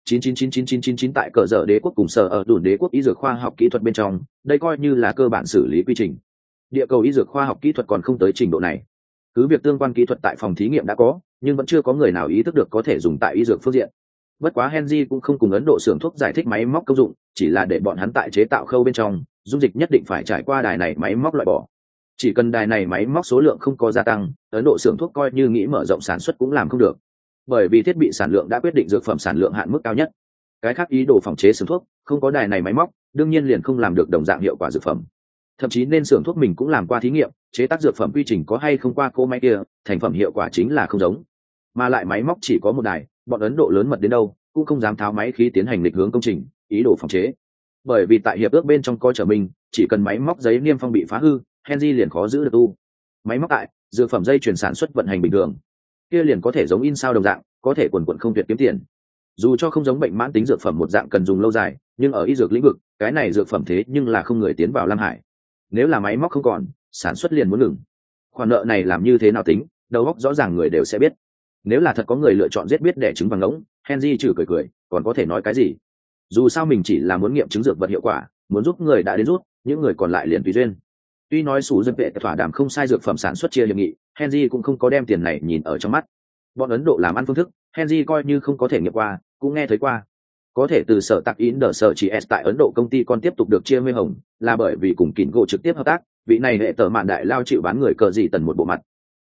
9999999 tại cờ dở đế quốc cùng sở ở đồn đế quốc y dược khoa học kỹ thuật bên trong, đây coi như là cơ bản xử lý quy trình. Địa cầu y dược khoa học kỹ thuật còn không tới trình độ này. Cứ việc tương quan kỹ thuật tại phòng thí nghiệm đã có, nhưng vẫn chưa có người nào ý thức được có thể dùng tại y dược phương diện. Bất quá Henry cũng không cùng Ấn Độ xưởng thuốc giải thích máy móc công dụng, chỉ là để bọn hắn tại chế tạo khâu bên trong, dung dịch nhất định phải trải qua đài này máy móc loại bỏ. Chỉ cần đài này máy móc số lượng không có gia tăng, Ấn Độ xưởng thuốc coi như nghĩ mở rộng sản xuất cũng làm không được. Bởi vì thiết bị sản lượng đã quyết định dược phẩm sản lượng hạn mức cao nhất. Cái khác ý đồ phòng chế xưởng thuốc, không có đài này máy móc, đương nhiên liền không làm được đồng dạng hiệu quả dược phẩm. Thậm chí nên xưởng thuốc mình cũng làm qua thí nghiệm, chế tác dược phẩm quy trình có hay không qua cô máy kia, thành phẩm hiệu quả chính là không giống. Mà lại máy móc chỉ có một đài, bọn Ấn Độ lớn mật đến đâu, cũng không dám tháo máy khí tiến hành lịch hướng công trình, ý đồ phòng chế. Bởi vì tại hiệp ước bên trong coi trở mình, chỉ cần máy móc giấy niêm phong bị phá hư, Henry liền khó giữ được tu. Máy móc tại, dược phẩm dây chuyển sản xuất vận hành bình thường, kia liền có thể giống in sao đồng dạng, có thể quần quần không tuyệt kiếm tiền. Dù cho không giống bệnh mãn tính dược phẩm một dạng cần dùng lâu dài, nhưng ở y dược lĩnh vực, cái này dược phẩm thế nhưng là không người tiến vào Lam Hải. Nếu là máy móc không còn, sản xuất liền muốn ngừng. Khoản nợ này làm như thế nào tính, đầu óc rõ ràng người đều sẽ biết. Nếu là thật có người lựa chọn giết biết đẻ trứng vàng ngỗng, Henry trừ cười, còn có thể nói cái gì? Dù sao mình chỉ là muốn nghiệm chứng dược vật hiệu quả, muốn giúp người đã đến rút, những người còn lại liền tùy duyên. Tuy nói sủ dân vệ thỏa đàm không sai dược phẩm sản xuất chia hiệp nghị, Henry cũng không có đem tiền này nhìn ở trong mắt. Bọn Ấn Độ làm ăn phương thức, Henry coi như không có thể nghiệm qua, cũng nghe thấy qua. Có thể từ sở tạc in đờ sở chỉ s tại Ấn Độ công ty còn tiếp tục được chia mê hồng, là bởi vì cùng Kỉnh Gỗ trực tiếp hợp tác, vị này hệ tờ mạn đại lao chịu bán người cờ gì tần một bộ mặt.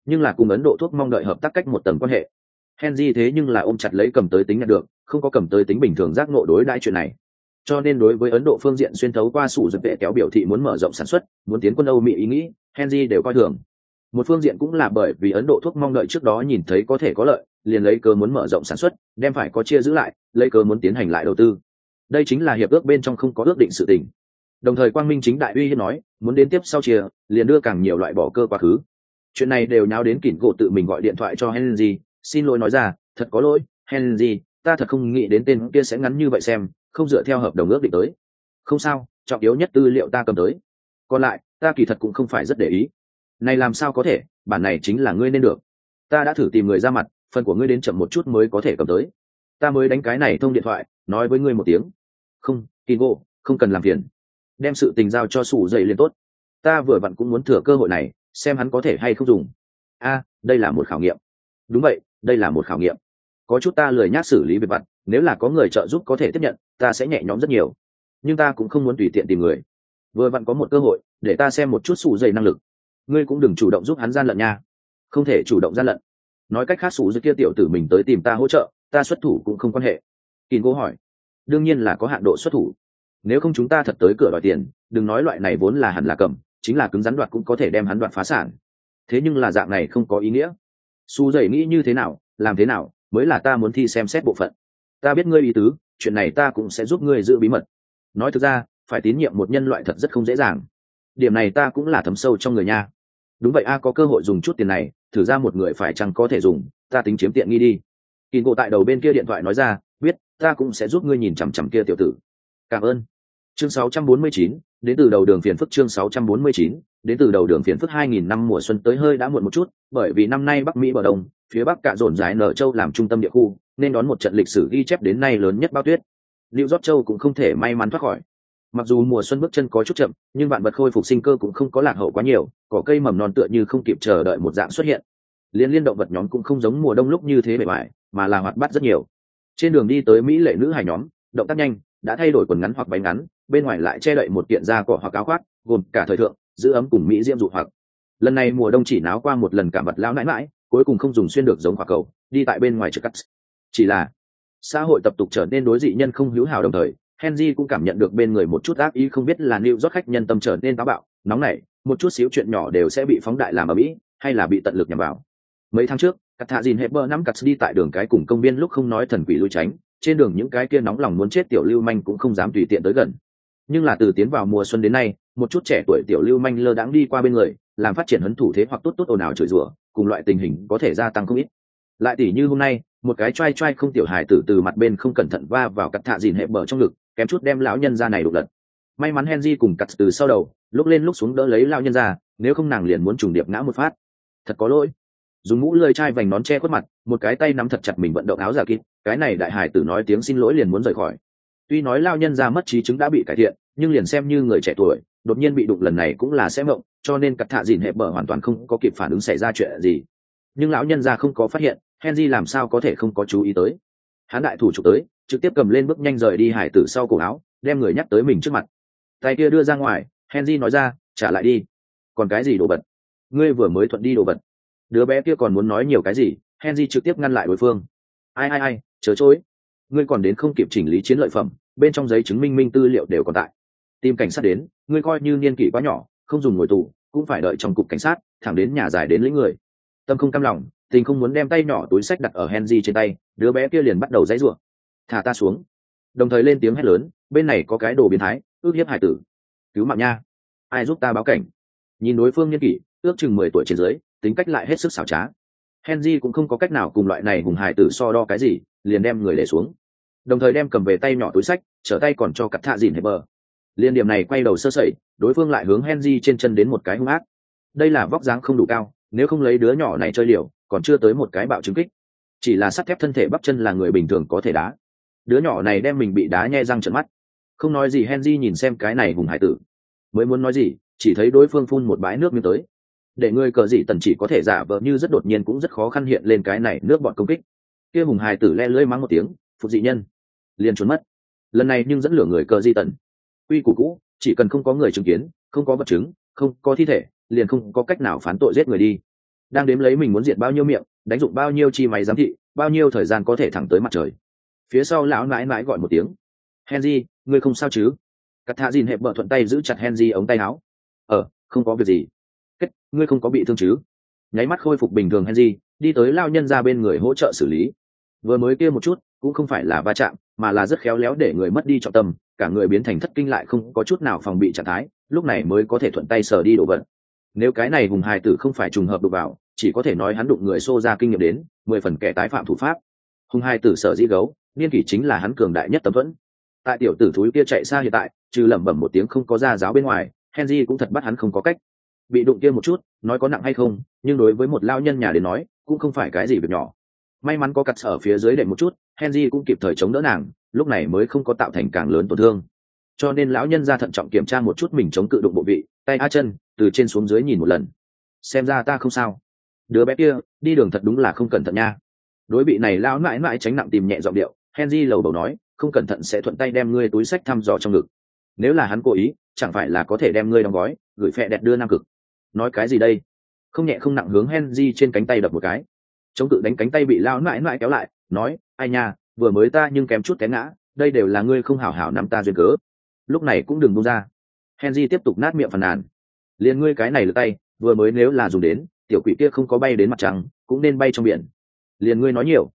nhưng là cùng Ấn Độ thuốc mong đợi hợp tác cách một tầng quan hệ. Henry thế nhưng là ôm chặt lấy cầm tới tính nhận được, không có cầm tới tính bình thường giác ngộ đối đãi chuyện này. Cho nên đối với Ấn Độ phương diện xuyên thấu qua sủ dược vệ kéo biểu thị muốn mở rộng sản xuất, muốn tiến quân Âu Mỹ ý nghĩ, Henry đều coi thường. Một phương diện cũng là bởi vì Ấn Độ thuốc mong đợi trước đó nhìn thấy có thể có lợi, liền lấy cớ muốn mở rộng sản xuất, đem phải có chia giữ lại, lấy cớ muốn tiến hành lại đầu tư. Đây chính là hiệp ước bên trong không có ước định sự tình. Đồng thời Quang Minh chính đại uy hiếp nói, muốn đến tiếp sau chia, liền đưa càng nhiều loại bỏ cơ quá khứ. Chuyện này đều nháo đến Kỉnh Gỗ tự mình gọi điện thoại cho Henry, xin lỗi nói ra, thật có lỗi, Henry, ta thật không nghĩ đến tên kia sẽ ngắn như vậy xem, không dựa theo hợp đồng ước định tới. Không sao, trọng yếu nhất tư liệu ta cầm tới. Còn lại, ta kỳ thật cũng không phải rất để ý. Này làm sao có thể, bản này chính là ngươi nên được. Ta đã thử tìm người ra mặt, phần của ngươi đến chậm một chút mới có thể cầm tới. Ta mới đánh cái này thông điện thoại, nói với ngươi một tiếng. Không, Kingo, không cần làm phiền. Đem sự tình giao cho sủ dậy liền tốt. Ta vừa vặn cũng muốn thừa cơ hội này, xem hắn có thể hay không dùng. Đây là một khảo nghiệm. Đúng vậy, đây là một khảo nghiệm. Có chút ta lười nhác xử lý việc vặt, nếu là có người trợ giúp có thể tiếp nhận, ta sẽ nhẹ nhõm rất nhiều. Nhưng ta cũng không muốn tùy tiện tìm người. Vừa vặn có một cơ hội, để ta xem một chút sủ dậy năng lực. Ngươi cũng đừng chủ động giúp hắn gian lận nha. Không thể chủ động gian lận. Nói cách khác sủ dậy kia tiểu tử mình tới tìm ta hỗ trợ, ta xuất thủ cũng không quan hệ. Kingo hỏi. Đương nhiên là có hạn độ xuất thủ. Nếu không chúng ta thật tới cửa đòi tiền, đừng nói loại này vốn là hẳn là cầm, chính là cứng rắn đoạt cũng có thể đem hắn đoạt phá sản. Thế nhưng là dạng này không có ý nghĩa. Su dậy nghĩ như thế nào, làm thế nào, mới là ta muốn thi xem xét bộ phận. Ta biết ngươi ý tứ, chuyện này ta cũng sẽ giúp ngươi giữ bí mật. Nói thực ra, phải tín nhiệm một nhân loại thật rất không dễ dàng. Điểm này ta cũng là thấm sâu trong người nha. Đúng vậy có cơ hội dùng chút tiền này, thử ra một người phải chăng có thể dùng, ta tính chiếm tiện nghi đi. Kìn Gỗ tại đầu bên kia điện thoại nói ra, biết, ta cũng sẽ giúp ngươi nhìn chằm chằm kia tiểu tử. Cảm ơn. Chương 649, đến từ đầu đường phiền phức chương 649, đến từ đầu đường phiền phức 2000 năm mùa xuân tới hơi đã muộn một chút, bởi vì năm nay Bắc Mỹ bờ đông, phía Bắc cạ dồn dải nở châu làm trung tâm địa khu, nên đón một trận lịch sử ghi chép đến nay lớn nhất bao tuyết. New York châu cũng không thể may mắn thoát khỏi. Mặc dù mùa xuân bước chân có chút chậm, nhưng vạn vật khôi phục sinh cơ cũng không có lạc hậu quá nhiều, cỏ cây mầm non tựa như không kịp chờ đợi một dạng xuất hiện. Liên động vật nhóm cũng không giống mùa đông lúc như thế bề bại, mà là hoạt bát rất nhiều. Trên đường đi tới mỹ lệ nữ hài nhóm, động tác nhanh, đã thay đổi quần ngắn hoặc váy ngắn, bên ngoài lại che đậy một kiện da cỏ hoặc áo khoác, gồm cả thời thượng, giữ ấm cùng mỹ diễm dụ hoặc. Lần này mùa đông chỉ náo qua một lần cả vật lão nãi nãi, cuối cùng không dùng xuyên được giống quả cầu, đi tại bên ngoài trực cắt. Chỉ là xã hội tập tục trở nên đối dị nhân không hữu hảo, đồng thời Henry cũng cảm nhận được bên người một chút ác ý, không biết là New York khách nhân tâm trở nên táo bạo, nóng nảy, một chút xíu chuyện nhỏ đều sẽ bị phóng đại làm ở mỹ, hay là bị tận lực nhằm vào. Mấy tháng trước, Cắt Thạ Dìn Hepburn nắm cắt đi tại đường cái cùng công viên lúc không nói thần quỷ lui tránh, trên đường những cái kia nóng lòng muốn chết tiểu lưu manh cũng không dám tùy tiện tới gần. Nhưng là từ tiến vào mùa xuân đến nay, một chút trẻ tuổi tiểu lưu manh lơ đãng đi qua bên người, làm phát triển hấn thủ thế hoặc tốt ồn ào chửi rủa, cùng loại tình hình có thể gia tăng không ít. Lại tỉ như hôm nay, một cái trai trai không tiểu hài tử từ mặt bên không cẩn thận va vào Cắt Thạ Dìn Hepburn trong ngực, kém chút đem lão nhân gia này đục lật. May mắn Henry cùng Cắt từ sau đầu, lúc lên lúc xuống đỡ lấy lão nhân gia, nếu không nàng liền muốn trùng điệp ngã một phát. Thật có lỗi. Dùng mũ lưỡi chai vành nón che khuất mặt, một cái tay nắm thật chặt mình vận động áo giả kín, cái này đại hài tử nói tiếng xin lỗi liền muốn rời khỏi. Tuy nói lão nhân gia mất trí chứng đã bị cải thiện, nhưng liền xem như người trẻ tuổi, đột nhiên bị đụng lần này cũng là sẽ mộng, cho nên Cắt Thạ Dìn Hepburn hoàn toàn không có kịp phản ứng xảy ra chuyện gì. Nhưng lão nhân gia không có phát hiện, Henry làm sao có thể không có chú ý tới. Hắn đại thủ chụp tới, trực tiếp cầm lên bước nhanh rời đi hải tử sau cổ áo, đem người nhắc tới mình trước mặt. Tay kia đưa ra ngoài, Henry nói ra, trả lại đi. Còn cái gì đồ vật? Ngươi vừa mới thuận đi đồ vật. Đứa bé kia còn muốn nói nhiều cái gì, Henry trực tiếp ngăn lại đối phương. Ai, chớ chối. Ngươi còn đến không kịp chỉnh lý chiến lợi phẩm, bên trong giấy chứng minh tư liệu đều còn tại. Tìm cảnh sát đến, ngươi coi như niên kỷ quá nhỏ, không dùng ngồi tù, cũng phải đợi trong cục cảnh sát, thẳng đến nhà giải đến lĩnh người. Tâm không cam lòng, tình không muốn đem tay nhỏ túi sách đặt ở Henry trên tay, đứa bé kia liền bắt đầu giãy giụa. Thả ta xuống. Đồng thời lên tiếng hét lớn, bên này có cái đồ biến thái, ước hiếp hải tử. Cứu mạng nha. Ai giúp ta báo cảnh? Nhìn đối phương niên kỷ, ước chừng 10 tuổi trên dưới, tính cách lại hết sức xảo trá. Henry cũng không có cách nào cùng loại này hùng hải tử so đo cái gì, liền đem người để xuống. Đồng thời đem cầm về tay nhỏ túi sách, trở tay còn cho Cắt Thạ Dìn Hepburn. Liên điểm này quay đầu sơ sẩy, đối phương lại hướng Henry trên chân đến một cái hung ác. Đây là vóc dáng không đủ cao, nếu không lấy đứa nhỏ này chơi liều, còn chưa tới một cái bạo trứng kích. Chỉ là sắt thép thân thể bắp chân là người bình thường có thể đá. Đứa nhỏ này đem mình bị đá nhe răng trợn mắt. Không nói gì, Henry nhìn xem cái này hùng hải tử, mới muốn nói gì, chỉ thấy đối phương phun một bãi nước miếng tới. Để người cờ dị tần chỉ có thể giả vờ như rất đột nhiên cũng rất khó khăn hiện lên cái này nước bọn công kích. Kia hùng hải tử le lưỡi mắng một tiếng, phục dị nhân, liền trốn mất. Lần này nhưng dẫn lửa người cờ dị tần. Quy củ cũ, chỉ cần không có người chứng kiến, không có vật chứng, không có thi thể, liền không có cách nào phán tội giết người đi. đang đếm lấy mình muốn diệt bao nhiêu miệng, đánh dụng bao nhiêu chi máy giám thị, bao nhiêu thời gian có thể thẳng tới mặt trời. Phía sau lão nãi nãi gọi một tiếng, Henry, ngươi không sao chứ? Cắt thạ dìn hẹp bờ thuận tay giữ chặt Henry ống tay áo. Không có việc gì. Kết, ngươi không có bị thương chứ? Nháy mắt khôi phục bình thường Henry đi tới lao nhân ra bên người hỗ trợ xử lý. Vừa mới kia một chút cũng không phải là va chạm, mà là rất khéo léo để người mất đi trọng tâm, cả người biến thành thất kinh lại không có chút nào phòng bị trạng thái, lúc này mới có thể thuận tay sờ đi đồ vật. Nếu cái này hùng hài tử không phải trùng hợp đụng vào, chỉ có thể nói hắn đụng người xô ra kinh nghiệm đến 10 phần kẻ tái phạm thủ pháp. Hùng hài tử sở dĩ gấu niên kỷ chính là hắn cường đại nhất tấm thuẫn. Tại tiểu tử thúi kia chạy xa hiện tại, trừ lẩm bẩm một tiếng không có ra giáo bên ngoài, Henry cũng thật bắt hắn không có cách. Bị đụng kia một chút, nói có nặng hay không, nhưng đối với một lao nhân nhà đến nói, cũng không phải cái gì việc nhỏ. May mắn có cặt ở phía dưới đệm một chút, Henry cũng kịp thời chống đỡ nàng, lúc này mới không có tạo thành càng lớn tổn thương. Cho nên lão nhân ra thận trọng kiểm tra một chút mình chống cự đụng bộ vị, tay a chân, từ trên xuống dưới nhìn một lần. Xem ra ta không sao. Đứa bé kia, đi đường thật đúng là không cẩn thận nha. Đối bị này lão mãi mãi tránh nặng tìm nhẹ giọng điệu, Henry lầu bầu nói, không cẩn thận sẽ thuận tay đem ngươi túi sách thăm dò trong ngực. Nếu là hắn cố ý, chẳng phải là có thể đem ngươi đóng gói, gửi phẹ đẹp đưa Nam Cực. Nói cái gì đây? Không nhẹ không nặng hướng Henry trên cánh tay đập một cái. Chống cự đánh cánh tay bị lão mãi mãi kéo lại, nói, ai nha, vừa mới ta nhưng kém chút té ngã, đây đều là ngươi không hảo hảo nắm ta duyên cớ. Lúc này cũng đừng buông ra. Henry tiếp tục nát miệng phàn nàn. Liền ngươi cái này lừa tay, vừa mới nếu là dùng đến, tiểu quỷ kia không có bay đến mặt trăng, cũng nên bay trong biển. Liền ngươi nói nhiều.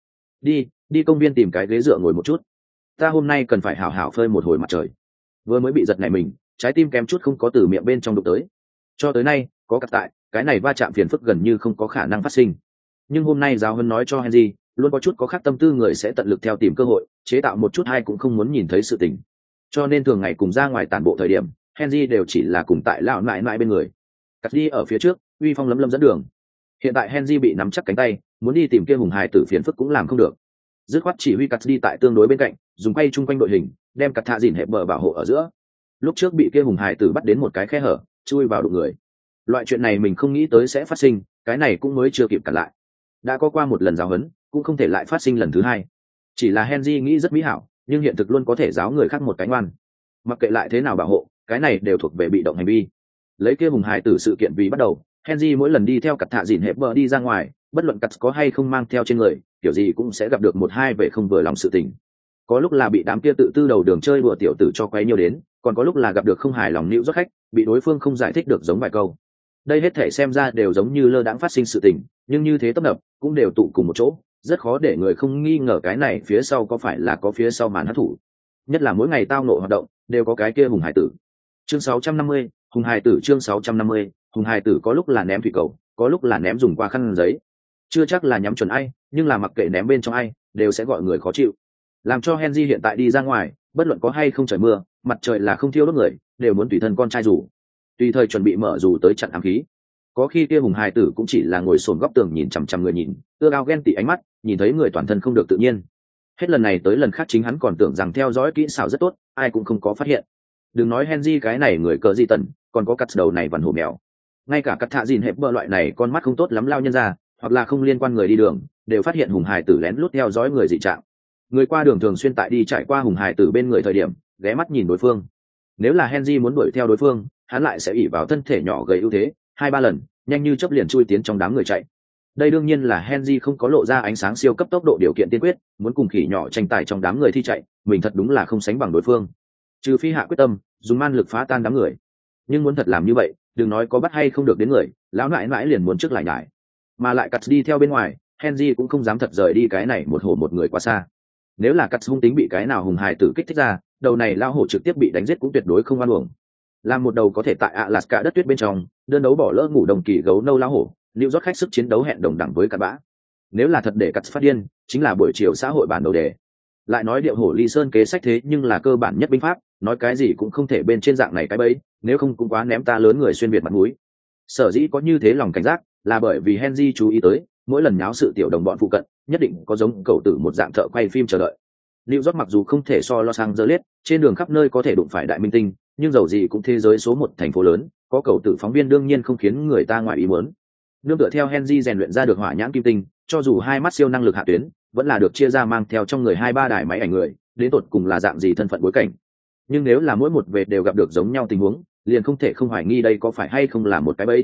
Đi công viên tìm cái ghế dựa ngồi một chút. Ta hôm nay cần phải hảo hảo phơi một hồi mặt trời. Vừa mới bị giật này mình, trái tim kém chút không có từ miệng bên trong đụng tới. Cho tới nay, có cặp tại, cái này va chạm phiền phức gần như không có khả năng phát sinh. Nhưng hôm nay giáo huấn nói cho Henry, luôn có chút có khác tâm tư người sẽ tận lực theo tìm cơ hội, chế tạo một chút hay cũng không muốn nhìn thấy sự tình. Cho nên thường ngày cùng ra ngoài tản bộ thời điểm, Henry đều chỉ là cùng tại lão nại nại bên người. Cắt đi ở phía trước, uy phong lấm lấm dẫn đường. Hiện tại Henry bị nắm chắc cánh tay, muốn đi tìm kia hùng hài tử phiền phức cũng làm không được. Dứt khoát chỉ huy cắt đi tại tương đối bên cạnh, dùng quay chung quanh đội hình, đem cắt thạ dìn hẹp bờ bảo hộ ở giữa. Lúc trước bị kia hùng hài tử bắt đến một cái khe hở, chui vào đụng người. Loại chuyện này mình không nghĩ tới sẽ phát sinh, cái này cũng mới chưa kịp cản lại. Đã có qua một lần giáo huấn, cũng không thể lại phát sinh lần thứ hai. Chỉ là Henry nghĩ rất mỹ hảo, nhưng hiện thực luôn có thể giáo người khác một cái ngoan. Mặc kệ lại thế nào bảo hộ, cái này đều thuộc về bị động hành vi. Lấy kia hùng hài tử sự kiện vì bắt đầu, Henry mỗi lần đi theo cặt thạ dìn hẹp bờ đi ra ngoài, bất luận cặt có hay không mang theo trên người, kiểu gì cũng sẽ gặp được một hai về không vừa lòng sự tình. Có lúc là bị đám kia tự tư đầu đường chơi đùa tiểu tử cho quấy nhiều đến, còn có lúc là gặp được không hài lòng nịu rót khách, bị đối phương không giải thích được giống vài câu. Đây hết thể xem ra đều giống như lơ đãng phát sinh sự tình, nhưng như thế tấp nập cũng đều tụ cùng một chỗ, rất khó để người không nghi ngờ cái này phía sau có phải là có phía sau màn hắc thủ. Nhất là mỗi ngày tao nộ hoạt động đều có cái kia hùng hải tử. Chương 650, hùng hải tử. Chương 650, hùng hải tử có lúc là ném thủy cầu, có lúc là ném dùng qua khăn giấy, chưa chắc là nhắm chuẩn ai, nhưng là mặc kệ ném bên trong ai đều sẽ gọi người khó chịu. Làm cho Henry hiện tại đi ra ngoài, bất luận có hay không trời mưa, mặt trời là không thiêu đốt người, đều muốn tùy thân con trai dù, tùy thời chuẩn bị mở dù tới chặn ám khí. Có khi kia hùng hài tử cũng chỉ là ngồi xổm góc tường nhìn chằm chằm người nhìn, ưa ao ghen tị ánh mắt, nhìn thấy người toàn thân không được tự nhiên. Hết lần này tới lần khác chính hắn còn tưởng rằng theo dõi kỹ xảo rất tốt, ai cũng không có phát hiện. Đừng nói Henry cái này người cờ di tần, còn có cắt đầu này vằn hổ mèo. Ngay cả cắt thạ dìn hẹp bơ loại này con mắt không tốt lắm lao nhân ra, hoặc là không liên quan người đi đường, đều phát hiện hùng hài tử lén lút theo dõi người dị trạng. Người qua đường thường xuyên tại đi trải qua hùng hài tử bên người thời điểm, ghé mắt nhìn đối phương. Nếu là Henry muốn đuổi theo đối phương, hắn lại sẽ ỉ vào thân thể nhỏ gầy ưu thế, 2-3 lần, nhanh như chớp liền chui tiến trong đám người chạy. Đây đương nhiên là Henry không có lộ ra ánh sáng siêu cấp tốc độ điều kiện tiên quyết, muốn cùng khỉ nhỏ tranh tài trong đám người thi chạy, mình thật đúng là không sánh bằng đối phương. Trừ phi hạ quyết tâm, dùng man lực phá tan đám người. Nhưng muốn thật làm như vậy, đừng nói có bắt hay không được đến người, lão nãi nãi liền muốn trước lại nhải. Mà lại cắt đi theo bên ngoài, Henry cũng không dám thật rời đi cái này một hổ một người quá xa. Nếu là cắt hung tính bị cái nào hùng hài tử kích thích ra, đầu này lao hổ trực tiếp bị đánh giết cũng tuyệt đối không oan uổng. Làm một đầu có thể tại Alaska đất tuyết bên trong đơn đấu bỏ lỡ ngủ đồng kỳ gấu nâu lao hổ, lưu rót khách sức chiến đấu hẹn đồng đẳng với cặn bã. Nếu là thật để cắt phát điên, chính là buổi chiều xã hội bản đầu đề. Lại nói điệu hổ ly sơn kế sách thế nhưng là cơ bản nhất binh pháp, nói cái gì cũng không thể bên trên dạng này cái bẫy, nếu không cũng quá ném ta lớn người xuyên việt mặt mũi. Sở dĩ có như thế lòng cảnh giác, là bởi vì Henry chú ý tới, mỗi lần nháo sự tiểu đồng bọn phụ cận, nhất định có giống cậu tử một dạng thợ quay phim chờ đợi. New York mặc dù không thể so Los Angeles, trên đường khắp nơi có thể đụng phải đại minh tinh, nhưng dầu gì cũng thế giới số 1 thành phố lớn, có cầu tử phóng viên đương nhiên không khiến người ta ngoài ý muốn. Nương tựa theo Henry rèn luyện ra được hỏa nhãn kim tinh, cho dù hai mắt siêu năng lực hạ tuyến, vẫn là được chia ra mang theo trong người 2-3 đài máy ảnh người, đến tột cùng là dạng gì thân phận bối cảnh. Nhưng nếu là mỗi một về đều gặp được giống nhau tình huống, liền không thể không hoài nghi đây có phải hay không là một cái bẫy.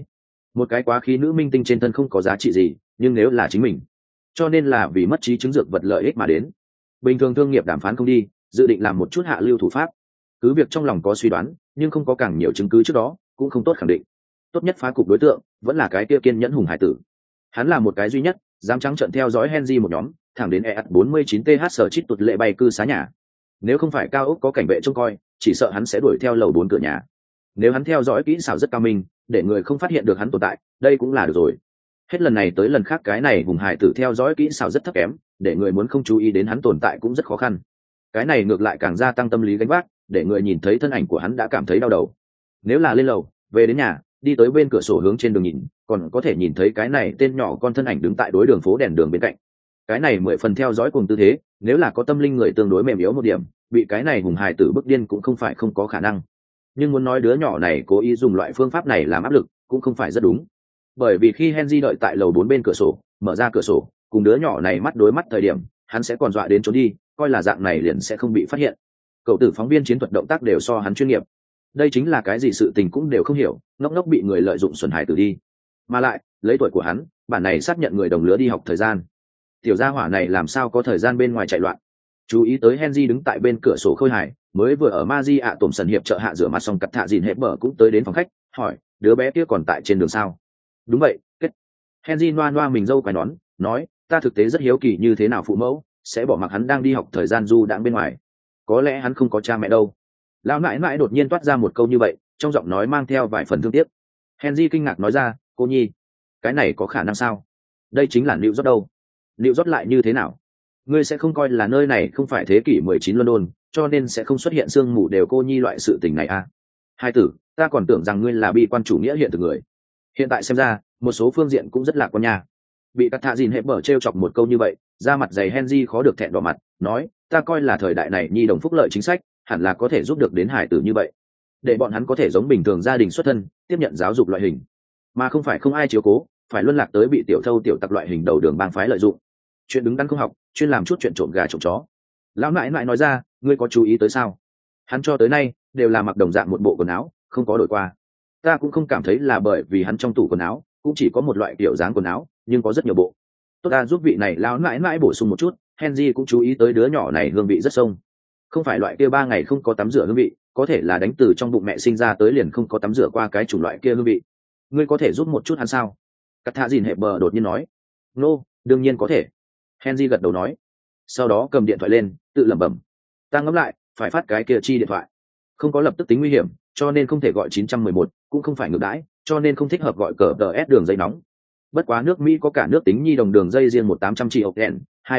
một cái quá khí nữ minh tinh trên thân không có giá trị gì, nhưng nếu là chính mình, cho nên là vì mất trí chứng dược vật lợi ích mà đến. Bình thường thương nghiệp đàm phán không đi, dự định làm một chút hạ lưu thủ pháp. Cứ việc trong lòng có suy đoán, nhưng không có càng nhiều chứng cứ trước đó, cũng không tốt khẳng định. Tốt nhất phá cục đối tượng vẫn là cái kia kiên nhẫn hùng hải tử. Hắn là một cái duy nhất dám trắng trợn theo dõi Henry một nhóm, thẳng đến EAT 49TH sở chít tụt lệ bay cư xá nhà. Nếu không phải cao ốc có cảnh vệ trông coi, chỉ sợ hắn sẽ đuổi theo lầu 4 cửa nhà. Nếu hắn theo dõi kỹ xảo rất cao minh, để người không phát hiện được hắn tồn tại, đây cũng là được rồi. Hết lần này tới lần khác cái này hùng hải tử theo dõi kỹ xảo rất thấp kém, để người muốn không chú ý đến hắn tồn tại cũng rất khó khăn. Cái này ngược lại càng gia tăng tâm lý gánh vác, để người nhìn thấy thân ảnh của hắn đã cảm thấy đau đầu. Nếu là lên lầu, về đến nhà, đi tới bên cửa sổ hướng trên đường nhìn, còn có thể nhìn thấy cái này tên nhỏ con thân ảnh đứng tại đối đường phố đèn đường bên cạnh. Cái này 10 phần theo dõi cùng tư thế, nếu là có tâm linh người tương đối mềm yếu một điểm, bị cái này hùng hài tử bức điên cũng không phải không có khả năng. Nhưng muốn nói đứa nhỏ này cố ý dùng loại phương pháp này làm áp lực, cũng không phải rất đúng. Bởi vì khi Henry đợi tại lầu 4 bên cửa sổ, mở ra cửa sổ, cùng đứa nhỏ này mắt đối mắt thời điểm, hắn sẽ còn dọa đến trốn đi, coi là dạng này liền sẽ không bị phát hiện. Cậu tử phóng viên chiến thuật động tác đều so hắn chuyên nghiệp. Đây chính là cái gì sự tình cũng đều không hiểu, ngốc ngốc bị người lợi dụng xuẩn hải tử đi. Mà lại, lấy tuổi của hắn, bản này xác nhận người đồng lứa đi học thời gian. Tiểu gia hỏa này làm sao có thời gian bên ngoài chạy loạn. Chú ý tới Henry đứng tại bên cửa sổ khôi hài, mới vừa ở Maji ạ tổm sần hiệp trợ hạ rửa mặt xong cặt thạ dìn hẹp bờ cũng tới đến phòng khách, hỏi, đứa bé kia còn tại trên đường sao? Đúng vậy, kết. Henry noa noa mình dâu quai nón, nói, ta thực tế rất hiếu kỳ như thế nào phụ mẫu sẽ bỏ mặc hắn đang đi học thời gian du đãng bên ngoài. Có lẽ hắn không có cha mẹ đâu. Lão nãi nãi đột nhiên toát ra một câu như vậy, trong giọng nói mang theo vài phần thương tiếc. Henry kinh ngạc nói ra, cô nhi, cái này có khả năng sao? Đây chính là New York đâu. New York lại như thế nào? Ngươi sẽ không coi là nơi này không phải thế kỷ 19 London, cho nên sẽ không xuất hiện sương mù đều cô nhi loại sự tình này à? Hai tử, ta còn tưởng rằng ngươi là bi quan chủ nghĩa hiện thực người. Hiện tại xem ra, một số phương diện cũng rất lạc quan nha. Bị cắt thạ dìn hẹp bở trêu chọc một câu như vậy, da mặt dày Henry khó được thẹn đỏ mặt, nói, ta coi là thời đại này nhi đồng phúc lợi chính sách, hẳn là có thể giúp được đến hải tử như vậy, để bọn hắn có thể giống bình thường gia đình xuất thân, tiếp nhận giáo dục loại hình, mà không phải không ai chiếu cố, phải luân lạc tới bị tiểu thâu tiểu tặc loại hình đầu đường bang phái lợi dụng. Chuyện đứng đắn không học, chuyên làm chút chuyện trộm gà trộm chó. Lão nãi nãi nói ra, ngươi có chú ý tới sao? Hắn cho tới nay đều là mặc đồng dạng một bộ quần áo, không có đổi qua. Ta cũng không cảm thấy là bởi vì hắn trong tủ quần áo cũng chỉ có một loại kiểu dáng quần áo, nhưng có rất nhiều bộ. Tốt ta giúp vị này lão nãi nãi bổ sung một chút, Henry cũng chú ý tới đứa nhỏ này hương vị rất sông. Không phải loại kia 3 ngày không có tắm rửa hương vị, có thể là đánh từ trong bụng mẹ sinh ra tới liền không có tắm rửa qua cái chủng loại kia hương vị. Ngươi có thể giúp một chút hắn sao? Cắt thạ dìn hẹp bờ đột nhiên nói. Nô, đương nhiên có thể. Henry gật đầu nói. Sau đó cầm điện thoại lên, tự lẩm bẩm. Ta ngẫm lại, phải phát cái kia chi điện thoại. Không có lập tức tính nguy hiểm, cho nên không thể gọi 911, cũng không phải ngược đãi, cho nên không thích hợp gọi cờ DS đường dây nóng. Bất quá nước Mỹ có cả nước tính nhi đồng đường dây riêng 1800 triệu okten,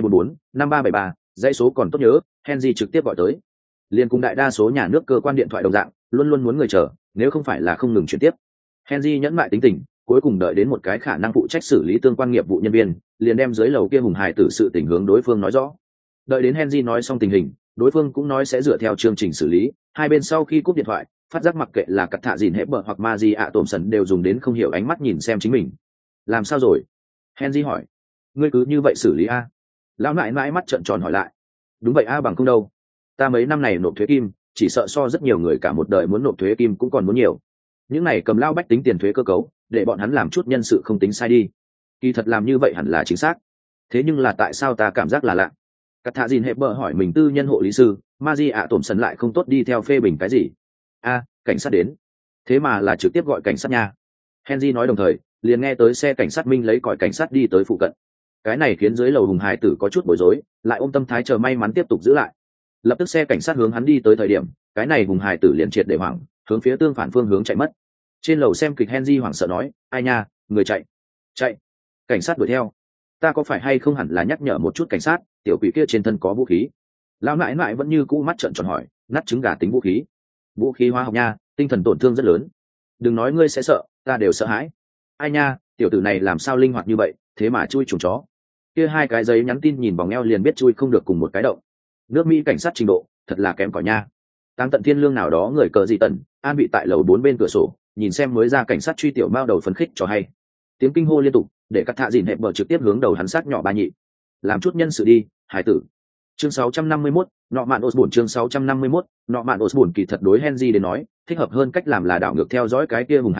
244-5373, dãy số còn tốt nhớ, Henry trực tiếp gọi tới. Liên cùng đại đa số nhà nước cơ quan điện thoại đồng dạng, luôn luôn muốn người chờ, nếu không phải là không ngừng chuyển tiếp. Henry nhẫn mại tính tình, cuối cùng đợi đến một cái khả năng phụ trách xử lý tương quan nghiệp vụ nhân viên, liền đem dưới lầu kia hùng hài tử sự tình hướng đối phương nói rõ. Đợi đến Henry nói xong tình hình, đối phương cũng nói sẽ dựa theo chương trình xử lý. Hai bên sau khi cúp điện thoại, phát giác mặc kệ là cắt thạ dìn hẹp bờ hoặc Maji ạ tổm sần đều dùng đến không hiểu ánh mắt nhìn xem chính mình. Làm sao rồi? Henry hỏi. Ngươi cứ như vậy xử lý a? Lão nãi nãi mắt trợn tròn hỏi lại. Đúng vậy a, bằng không đâu. Ta mấy năm này nộp thuế kim, chỉ sợ so rất nhiều người cả một đời muốn nộp thuế kim cũng còn muốn nhiều. Những này cầm lao bách tính tiền thuế cơ cấu, để bọn hắn làm chút nhân sự không tính sai đi. Kỳ thật làm như vậy hẳn là chính xác. Thế nhưng là tại sao ta cảm giác là lạ? Cắt thạ dìn hẹp bờ hỏi mình tư nhân hộ lý sư, Maji ạ tổm sần lại không tốt đi theo phê bình cái gì. A, cảnh sát đến. Thế mà là trực tiếp gọi cảnh sát nha. Henry nói đồng thời, liền nghe tới xe cảnh sát minh lấy còi cảnh sát đi tới phụ cận. Cái này khiến dưới lầu hùng hải tử có chút bối rối, lại ôm tâm thái chờ may mắn tiếp tục giữ lại. Lập tức xe cảnh sát hướng hắn đi tới thời điểm, cái này hùng hải tử liền triệt để hoảng, hướng phía tương phản phương hướng chạy mất. Trên lầu xem kịch Henry hoảng sợ nói, ai nha, người chạy. Chạy. Cảnh sát đuổi theo. Ta có phải hay không hẳn là nhắc nhở một chút cảnh sát, tiểu quỷ kia trên thân có vũ khí. Lão nãi nãi vẫn như cũ mắt trợn tròn hỏi, nát trứng gà tính vũ khí. Vũ khí hóa học nha, tinh thần tổn thương rất lớn. Đừng nói ngươi sẽ sợ, ta đều sợ hãi. Ai nha, tiểu tử này làm sao linh hoạt như vậy, thế mà chui trùng chó. Kia hai cái giấy nhắn tin nhìn vòng eo liền biết chui không được cùng một cái động. Nước Mỹ cảnh sát trình độ thật là kém cỏi nha. Tăng tận thiên lương nào đó người cờ gì tần an bị tại lầu 4 bên cửa sổ, nhìn xem mới ra cảnh sát truy tiểu bao đầu phấn khích cho hay. Tiếng kinh hô liên tục, để cắt thạ dìn hẹp bờ trực tiếp hướng đầu hắn sát nhỏ ba nhị. Làm chút nhân sự đi, hải tử. Chương 651, nọ mạn Osborne chương 651, nọ mạn Osborne kỳ thật đối Henry đến nói, thích hợp hơn cách làm là đảo ngược theo dõi cái kia hùng hải tử,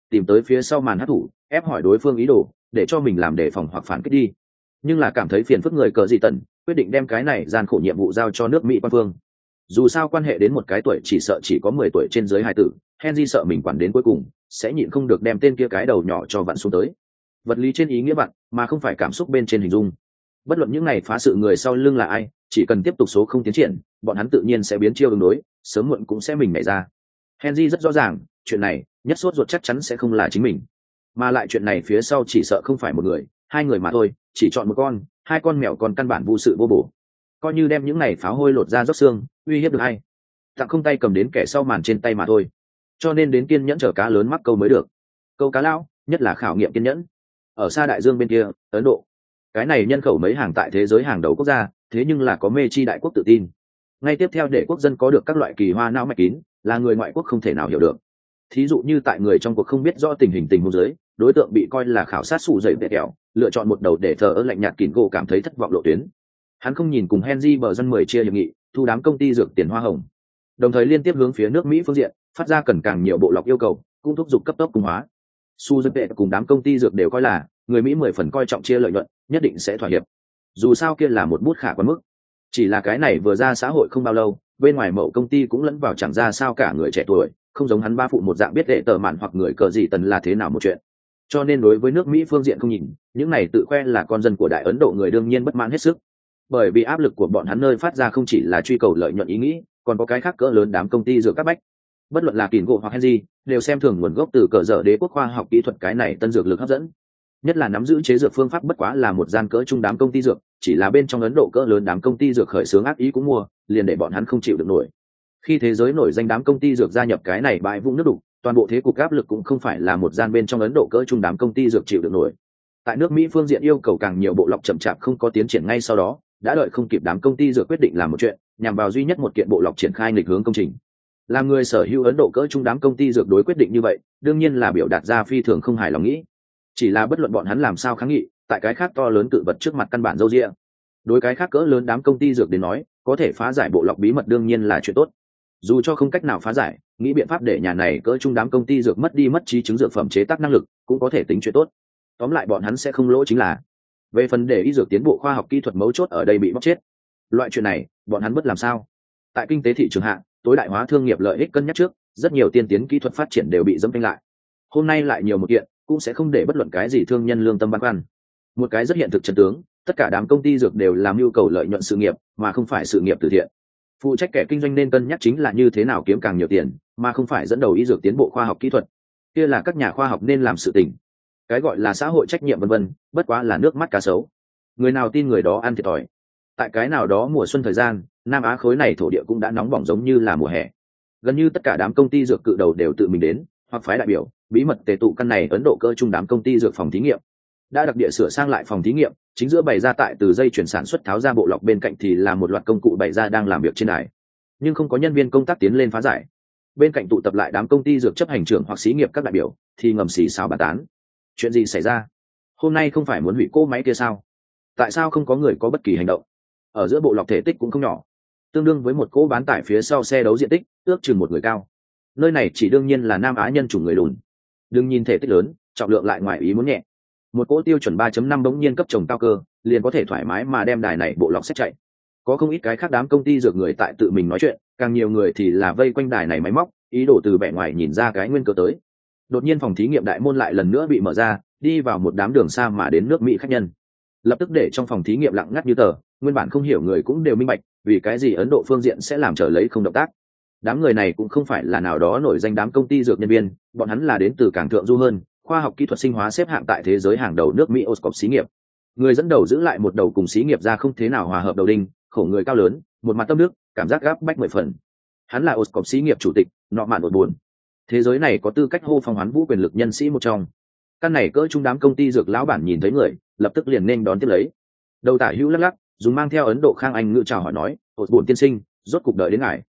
tìm tới phía sau màn hát thủ ép hỏi đối phương ý đồ để cho mình làm đề phòng hoặc phản kích đi. Nhưng là cảm thấy phiền phức người cờ dị tần quyết định đem cái này gian khổ nhiệm vụ giao cho nước Mỹ quan phương. Dù sao quan hệ đến một cái tuổi chỉ sợ chỉ có 10 tuổi trên dưới hài tử, Henry sợ mình quản đến cuối cùng sẽ nhịn không được đem tên kia cái đầu nhỏ cho vặn xuống tới. Vật lý trên ý nghĩa vặn, mà không phải cảm xúc bên trên hình dung. Bất luận những này phá sự người sau lưng là ai, chỉ cần tiếp tục số không tiến triển, bọn hắn tự nhiên sẽ biến chiêu ứng đối, sớm muộn cũng sẽ mình nảy ra. Henry rất rõ ràng, chuyện này nhất sốt ruột chắc chắn sẽ không là chính mình, mà lại chuyện này phía sau chỉ sợ không phải một người, hai người mà thôi, chỉ chọn một con, hai con mèo còn căn bản vô sự vô bổ. Coi như đem những này pháo hôi lột ra rót xương, uy hiếp được hay, tặng không tay cầm đến kẻ sau màn trên tay mà thôi. Cho nên đến kiên nhẫn chờ cá lớn mắc câu mới được. Câu cá lao, nhất là khảo nghiệm kiên nhẫn. Ở xa đại dương bên kia, Ấn Độ, cái này nhân khẩu mấy hàng tại thế giới hàng đầu quốc gia, thế nhưng là có mê chi đại quốc tự tin. Ngay tiếp theo để quốc dân có được các loại kỳ hoa não mạch kín, là người ngoại quốc không thể nào hiểu được. Thí dụ như tại người trong cuộc không biết rõ tình hình tình huống dưới, đối tượng bị coi là khảo sát sụ dậy vệ kẹo, lựa chọn một đầu để thờ ơ lạnh nhạt kỉn gỗ cảm thấy thất vọng lộ tuyến. Hắn không nhìn cùng Henry bờ dân 10 chia hiệp nghị, thu đám công ty dược tiền hoa hồng, đồng thời liên tiếp hướng phía nước Mỹ phương diện phát ra cần càng nhiều bộ lọc yêu cầu, cũng thúc giục cấp tốc cung hóa. Su dân vệ cùng đám công ty dược đều coi là người Mỹ 10 phần coi trọng chia lợi nhuận, nhất định sẽ thỏa hiệp. Dù sao kia là một bút khả quan mức. Chỉ là cái này vừa ra xã hội không bao lâu, bên ngoài mậu công ty cũng lẫn vào chẳng ra sao cả người trẻ tuổi, không giống hắn ba phụ một dạng biết đệ tờ mạn hoặc người cờ gì tần là thế nào một chuyện. Cho nên đối với nước Mỹ phương diện không nhìn, những này tự khoe là con dân của Đại Ấn Độ người đương nhiên bất mãn hết sức. Bởi vì áp lực của bọn hắn nơi phát ra không chỉ là truy cầu lợi nhuận ý nghĩ, còn có cái khác cỡ lớn đám công ty dược các bách. Bất luận là Kỳn gỗ hoặc Henry, đều xem thường nguồn gốc từ cờ dở đế quốc khoa học kỹ thuật cái này tân dược lực hấp dẫn. Nhất là nắm giữ chế dược phương pháp bất quá là một gian cỡ trung đám công ty dược, chỉ là bên trong Ấn Độ cỡ lớn đám công ty dược khởi xướng ác ý cũng mua, liền để bọn hắn không chịu được nổi. Khi thế giới nổi danh đám công ty dược gia nhập cái này bãi vũng nước đục, toàn bộ thế cục áp lực cũng không phải là một gian bên trong Ấn Độ cỡ trung đám công ty dược chịu được nổi. Tại nước Mỹ phương diện yêu cầu càng nhiều bộ lọc chậm chạp không có tiến triển ngay sau đó, đã đợi không kịp đám công ty dược quyết định làm một chuyện, nhằm vào duy nhất một kiện bộ lọc triển khai nghịch hướng công trình. Làm người sở hữu Ấn Độ cỡ trung đám công ty dược đối quyết định như vậy, đương nhiên là biểu đạt ra phi thường không hài lòng nghĩ. Chỉ là bất luận bọn hắn làm sao kháng nghị, tại cái khác to lớn cự vật trước mặt căn bản dâu dịa. Đối cái khác cỡ lớn đám công ty dược đến nói, có thể phá giải bộ lọc bí mật đương nhiên là chuyện tốt. Dù cho không cách nào phá giải, nghĩ biện pháp để nhà này cỡ trung đám công ty dược mất đi mất trí chứng dược phẩm chế tác năng lực, cũng có thể tính chuyện tốt. Tóm lại bọn hắn sẽ không lỗ chính là. Về phần để y dược tiến bộ khoa học kỹ thuật mấu chốt ở đây bị bóc chết, loại chuyện này bọn hắn bất làm sao. Tại kinh tế thị trường hạ, tối đại hóa thương nghiệp lợi ích cân nhắc trước, rất nhiều tiên tiến kỹ thuật phát triển đều bị dẫm phanh lại. Hôm nay lại nhiều một kiện, cũng sẽ không để bất luận cái gì thương nhân lương tâm băn khoăn. Một cái rất hiện thực chân tướng, tất cả đám công ty dược đều làm nhu cầu lợi nhuận sự nghiệp, mà không phải sự nghiệp từ thiện. Phụ trách kẻ kinh doanh nên cân nhắc chính là như thế nào kiếm càng nhiều tiền, mà không phải dẫn đầu y dược tiến bộ khoa học kỹ thuật. Kia là các nhà khoa học nên làm sự tình. Cái gọi là xã hội trách nhiệm vân vân, bất quá là nước mắt cá sấu. Người nào tin người đó ăn thiệt thòi. Tại cái nào đó mùa xuân thời gian, Nam Á khối này thổ địa cũng đã nóng bỏng giống như là mùa hè. Gần như tất cả đám công ty dược cự đầu đều tự mình đến, hoặc phái đại biểu, bí mật tề tụ căn này Ấn Độ cỡ trung đám công ty dược phòng thí nghiệm. Đã đặc địa sửa sang lại phòng thí nghiệm, chính giữa bày ra tại từ dây chuyển sản xuất tháo ra bộ lọc bên cạnh thì là một loạt công cụ bày ra đang làm việc trên đài. Nhưng không có nhân viên công tác tiến lên phá giải. Bên cạnh tụ tập lại đám công ty dược chấp hành trưởng hoặc xí nghiệp các đại biểu, thì ngầm xì xào bàn tán. Chuyện gì xảy ra? Hôm nay không phải muốn hủy cỗ máy kia sao? Tại sao không có người có bất kỳ hành động? Ở giữa bộ lọc thể tích cũng không nhỏ, tương đương với một cỗ bán tải phía sau xe đấu diện tích, ước chừng một người cao. Nơi này chỉ đương nhiên là Nam Á nhân chủng người lùn. Đừng nhìn thể tích lớn, trọng lượng lại ngoài ý muốn nhẹ. Một cỗ tiêu chuẩn 3.5 bỗng nhiên cấp trồng cao cơ, liền có thể thoải mái mà đem đài này bộ lọc xét chạy. Có không ít cái khác đám công ty dược người tại tự mình nói chuyện, càng nhiều người thì là vây quanh đài này máy móc, ý đồ từ vẻ ngoài nhìn ra cái nguyên cơ tới. Đột nhiên phòng thí nghiệm đại môn lại lần nữa bị mở ra, đi vào một đám đường xa mà đến nước Mỹ khách nhân. Lập tức để trong phòng thí nghiệm lặng ngắt như tờ, nguyên bản không hiểu người cũng đều minh bạch, vì cái gì Ấn Độ phương diện sẽ làm trở lấy không động tác. Đám người này cũng không phải là nào đó nổi danh đám công ty dược nhân viên, bọn hắn là đến từ cảng thượng du hơn, khoa học kỹ thuật sinh hóa xếp hạng tại thế giới hàng đầu nước Mỹ Oscorp xí nghiệp. Người dẫn đầu giữ lại một đầu cùng xí nghiệp ra không thế nào hòa hợp đầu đinh, khổ người cao lớn, một mặt tâm nước, cảm giác gáp bách 10 phần. Hắn là Oscorp xí nghiệp chủ tịch, nọ mạn một buồn. Thế giới này có tư cách hô phong hoán vũ quyền lực nhân sĩ một trong. Căn này cỡ trung đám công ty dược lão bản nhìn thấy người, lập tức liền nên đón tiếp lấy. Đầu tả hữu lắc lắc, dùng mang theo Ấn Độ khang anh ngữ chào hỏi nói, "Osborne tiên sinh, rốt cục đợi đến ngài."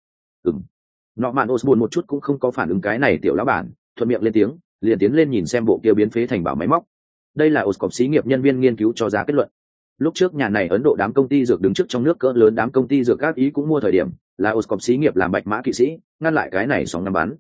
Nọ mạn Osborne một chút cũng không có phản ứng cái này tiểu lão bản, thuận miệng lên tiếng, liền tiến lên nhìn xem bộ kia biến phế thành bảo máy móc. Đây là Oscorp xí nghiệp nhân viên nghiên cứu cho ra kết luận. Lúc trước nhà này Ấn Độ đám công ty dược đứng trước trong nước cỡ lớn đám công ty dược các ý cũng mua thời điểm, là Oscorp xí nghiệp làm bạch mã kỵ sĩ, ngăn lại cái này sóng năm bắn.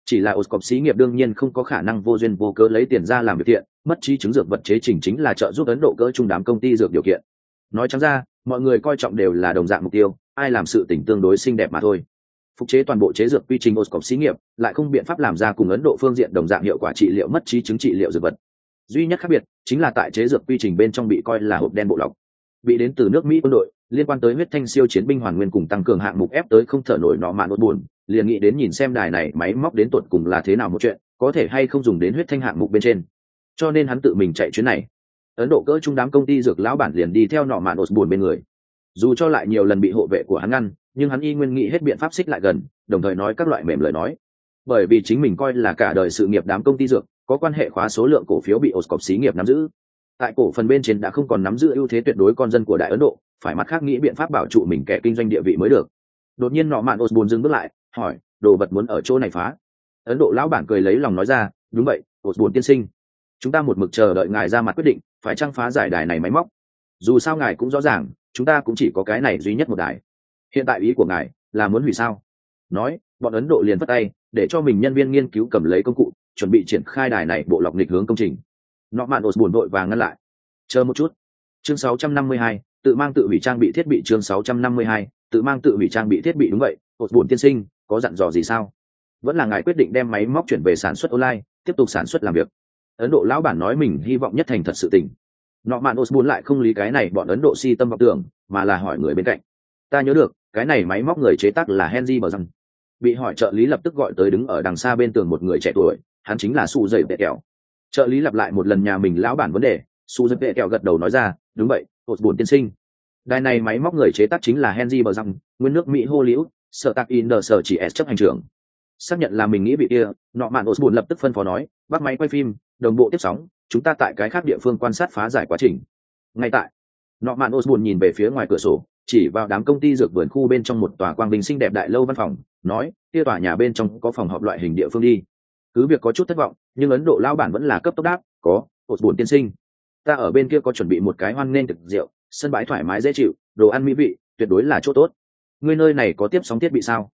Chỉ là Oscorp xí nghiệp đương nhiên không có khả năng vô duyên vô cớ lấy tiền ra làm việc thiện, mất trí chứng dược vật chế chỉnh chính là trợ giúp Ấn Độ cỡ trung đám công ty dược điều kiện. Nói trắng ra, mọi người coi trọng đều là đồng dạng mục tiêu, ai làm sự tình tương đối xinh đẹp mà thôi. Phục chế toàn bộ chế dược quy trình Oscorp xí nghiệp, lại không biện pháp làm ra cùng Ấn Độ phương diện đồng dạng hiệu quả trị liệu mất trí chứng trị liệu dược vật. Duy nhất khác biệt chính là tại chế dược quy trình bên trong bị coi là hộp đen bộ lọc, bị đến từ nước Mỹ quân đội, liên quan tới huyết thanh siêu chiến binh hoàn nguyên cùng tăng cường hạng mục ép tới không thở nổi nọ mạn nốt buồn, liền nghĩ đến nhìn xem đài này máy móc đến tột cùng là thế nào một chuyện, có thể hay không dùng đến huyết thanh hạng mục bên trên. Cho nên hắn tự mình chạy chuyến này. Ấn Độ cỡ trung đám công ty dược lão bản liền đi theo nọ mạn nốt buồn bên người. Dù cho lại nhiều lần bị hộ vệ của hắn ngăn, nhưng hắn y nguyên nghĩ hết biện pháp xích lại gần, đồng thời nói các loại mềm lời nói. Bởi vì chính mình coi là cả đời sự nghiệp đám công ty dược, có quan hệ khóa số lượng cổ phiếu bị Oscorp xí nghiệp nắm giữ. Tại cổ phần bên trên đã không còn nắm giữ ưu thế tuyệt đối con dân của Đại Ấn Độ, phải mặt khác nghĩ biện pháp bảo trụ mình kẻ kinh doanh địa vị mới được. Đột nhiên nọ mạn Osborne dừng bước lại, hỏi, đồ vật muốn ở chỗ này phá? Ấn Độ lão bản cười lấy lòng nói ra, đúng vậy, Osborne tiên sinh, chúng ta một mực chờ đợi ngài ra mặt quyết định, phải chăng phá giải đài này máy móc. Dù sao ngài cũng rõ ràng, chúng ta cũng chỉ có cái này duy nhất một đài. Hiện tại ý của ngài là muốn hủy sao? Nói, bọn Ấn Độ liền vất tay, để cho mình nhân viên nghiên cứu cầm lấy công cụ, chuẩn bị triển khai đài này bộ lọc nghịch hướng công trình. Nọ mạn Osborne vội vàng ngăn lại. Chờ một chút. Chương 652, tự mang tự hủy trang bị thiết bị. Chương 652, tự mang tự hủy trang bị thiết bị. Đúng vậy, Osborne tiên sinh, có dặn dò gì sao? Vẫn là ngài quyết định đem máy móc chuyển về sản xuất online, tiếp tục sản xuất làm việc. Ấn Độ lão bản nói mình hy vọng nhất thành thật sự tình. Nọ mạn Osborne lại không lý cái này bọn Ấn Độ si tâm vọng tưởng, mà là hỏi người bên cạnh. Ta nhớ được, cái này máy móc người chế tác là Henry Bờ Răng. Bị hỏi trợ lý lập tức gọi tới đứng ở đằng xa bên tường một người trẻ tuổi, hắn chính là Su Dậy Vệ Kẹo. Trợ lý lặp lại một lần nhà mình lão bản vấn đề, Su Dậy Vệ Kẹo gật đầu nói ra, đúng vậy, Osborne tiên sinh. Đài này máy móc người chế tác chính là Henry Bờ Răng, nguyên nước Mỹ Hollywood, sở tác in the sở chỉ S chấp hành trưởng. Xác nhận là mình nghĩ bị kia, nọ mạn Osborne lập tức phân phó nói, bắt máy quay phim, đồng bộ tiếp sóng, chúng ta tại cái khác địa phương quan sát phá giải quá trình. Ngay tại, nọ mạn Osborne nhìn về phía ngoài cửa sổ, chỉ vào đám công ty dược vườn khu bên trong một tòa quang vinh xinh đẹp đại lâu văn phòng, nói, kia tòa nhà bên trong có phòng họp loại hình địa phương đi. Cứ việc có chút thất vọng, nhưng Ấn Độ lão bản vẫn là cấp tốc đáp, có, Osborne tiên sinh. Ta ở bên kia có chuẩn bị một cái hoan nghênh thực rượu, sân bãi thoải mái dễ chịu, đồ ăn mỹ vị, tuyệt đối là chỗ tốt. Ngươi nơi này có tiếp sóng thiết bị sao?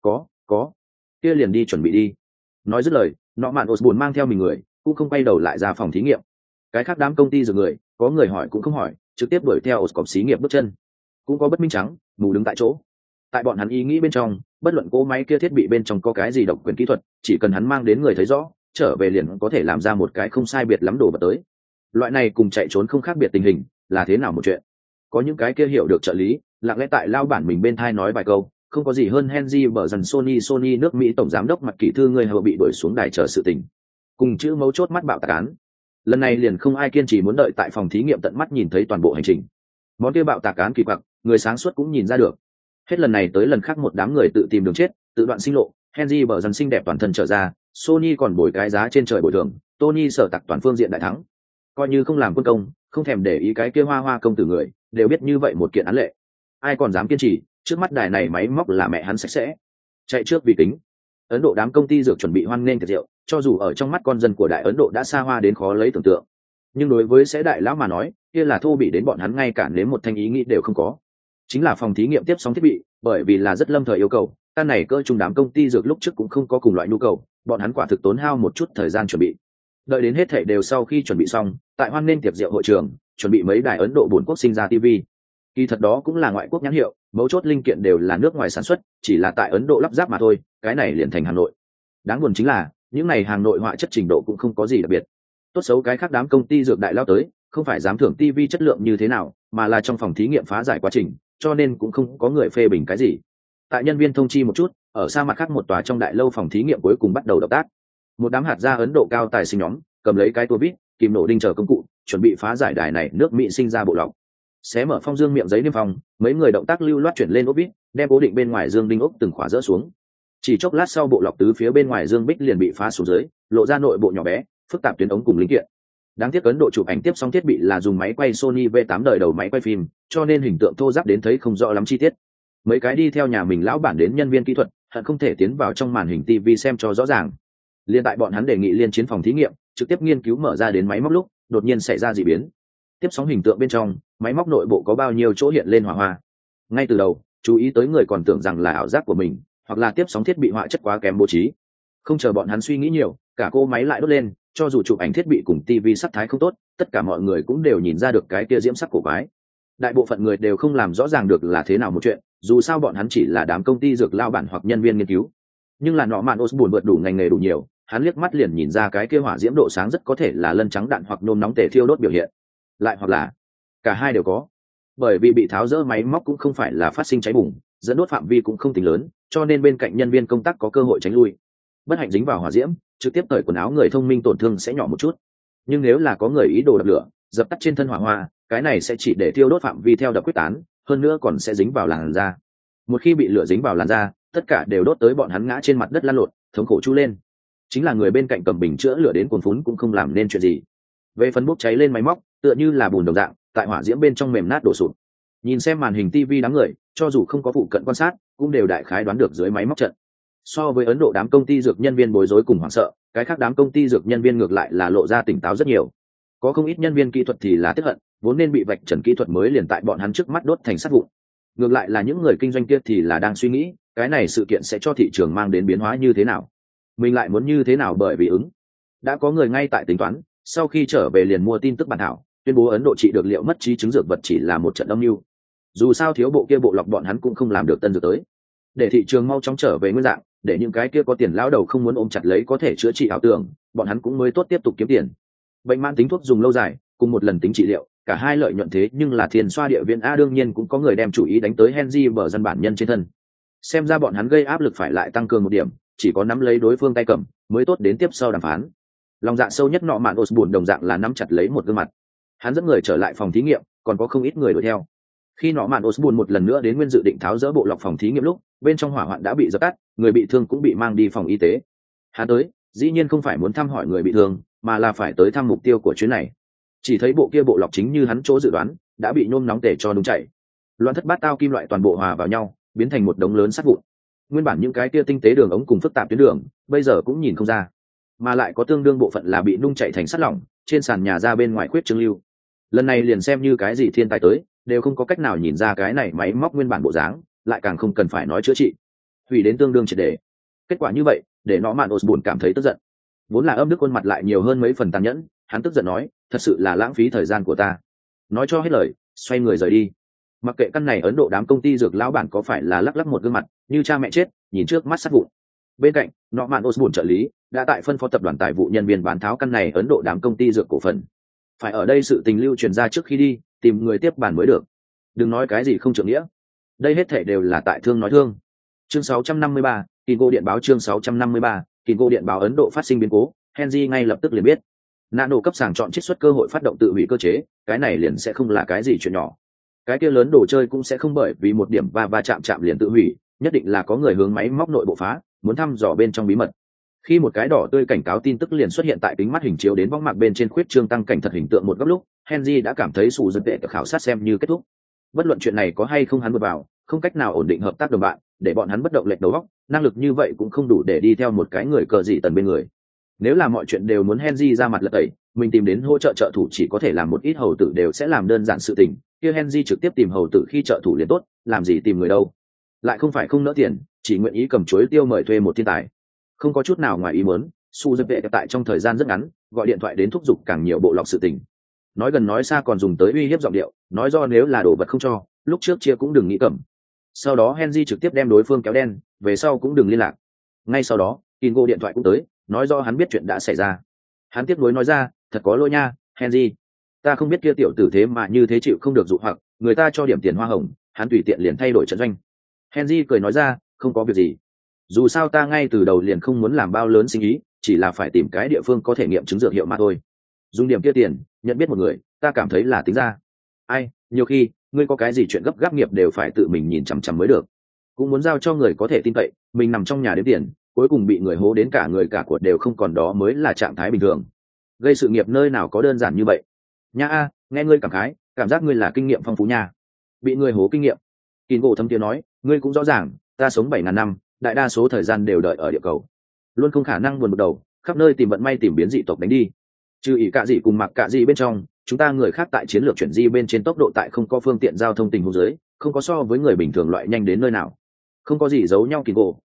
Có. Kia liền đi chuẩn bị đi. Nói dứt lời, nọ mạn Osborne mang theo mình người, cũng không quay đầu lại ra phòng thí nghiệm. Cái khác đám công ty dược người, có người hỏi cũng không hỏi, trực tiếp đuổi theo Oscorp xí nghiệp bước chân. Cũng có bất minh trắng, mù đứng tại chỗ. Tại bọn hắn ý nghĩ bên trong, bất luận cỗ máy kia thiết bị bên trong có cái gì độc quyền kỹ thuật, chỉ cần hắn mang đến người thấy rõ, trở về liền có thể làm ra một cái không sai biệt lắm đồ vật tới. Loại này cùng chạy trốn không khác biệt tình hình, là thế nào một chuyện. Có những cái kia hiểu được trợ lý, lặng lẽ tại lao bản mình bên thai nói vài câu, không có gì hơn Henry bở dần Sony nước Mỹ tổng giám đốc mặt kỹ thư người hầu bị đuổi xuống đài chờ sự tình. Cùng chữ mấu chốt mắt bạo tạc án. Lần này liền không ai kiên trì muốn đợi tại phòng thí nghiệm tận mắt nhìn thấy toàn bộ hành trình. Món kia bạo tạc án kỳ quặc, người sáng suốt cũng nhìn ra được. Hết lần này tới lần khác một đám người tự tìm đường chết, tự đoạn sinh lộ, Henry bở dần xinh đẹp toàn thân trở ra, Sony còn bồi cái giá trên trời bồi thường, Tony sở tặc toàn phương diện đại thắng. Coi như không làm quân công, không thèm để ý cái kia hoa hoa công tử người, đều biết như vậy một kiện án lệ. Ai còn dám kiên trì, trước mắt đài này máy móc là mẹ hắn sạch sẽ. Chạy trước vì kính. Ấn Độ đám công ty dược chuẩn bị hoan nghênh tiệc rượu, cho dù ở trong mắt con dân của Đại Ấn Độ đã xa hoa đến khó lấy tưởng tượng. Nhưng đối với sẽ đại lão mà nói, kia là thô bị đến bọn hắn ngay cả nếm một thanh ý nghĩ đều không có. Chính là phòng thí nghiệm tiếp sóng thiết bị, bởi vì là rất lâm thời yêu cầu, căn này cỡ trung đám công ty dược lúc trước cũng không có cùng loại nhu cầu, bọn hắn quả thực tốn hao một chút thời gian chuẩn bị. Đợi đến hết thảy đều sau khi chuẩn bị xong, tại hoan nghênh tiệc rượu hội trường, chuẩn bị mấy đài Ấn Độ buồn quốc sinh ra TV. Kỳ thật đó cũng là ngoại quốc nhãn hiệu, mấu chốt linh kiện đều là nước ngoài sản xuất, chỉ là tại Ấn Độ lắp ráp mà thôi, cái này liền thành Hà Nội. Đáng buồn chính là, những này hàng nội họa chất trình độ cũng không có gì đặc biệt. Tốt xấu cái khác đám công ty dược đại lao tới, không phải dám thưởng TV chất lượng như thế nào, mà là trong phòng thí nghiệm phá giải quá trình, cho nên cũng không có người phê bình cái gì. Tại nhân viên thông chi một chút, ở xa mặt khác một tòa trong đại lâu phòng thí nghiệm cuối cùng bắt đầu động tác. Một đám hạt gia Ấn Độ cao tài sinh nhóm, cầm lấy cái tua vít, kìm nổ đinh chờ công cụ, chuẩn bị phá giải đài này nước Mỹ sinh ra bộ lọc. Xé mở phong dương miệng giấy niêm phong, mấy người động tác lưu loát chuyển lên ốp vít, đem cố định bên ngoài dương đinh ốc từng khóa dỡ xuống. Chỉ chốc lát sau bộ lọc tứ phía bên ngoài dương bích liền bị phá xuống dưới, lộ ra nội bộ nhỏ bé, phức tạp tuyến ống cùng linh kiện. Đáng tiếc Ấn Độ chụp ảnh tiếp xong thiết bị là dùng máy quay Sony V8 đời đầu máy quay phim, cho nên hình tượng thô ráp đến thấy không rõ lắm chi tiết. Mấy cái đi theo nhà mình lão bản đến nhân viên kỹ thuật, hận không thể tiến vào trong màn hình TV xem cho rõ ràng. Liên tại bọn hắn đề nghị liên chiến phòng thí nghiệm, trực tiếp nghiên cứu mở ra đến máy móc lúc, đột nhiên xảy ra dị biến. Tiếp sóng hình tượng bên trong, máy móc nội bộ có bao nhiêu chỗ hiện lên hỏa hoa. Ngay từ đầu, chú ý tới người còn tưởng rằng là ảo giác của mình, hoặc là tiếp sóng thiết bị họa chất quá kém bố trí. Không chờ bọn hắn suy nghĩ nhiều, cả cô máy lại đốt lên, cho dù chụp ảnh thiết bị cùng tivi sắc thái không tốt, tất cả mọi người cũng đều nhìn ra được cái kia diễm sắc cổ quái. Đại bộ phận người đều không làm rõ ràng được là thế nào một chuyện, dù sao bọn hắn chỉ là đám công ty dược lao bản hoặc nhân viên nghiên cứu. Nhưng là nọ mạn Osborn vượt đủ ngành nghề đủ nhiều, hắn liếc mắt liền nhìn ra cái kia hỏa diễm độ sáng rất có thể là lân trắng đạn hoặc nôm nóng tể thiêu đốt biểu hiện, lại hoặc là cả hai đều có. Bởi vì bị tháo rỡ máy móc cũng không phải là phát sinh cháy bùng, dẫn đốt phạm vi cũng không tính lớn, cho nên bên cạnh nhân viên công tác có cơ hội tránh lui. Bất hạnh dính vào hỏa diễm, trực tiếp cởi quần áo người thông minh tổn thương sẽ nhỏ một chút, nhưng nếu là có người ý đồ đập lửa, dập tắt trên thân hỏa hoa, cái này sẽ chỉ để thiêu đốt phạm vi theo đập quyết tán, hơn nữa còn sẽ dính vào làn da. Một khi bị lửa dính vào làn da, tất cả đều đốt tới bọn hắn ngã trên mặt đất lăn lộn, thống khổ chu lên. Chính là người bên cạnh cầm bình chữa lửa đến cuồn phún cũng không làm nên chuyện gì. Về phần bốc cháy lên máy móc, tựa như là bùn đồng dạng, tại hỏa diễm bên trong mềm nát đổ sụp. Nhìn xem màn hình TV đám người, cho dù không có phụ cận quan sát, cũng đều đại khái đoán được dưới máy móc trận. So với Ấn Độ đám công ty dược nhân viên bối rối cùng hoảng sợ, cái khác đám công ty dược nhân viên ngược lại là lộ ra tỉnh táo rất nhiều. Có không ít nhân viên kỹ thuật thì là tiếc hận, vốn nên bị vạch trần kỹ thuật mới liền tại bọn hắn trước mắt đốt thành sắt vụn. Ngược lại là những người kinh doanh kia thì là đang suy nghĩ, cái này sự kiện sẽ cho thị trường mang đến biến hóa như thế nào, mình lại muốn như thế nào. Bởi vì đã có người ngay tại tính toán, sau khi trở về liền mua tin tức bản thảo, tuyên bố Ấn Độ trị được liệu mất trí chứng dược vật chỉ là một trận âm mưu. Dù sao thiếu bộ kia bộ lọc bọn hắn cũng không làm được tân dược tới, để thị trường mau chóng trở về nguyên dạng, để những cái kia có tiền lão đầu không muốn ôm chặt lấy có thể chữa trị ảo tưởng, bọn hắn cũng mới tốt tiếp tục kiếm tiền. Bệnh mãn tính thuốc dùng lâu dài, cùng một lần tính trị liệu, cả hai lợi nhuận thế nhưng là tiền xoa địa viện a. Đương nhiên cũng có người đem chủ ý đánh tới Henry bờ dân bản nhân trên thân. Xem ra bọn hắn gây áp lực phải lại tăng cường một điểm, chỉ có nắm lấy đối phương tay cầm mới tốt đến tiếp sau đàm phán. Lòng dạ sâu nhất nọ mạn Osborn đồng dạng là nắm chặt lấy một gương mặt. Hắn dẫn người trở lại phòng thí nghiệm, còn có không ít người đuổi theo. Khi nọ mạn Osborn một lần nữa đến nguyên dự định tháo dỡ bộ lọc phòng thí nghiệm lúc, bên trong hỏa hoạn đã bị dập tắt, người bị thương cũng bị mang đi phòng y tế. Hắn tới, dĩ nhiên không phải muốn thăm hỏi người bị thương, mà là phải tới thăm mục tiêu của chuyến này. Chỉ thấy bộ kia bộ lọc chính như hắn chỗ dự đoán, đã bị nôm nóng tể cho đúng chảy. Loạn thất bát tao kim loại toàn bộ hòa vào nhau, biến thành một đống lớn sắt vụn. Nguyên bản những cái kia tinh tế đường ống cùng phức tạp tuyến đường, bây giờ cũng nhìn không ra, mà lại có tương đương bộ phận là bị nung chảy thành sắt lỏng, trên sàn nhà ra bên ngoài khuyết trương lưu. Lần này liền xem như cái gì thiên tai tới, đều không có cách nào nhìn ra cái này máy móc nguyên bản bộ dáng, lại càng không cần phải nói chữa trị, hủy đến tương đương triệt để. Kết quả như vậy, để nó mạn Osborn cảm thấy tức giận. Vốn là âm đức khuôn mặt lại nhiều hơn mấy phần tàn nhẫn, hắn tức giận nói, thật sự là lãng phí thời gian của ta. Nói cho hết lời, xoay người rời đi. Mặc kệ căn này Ấn Độ đám công ty dược lão bản có phải là lắc lắc một gương mặt như cha mẹ chết, nhìn trước mắt sát vụn. Bên cạnh, nọ mạn Osborn trợ lý đã tại phân phó tập đoàn tài vụ nhân viên bán tháo căn này Ấn Độ đám công ty dược cổ phần. Phải ở đây sự tình lưu truyền ra trước khi đi, tìm người tiếp bàn mới được. Đừng nói cái gì không trưởng nghĩa. Đây hết thể đều là tại thương nói thương. Chương 653, Kingo điện báo. Chương 653, Kingo điện báo. Ấn Độ phát sinh biến cố, Henry ngay lập tức liền biết. Nano cấp sàng chọn trích xuất cơ hội phát động tự hủy cơ chế, cái này liền sẽ không là cái gì chuyện nhỏ. Cái kia lớn đồ chơi cũng sẽ không bởi vì một điểm va chạm liền tự hủy, nhất định là có người hướng máy móc nội bộ phá, muốn thăm dò bên trong bí mật. Khi một cái đỏ tươi cảnh cáo tin tức liền xuất hiện tại kính mắt hình chiếu đến võng mạc bên trên khuyết trương tăng cảnh thật hình tượng một góc lúc, Henry đã cảm thấy sủ dần tệ khảo sát xem như kết thúc. Bất luận chuyện này có hay không hắn vượt vào, không cách nào ổn định hợp tác đồng bạn, để bọn hắn bất động lệch đầu óc, năng lực như vậy cũng không đủ để đi theo một cái người cờ dị tần bên người. Nếu là mọi chuyện đều muốn Henry ra mặt lật tẩy, mình tìm đến hỗ trợ trợ thủ chỉ có thể làm một ít hầu tử đều sẽ làm đơn giản sự tình, kia Henry trực tiếp tìm hầu tử khi trợ thủ liền tốt, làm gì tìm người đâu. Lại không phải không nỡ tiền, chỉ nguyện ý cầm chuối tiêu mời thuê một thiên tài. Không có chút nào ngoài ý muốn, Su Dập Vệ tại trong thời gian rất ngắn, gọi điện thoại đến thúc giục càng nhiều bộ lọc sự tình. Nói gần nói xa còn dùng tới uy hiếp giọng điệu, nói do nếu là đồ vật không cho, lúc trước chia cũng đừng nghĩ cầm. Sau đó Henry trực tiếp đem đối phương kéo đen, về sau cũng đừng liên lạc. Ngay sau đó, Kingo điện thoại cũng tới, nói do hắn biết chuyện đã xảy ra. Hắn tiếp nối nói ra, thật có lỗi nha, Henry. Ta không biết kia tiểu tử thế mà như thế chịu không được dụ hoặc, người ta cho điểm tiền hoa hồng, hắn tùy tiện liền thay đổi trận doanh. Henry cười nói ra, không có việc gì. Dù sao ta ngay từ đầu liền không muốn làm bao lớn sinh ý, chỉ là phải tìm cái địa phương có thể nghiệm chứng dược hiệu mà thôi. Dùng điểm kia tiền, nhận biết một người, ta cảm thấy là tính ra. Ai, nhiều khi, ngươi có cái gì chuyện gấp gáp nghiệp đều phải tự mình nhìn chằm chằm mới được. Cũng muốn giao cho người có thể tin cậy, mình nằm trong nhà đếm tiền, cuối cùng bị người hố đến cả người cả của đều không còn, đó mới là trạng thái bình thường. Gây sự nghiệp nơi nào có đơn giản như vậy. Nha a, nghe ngươi cảm khái, cảm giác ngươi là kinh nghiệm phong phú nha. Bị người hố kinh nghiệm. Kingo thâm tiếng nói, ngươi cũng rõ ràng, ta sống 7.000 năm, đại đa số thời gian đều đợi ở địa cầu, luôn không khả năng buồn một đầu khắp nơi tìm vận may tìm biến dị tộc đánh đi. Trừ ỷ cạ dị cùng mặc cạ dị bên trong, chúng ta người khác tại chiến lược chuyển di bên trên tốc độ tại không có phương tiện giao thông tình huống dưới, không có so với người bình thường loại nhanh đến nơi nào. Không có gì giấu nhau. Kingo,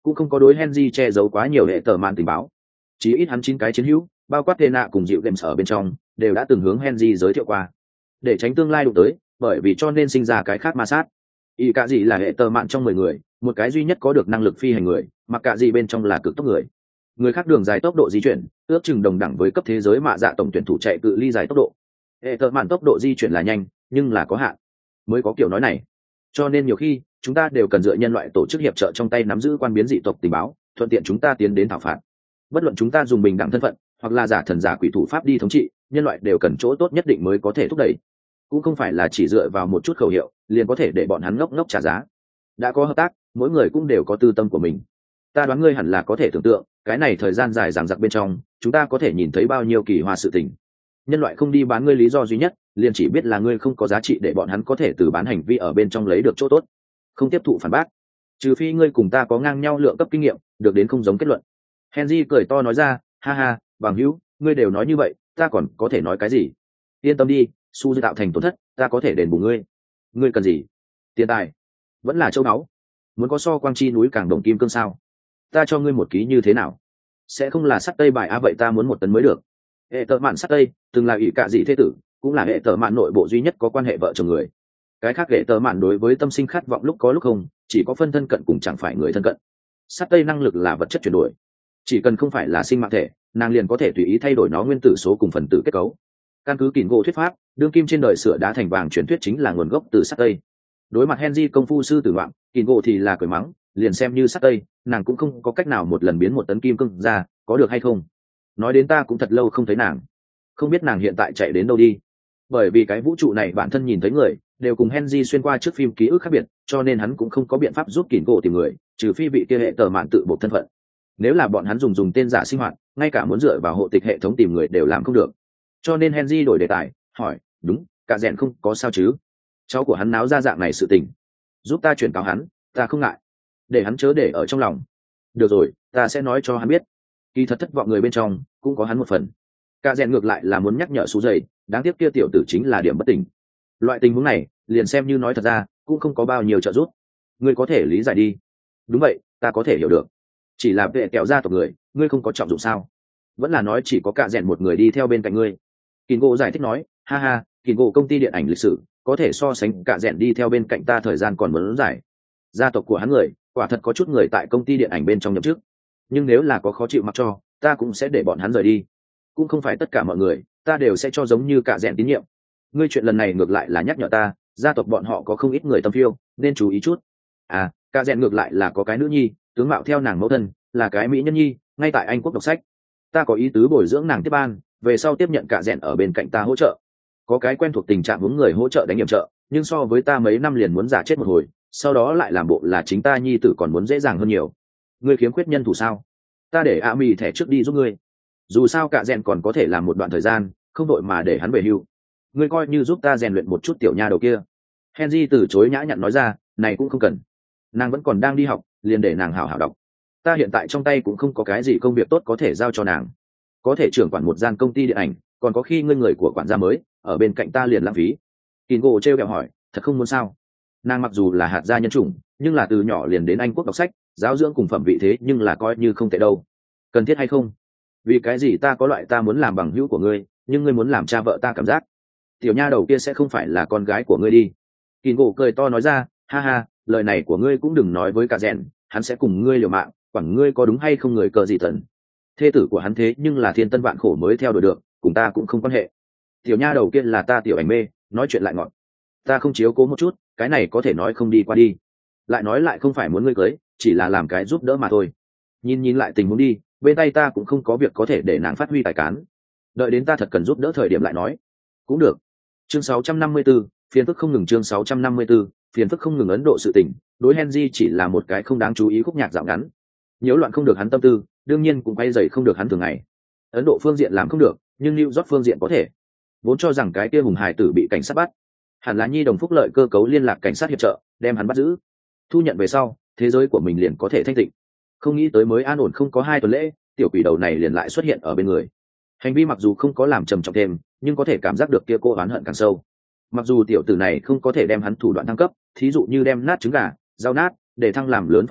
cũng không có đối Henry che giấu quá nhiều hệ tờ mạn tình báo. Chỉ ít hắn 9 cái chiến hữu, bao quát Tena cùng dịu Games ở bên trong, đều đã từng hướng Henry giới thiệu qua. Để tránh tương lai đụng tới, bởi vì cho nên sinh ra cái khác ma sát. Y cả gì là hệ tờ mạn trong 10 người, một cái duy nhất có được năng lực phi hành người, mà cả gì bên trong là cực tốc người. Người khác đường dài tốc độ di chuyển, ước chừng đồng đẳng với cấp thế giới mạ dạ tổng tuyển thủ chạy cự ly dài tốc độ. Hệ tờ mạn tốc độ di chuyển là nhanh, nhưng là có hạn. Mới có kiểu nói này. Cho nên nhiều khi, chúng ta đều cần dựa nhân loại tổ chức hiệp trợ trong tay nắm giữ quan biến dị tộc tình báo, thuận tiện chúng ta tiến đến thảo phạt. Bất luận chúng ta dùng bình đẳng thân phận, hoặc là giả thần giả quỷ thủ pháp đi thống trị, nhân loại đều cần chỗ tốt nhất định mới có thể thúc đẩy. Cũng không phải là chỉ dựa vào một chút khẩu hiệu liền có thể để bọn hắn ngốc ngốc trả giá. Đã có hợp tác, mỗi người cũng đều có tư tâm của mình. Ta đoán ngươi hẳn là có thể tưởng tượng, cái này thời gian dài dằng dặc bên trong, chúng ta có thể nhìn thấy bao nhiêu kỳ hoa sự tình. Nhân loại không đi bán ngươi lý do duy nhất, liền chỉ biết là ngươi không có giá trị để bọn hắn có thể từ bán hành vi ở bên trong lấy được chỗ tốt. Không tiếp thụ phản bác, trừ phi ngươi cùng ta có ngang nhau lượng cấp kinh nghiệm, được đến không giống kết luận. Henry cười to nói ra, ha ha, bằng hữu, ngươi đều nói như vậy, ta còn có thể nói cái gì? Yên tâm đi, su tạo thành tổn thất, ta có thể đền bù ngươi. Ngươi cần gì? Tiền tài? Vẫn là châu báu? Muốn có so quang chi núi càng đồng kim cương sao? Ta cho ngươi một ký như thế nào? Sẽ không là sắt tây bài á, vậy ta muốn 1 tấn mới được. Hệ tợ mạn sắt tây từng là ỷ cạ dị thế tử, cũng là hệ tợ mạn nội bộ duy nhất có quan hệ vợ chồng người. Cái khác hệ tợ mạn đối với tâm sinh khát vọng lúc có lúc không, chỉ có phân thân cận cùng chẳng phải người thân cận. Sắt tây năng lực là vật chất chuyển đổi, chỉ cần không phải là sinh mạng thể, nàng liền có thể tùy ý thay đổi nó nguyên tử số cùng phần tử kết cấu. Căn cứ kỉnh gỗ thuyết pháp, đương kim trên đời sửa đá thành vàng truyền thuyết chính là nguồn gốc từ sắt tây. Đối mặt Henry công phu sư tử ngoạn, kỉnh gỗ thì là cười mắng, liền xem như sắt tây, nàng cũng không có cách nào một lần biến 1 tấn kim cương ra, có được hay không? Nói đến ta cũng thật lâu không thấy nàng, không biết nàng hiện tại chạy đến đâu đi. Bởi vì cái vũ trụ này bản thân nhìn thấy người đều cùng Henry xuyên qua trước phim ký ức khác biệt, cho nên hắn cũng không có biện pháp giúp kỉnh gỗ tìm người, trừ phi vị kia hệ tờ mạn tự buộc thân phận. Nếu là bọn hắn dùng tên giả sinh hoạt, ngay cả muốn dựa vào hộ tịch hệ thống tìm người đều làm không được. Cho nên Henry đổi đề tài, hỏi, đúng, cả rèn không có sao chứ? Cháu của hắn náo ra dạng này sự tình, giúp ta chuyển cáo hắn, ta không ngại, để hắn chớ để ở trong lòng. Được rồi, ta sẽ nói cho hắn biết. Kỳ thật thất vọng người bên trong cũng có hắn một phần. Cả rèn ngược lại là muốn nhắc nhở Sú Dày, đáng tiếc kia tiểu tử chính là điểm bất tỉnh. Loại tình huống này, liền xem như nói thật ra, cũng không có bao nhiêu trợ giúp. Ngươi có thể lý giải đi. Đúng vậy, ta có thể hiểu được. Chỉ là vệ kẹo gia tộc người, ngươi không có trọng dụng sao? Vẫn là nói chỉ có cả rèn một người đi theo bên cạnh ngươi. Kình gỗ giải thích nói, ha ha, Kình gỗ công ty điện ảnh lịch sử có thể so sánh cả rèn đi theo bên cạnh ta thời gian còn muốn dài. Gia tộc của hắn người, quả thật có chút người tại công ty điện ảnh bên trong nhậm chức, nhưng nếu là có khó chịu mặc cho, ta cũng sẽ để bọn hắn rời đi. Cũng không phải tất cả mọi người ta đều sẽ cho giống như cả rèn tín nhiệm. Ngươi chuyện lần này ngược lại là nhắc nhở ta, gia tộc bọn họ có không ít người tâm phiêu, nên chú ý chút. À, cả rèn ngược lại là có cái nữ nhi, tướng mạo theo nàng mẫu thân, là cái mỹ nhân nhi, ngay tại Anh Quốc đọc sách. Ta có ý tứ bồi dưỡng nàng tiếp ban, về sau tiếp nhận cả rèn ở bên cạnh ta hỗ trợ. Có cái quen thuộc tình trạng hướng người hỗ trợ đánh nhiệm trợ, nhưng so với ta mấy năm liền muốn giả chết một hồi, sau đó lại làm bộ là chính ta nhi tử còn muốn dễ dàng hơn nhiều. Ngươi khiếm khuyết nhân thủ sao? Ta để ạ mì thẻ trước đi giúp ngươi. Dù sao cả rèn còn có thể làm một đoạn thời gian, không đội mà để hắn về hưu. Ngươi coi như giúp ta rèn luyện một chút tiểu nha đầu kia. Henry từ chối nhã nhặn nói ra, này cũng không cần. Nàng vẫn còn đang đi học, liền để nàng hảo hảo đọc. Ta hiện tại trong tay cũng không có cái gì công việc tốt có thể giao cho nàng. Có thể trưởng quản một gian công ty điện ảnh, còn có khi ngươi người của quản gia mới ở bên cạnh ta liền lãng phí. Kingo trêu ghẹo hỏi, thật không muốn sao? Nàng mặc dù là hạt gia nhân chủng, nhưng là từ nhỏ liền đến Anh Quốc đọc sách, giáo dưỡng cùng phẩm vị thế nhưng là coi như không tệ đâu. Cần thiết hay không? Vì cái gì ta có loại ta muốn làm bằng hữu của ngươi, nhưng ngươi muốn làm cha vợ ta cảm giác. Tiểu nha đầu kia sẽ không phải là con gái của ngươi đi. Kingo cười to nói ra, ha ha, lời này của ngươi cũng đừng nói với cả rèn, hắn sẽ cùng ngươi liều mạng, quản ngươi có đúng hay không người cờ gì thần. Thê tử của hắn thế nhưng là thiên tân vạn khổ mới theo đuổi được, cùng ta cũng không quan hệ. Tiểu nha đầu kia là ta tiểu ảnh mê, nói chuyện lại ngọn. Ta không chiếu cố một chút, cái này có thể nói không đi qua đi. Lại nói lại không phải muốn ngươi cưới, chỉ là làm cái giúp đỡ mà thôi. Nhìn lại tình huống đi, bên tay ta cũng không có việc có thể để nàng phát huy tài cán. Đợi đến ta thật cần giúp đỡ thời điểm lại nói. Cũng được. Chương 654, phiền phức không ngừng. Chương 654, phiền phức không ngừng. Ấn Độ sự tình, đối Henry chỉ là một cái không đáng chú ý khúc nhạc dạo ngắn. Nhiễu loạn không được hắn tâm tư, đương nhiên cũng quay dày không được hắn thường ngày. Ấn Độ phương diện làm không được, nhưng New York phương diện có thể. Vốn cho rằng cái kia hùng hải tử bị cảnh sát bắt, hẳn là nhi đồng phúc lợi cơ cấu liên lạc cảnh sát hiệp trợ đem hắn bắt giữ, thu nhận về sau thế giới của mình liền có thể thanh tịnh. Không nghĩ tới mới an ổn không có 2 tuần lễ, tiểu quỷ đầu này liền lại xuất hiện ở bên người. Hành vi mặc dù không có làm trầm trọng thêm, nhưng có thể cảm giác được kia cô oán hận càng sâu. Mặc dù tiểu tử này không có thể đem hắn thủ đoạn thăng cấp, thí dụ như đem nát trứng gà, rau nát để thăng làm lớn phân trứng,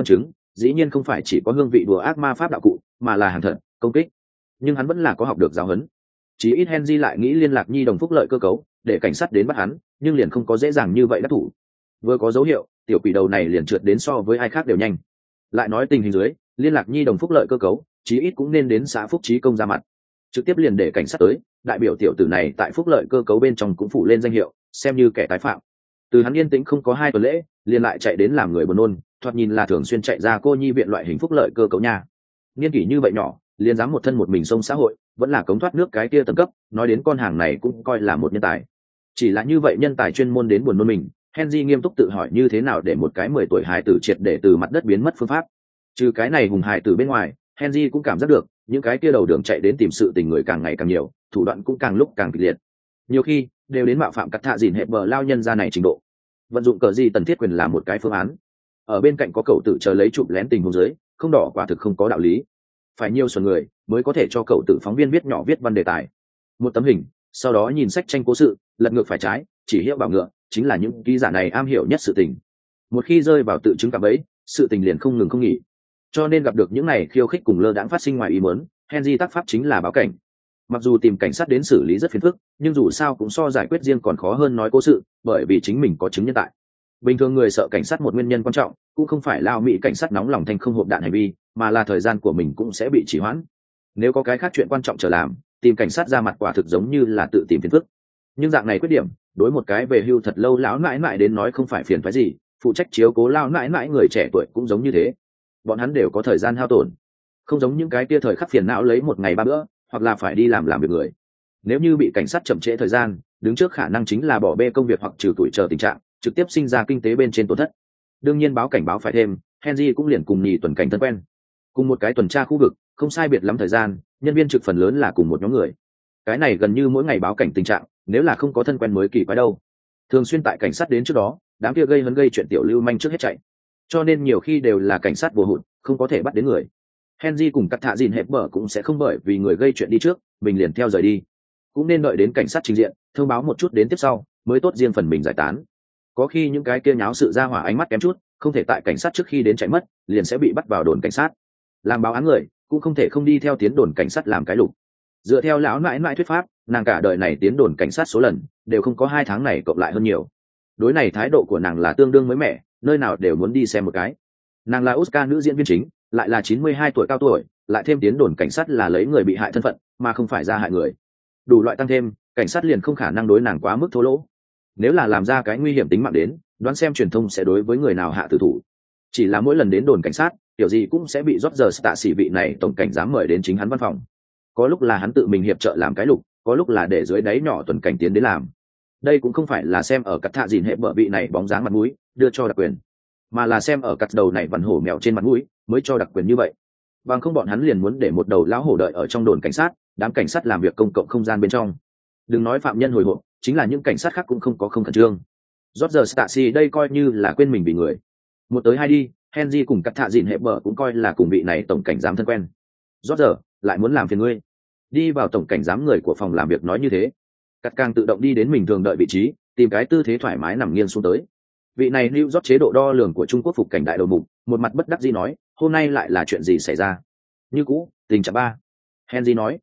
dĩ nhiên không phải chỉ có hương vị đùa ác ma pháp đạo cụ mà là hàng thật công kích. Nhưng hắn vẫn là có học được giáo huấn. Chí ít Henry lại nghĩ liên lạc nhi đồng phúc lợi cơ cấu để cảnh sát đến bắt hắn, nhưng liền không có dễ dàng như vậy đắc thủ. Vừa có dấu hiệu, tiểu quỷ đầu này liền trượt đến so với ai khác đều nhanh. Lại nói tình hình dưới, liên lạc nhi đồng phúc lợi cơ cấu chí ít cũng nên đến xã phúc trí công ra mặt, trực tiếp liền để cảnh sát tới. Đại biểu tiểu tử này tại phúc lợi cơ cấu bên trong cũng phụ lên danh hiệu, xem như kẻ tái phạm. Từ hắn yên tĩnh không có 2 tuần lễ liền lại chạy đến làm người buồn nôn, thoạt nhìn là thường xuyên chạy ra cô nhi viện loại hình phúc lợi cơ cấu nha. Niên kỷ như vậy nhỏ liền dám một thân một mình xông xã hội, vẫn là cống thoát nước cái kia tầng cấp, nói đến con hàng này cũng coi là một nhân tài. Chỉ là như vậy nhân tài chuyên môn đến buồn nôn mình, Henry nghiêm túc tự hỏi như thế nào để một cái 10 tuổi hài tử triệt để từ mặt đất biến mất phương pháp. Trừ cái này hùng hài tử bên ngoài, Henry cũng cảm giác được những cái kia đầu đường chạy đến tìm sự tình người càng ngày càng nhiều, thủ đoạn cũng càng lúc càng kịch liệt. Nhiều khi đều đến mạo phạm cắt thạ dìn hệ bờ lao nhân ra này trình độ. Vận dụng cờ gì tần thiết quyền là một cái phương án. Ở bên cạnh có cậu tử chờ lấy chụp lén tình huống dưới, không đỏ quả thực không có đạo lý. Phải nhiều xuẩn người mới có thể cho cậu tử phóng viên viết nhỏ viết văn đề tài. Một tấm hình, sau đó nhìn sách tranh cố sự, lật ngược phải trái, chỉ hiệu bảo ngựa, chính là những ký giả này am hiểu nhất sự tình. Một khi rơi vào tự chứng cạm bẫy, sự tình liền không ngừng không nghỉ. Cho nên gặp được những này khiêu khích cùng lơ đãng phát sinh ngoài ý muốn, Henry tác pháp chính là báo cảnh. Mặc dù tìm cảnh sát đến xử lý rất phiền phức, nhưng dù sao cũng so giải quyết riêng còn khó hơn nói cố sự, bởi vì chính mình có chứng nhân tại. Bình thường người sợ cảnh sát một nguyên nhân quan trọng cũng không phải lao mỹ cảnh sát nóng lòng thành không hộp đạn hành vi, mà là thời gian của mình cũng sẽ bị trì hoãn. Nếu có cái khác chuyện quan trọng trở làm, tìm cảnh sát ra mặt quả thực giống như là tự tìm phiền phức. Nhưng dạng này khuyết điểm, đối một cái về hưu thật lâu lão nãi nãi đến nói không phải phiền phức gì, phụ trách chiếu cố lao nãi nãi người trẻ tuổi cũng giống như thế. Bọn hắn đều có thời gian hao tổn, không giống những cái kia thời khắc phiền não lấy một ngày 3 bữa, hoặc là phải đi làm việc người. Nếu như bị cảnh sát chậm trễ thời gian, đứng trước khả năng chính là bỏ bê công việc hoặc trừ tuổi chờ tình trạng, trực tiếp sinh ra kinh tế bên trên tổn thất. Đương nhiên báo cảnh báo phải thêm, Henry cũng liền cùng nhì tuần cảnh thân quen, cùng một cái tuần tra khu vực, không sai biệt lắm thời gian, nhân viên trực phần lớn là cùng một nhóm người. Cái này gần như mỗi ngày báo cảnh tình trạng, nếu là không có thân quen mới kỳ quái đâu. Thường xuyên tại cảnh sát đến trước đó, đám kia gây hấn gây chuyện tiểu lưu manh trước hết chạy, cho nên nhiều khi đều là cảnh sát vô hụt, không có thể bắt đến người. Henry cùng cắt thạ dìn hẹp bở cũng sẽ không bởi vì người gây chuyện đi trước, mình liền theo rời đi, cũng nên đợi đến cảnh sát trình diện, thông báo một chút đến tiếp sau, mới tốt riêng phần mình giải tán. Có khi những cái kia nháo sự ra hỏa ánh mắt kém chút, không thể tại cảnh sát trước khi đến chạy mất, liền sẽ bị bắt vào đồn cảnh sát. Làm báo án người cũng không thể không đi theo tiến đồn cảnh sát làm cái lục. Dựa theo lão nãi nãi thuyết pháp, nàng cả đời này tiến đồn cảnh sát số lần đều không có 2 tháng này cộng lại hơn nhiều. Đối này thái độ của nàng là tương đương mới mẻ, nơi nào đều muốn đi xem một cái. Nàng là Oscar nữ diễn viên chính, lại là 92 tuổi cao tuổi, lại thêm tiến đồn cảnh sát là lấy người bị hại thân phận mà không phải ra hại người, đủ loại tăng thêm, cảnh sát liền không khả năng đối nàng quá mức thô lỗ. Nếu là làm ra cái nguy hiểm tính mạng đến, đoán xem truyền thông sẽ đối với người nào hạ tử thủ. Chỉ là mỗi lần đến đồn cảnh sát, kiểu gì cũng sẽ bị rót giờ tạ sĩ vị này tổng cảnh dám mời đến chính hắn văn phòng. Có lúc là hắn tự mình hiệp trợ làm cái lục, có lúc là để dưới đáy nhỏ tuần cảnh tiến đến làm. Đây cũng không phải là xem ở cắt thạ dìn hệ bợ vị này bóng dáng mặt mũi đưa cho đặc quyền, mà là xem ở cắt đầu này vằn hổ mèo trên mặt mũi mới cho đặc quyền như vậy. Bằng không bọn hắn liền muốn để một đầu lão hổ đợi ở trong đồn cảnh sát, đám cảnh sát làm việc công cộng không gian bên trong. Đừng nói phạm nhân hồi hộp, chính là những cảnh sát khác cũng không có không khẩn trương. Roger Stacy đây coi như là quên mình vì người. Một tới hai đi, Henry cùng cắt thạ dìn hệ bờ cũng coi là cùng vị này tổng cảnh giám thân quen. Roger lại muốn làm phiền ngươi. Đi vào tổng cảnh giám người của phòng làm việc nói như thế. Cắt càng tự động đi đến mình thường đợi vị trí, tìm cái tư thế thoải mái nằm nghiêng xuống tới. Vị này lưu rót chế độ đo lường của Trung Quốc phục cảnh đại đầu mục, một mặt bất đắc dĩ nói, hôm nay lại là chuyện gì xảy ra? Như cũ, tình trạng 3. Henry nói.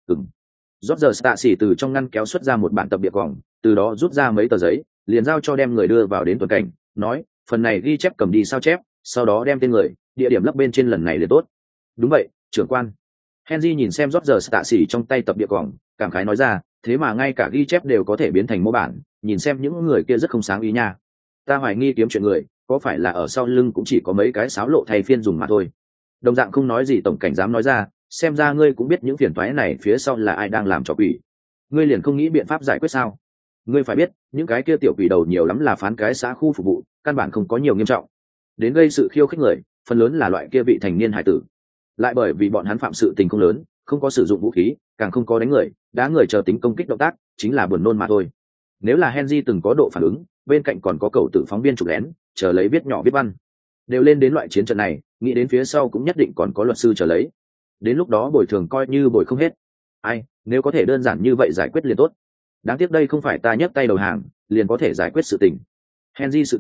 Roger Stacy từ trong ngăn kéo xuất ra một bản tập biệt vòng, từ đó rút ra mấy tờ giấy, liền giao cho đem người đưa vào đến tuần cảnh, nói, phần này ghi chép cầm đi sao chép, sau đó đem tên người, địa điểm lấp bên trên lần này liền tốt. Đúng vậy, trưởng quan. Henry nhìn xem Roger Stacy trong tay tập biệt vòng, cảm khái nói ra, thế mà ngay cả ghi chép đều có thể biến thành mô bản, nhìn xem những người kia rất không sáng ý nha. Ta hoài nghi kiếm chuyện người, có phải là ở sau lưng cũng chỉ có mấy cái sáo lộ thay phiên dùng mà thôi. Đồng dạng không nói gì tổng cảnh dám nói ra, xem ra ngươi cũng biết những phiền toái này phía sau là ai đang làm trò quỷ. Ngươi liền không nghĩ biện pháp giải quyết sao? Ngươi phải biết, những cái kia tiểu quỷ đầu nhiều lắm là phán cái xã khu phục vụ, căn bản không có nhiều nghiêm trọng. Đến gây sự khiêu khích người, phần lớn là loại kia vị thành niên hải tử. Lại bởi vì bọn hắn phạm sự tình không lớn, không có sử dụng vũ khí, càng không có đánh người, đá người chờ tính công kích động tác, chính là buồn nôn mà thôi. Nếu là Henry từng có độ phản ứng, bên cạnh còn có cầu tử phóng viên chụp lén, chờ lấy viết nhỏ viết văn. Đều lên đến loại chiến trận này, nghĩ đến phía sau cũng nhất định còn có luật sư chờ lấy. Đến lúc đó bồi thường coi như bồi không hết. Ai, nếu có thể đơn giản như vậy giải quyết liền tốt. Đáng tiếc đây không phải ta nhấc tay đầu hàng liền có thể giải quyết sự tình. Henry sự tình,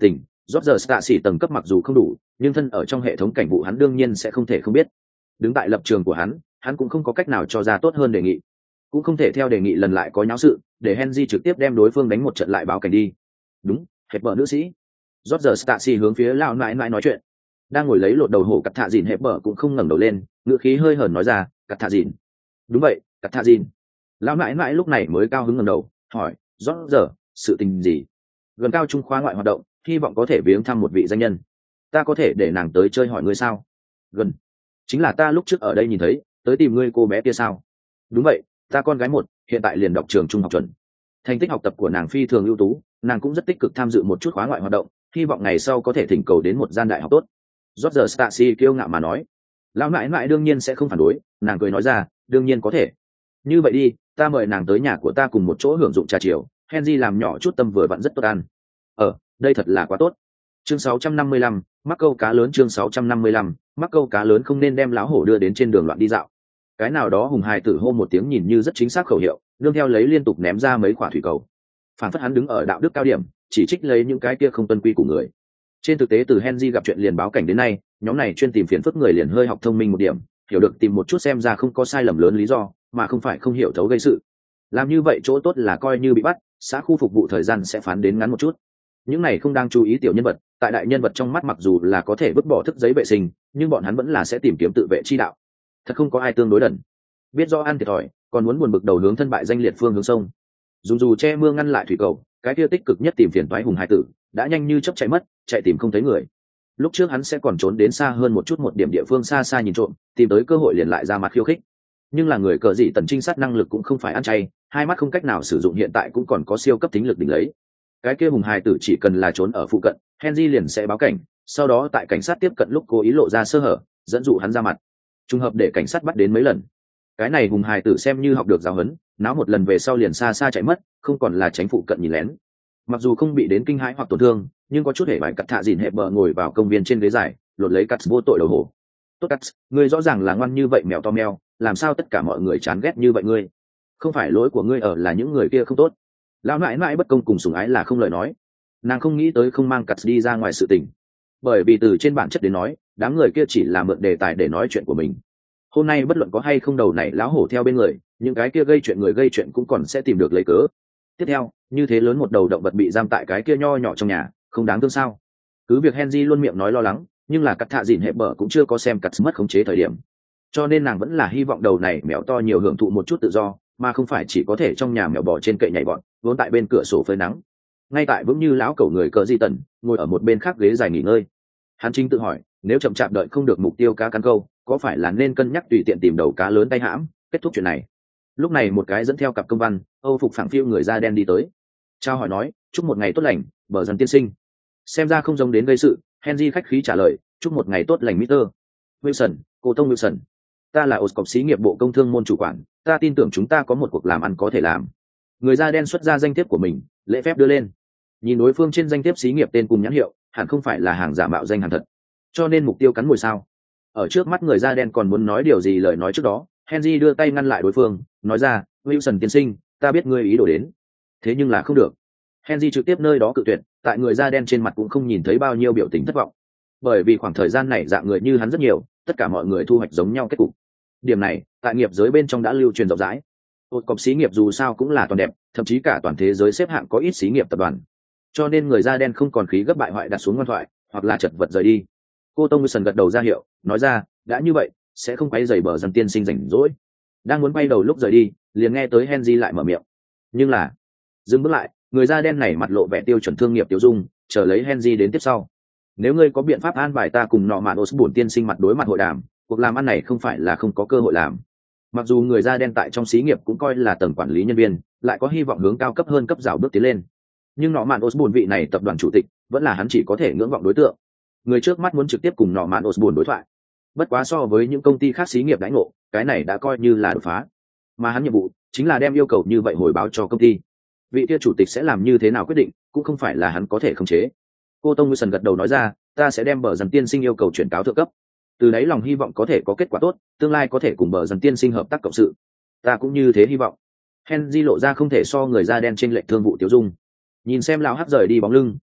Roger Stacy tầng cấp mặc dù không đủ, nhưng thân ở trong hệ thống cảnh vụ hắn đương nhiên sẽ không thể không biết. Đứng tại lập trường của hắn cũng không có cách nào cho ra tốt hơn đề nghị, cũng không thể theo đề nghị lần lại có nháo sự, để Henry trực tiếp đem đối phương đánh một trận lại báo cảnh đi. Đúng, hẹp bờ nữ sĩ. Roger Stacy hướng phía lão nãi nãi nói chuyện. Đang ngồi lấy lột đầu hổ cắt thạ dìn hẹp bờ cũng không ngẩng đầu lên, ngữ khí hơi hờn nói ra, cắt thạ dìn. Đúng vậy, cắt thạ dìn. Lão nãi nãi lúc này mới cao hứng ngẩng đầu, hỏi, Roger, sự tình gì? Gần cao trung khoa ngoại hoạt động, hy vọng có thể viếng thăm một vị danh nhân. Ta có thể để nàng tới chơi hỏi ngươi sao? Gần, chính là ta lúc trước ở đây nhìn thấy, tới tìm ngươi cô bé kia sao? Đúng vậy, ta con gái một, hiện tại liền đọc trường trung học chuẩn. Thành tích học tập của nàng phi thường ưu tú, nàng cũng rất tích cực tham dự một chút khóa ngoại hoạt động, hy vọng ngày sau có thể thỉnh cầu đến một gian đại học tốt. Roger Stacy kiêu ngạo mà nói. Lão nãi nãi đương nhiên sẽ không phản đối, nàng cười nói ra, đương nhiên có thể. Như vậy đi, ta mời nàng tới nhà của ta cùng một chỗ hưởng dụng trà chiều, Henry làm nhỏ chút tâm vừa vặn rất tốt ăn. Đây thật là quá tốt. Chương 655, mắc câu cá lớn. Chương 655, mắc câu cá lớn. Không nên đem lão hổ đưa đến trên đường loạn đi dạo. Cái nào đó hùng hài tử hô một tiếng nhìn như rất chính xác khẩu hiệu, nương theo lấy liên tục ném ra mấy quả thủy cầu. Phản phất hắn đứng ở đạo đức cao điểm, chỉ trích lấy những cái kia không tuân quy của người. Trên thực tế từ Henry gặp chuyện liền báo cảnh đến nay, nhóm này chuyên tìm phiền phức người liền hơi học thông minh một điểm, hiểu được tìm một chút xem ra không có sai lầm lớn lý do, mà không phải không hiểu thấu gây sự. Làm như vậy chỗ tốt là coi như bị bắt, xã khu phục vụ thời gian sẽ phán đến ngắn một chút. Những này không đang chú ý tiểu nhân vật, tại đại nhân vật trong mắt mặc dù là có thể vứt bỏ thức giấy vệ sinh, nhưng bọn hắn vẫn là sẽ tìm kiếm tự vệ chi đạo. Thật không có ai tương đối đần. Biết rõ ăn thiệt thòi, còn muốn buồn bực đầu hướng thân bại danh liệt phương hướng sông. Dù che mưa ngăn lại thủy cầu, cái kia tích cực nhất tìm phiền toái hùng hải tử, đã nhanh như chớp chạy mất, chạy tìm không thấy người. Lúc trước hắn sẽ còn trốn đến xa hơn một chút một điểm địa phương xa xa nhìn trộm, tìm tới cơ hội liền lại ra mặt khiêu khích. Nhưng là người cờ dị tần trinh sát năng lực cũng không phải ăn chay, hai mắt không cách nào sử dụng hiện tại cũng còn có siêu cấp tính lực đỉnh lấy. Cái kia hùng hài tử chỉ cần là trốn ở phụ cận, Henry liền sẽ báo cảnh, sau đó tại cảnh sát tiếp cận lúc cố ý lộ ra sơ hở, dẫn dụ hắn ra mặt. Trùng hợp để cảnh sát bắt đến mấy lần. Cái này hùng hài tử xem như học được giáo huấn, náo một lần về sau liền xa xa chạy mất, không còn là tránh phụ cận nhìn lén. Mặc dù không bị đến kinh hãi hoặc tổn thương, nhưng có chút hề bại cắt thạ dìn hẹp bờ ngồi vào công viên trên ghế dài, lột lấy cắt vô tội đầu hổ. Tốt cắt, ngươi rõ ràng là ngoan như vậy mèo to mèo, làm sao tất cả mọi người chán ghét như vậy ngươi? Không phải lỗi của ngươi ở là những người kia không tốt. Lão nãi nãi bất công cùng sủng ái là không lời nói. Nàng không nghĩ tới không mang cắt đi ra ngoài sự tình, bởi vì từ trên bản chất đến nói, đám người kia chỉ là mượn đề tài để nói chuyện của mình. Hôm nay bất luận có hay không đầu này lão hổ theo bên người, những cái kia gây chuyện người gây chuyện cũng còn sẽ tìm được lấy cớ. Tiếp theo, như thế lớn một đầu động vật bị giam tại cái kia nho nhỏ trong nhà, không đáng thương sao? Cứ việc Henry luôn miệng nói lo lắng, nhưng là cắt thạ dìn hẹp bờ cũng chưa có xem cắt mất khống chế thời điểm, cho nên nàng vẫn là hy vọng đầu này mèo to nhiều hưởng thụ một chút tự do, mà không phải chỉ có thể trong nhà mèo bò trên cậy nhảy bọn, vốn tại bên cửa sổ phơi nắng. Ngay tại vững như lão cẩu người cờ di tần ngồi ở một bên khác ghế dài nghỉ ngơi, hắn chính tự hỏi, nếu chậm chạp đợi không được mục tiêu cá cắn câu, có phải là nên cân nhắc tùy tiện tìm đầu cá lớn tay hãm, kết thúc chuyện này. Lúc này một cái dẫn theo cặp công văn, Âu phục phẳng phiu người da đen đi tới, trao hỏi nói, chúc một ngày tốt lành, bờ dần tiên sinh. Xem ra không giống đến gây sự, Henry khách khí trả lời, chúc một ngày tốt lành Mr. Wilson, cô Tông Wilson. Ta là Oscop xí nghiệp bộ công thương môn chủ quản, ta tin tưởng chúng ta có một cuộc làm ăn có thể làm. Người da đen xuất ra danh thiếp của mình, lễ phép đưa lên. Nhìn đối phương trên danh thiếp xí nghiệp tên cùng nhãn hiệu, hẳn không phải là hàng giả mạo danh hàng thật, cho nên mục tiêu cắn mồi sao. Ở trước mắt người da đen còn muốn nói điều gì lời nói trước đó, Henry đưa tay ngăn lại đối phương, nói ra, Wilson tiên sinh, ta biết ngươi ý đồ đến, thế nhưng là không được. Henry trực tiếp nơi đó cự tuyệt, tại người da đen trên mặt cũng không nhìn thấy bao nhiêu biểu tình thất vọng, bởi vì khoảng thời gian này dạng người như hắn rất nhiều, tất cả mọi người thu hoạch giống nhau kết cục. Điểm này tại nghiệp giới bên trong đã lưu truyền rộng rãi. Một cọc xí nghiệp dù sao cũng là toàn đẹp, thậm chí cả toàn thế giới xếp hạng có ít xí nghiệp tập đoàn, cho nên người da đen không còn khí gấp bại hoại đặt xuống ngoan thoại, hoặc là chật vật rời đi. Cô Tông Wilson gật đầu ra hiệu, nói ra, đã như vậy sẽ không quấy rầy bờ dần tiên sinh rảnh rỗi. Đang muốn quay đầu lúc rời đi, liền nghe tới Henry lại mở miệng, nhưng là dừng bước lại, người da đen này mặt lộ vẻ tiêu chuẩn thương nghiệp tiêu dung, chờ lấy Henry đến tiếp sau. Nếu ngươi có biện pháp an bài ta cùng nọ mạn Osborne tiên sinh mặt đối mặt hội đàm, cuộc làm ăn này không phải là không có cơ hội làm. Mặc dù người da đen tại trong xí nghiệp cũng coi là tầng quản lý nhân viên, lại có hy vọng hướng cao cấp hơn cấp rào bước tiến lên, nhưng nọ mạn Osborne vị này tập đoàn chủ tịch vẫn là hắn chỉ có thể ngưỡng vọng đối tượng. Người trước mắt muốn trực tiếp cùng nọ mạn Osborne đối thoại, bất quá so với những công ty khác xí nghiệp đãi ngộ, cái này đã coi như là đột phá. Mà hắn nhiệm vụ chính là đem yêu cầu như vậy hồi báo cho công ty. Vị kia chủ tịch sẽ làm như thế nào quyết định, cũng không phải là hắn có thể khống chế. Cô Tông Wilson gật đầu nói ra, ta sẽ đem bờ dần tiên sinh yêu cầu chuyển cáo thượng cấp, từ đấy lòng hy vọng có thể có kết quả tốt, tương lai có thể cùng bờ dần tiên sinh hợp tác cộng sự. Ta cũng như thế hy vọng. Henry lộ ra không thể so người da đen trên lệnh thương vụ tiêu dung. Nhìn xem lão hắc rời đi bóng lưng,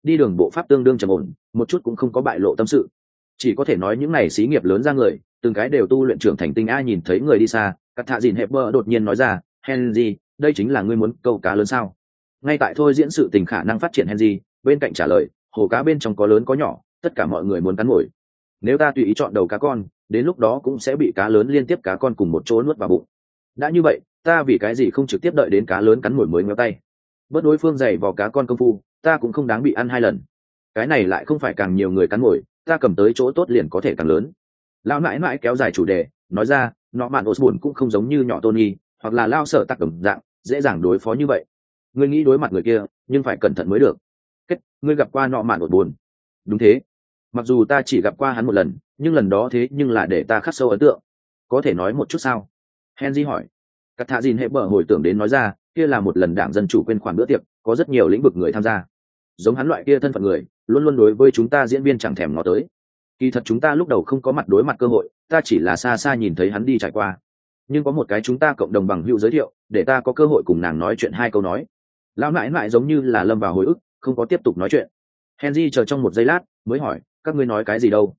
đi đường bộ pháp tương đương trầm ổn, một chút cũng không có bại lộ tâm sự. Chỉ có thể nói những này xí nghiệp lớn ra người, từng cái đều tu luyện trưởng thành tinh a. Nhìn thấy người đi xa, Cắt Thạ Dìn Hepburn đột nhiên nói ra, Henry, đây chính là ngươi muốn câu cá lớn sao? Ngay tại thôi diễn sự tình khả năng phát triển Henry, bên cạnh trả lời, hồ cá bên trong có lớn có nhỏ, tất cả mọi người muốn cắn mồi. Nếu ta tùy ý chọn đầu cá con, đến lúc đó cũng sẽ bị cá lớn liên tiếp cá con cùng một chỗ nuốt vào bụng. Đã như vậy, ta vì cái gì không trực tiếp đợi đến cá lớn cắn mồi mới ngéo tay? Bớt đối phương giày vào cá con công phu, ta cũng không đáng bị ăn 2 lần. Cái này lại không phải càng nhiều người cắn mồi, ta cầm tới chỗ tốt liền có thể càng lớn. Lão nãi nãi kéo dài chủ đề, nói ra, nó mạn Osborn cũng không giống như nhỏ Tony, hoặc là lao sở tắc đồng dạng, dễ dàng đối phó như vậy. Ngươi nghĩ đối mặt người kia, nhưng phải cẩn thận mới được. Ngươi gặp qua nọ mạn Osborn? Đúng thế. Mặc dù ta chỉ gặp qua hắn một lần, nhưng lần đó thế nhưng là để ta khắc sâu ấn tượng. Có thể nói một chút sao? Henry hỏi. Cắt Thạ Dìn Hepburn hồi tưởng đến nói ra, kia là một lần đảng dân chủ quên khoản bữa tiệc, có rất nhiều lĩnh vực người tham gia. Giống hắn loại kia thân phận người, luôn luôn đối với chúng ta diễn viên chẳng thèm ngó tới. Kỳ thật chúng ta lúc đầu không có mặt đối mặt cơ hội, ta chỉ là xa xa nhìn thấy hắn đi trải qua. Nhưng có một cái chúng ta cộng đồng bằng hữu giới thiệu, để ta có cơ hội cùng nàng nói chuyện 2 câu nói. Lão nãi nãi giống như là lâm vào hồi ức, không có tiếp tục nói chuyện. Henry chờ trong một giây lát, mới hỏi, các ngươi nói cái gì đâu?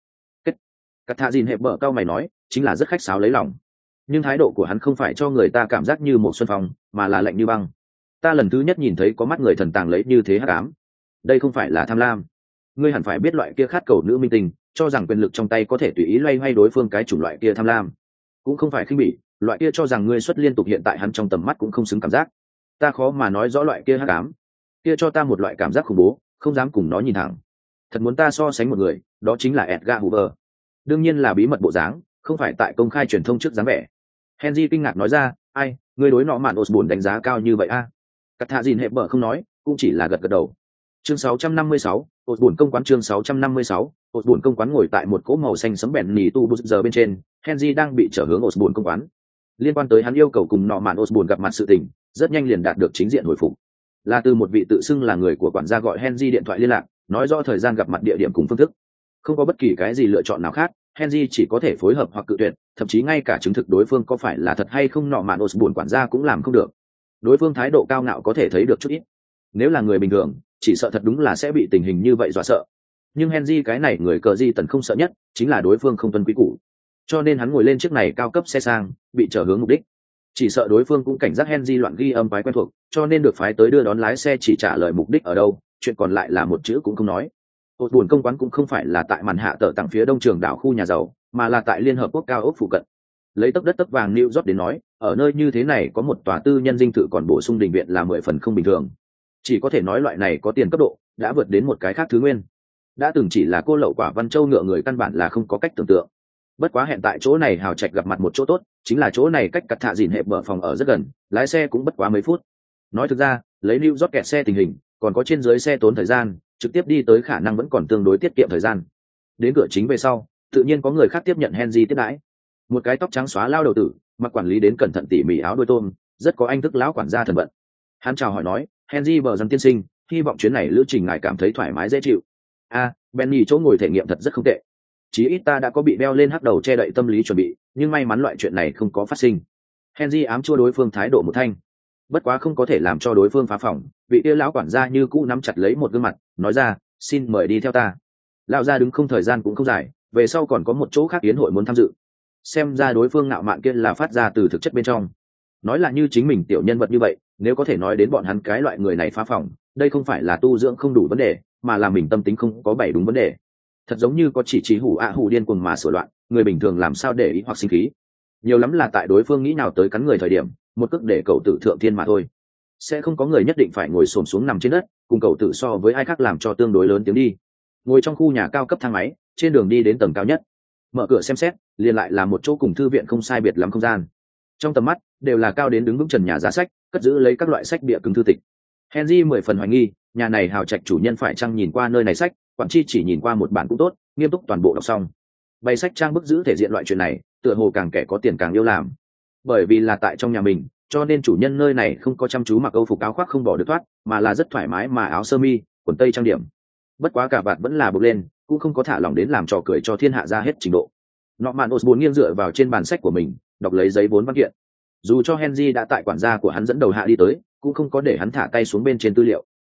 Cắt Thạ Dìn Hepburn cau mày nói, chính là rất khách sáo lấy lòng. Nhưng thái độ của hắn không phải cho người ta cảm giác như một xuân phong, mà là lạnh như băng. Ta lần thứ nhất nhìn thấy có mắt người thần tàng lấy như thế hắc ám. Đây không phải là tham lam. Ngươi hẳn phải biết loại kia khát cầu nữ minh tình, cho rằng quyền lực trong tay có thể tùy ý loay hoay đối phương cái chủng loại kia tham lam. Cũng không phải khinh bỉ, loại kia cho rằng ngươi xuất liên tục hiện tại hắn trong tầm mắt cũng không xứng cảm giác. Ta khó mà nói rõ loại kia hắc ám. Kia cho ta một loại cảm giác khủng bố, không dám cùng nó nhìn thẳng. Thật muốn ta so sánh một người, đó chính là Edgar Hoover. Đương nhiên là bí mật bộ dáng, không phải tại công khai truyền thông trước dáng vẻ. Henry kinh ngạc nói ra, ai, ngươi đối nọ mạn Osborn đánh giá cao như vậy a? Cắt Thạ Dìn Hepburn không nói, cũng chỉ là gật gật đầu. Chương 656, Osborn công quán. Chương 656, Osborn công quán. Ngồi tại một cỗ màu xanh sẫm bèn nỉ tu bút giờ bên trên, Henry đang bị trở hướng Osborn công quán. Liên quan tới hắn yêu cầu cùng nọ mạn Osborn gặp mặt sự tình, rất nhanh liền đạt được chính diện hồi phục. Là từ một vị tự xưng là người của quản gia gọi Henry điện thoại liên lạc, nói rõ thời gian gặp mặt địa điểm cùng phương thức. Không có bất kỳ cái gì lựa chọn nào khác, Henry chỉ có thể phối hợp hoặc cự tuyệt, thậm chí ngay cả chứng thực đối phương có phải là thật hay không nọ mạn Osborn quản gia cũng làm không được. Đối phương thái độ cao ngạo có thể thấy được chút ít. Nếu là người bình thường, chỉ sợ thật đúng là sẽ bị tình hình như vậy dọa sợ. Nhưng Henry cái này người cờ di tần không sợ nhất, chính là đối phương không tuân quý củ. Cho nên hắn ngồi lên chiếc này cao cấp xe sang, bị trở hướng mục đích. Chỉ sợ đối phương cũng cảnh giác Henry loạn ghi âm phái quen thuộc, cho nên được phái tới đưa đón lái xe chỉ trả lời mục đích ở đâu, chuyện còn lại là một chữ cũng không nói. Osborn công quán cũng không phải là tại màn hạ tờ tặng phía đông trường đảo khu nhà giàu, mà là tại Liên Hợp Quốc cao ốc phụ cận. Lấy tấc đất tấc vàng New York đến nói, ở nơi như thế này có một tòa tư nhân dinh thự còn bổ sung đình viện là 10 phần không bình thường. Chỉ có thể nói loại này có tiền cấp độ, đã vượt đến một cái khác thứ nguyên. Đã từng chỉ là cô lậu quả Văn Châu ngựa người căn bản là không có cách tưởng tượng. Bất quá hiện tại chỗ này hào trạch gặp mặt một chỗ tốt, chính là chỗ này cách Cắt Thạ Dìn Hepburn phòng ở rất gần, lái xe cũng bất quá mấy phút. Nói thực ra, lấy New York kẹt xe tình hình, còn có trên dưới xe tốn thời gian, trực tiếp đi tới khả năng vẫn còn tương đối tiết kiệm thời gian. Đến cửa chính về sau, tự nhiên có người khác tiếp nhận Henry tiếp đãi. Một cái tóc trắng xóa lao đầu tử, mặc quản lý đến cẩn thận tỉ mỉ áo đuôi tôm, rất có anh thức lão quản gia thần vận. Hắn chào hỏi nói, Henry bờ dân tiên sinh, hy vọng chuyến này lữ trình ngài cảm thấy thoải mái dễ chịu. Benny chỗ ngồi thể nghiệm thật rất không tệ. Chí ít ta đã có bị đeo lên hắc đầu che đậy tâm lý chuẩn bị, nhưng may mắn loại chuyện này không có phát sinh. Henry ám chua đối phương thái độ một thanh. Bất quá không có thể làm cho đối phương phá phỏng, vị kia lão quản gia như cũ nắm chặt lấy một gương mặt, nói ra, xin mời đi theo ta. Lão gia đứng không thời gian cũng không dài, về sau còn có một chỗ khác yến hội muốn tham dự. Xem ra đối phương ngạo mạn kia là phát ra từ thực chất bên trong. Nói là như chính mình tiểu nhân vật như vậy, nếu có thể nói đến bọn hắn cái loại người này phá phỏng, đây không phải là tu dưỡng không đủ vấn đề, mà là mình tâm tính không có bảy đúng vấn đề. Thật giống như có chỉ hủ hủ điên cuồng mà sửa loạn, người bình thường làm sao để ý hoặc sinh khí. Nhiều lắm là tại đối phương nghĩ nào tới cắn người thời điểm, một cước để cậu tử thượng thiên mà thôi. Sẽ không có người nhất định phải ngồi xổm xuống nằm trên đất, cùng cậu tử so với ai khác làm cho tương đối lớn tiếng đi. Ngồi trong khu nhà cao cấp thang máy, trên đường đi đến tầng cao nhất. Mở cửa xem xét, liền lại là một chỗ cùng thư viện không sai biệt lắm không gian. Trong tầm mắt đều là cao đến đứng vững trần nhà giá sách, cất giữ lấy các loại sách bìa cứng thư tịch. Henry 10 phần hoài nghi, nhà này hào trạch chủ nhân phải chăng nhìn qua nơi này sách, quản chi chỉ nhìn qua một bản cũng tốt, nghiêm túc toàn bộ đọc xong. Bày sách trang bức giữ thể diện loại chuyện này, tựa hồ càng kẻ có tiền càng yêu làm. Bởi vì là tại trong nhà mình, cho nên chủ nhân nơi này không có chăm chú mặc âu phục áo khoác không bỏ được thoát, mà là rất thoải mái mà áo sơ mi, quần tây trang điểm. Bất quá cả vạt vẫn là buộc lên, cũng không có thả lỏng đến làm trò cười cho thiên hạ ra hết trình độ. Norman Osborn nghiêng dựa vào trên bàn sách của mình, đọc lấy giấy vốn văn kiện. Dù cho Henry đã tại quản gia của hắn dẫn đầu hạ đi tới, cũng không có để hắn thả tay xuống bên trên tư liệu.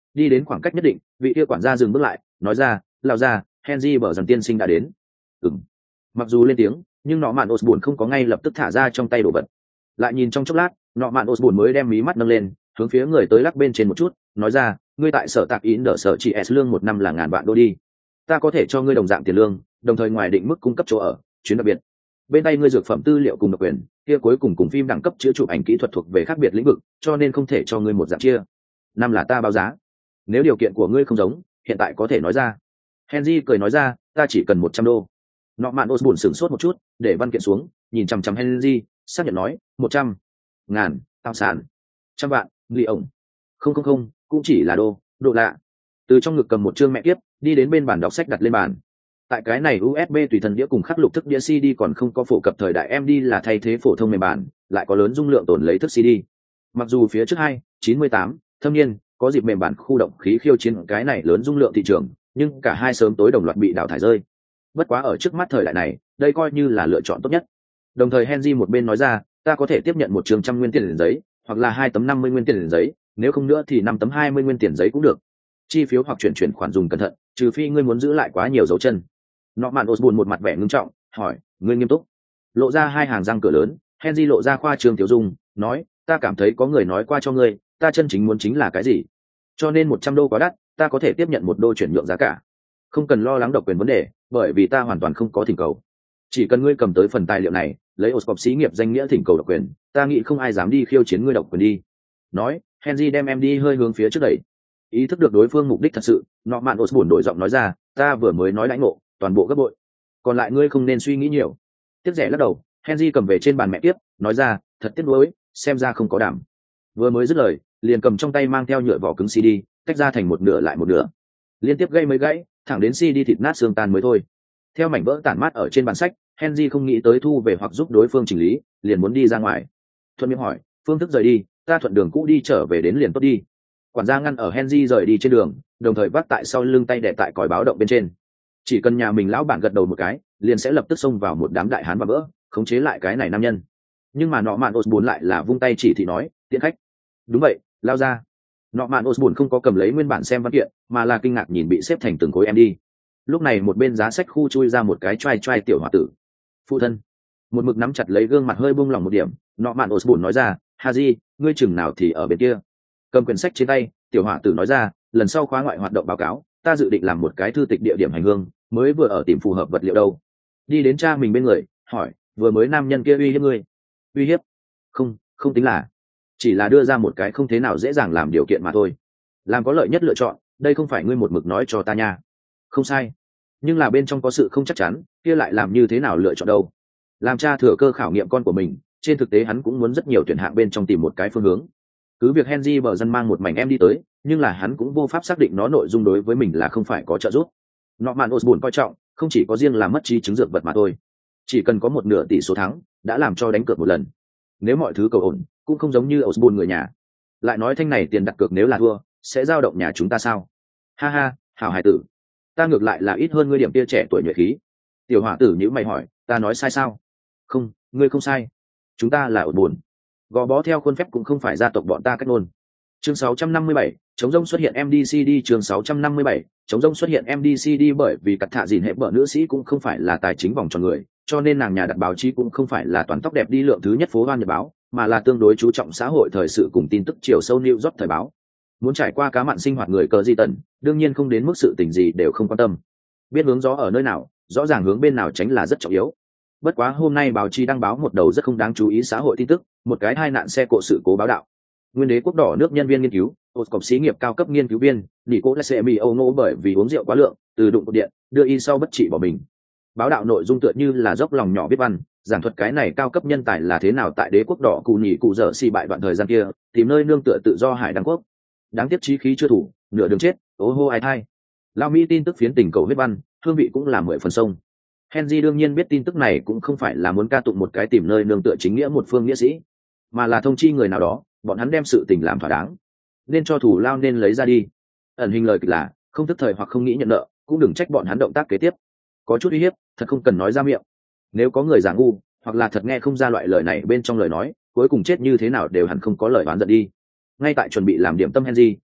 Đi đến khoảng cách nhất định, vị kia quản gia dừng bước lại, nói ra, lao ra, Henry bở dần tiên sinh đã đến. Mặc dù lên tiếng, nhưng nọ mạn Osborne không có ngay lập tức thả ra trong tay đồ vật. Lại nhìn trong chốc lát, nọ mạn Osborne mới đem mí mắt nâng lên, hướng phía người tới lắc bên trên một chút, nói ra, ngươi tại sở tạc ín đỡ sở chị S lương một năm là $1000 đi. Ta có thể cho ngươi đồng dạng tiền lương, đồng thời ngoài định mức cung cấp chỗ ở, chuyến đặc biệt. Bên tay ngươi dược phẩm tư liệu cùng độc quyền, kia cuối cùng phim đẳng cấp chữa chụp ảnh kỹ thuật thuộc về khác biệt lĩnh vực, cho nên không thể cho ngươi một dạng chia. Năm là ta báo giá. Nếu điều kiện của ngươi không giống, hiện tại có thể nói ra. Henry cười nói ra, ta chỉ cần $100. Nọ mạn Osborne sửng sốt một chút, để văn kiện xuống, nhìn chằm chằm Henry, xác nhận nói, 100.000, tao sản, 100 vạn, lì ổng. Không, cũng chỉ là độ lạ. Từ trong ngực cầm một chương mẹ tiếp, đi đến bên bàn đọc sách đặt lên bàn. Tại cái này USB tùy thân đĩa cùng khắc lục thức đĩa CD còn không có phổ cập thời đại MD là thay thế phổ thông mềm bản, lại có lớn dung lượng tồn lấy thức CD. Mặc dù phía trước 98, thâm niên, có dịp mềm bản khu động khí khiêu chiến cái này lớn dung lượng thị trường, nhưng cả hai sớm tối đồng loạt bị đào thải rơi. Bất quá ở trước mắt thời đại này, đây coi như là lựa chọn tốt nhất. Đồng thời Henry một bên nói ra, ta có thể tiếp nhận một trường 100 nguyên tiền giấy, hoặc là 2 tấm 50 nguyên tiền giấy, nếu không nữa thì 5 tấm 20 nguyên tiền giấy cũng được. Chi phiếu hoặc chuyển khoản dùng cẩn thận, trừ phi ngươi muốn giữ lại quá nhiều dấu chân. Nọ mạn Osborne một mặt vẻ ngưng trọng, hỏi, ngươi nghiêm túc? Lộ ra hai hàng răng cửa lớn, Henry lộ ra khoa trương tiểu dung, nói, ta cảm thấy có người nói qua cho ngươi, ta chân chính muốn chính là cái gì? Cho nên $100 quá đắt, ta có thể tiếp nhận $1 chuyển nhượng giá cả. Không cần lo lắng độc quyền vấn đề, bởi vì ta hoàn toàn không có thỉnh cầu. Chỉ cần ngươi cầm tới phần tài liệu này, lấy Oscorp xí nghiệp danh nghĩa thỉnh cầu độc quyền, ta nghĩ không ai dám đi khiêu chiến ngươi độc quyền đi. Nói, Henry đem em đi hơi hướng phía trước đẩy. Ý thức được đối phương mục đích thật sự, nọ mạn Osborne đổi giọng nói ra, ta vừa mới nói lãnh ngộ, toàn bộ gấp bội. Còn lại ngươi không nên suy nghĩ nhiều. Tiếc rẻ lắc đầu, Henry cầm về trên bàn mẹ tiếp, nói ra, thật tiếc nuối, xem ra không có đảm. Vừa mới dứt lời, liền cầm trong tay mang theo nhựa vỏ cứng CD, tách ra thành một nửa lại một nửa. Liên tiếp gây mấy gãy, thẳng đến CD thịt nát xương tan mới thôi. Theo mảnh vỡ tản mát ở trên bàn sách, Henry không nghĩ tới thu về hoặc giúp đối phương chỉnh lý, liền muốn đi ra ngoài. Thuận miệng hỏi, phương thức rời đi, ta thuận đường cũ đi trở về đến liền tốt đi. Quản gia ngăn ở Henry rời đi trên đường, đồng thời vác tại sau lưng tay đè tại còi báo động bên trên. Chỉ cần nhà mình lão bản gật đầu một cái, liền sẽ lập tức xông vào một đám đại hán và bỡ, khống chế lại cái này nam nhân. Nhưng mà nọ mạn Osborne lại là vung tay chỉ thị nói, tiễn khách. Đúng vậy, lao ra. Nọ mạn Osborne không có cầm lấy nguyên bản xem văn kiện, mà là kinh ngạc nhìn bị xếp thành từng khối em đi. Lúc này một bên giá sách khu chui ra một cái trai tiểu hòa tử. Phụ thân. Một mực nắm chặt lấy gương mặt hơi buông lỏng một điểm, nọ mạn Osborne nói ra, Haji, ngươi chừng nào thì ở bên kia. Cầm quyển sách trên tay, tiểu hòa tử nói ra, lần sau khóa ngoại hoạt động báo cáo, ta dự định làm một cái thư tịch địa điểm hành hương, mới vừa ở tìm phù hợp vật liệu đâu. Đi đến cha mình bên người, hỏi, vừa mới nam nhân kia uy hiếp ngươi? Uy hiếp? Không tính là, chỉ là đưa ra một cái không thế nào dễ dàng làm điều kiện mà thôi. Làm có lợi nhất lựa chọn, đây không phải ngươi một mực nói cho ta nha. Không sai, nhưng là bên trong có sự không chắc chắn, kia lại làm như thế nào lựa chọn đâu. Làm cha thừa cơ khảo nghiệm con của mình, trên thực tế hắn cũng muốn rất nhiều tuyển hạng bên trong tìm một cái phương hướng. Cứ việc Henry bờ dân mang một mảnh em đi tới, nhưng là hắn cũng vô pháp xác định nó nội dung đối với mình là không phải có trợ giúp. Norman Osborn coi trọng, không chỉ có riêng là mất trí chứng dược vật mà thôi. Chỉ cần có một nửa tỷ số thắng, đã làm cho đánh cược một lần. Nếu mọi thứ cầu ổn, cũng không giống như Osborn người nhà. Lại nói thanh này tiền đặt cược nếu là thua, sẽ dao động nhà chúng ta sao? Ha ha, hảo hài tử. Ta ngược lại là ít hơn ngươi điểm kia trẻ tuổi nhuệ khí. Tiểu hỏa tử nhữ mày hỏi, ta nói sai sao? Không, ngươi không sai. Chúng ta là Osborn. Gò bó theo khuôn phép cũng không phải gia tộc bọn ta cách ngôn. Chương 657, chống rông xuất hiện MDCD. Chương 657, chống rông xuất hiện MDCD. Bởi vì cắt thạ dìn hệ vợ nữ sĩ cũng không phải là tài chính vòng tròn người, cho nên nàng nhà đặt báo chí cũng không phải là toàn tóc đẹp đi lượng thứ nhất phố Hoan Nhật báo, mà là tương đối chú trọng xã hội thời sự cùng tin tức chiều sâu New York thời báo. Muốn trải qua cá mặn sinh hoạt người cờ di tần, đương nhiên không đến mức sự tình gì đều không quan tâm. Biết hướng gió ở nơi nào, rõ ràng hướng bên nào tránh là rất trọng yếu. Bất quá hôm nay báo chí đăng báo một đầu rất không đáng chú ý xã hội tin tức, một cái tai nạn xe cộ sự cố báo đạo. Nguyên đế quốc đỏ nước nhân viên nghiên cứu, một cổng xí nghiệp cao cấp nghiên cứu viên, Nicolas Âu bởi vì uống rượu quá lượng, từ đụng cột điện, đưa y sau bất trị bỏ mình. Báo đạo nội dung tựa như là dốc lòng nhỏ viết văn, giảng thuật cái này cao cấp nhân tài là thế nào tại đế quốc đỏ cù nhỉ cụ dở xì bại đoạn thời gian kia, tìm nơi nương tựa tự do hải đăng quốc. Đáng tiếc chí khí chưa thủ, nửa đường chết, ố hô ai thai. Lao Mỹ tin tức phiến tình cầu viết văn, hương vị cũng là 10 phần sông. Henry đương nhiên biết tin tức này cũng không phải là muốn ca tụng một cái tìm nơi nương tựa chính nghĩa một phương nghĩa sĩ, mà là thông chi người nào đó, bọn hắn đem sự tình làm thỏa đáng, nên cho thủ lao nên lấy ra đi. Ẩn hình lời kịch là không tức thời hoặc không nghĩ nhận nợ, cũng đừng trách bọn hắn động tác kế tiếp. Có chút uy hiếp, thật không cần nói ra miệng. Nếu có người giả ngu, hoặc là thật nghe không ra loại lời này bên trong lời nói, cuối cùng chết như thế nào đều hẳn không có lời oán giận đi. Ngay tại chuẩn bị làm điểm tâm Henry,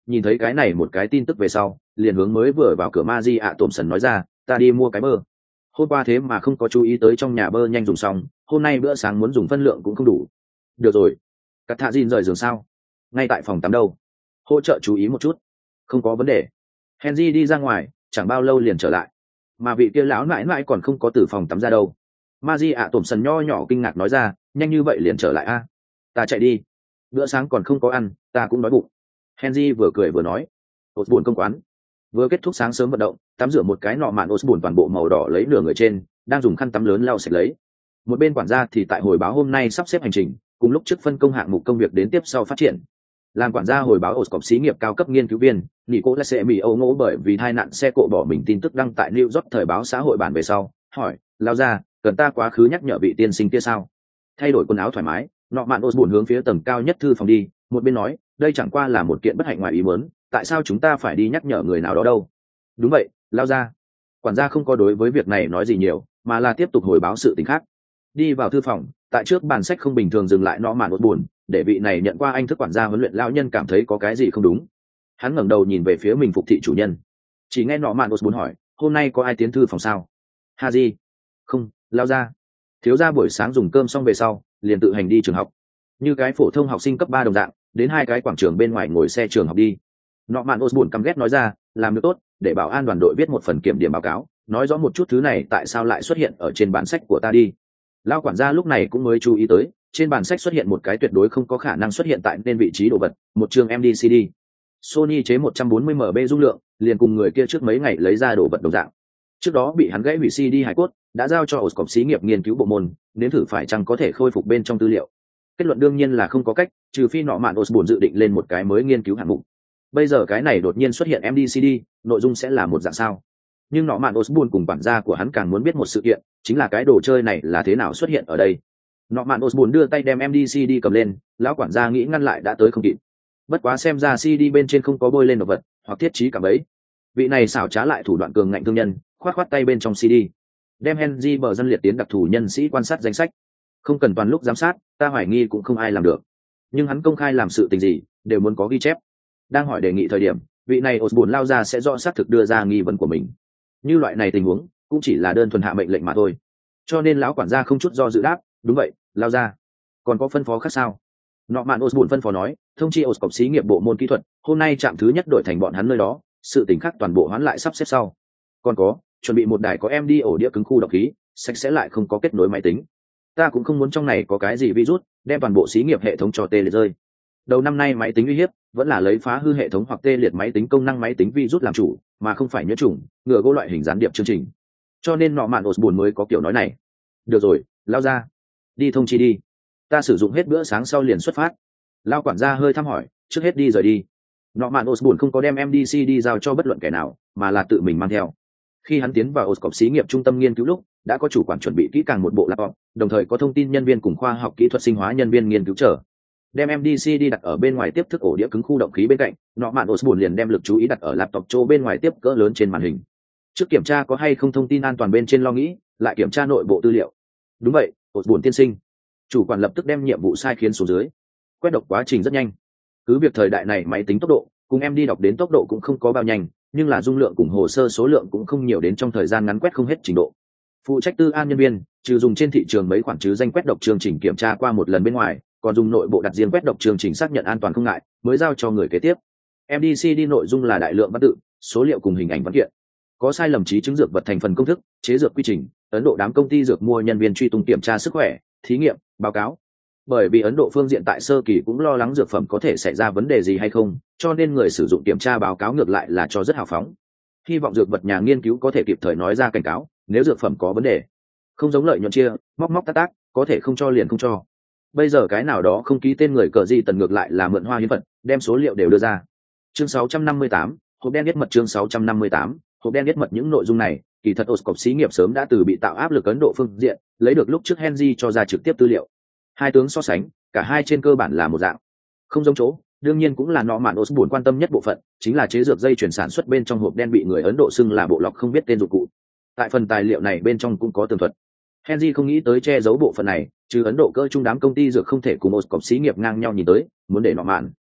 nhìn thấy cái này một cái tin tức về sau liền hướng mới vừa vào cửa Maji ạ tổm sần nói ra, ta đi mua cái bơ. Hôm qua thế mà không có chú ý tới trong nhà bơ nhanh dùng xong, hôm nay bữa sáng muốn dùng phân lượng cũng không đủ. Được rồi. Cắt thạ Jin rời giường sao? Ngay tại phòng tắm đâu? Hỗ trợ chú ý một chút. Không có vấn đề. Henry đi ra ngoài, chẳng bao lâu liền trở lại. Mà vị kia lão mãi mãi còn không có từ phòng tắm ra đâu. Maji ạ tổm sần nho nhỏ kinh ngạc nói ra, nhanh như vậy liền trở lại a? Ta chạy đi. Bữa sáng còn không có ăn, ta cũng đói bụng. Henry vừa cười vừa nói. Osborne công quán. Vừa kết thúc sáng sớm vận động, tắm rửa một cái nọ mạn Osborne toàn bộ màu đỏ lấy nửa người trên, đang dùng khăn tắm lớn lau sạch lấy. Một bên quản gia thì tại hồi báo hôm nay sắp xếp hành trình, cùng lúc trước phân công hạng mục công việc đến tiếp sau phát triển. Làm quản gia hồi báo Oscorp xí nghiệp cao cấp nghiên cứu viên, Nicolas sẽ bị âu ngỗ bởi vì tai nạn xe cộ bỏ mình tin tức đăng tại New York thời báo xã hội bản về sau, hỏi, lao ra, cần ta quá khứ nhắc nhở vị tiên sinh kia sao? Thay đổi quần áo thoải mái, nọ mạn Osborne hướng phía tầng cao nhất thư phòng đi, một bên nói, đây chẳng qua là một kiện bất hạnh ngoài ý muốn, tại sao chúng ta phải đi nhắc nhở người nào đó đâu? Đúng vậy, lao ra. Quản gia không có đối với việc này nói gì nhiều, mà là tiếp tục hồi báo sự tình khác. Đi vào thư phòng, tại trước bàn sách không bình thường dừng lại nọ mạn Osborne, để vị này nhận qua anh thức quản gia huấn luyện lão nhân cảm thấy có cái gì không đúng. Hắn ngẩng đầu nhìn về phía mình phục thị chủ nhân, chỉ nghe nọ mạn Osborne hỏi, hôm nay có ai tiến thư phòng sao? Haji. Không, lao ra. Thiếu gia buổi sáng dùng cơm xong về sau liền tự hành đi trường học, như cái phổ thông học sinh cấp 3 đồng dạng, đến hai cái quảng trường bên ngoài ngồi xe trường học đi. Nọ mạn Osborne căm ghét nói ra, làm được tốt, để bảo an đoàn đội viết một phần kiểm điểm báo cáo, nói rõ một chút thứ này tại sao lại xuất hiện ở trên bản sách của ta đi. Lao quản gia lúc này cũng mới chú ý tới, trên bản sách xuất hiện một cái tuyệt đối không có khả năng xuất hiện tại nên vị trí đồ vật, một chương MDCD. Sony chế 140 MB dung lượng, liền cùng người kia trước mấy ngày lấy ra đồ vật đồng dạng. Trước đó bị hắn gãy hủy CD hải cốt, đã giao cho Oscorp xí nghiệp nghiên cứu bộ môn, nếm thử phải chăng có thể khôi phục bên trong tư liệu. Kết luận đương nhiên là không có cách, trừ phi nọ mạn Osborne dự định lên một cái mới nghiên cứu hạng mục. Bây giờ cái này đột nhiên xuất hiện MDCD, nội dung sẽ là một dạng sao? Nhưng nọ mạn Osborne cùng quản gia của hắn càng muốn biết một sự kiện, chính là cái đồ chơi này là thế nào xuất hiện ở đây. Nọ mạn Osborne đưa tay đem MDCD cầm lên, lão quản gia nghĩ ngăn lại đã tới không kịp. Bất quá xem ra CD bên trên không có bôi lên đồ vật, hoặc thiết trí cả bấy. Vị này xảo trá lại thủ đoạn cường ngạnh thương nhân, khoát tay bên trong CD, đem Henry bờ dân liệt tiến đặc thù nhân sĩ quan sát danh sách. Không cần toàn lúc giám sát, ta hoài nghi cũng không ai làm được. Nhưng hắn công khai làm sự tình gì, đều muốn có ghi chép. Đang hỏi đề nghị thời điểm, vị này Osborne lao ra sẽ rõ xác thực đưa ra nghi vấn của mình. Như loại này tình huống, cũng chỉ là đơn thuần hạ mệnh lệnh mà thôi. Cho nên lão quản gia không chút do dự đáp, đúng vậy, lao ra. Còn có phân phó khác sao? Nọ mạn Osborne phân phó nói, thông chi Oscorp xí nghiệp bộ môn kỹ thuật, hôm nay trạm thứ nhất đổi thành bọn hắn nơi đó, sự tình khác toàn bộ hoán lại sắp xếp sau. Còn có, chuẩn bị một đài có MD ổ đĩa cứng khu độc khí, sạch sẽ lại không có kết nối máy tính. Ta cũng không muốn trong này có cái gì virus, đem toàn bộ xí nghiệp hệ thống cho tê liệt rơi. Đầu năm nay máy tính uy hiếp vẫn là lấy phá hư hệ thống hoặc tê liệt máy tính công năng máy tính virus làm chủ, mà không phải nhiễm trùng, ngừa gỗ loại hình gián điệp chương trình. Cho nên nọ mạn Osborne mới có kiểu nói này. Được rồi, lao ra, đi thông chi đi. Ta sử dụng hết bữa sáng sau liền xuất phát. Lao quản gia hơi thăm hỏi, trước hết đi rời đi. Nọ mạn Osborne không có đem MDC đi giao cho bất luận kẻ nào, mà là tự mình mang theo. Khi hắn tiến vào Oscorp xí nghiệp trung tâm nghiên cứu lúc, đã có chủ quản chuẩn bị kỹ càng một bộ laptop, đồng thời có thông tin nhân viên cùng khoa học kỹ thuật sinh hóa nhân viên nghiên cứu chờ. Đem MDC đi đặt ở bên ngoài tiếp thức ổ đĩa cứng khu động khí bên cạnh, nọ mạn Osborne liền đem lực chú ý đặt ở laptop chỗ bên ngoài tiếp cỡ lớn trên màn hình. Trước kiểm tra có hay không thông tin an toàn bên trên lo nghĩ, lại kiểm tra nội bộ tư liệu. Đúng vậy, Osborne tiên sinh. Chủ quản lập tức đem nhiệm vụ sai khiến xuống dưới. Quét đọc quá trình rất nhanh. Cứ việc thời đại này máy tính tốc độ, cùng em đi đọc đến tốc độ cũng không có bao nhanh, nhưng là dung lượng cùng hồ sơ số lượng cũng không nhiều đến trong thời gian ngắn quét không hết trình độ. Phụ trách tư an nhân viên, trừ dùng trên thị trường mấy khoản chứ danh quét đọc chương trình kiểm tra qua một lần bên ngoài, còn dùng nội bộ đặt riêng quét đọc chương trình xác nhận an toàn không ngại, mới giao cho người kế tiếp. MDCD nội dung là đại lượng văn tự, số liệu cùng hình ảnh văn kiện. Có sai lầm trí chứng dược vật thành phần công thức, chế dược quy trình, Ấn Độ đám công ty dược mua nhân viên truy tung kiểm tra sức khỏe, thí nghiệm, báo cáo. Bởi vì Ấn Độ phương diện tại sơ kỳ cũng lo lắng dược phẩm có thể xảy ra vấn đề gì hay không, cho nên người sử dụng kiểm tra báo cáo ngược lại là cho rất hào phóng. Hy vọng dược vật nhà nghiên cứu có thể kịp thời nói ra cảnh cáo, nếu dược phẩm có vấn đề. Không giống lợi nhuận chia, móc tác, có thể không cho liền không cho. Bây giờ cái nào đó không ký tên người cờ gì tần ngược lại là mượn hoa hiến vật, đem số liệu đều đưa ra. Chương 658, hộp đen biết mật chương 658, hộp đen biết mật những nội dung này, kỳ thật Oscorp xí nghiệp sớm đã từ bị tạo áp lực Ấn Độ phương diện, lấy được lúc trước Henry cho ra trực tiếp tư liệu. Hai tướng so sánh, cả hai trên cơ bản là một dạng. Không giống chỗ, đương nhiên cũng là nọ mạn Osborne quan tâm nhất bộ phận, chính là chế dược dây chuyển sản xuất bên trong hộp đen bị người Ấn Độ xưng là bộ lọc không biết tên dụng cụ. Tại phần tài liệu này bên trong cũng có tường thuật. Henry không nghĩ tới che giấu bộ phận này, trừ Ấn Độ cơ trung đám công ty dược không thể cùng Oscorp xí nghiệp ngang nhau nhìn tới, muốn để nọ mạn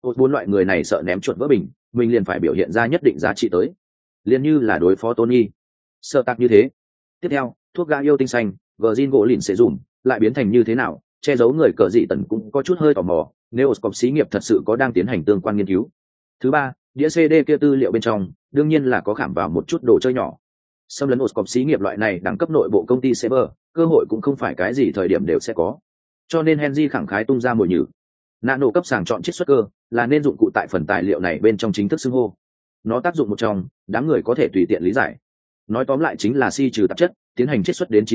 Bốn loại người này sợ ném chuột vỡ bình, mình liền phải biểu hiện ra nhất định giá trị tới, liền như là đối phó Tony sợ tạc như thế. Tiếp theo, thuốc gã yêu tinh xanh Virgin gỗ lìn sẽ dùng lại biến thành như thế nào, che giấu người cờ dị tần cũng có chút hơi tò mò, nếu Oscorp xí nghiệp thật sự có đang tiến hành tương quan nghiên cứu. Thứ ba, đĩa CD kia tư liệu bên trong đương nhiên là có khảm vào một chút đồ chơi nhỏ. Xâm lấn Oscorp xí nghiệp loại này đẳng cấp nội bộ công ty server, cơ hội cũng không phải cái gì thời điểm đều sẽ có. Cho nên Henry khẳng khái tung ra mồi nhử. Nano cấp sàng chọn chiết xuất cơ là nên dụng cụ tại phần tài liệu này bên trong chính thức xưng hô. Nó tác dụng một trong, đám người có thể tùy tiện lý giải. Nói tóm lại chính là si trừ tạp chất, tiến hành chiết xuất đến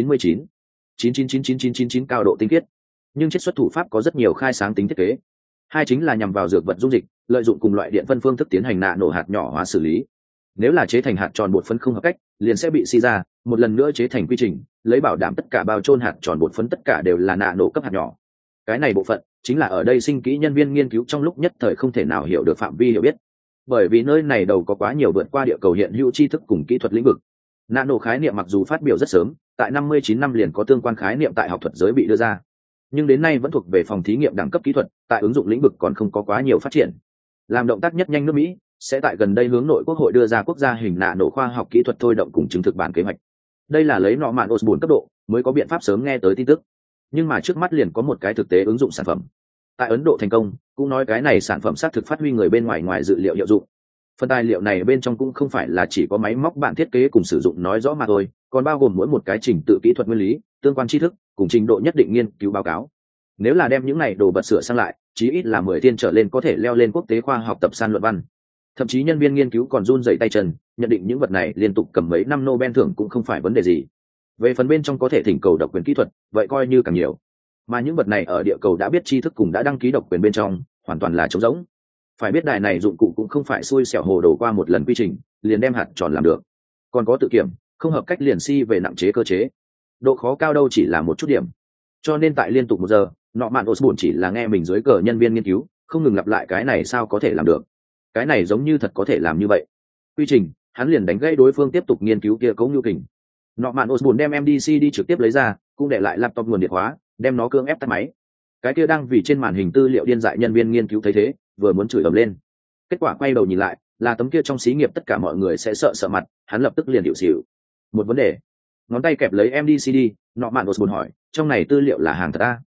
99,99999 cao độ tinh khiết. Nhưng chiết xuất thủ pháp có rất nhiều khai sáng tính thiết kế. Hai chính là nhằm vào dược vật dung dịch, lợi dụng cùng loại điện phân phương thức tiến hành nano hạt nhỏ hóa xử lý. Nếu là chế thành hạt tròn bột phấn không hợp cách, liền sẽ bị si ra, một lần nữa chế thành quy trình, lấy bảo đảm tất cả bao trôn hạt tròn bột phấn tất cả đều là nano cấp hạt nhỏ. Cái này bộ phận chính là ở đây sinh kỹ nhân viên nghiên cứu trong lúc nhất thời không thể nào hiểu được phạm vi hiểu biết, bởi vì nơi này đầu có quá nhiều vượt qua địa cầu hiện hữu tri thức cùng kỹ thuật lĩnh vực. Nano khái niệm mặc dù phát biểu rất sớm, tại 59 năm liền có tương quan khái niệm tại học thuật giới bị đưa ra, nhưng đến nay vẫn thuộc về phòng thí nghiệm đẳng cấp kỹ thuật, tại ứng dụng lĩnh vực còn không có quá nhiều phát triển. Làm động tác nhất nhanh nước Mỹ sẽ tại gần đây hướng nội quốc hội đưa ra quốc gia hình nano khoa học kỹ thuật thôi động cùng chứng thực bản kế hoạch. Đây là lấy nọ mạn Osborne cấp độ mới có biện pháp sớm nghe tới tin tức, nhưng mà trước mắt liền có một cái thực tế ứng dụng sản phẩm tại Ấn Độ thành công, cũng nói cái này sản phẩm xác thực phát huy người bên ngoài dự liệu hiệu dụng. Phần tài liệu này bên trong cũng không phải là chỉ có máy móc bạn thiết kế cùng sử dụng nói rõ mà thôi, còn bao gồm mỗi một cái trình tự kỹ thuật nguyên lý, tương quan tri thức cùng trình độ nhất định nghiên cứu báo cáo. Nếu là đem những này đồ vật sửa sang lại, chí ít là 10 thiên trở lên có thể leo lên quốc tế khoa học tập san luận văn. Thậm chí nhân viên nghiên cứu còn run rẩy tay chân, nhận định những vật này liên tục cầm mấy năm Nobel thưởng cũng không phải vấn đề gì. Về phần bên trong có thể thỉnh cầu độc quyền kỹ thuật, vậy coi như càng nhiều. Mà những vật này ở địa cầu đã biết tri thức cùng đã đăng ký độc quyền bên trong, hoàn toàn là trống rỗng. Phải biết đài này dụng cụ cũng không phải xui xẻo hồ đồ qua một lần quy trình liền đem hạt tròn làm được, còn có tự kiểm, không hợp cách liền si về nặng chế cơ chế, độ khó cao đâu chỉ là một chút điểm. Cho nên tại liên tục 1 giờ, nọ mạn Osborne chỉ là nghe mình dưới cờ nhân viên nghiên cứu không ngừng lặp lại cái này sao có thể làm được, cái này giống như thật có thể làm như vậy. Quy trình, hắn liền đánh gãy đối phương tiếp tục nghiên cứu kia cấu nhu kình. Nọ mạn Osborne đem MDC đi trực tiếp lấy ra, cũng để lại laptop nguồn điện hóa, đem nó cưỡng ép tắt máy. Cái kia đang vì trên màn hình tư liệu điên dại nhân viên nghiên cứu thấy thế, vừa muốn chửi ầm lên. Kết quả quay đầu nhìn lại, là tấm kia trong xí nghiệp tất cả mọi người sẽ sợ mặt, hắn lập tức liền điệu xỉu. Một vấn đề. Ngón tay kẹp lấy MDCD, nọ mạn Osborne hỏi, trong này tư liệu là hàng thật à?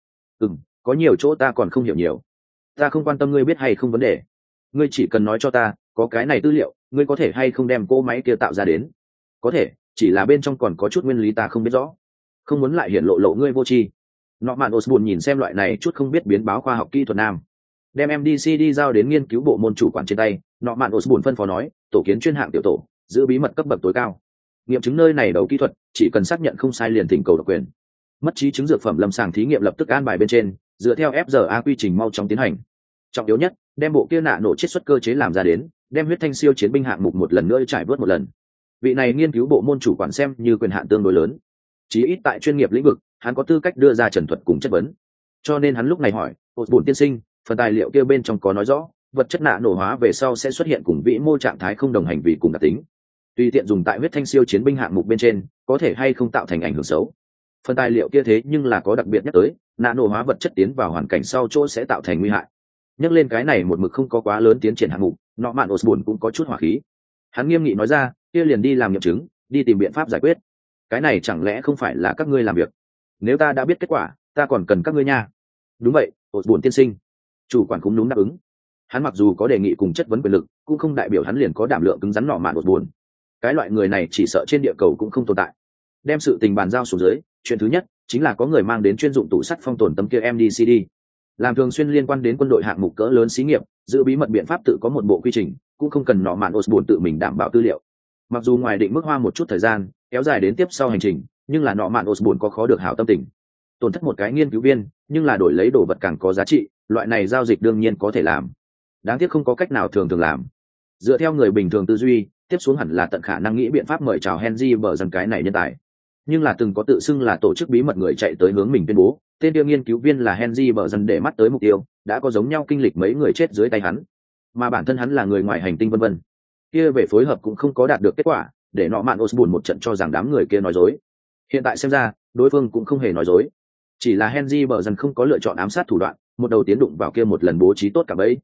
Có nhiều chỗ ta còn không hiểu nhiều. Ta không quan tâm ngươi biết hay không vấn đề. Ngươi chỉ cần nói cho ta, có cái này tư liệu, ngươi có thể hay không đem cỗ máy kia tạo ra đến? Có thể, chỉ là bên trong còn có chút nguyên lý ta không biết rõ. Không muốn lại hiển lộ ngươi vô tri. Nọ mạn Osborne nhìn xem loại này chút không biết biến báo khoa học kỹ thuật nam, đem MDCD giao đến nghiên cứu bộ môn chủ quản trên tay. Nọ mạn Osborne phân phó nói, tổ kiến chuyên hạng tiểu tổ, giữ bí mật cấp bậc tối cao, nghiệm chứng nơi này đầu kỹ thuật, chỉ cần xác nhận không sai liền thỉnh cầu độc quyền. Mất trí chứng dược phẩm lâm sàng thí nghiệm lập tức an bài bên trên, dựa theo FRA quy trình mau chóng tiến hành. Trọng yếu nhất, đem bộ kia nổ chiết xuất cơ chế làm ra đến, đem huyết thanh siêu chiến binh hạng mục một lần nữa trải vớt một lần. Vị này nghiên cứu bộ môn chủ quản xem như quyền hạn tương đối lớn, chí ít tại chuyên nghiệp lĩnh vực hắn có tư cách đưa ra trần thuật cùng chất vấn. Cho nên hắn lúc này hỏi, Osborne tiên sinh, phần tài liệu kia bên trong có nói rõ vật chất nổ hóa về sau sẽ xuất hiện cùng vĩ mô trạng thái không đồng hành vì cùng đặc tính, tùy tiện dùng tại huyết thanh siêu chiến binh hạng mục bên trên có thể hay không tạo thành ảnh hưởng xấu. Phần tài liệu kia thế nhưng là có đặc biệt nhắc tới nổ hóa vật chất tiến vào hoàn cảnh sau chỗ sẽ tạo thành nguy hại. Nhắc lên cái này một mực không có quá lớn tiến triển hạng mục, nọ mạn Osborne cũng có chút hỏa khí. Hắn nghiêm nghị nói ra, kia liền đi làm nghiệm chứng, đi tìm biện pháp giải quyết. Cái này chẳng lẽ không phải là các ngươi làm việc? Nếu ta đã biết kết quả, ta còn cần các ngươi nha. Đúng vậy, Osborne tiên sinh. Chủ quản cũng đúng đáp ứng. Hắn mặc dù có đề nghị cùng chất vấn quyền lực, cũng không đại biểu hắn liền có đảm lượng cứng rắn nọ mạn Osborne. Cái loại người này chỉ sợ trên địa cầu cũng không tồn tại. Đem sự tình bàn giao xuống dưới, chuyện thứ nhất chính là có người mang đến chuyên dụng tủ sắt phong tồn tấm kia MDCD. Làm thường xuyên liên quan đến quân đội hạng mục cỡ lớn xí nghiệp, giữ bí mật biện pháp tự có một bộ quy trình, cũng không cần nọ mạn Osborne tự mình đảm bảo tư liệu. Mặc dù ngoài định mức hoa một chút thời gian, kéo dài đến tiếp sau hành trình, nhưng là nọ mạn Osborne có khó được hảo tâm tình. Tổn thất một cái nghiên cứu viên, nhưng là đổi lấy đồ vật càng có giá trị, loại này giao dịch đương nhiên có thể làm. Đáng tiếc không có cách nào thường làm. Dựa theo người bình thường tư duy, tiếp xuống hẳn là tận khả năng nghĩ biện pháp mời chào Henry bờ dân cái này nhân tài. Nhưng là từng có tự xưng là tổ chức bí mật người chạy tới hướng mình tuyên bố, tên tiêu nghiên cứu viên là Henry bờ dân để mắt tới mục tiêu, đã có giống nhau kinh lịch mấy người chết dưới tay hắn, mà bản thân hắn là người ngoài hành tinh vân vân. Kia về phối hợp cũng không có đạt được kết quả, để nọ mạn Osborne một trận cho rằng đám người kia nói dối. Hiện tại xem ra, đối phương cũng không hề nói dối, chỉ là Henry bờ dân không có lựa chọn ám sát thủ đoạn, một đầu tiến đụng vào kia một lần bố trí tốt cả bấy.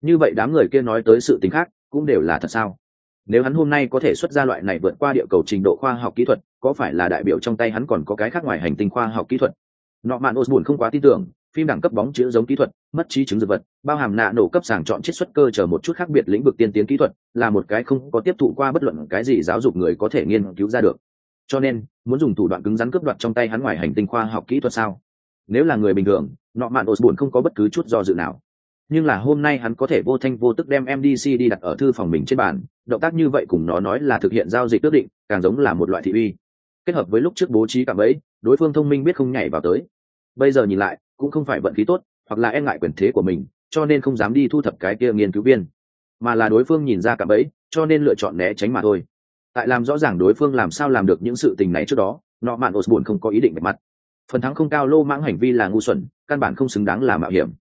Như vậy đám người kia nói tới sự tình khác cũng đều là thật sao? Nếu hắn hôm nay có thể xuất ra loại này vượt qua địa cầu trình độ khoa học kỹ thuật, có phải là đại biểu trong tay hắn còn có cái khác ngoài hành tinh khoa học kỹ thuật? Norman Osborn không quá tin tưởng, phim đẳng cấp bóng chữa giống kỹ thuật, mất trí chứng dược vật, bao hàm nạ nổ cấp sàng chọn chiết xuất cơ chờ một chút khác biệt lĩnh vực tiên tiến kỹ thuật, là một cái không có tiếp thụ qua bất luận cái gì giáo dục người có thể nghiên cứu ra được. Cho nên, muốn dùng thủ đoạn cứng rắn cướp đoạt trong tay hắn ngoài hành tinh khoa học kỹ thuật sao? Nếu là người bình thường, Norman Osborn không có bất cứ chút do dự nào. Nhưng là hôm nay hắn có thể vô thanh vô tức đem MDC đi đặt ở thư phòng mình trên bàn, động tác như vậy cùng nó nói là thực hiện giao dịch ước định, càng giống là một loại thị uy. Kết hợp với lúc trước bố trí cạm bẫy, đối phương thông minh biết không nhảy vào tới. Bây giờ nhìn lại, cũng không phải vận khí tốt, hoặc là e ngại quyền thế của mình, cho nên không dám đi thu thập cái kia nghiên cứu viên, mà là đối phương nhìn ra cạm bẫy, cho nên lựa chọn né tránh mà thôi. Tại làm rõ ràng đối phương làm sao làm được những sự tình này trước đó, Norman Osborn không có ý định bạch mặt. Phần thắng không cao lô mãng hành vi là ngu xuẩn, căn bản không xứng đáng là mạo hiểm,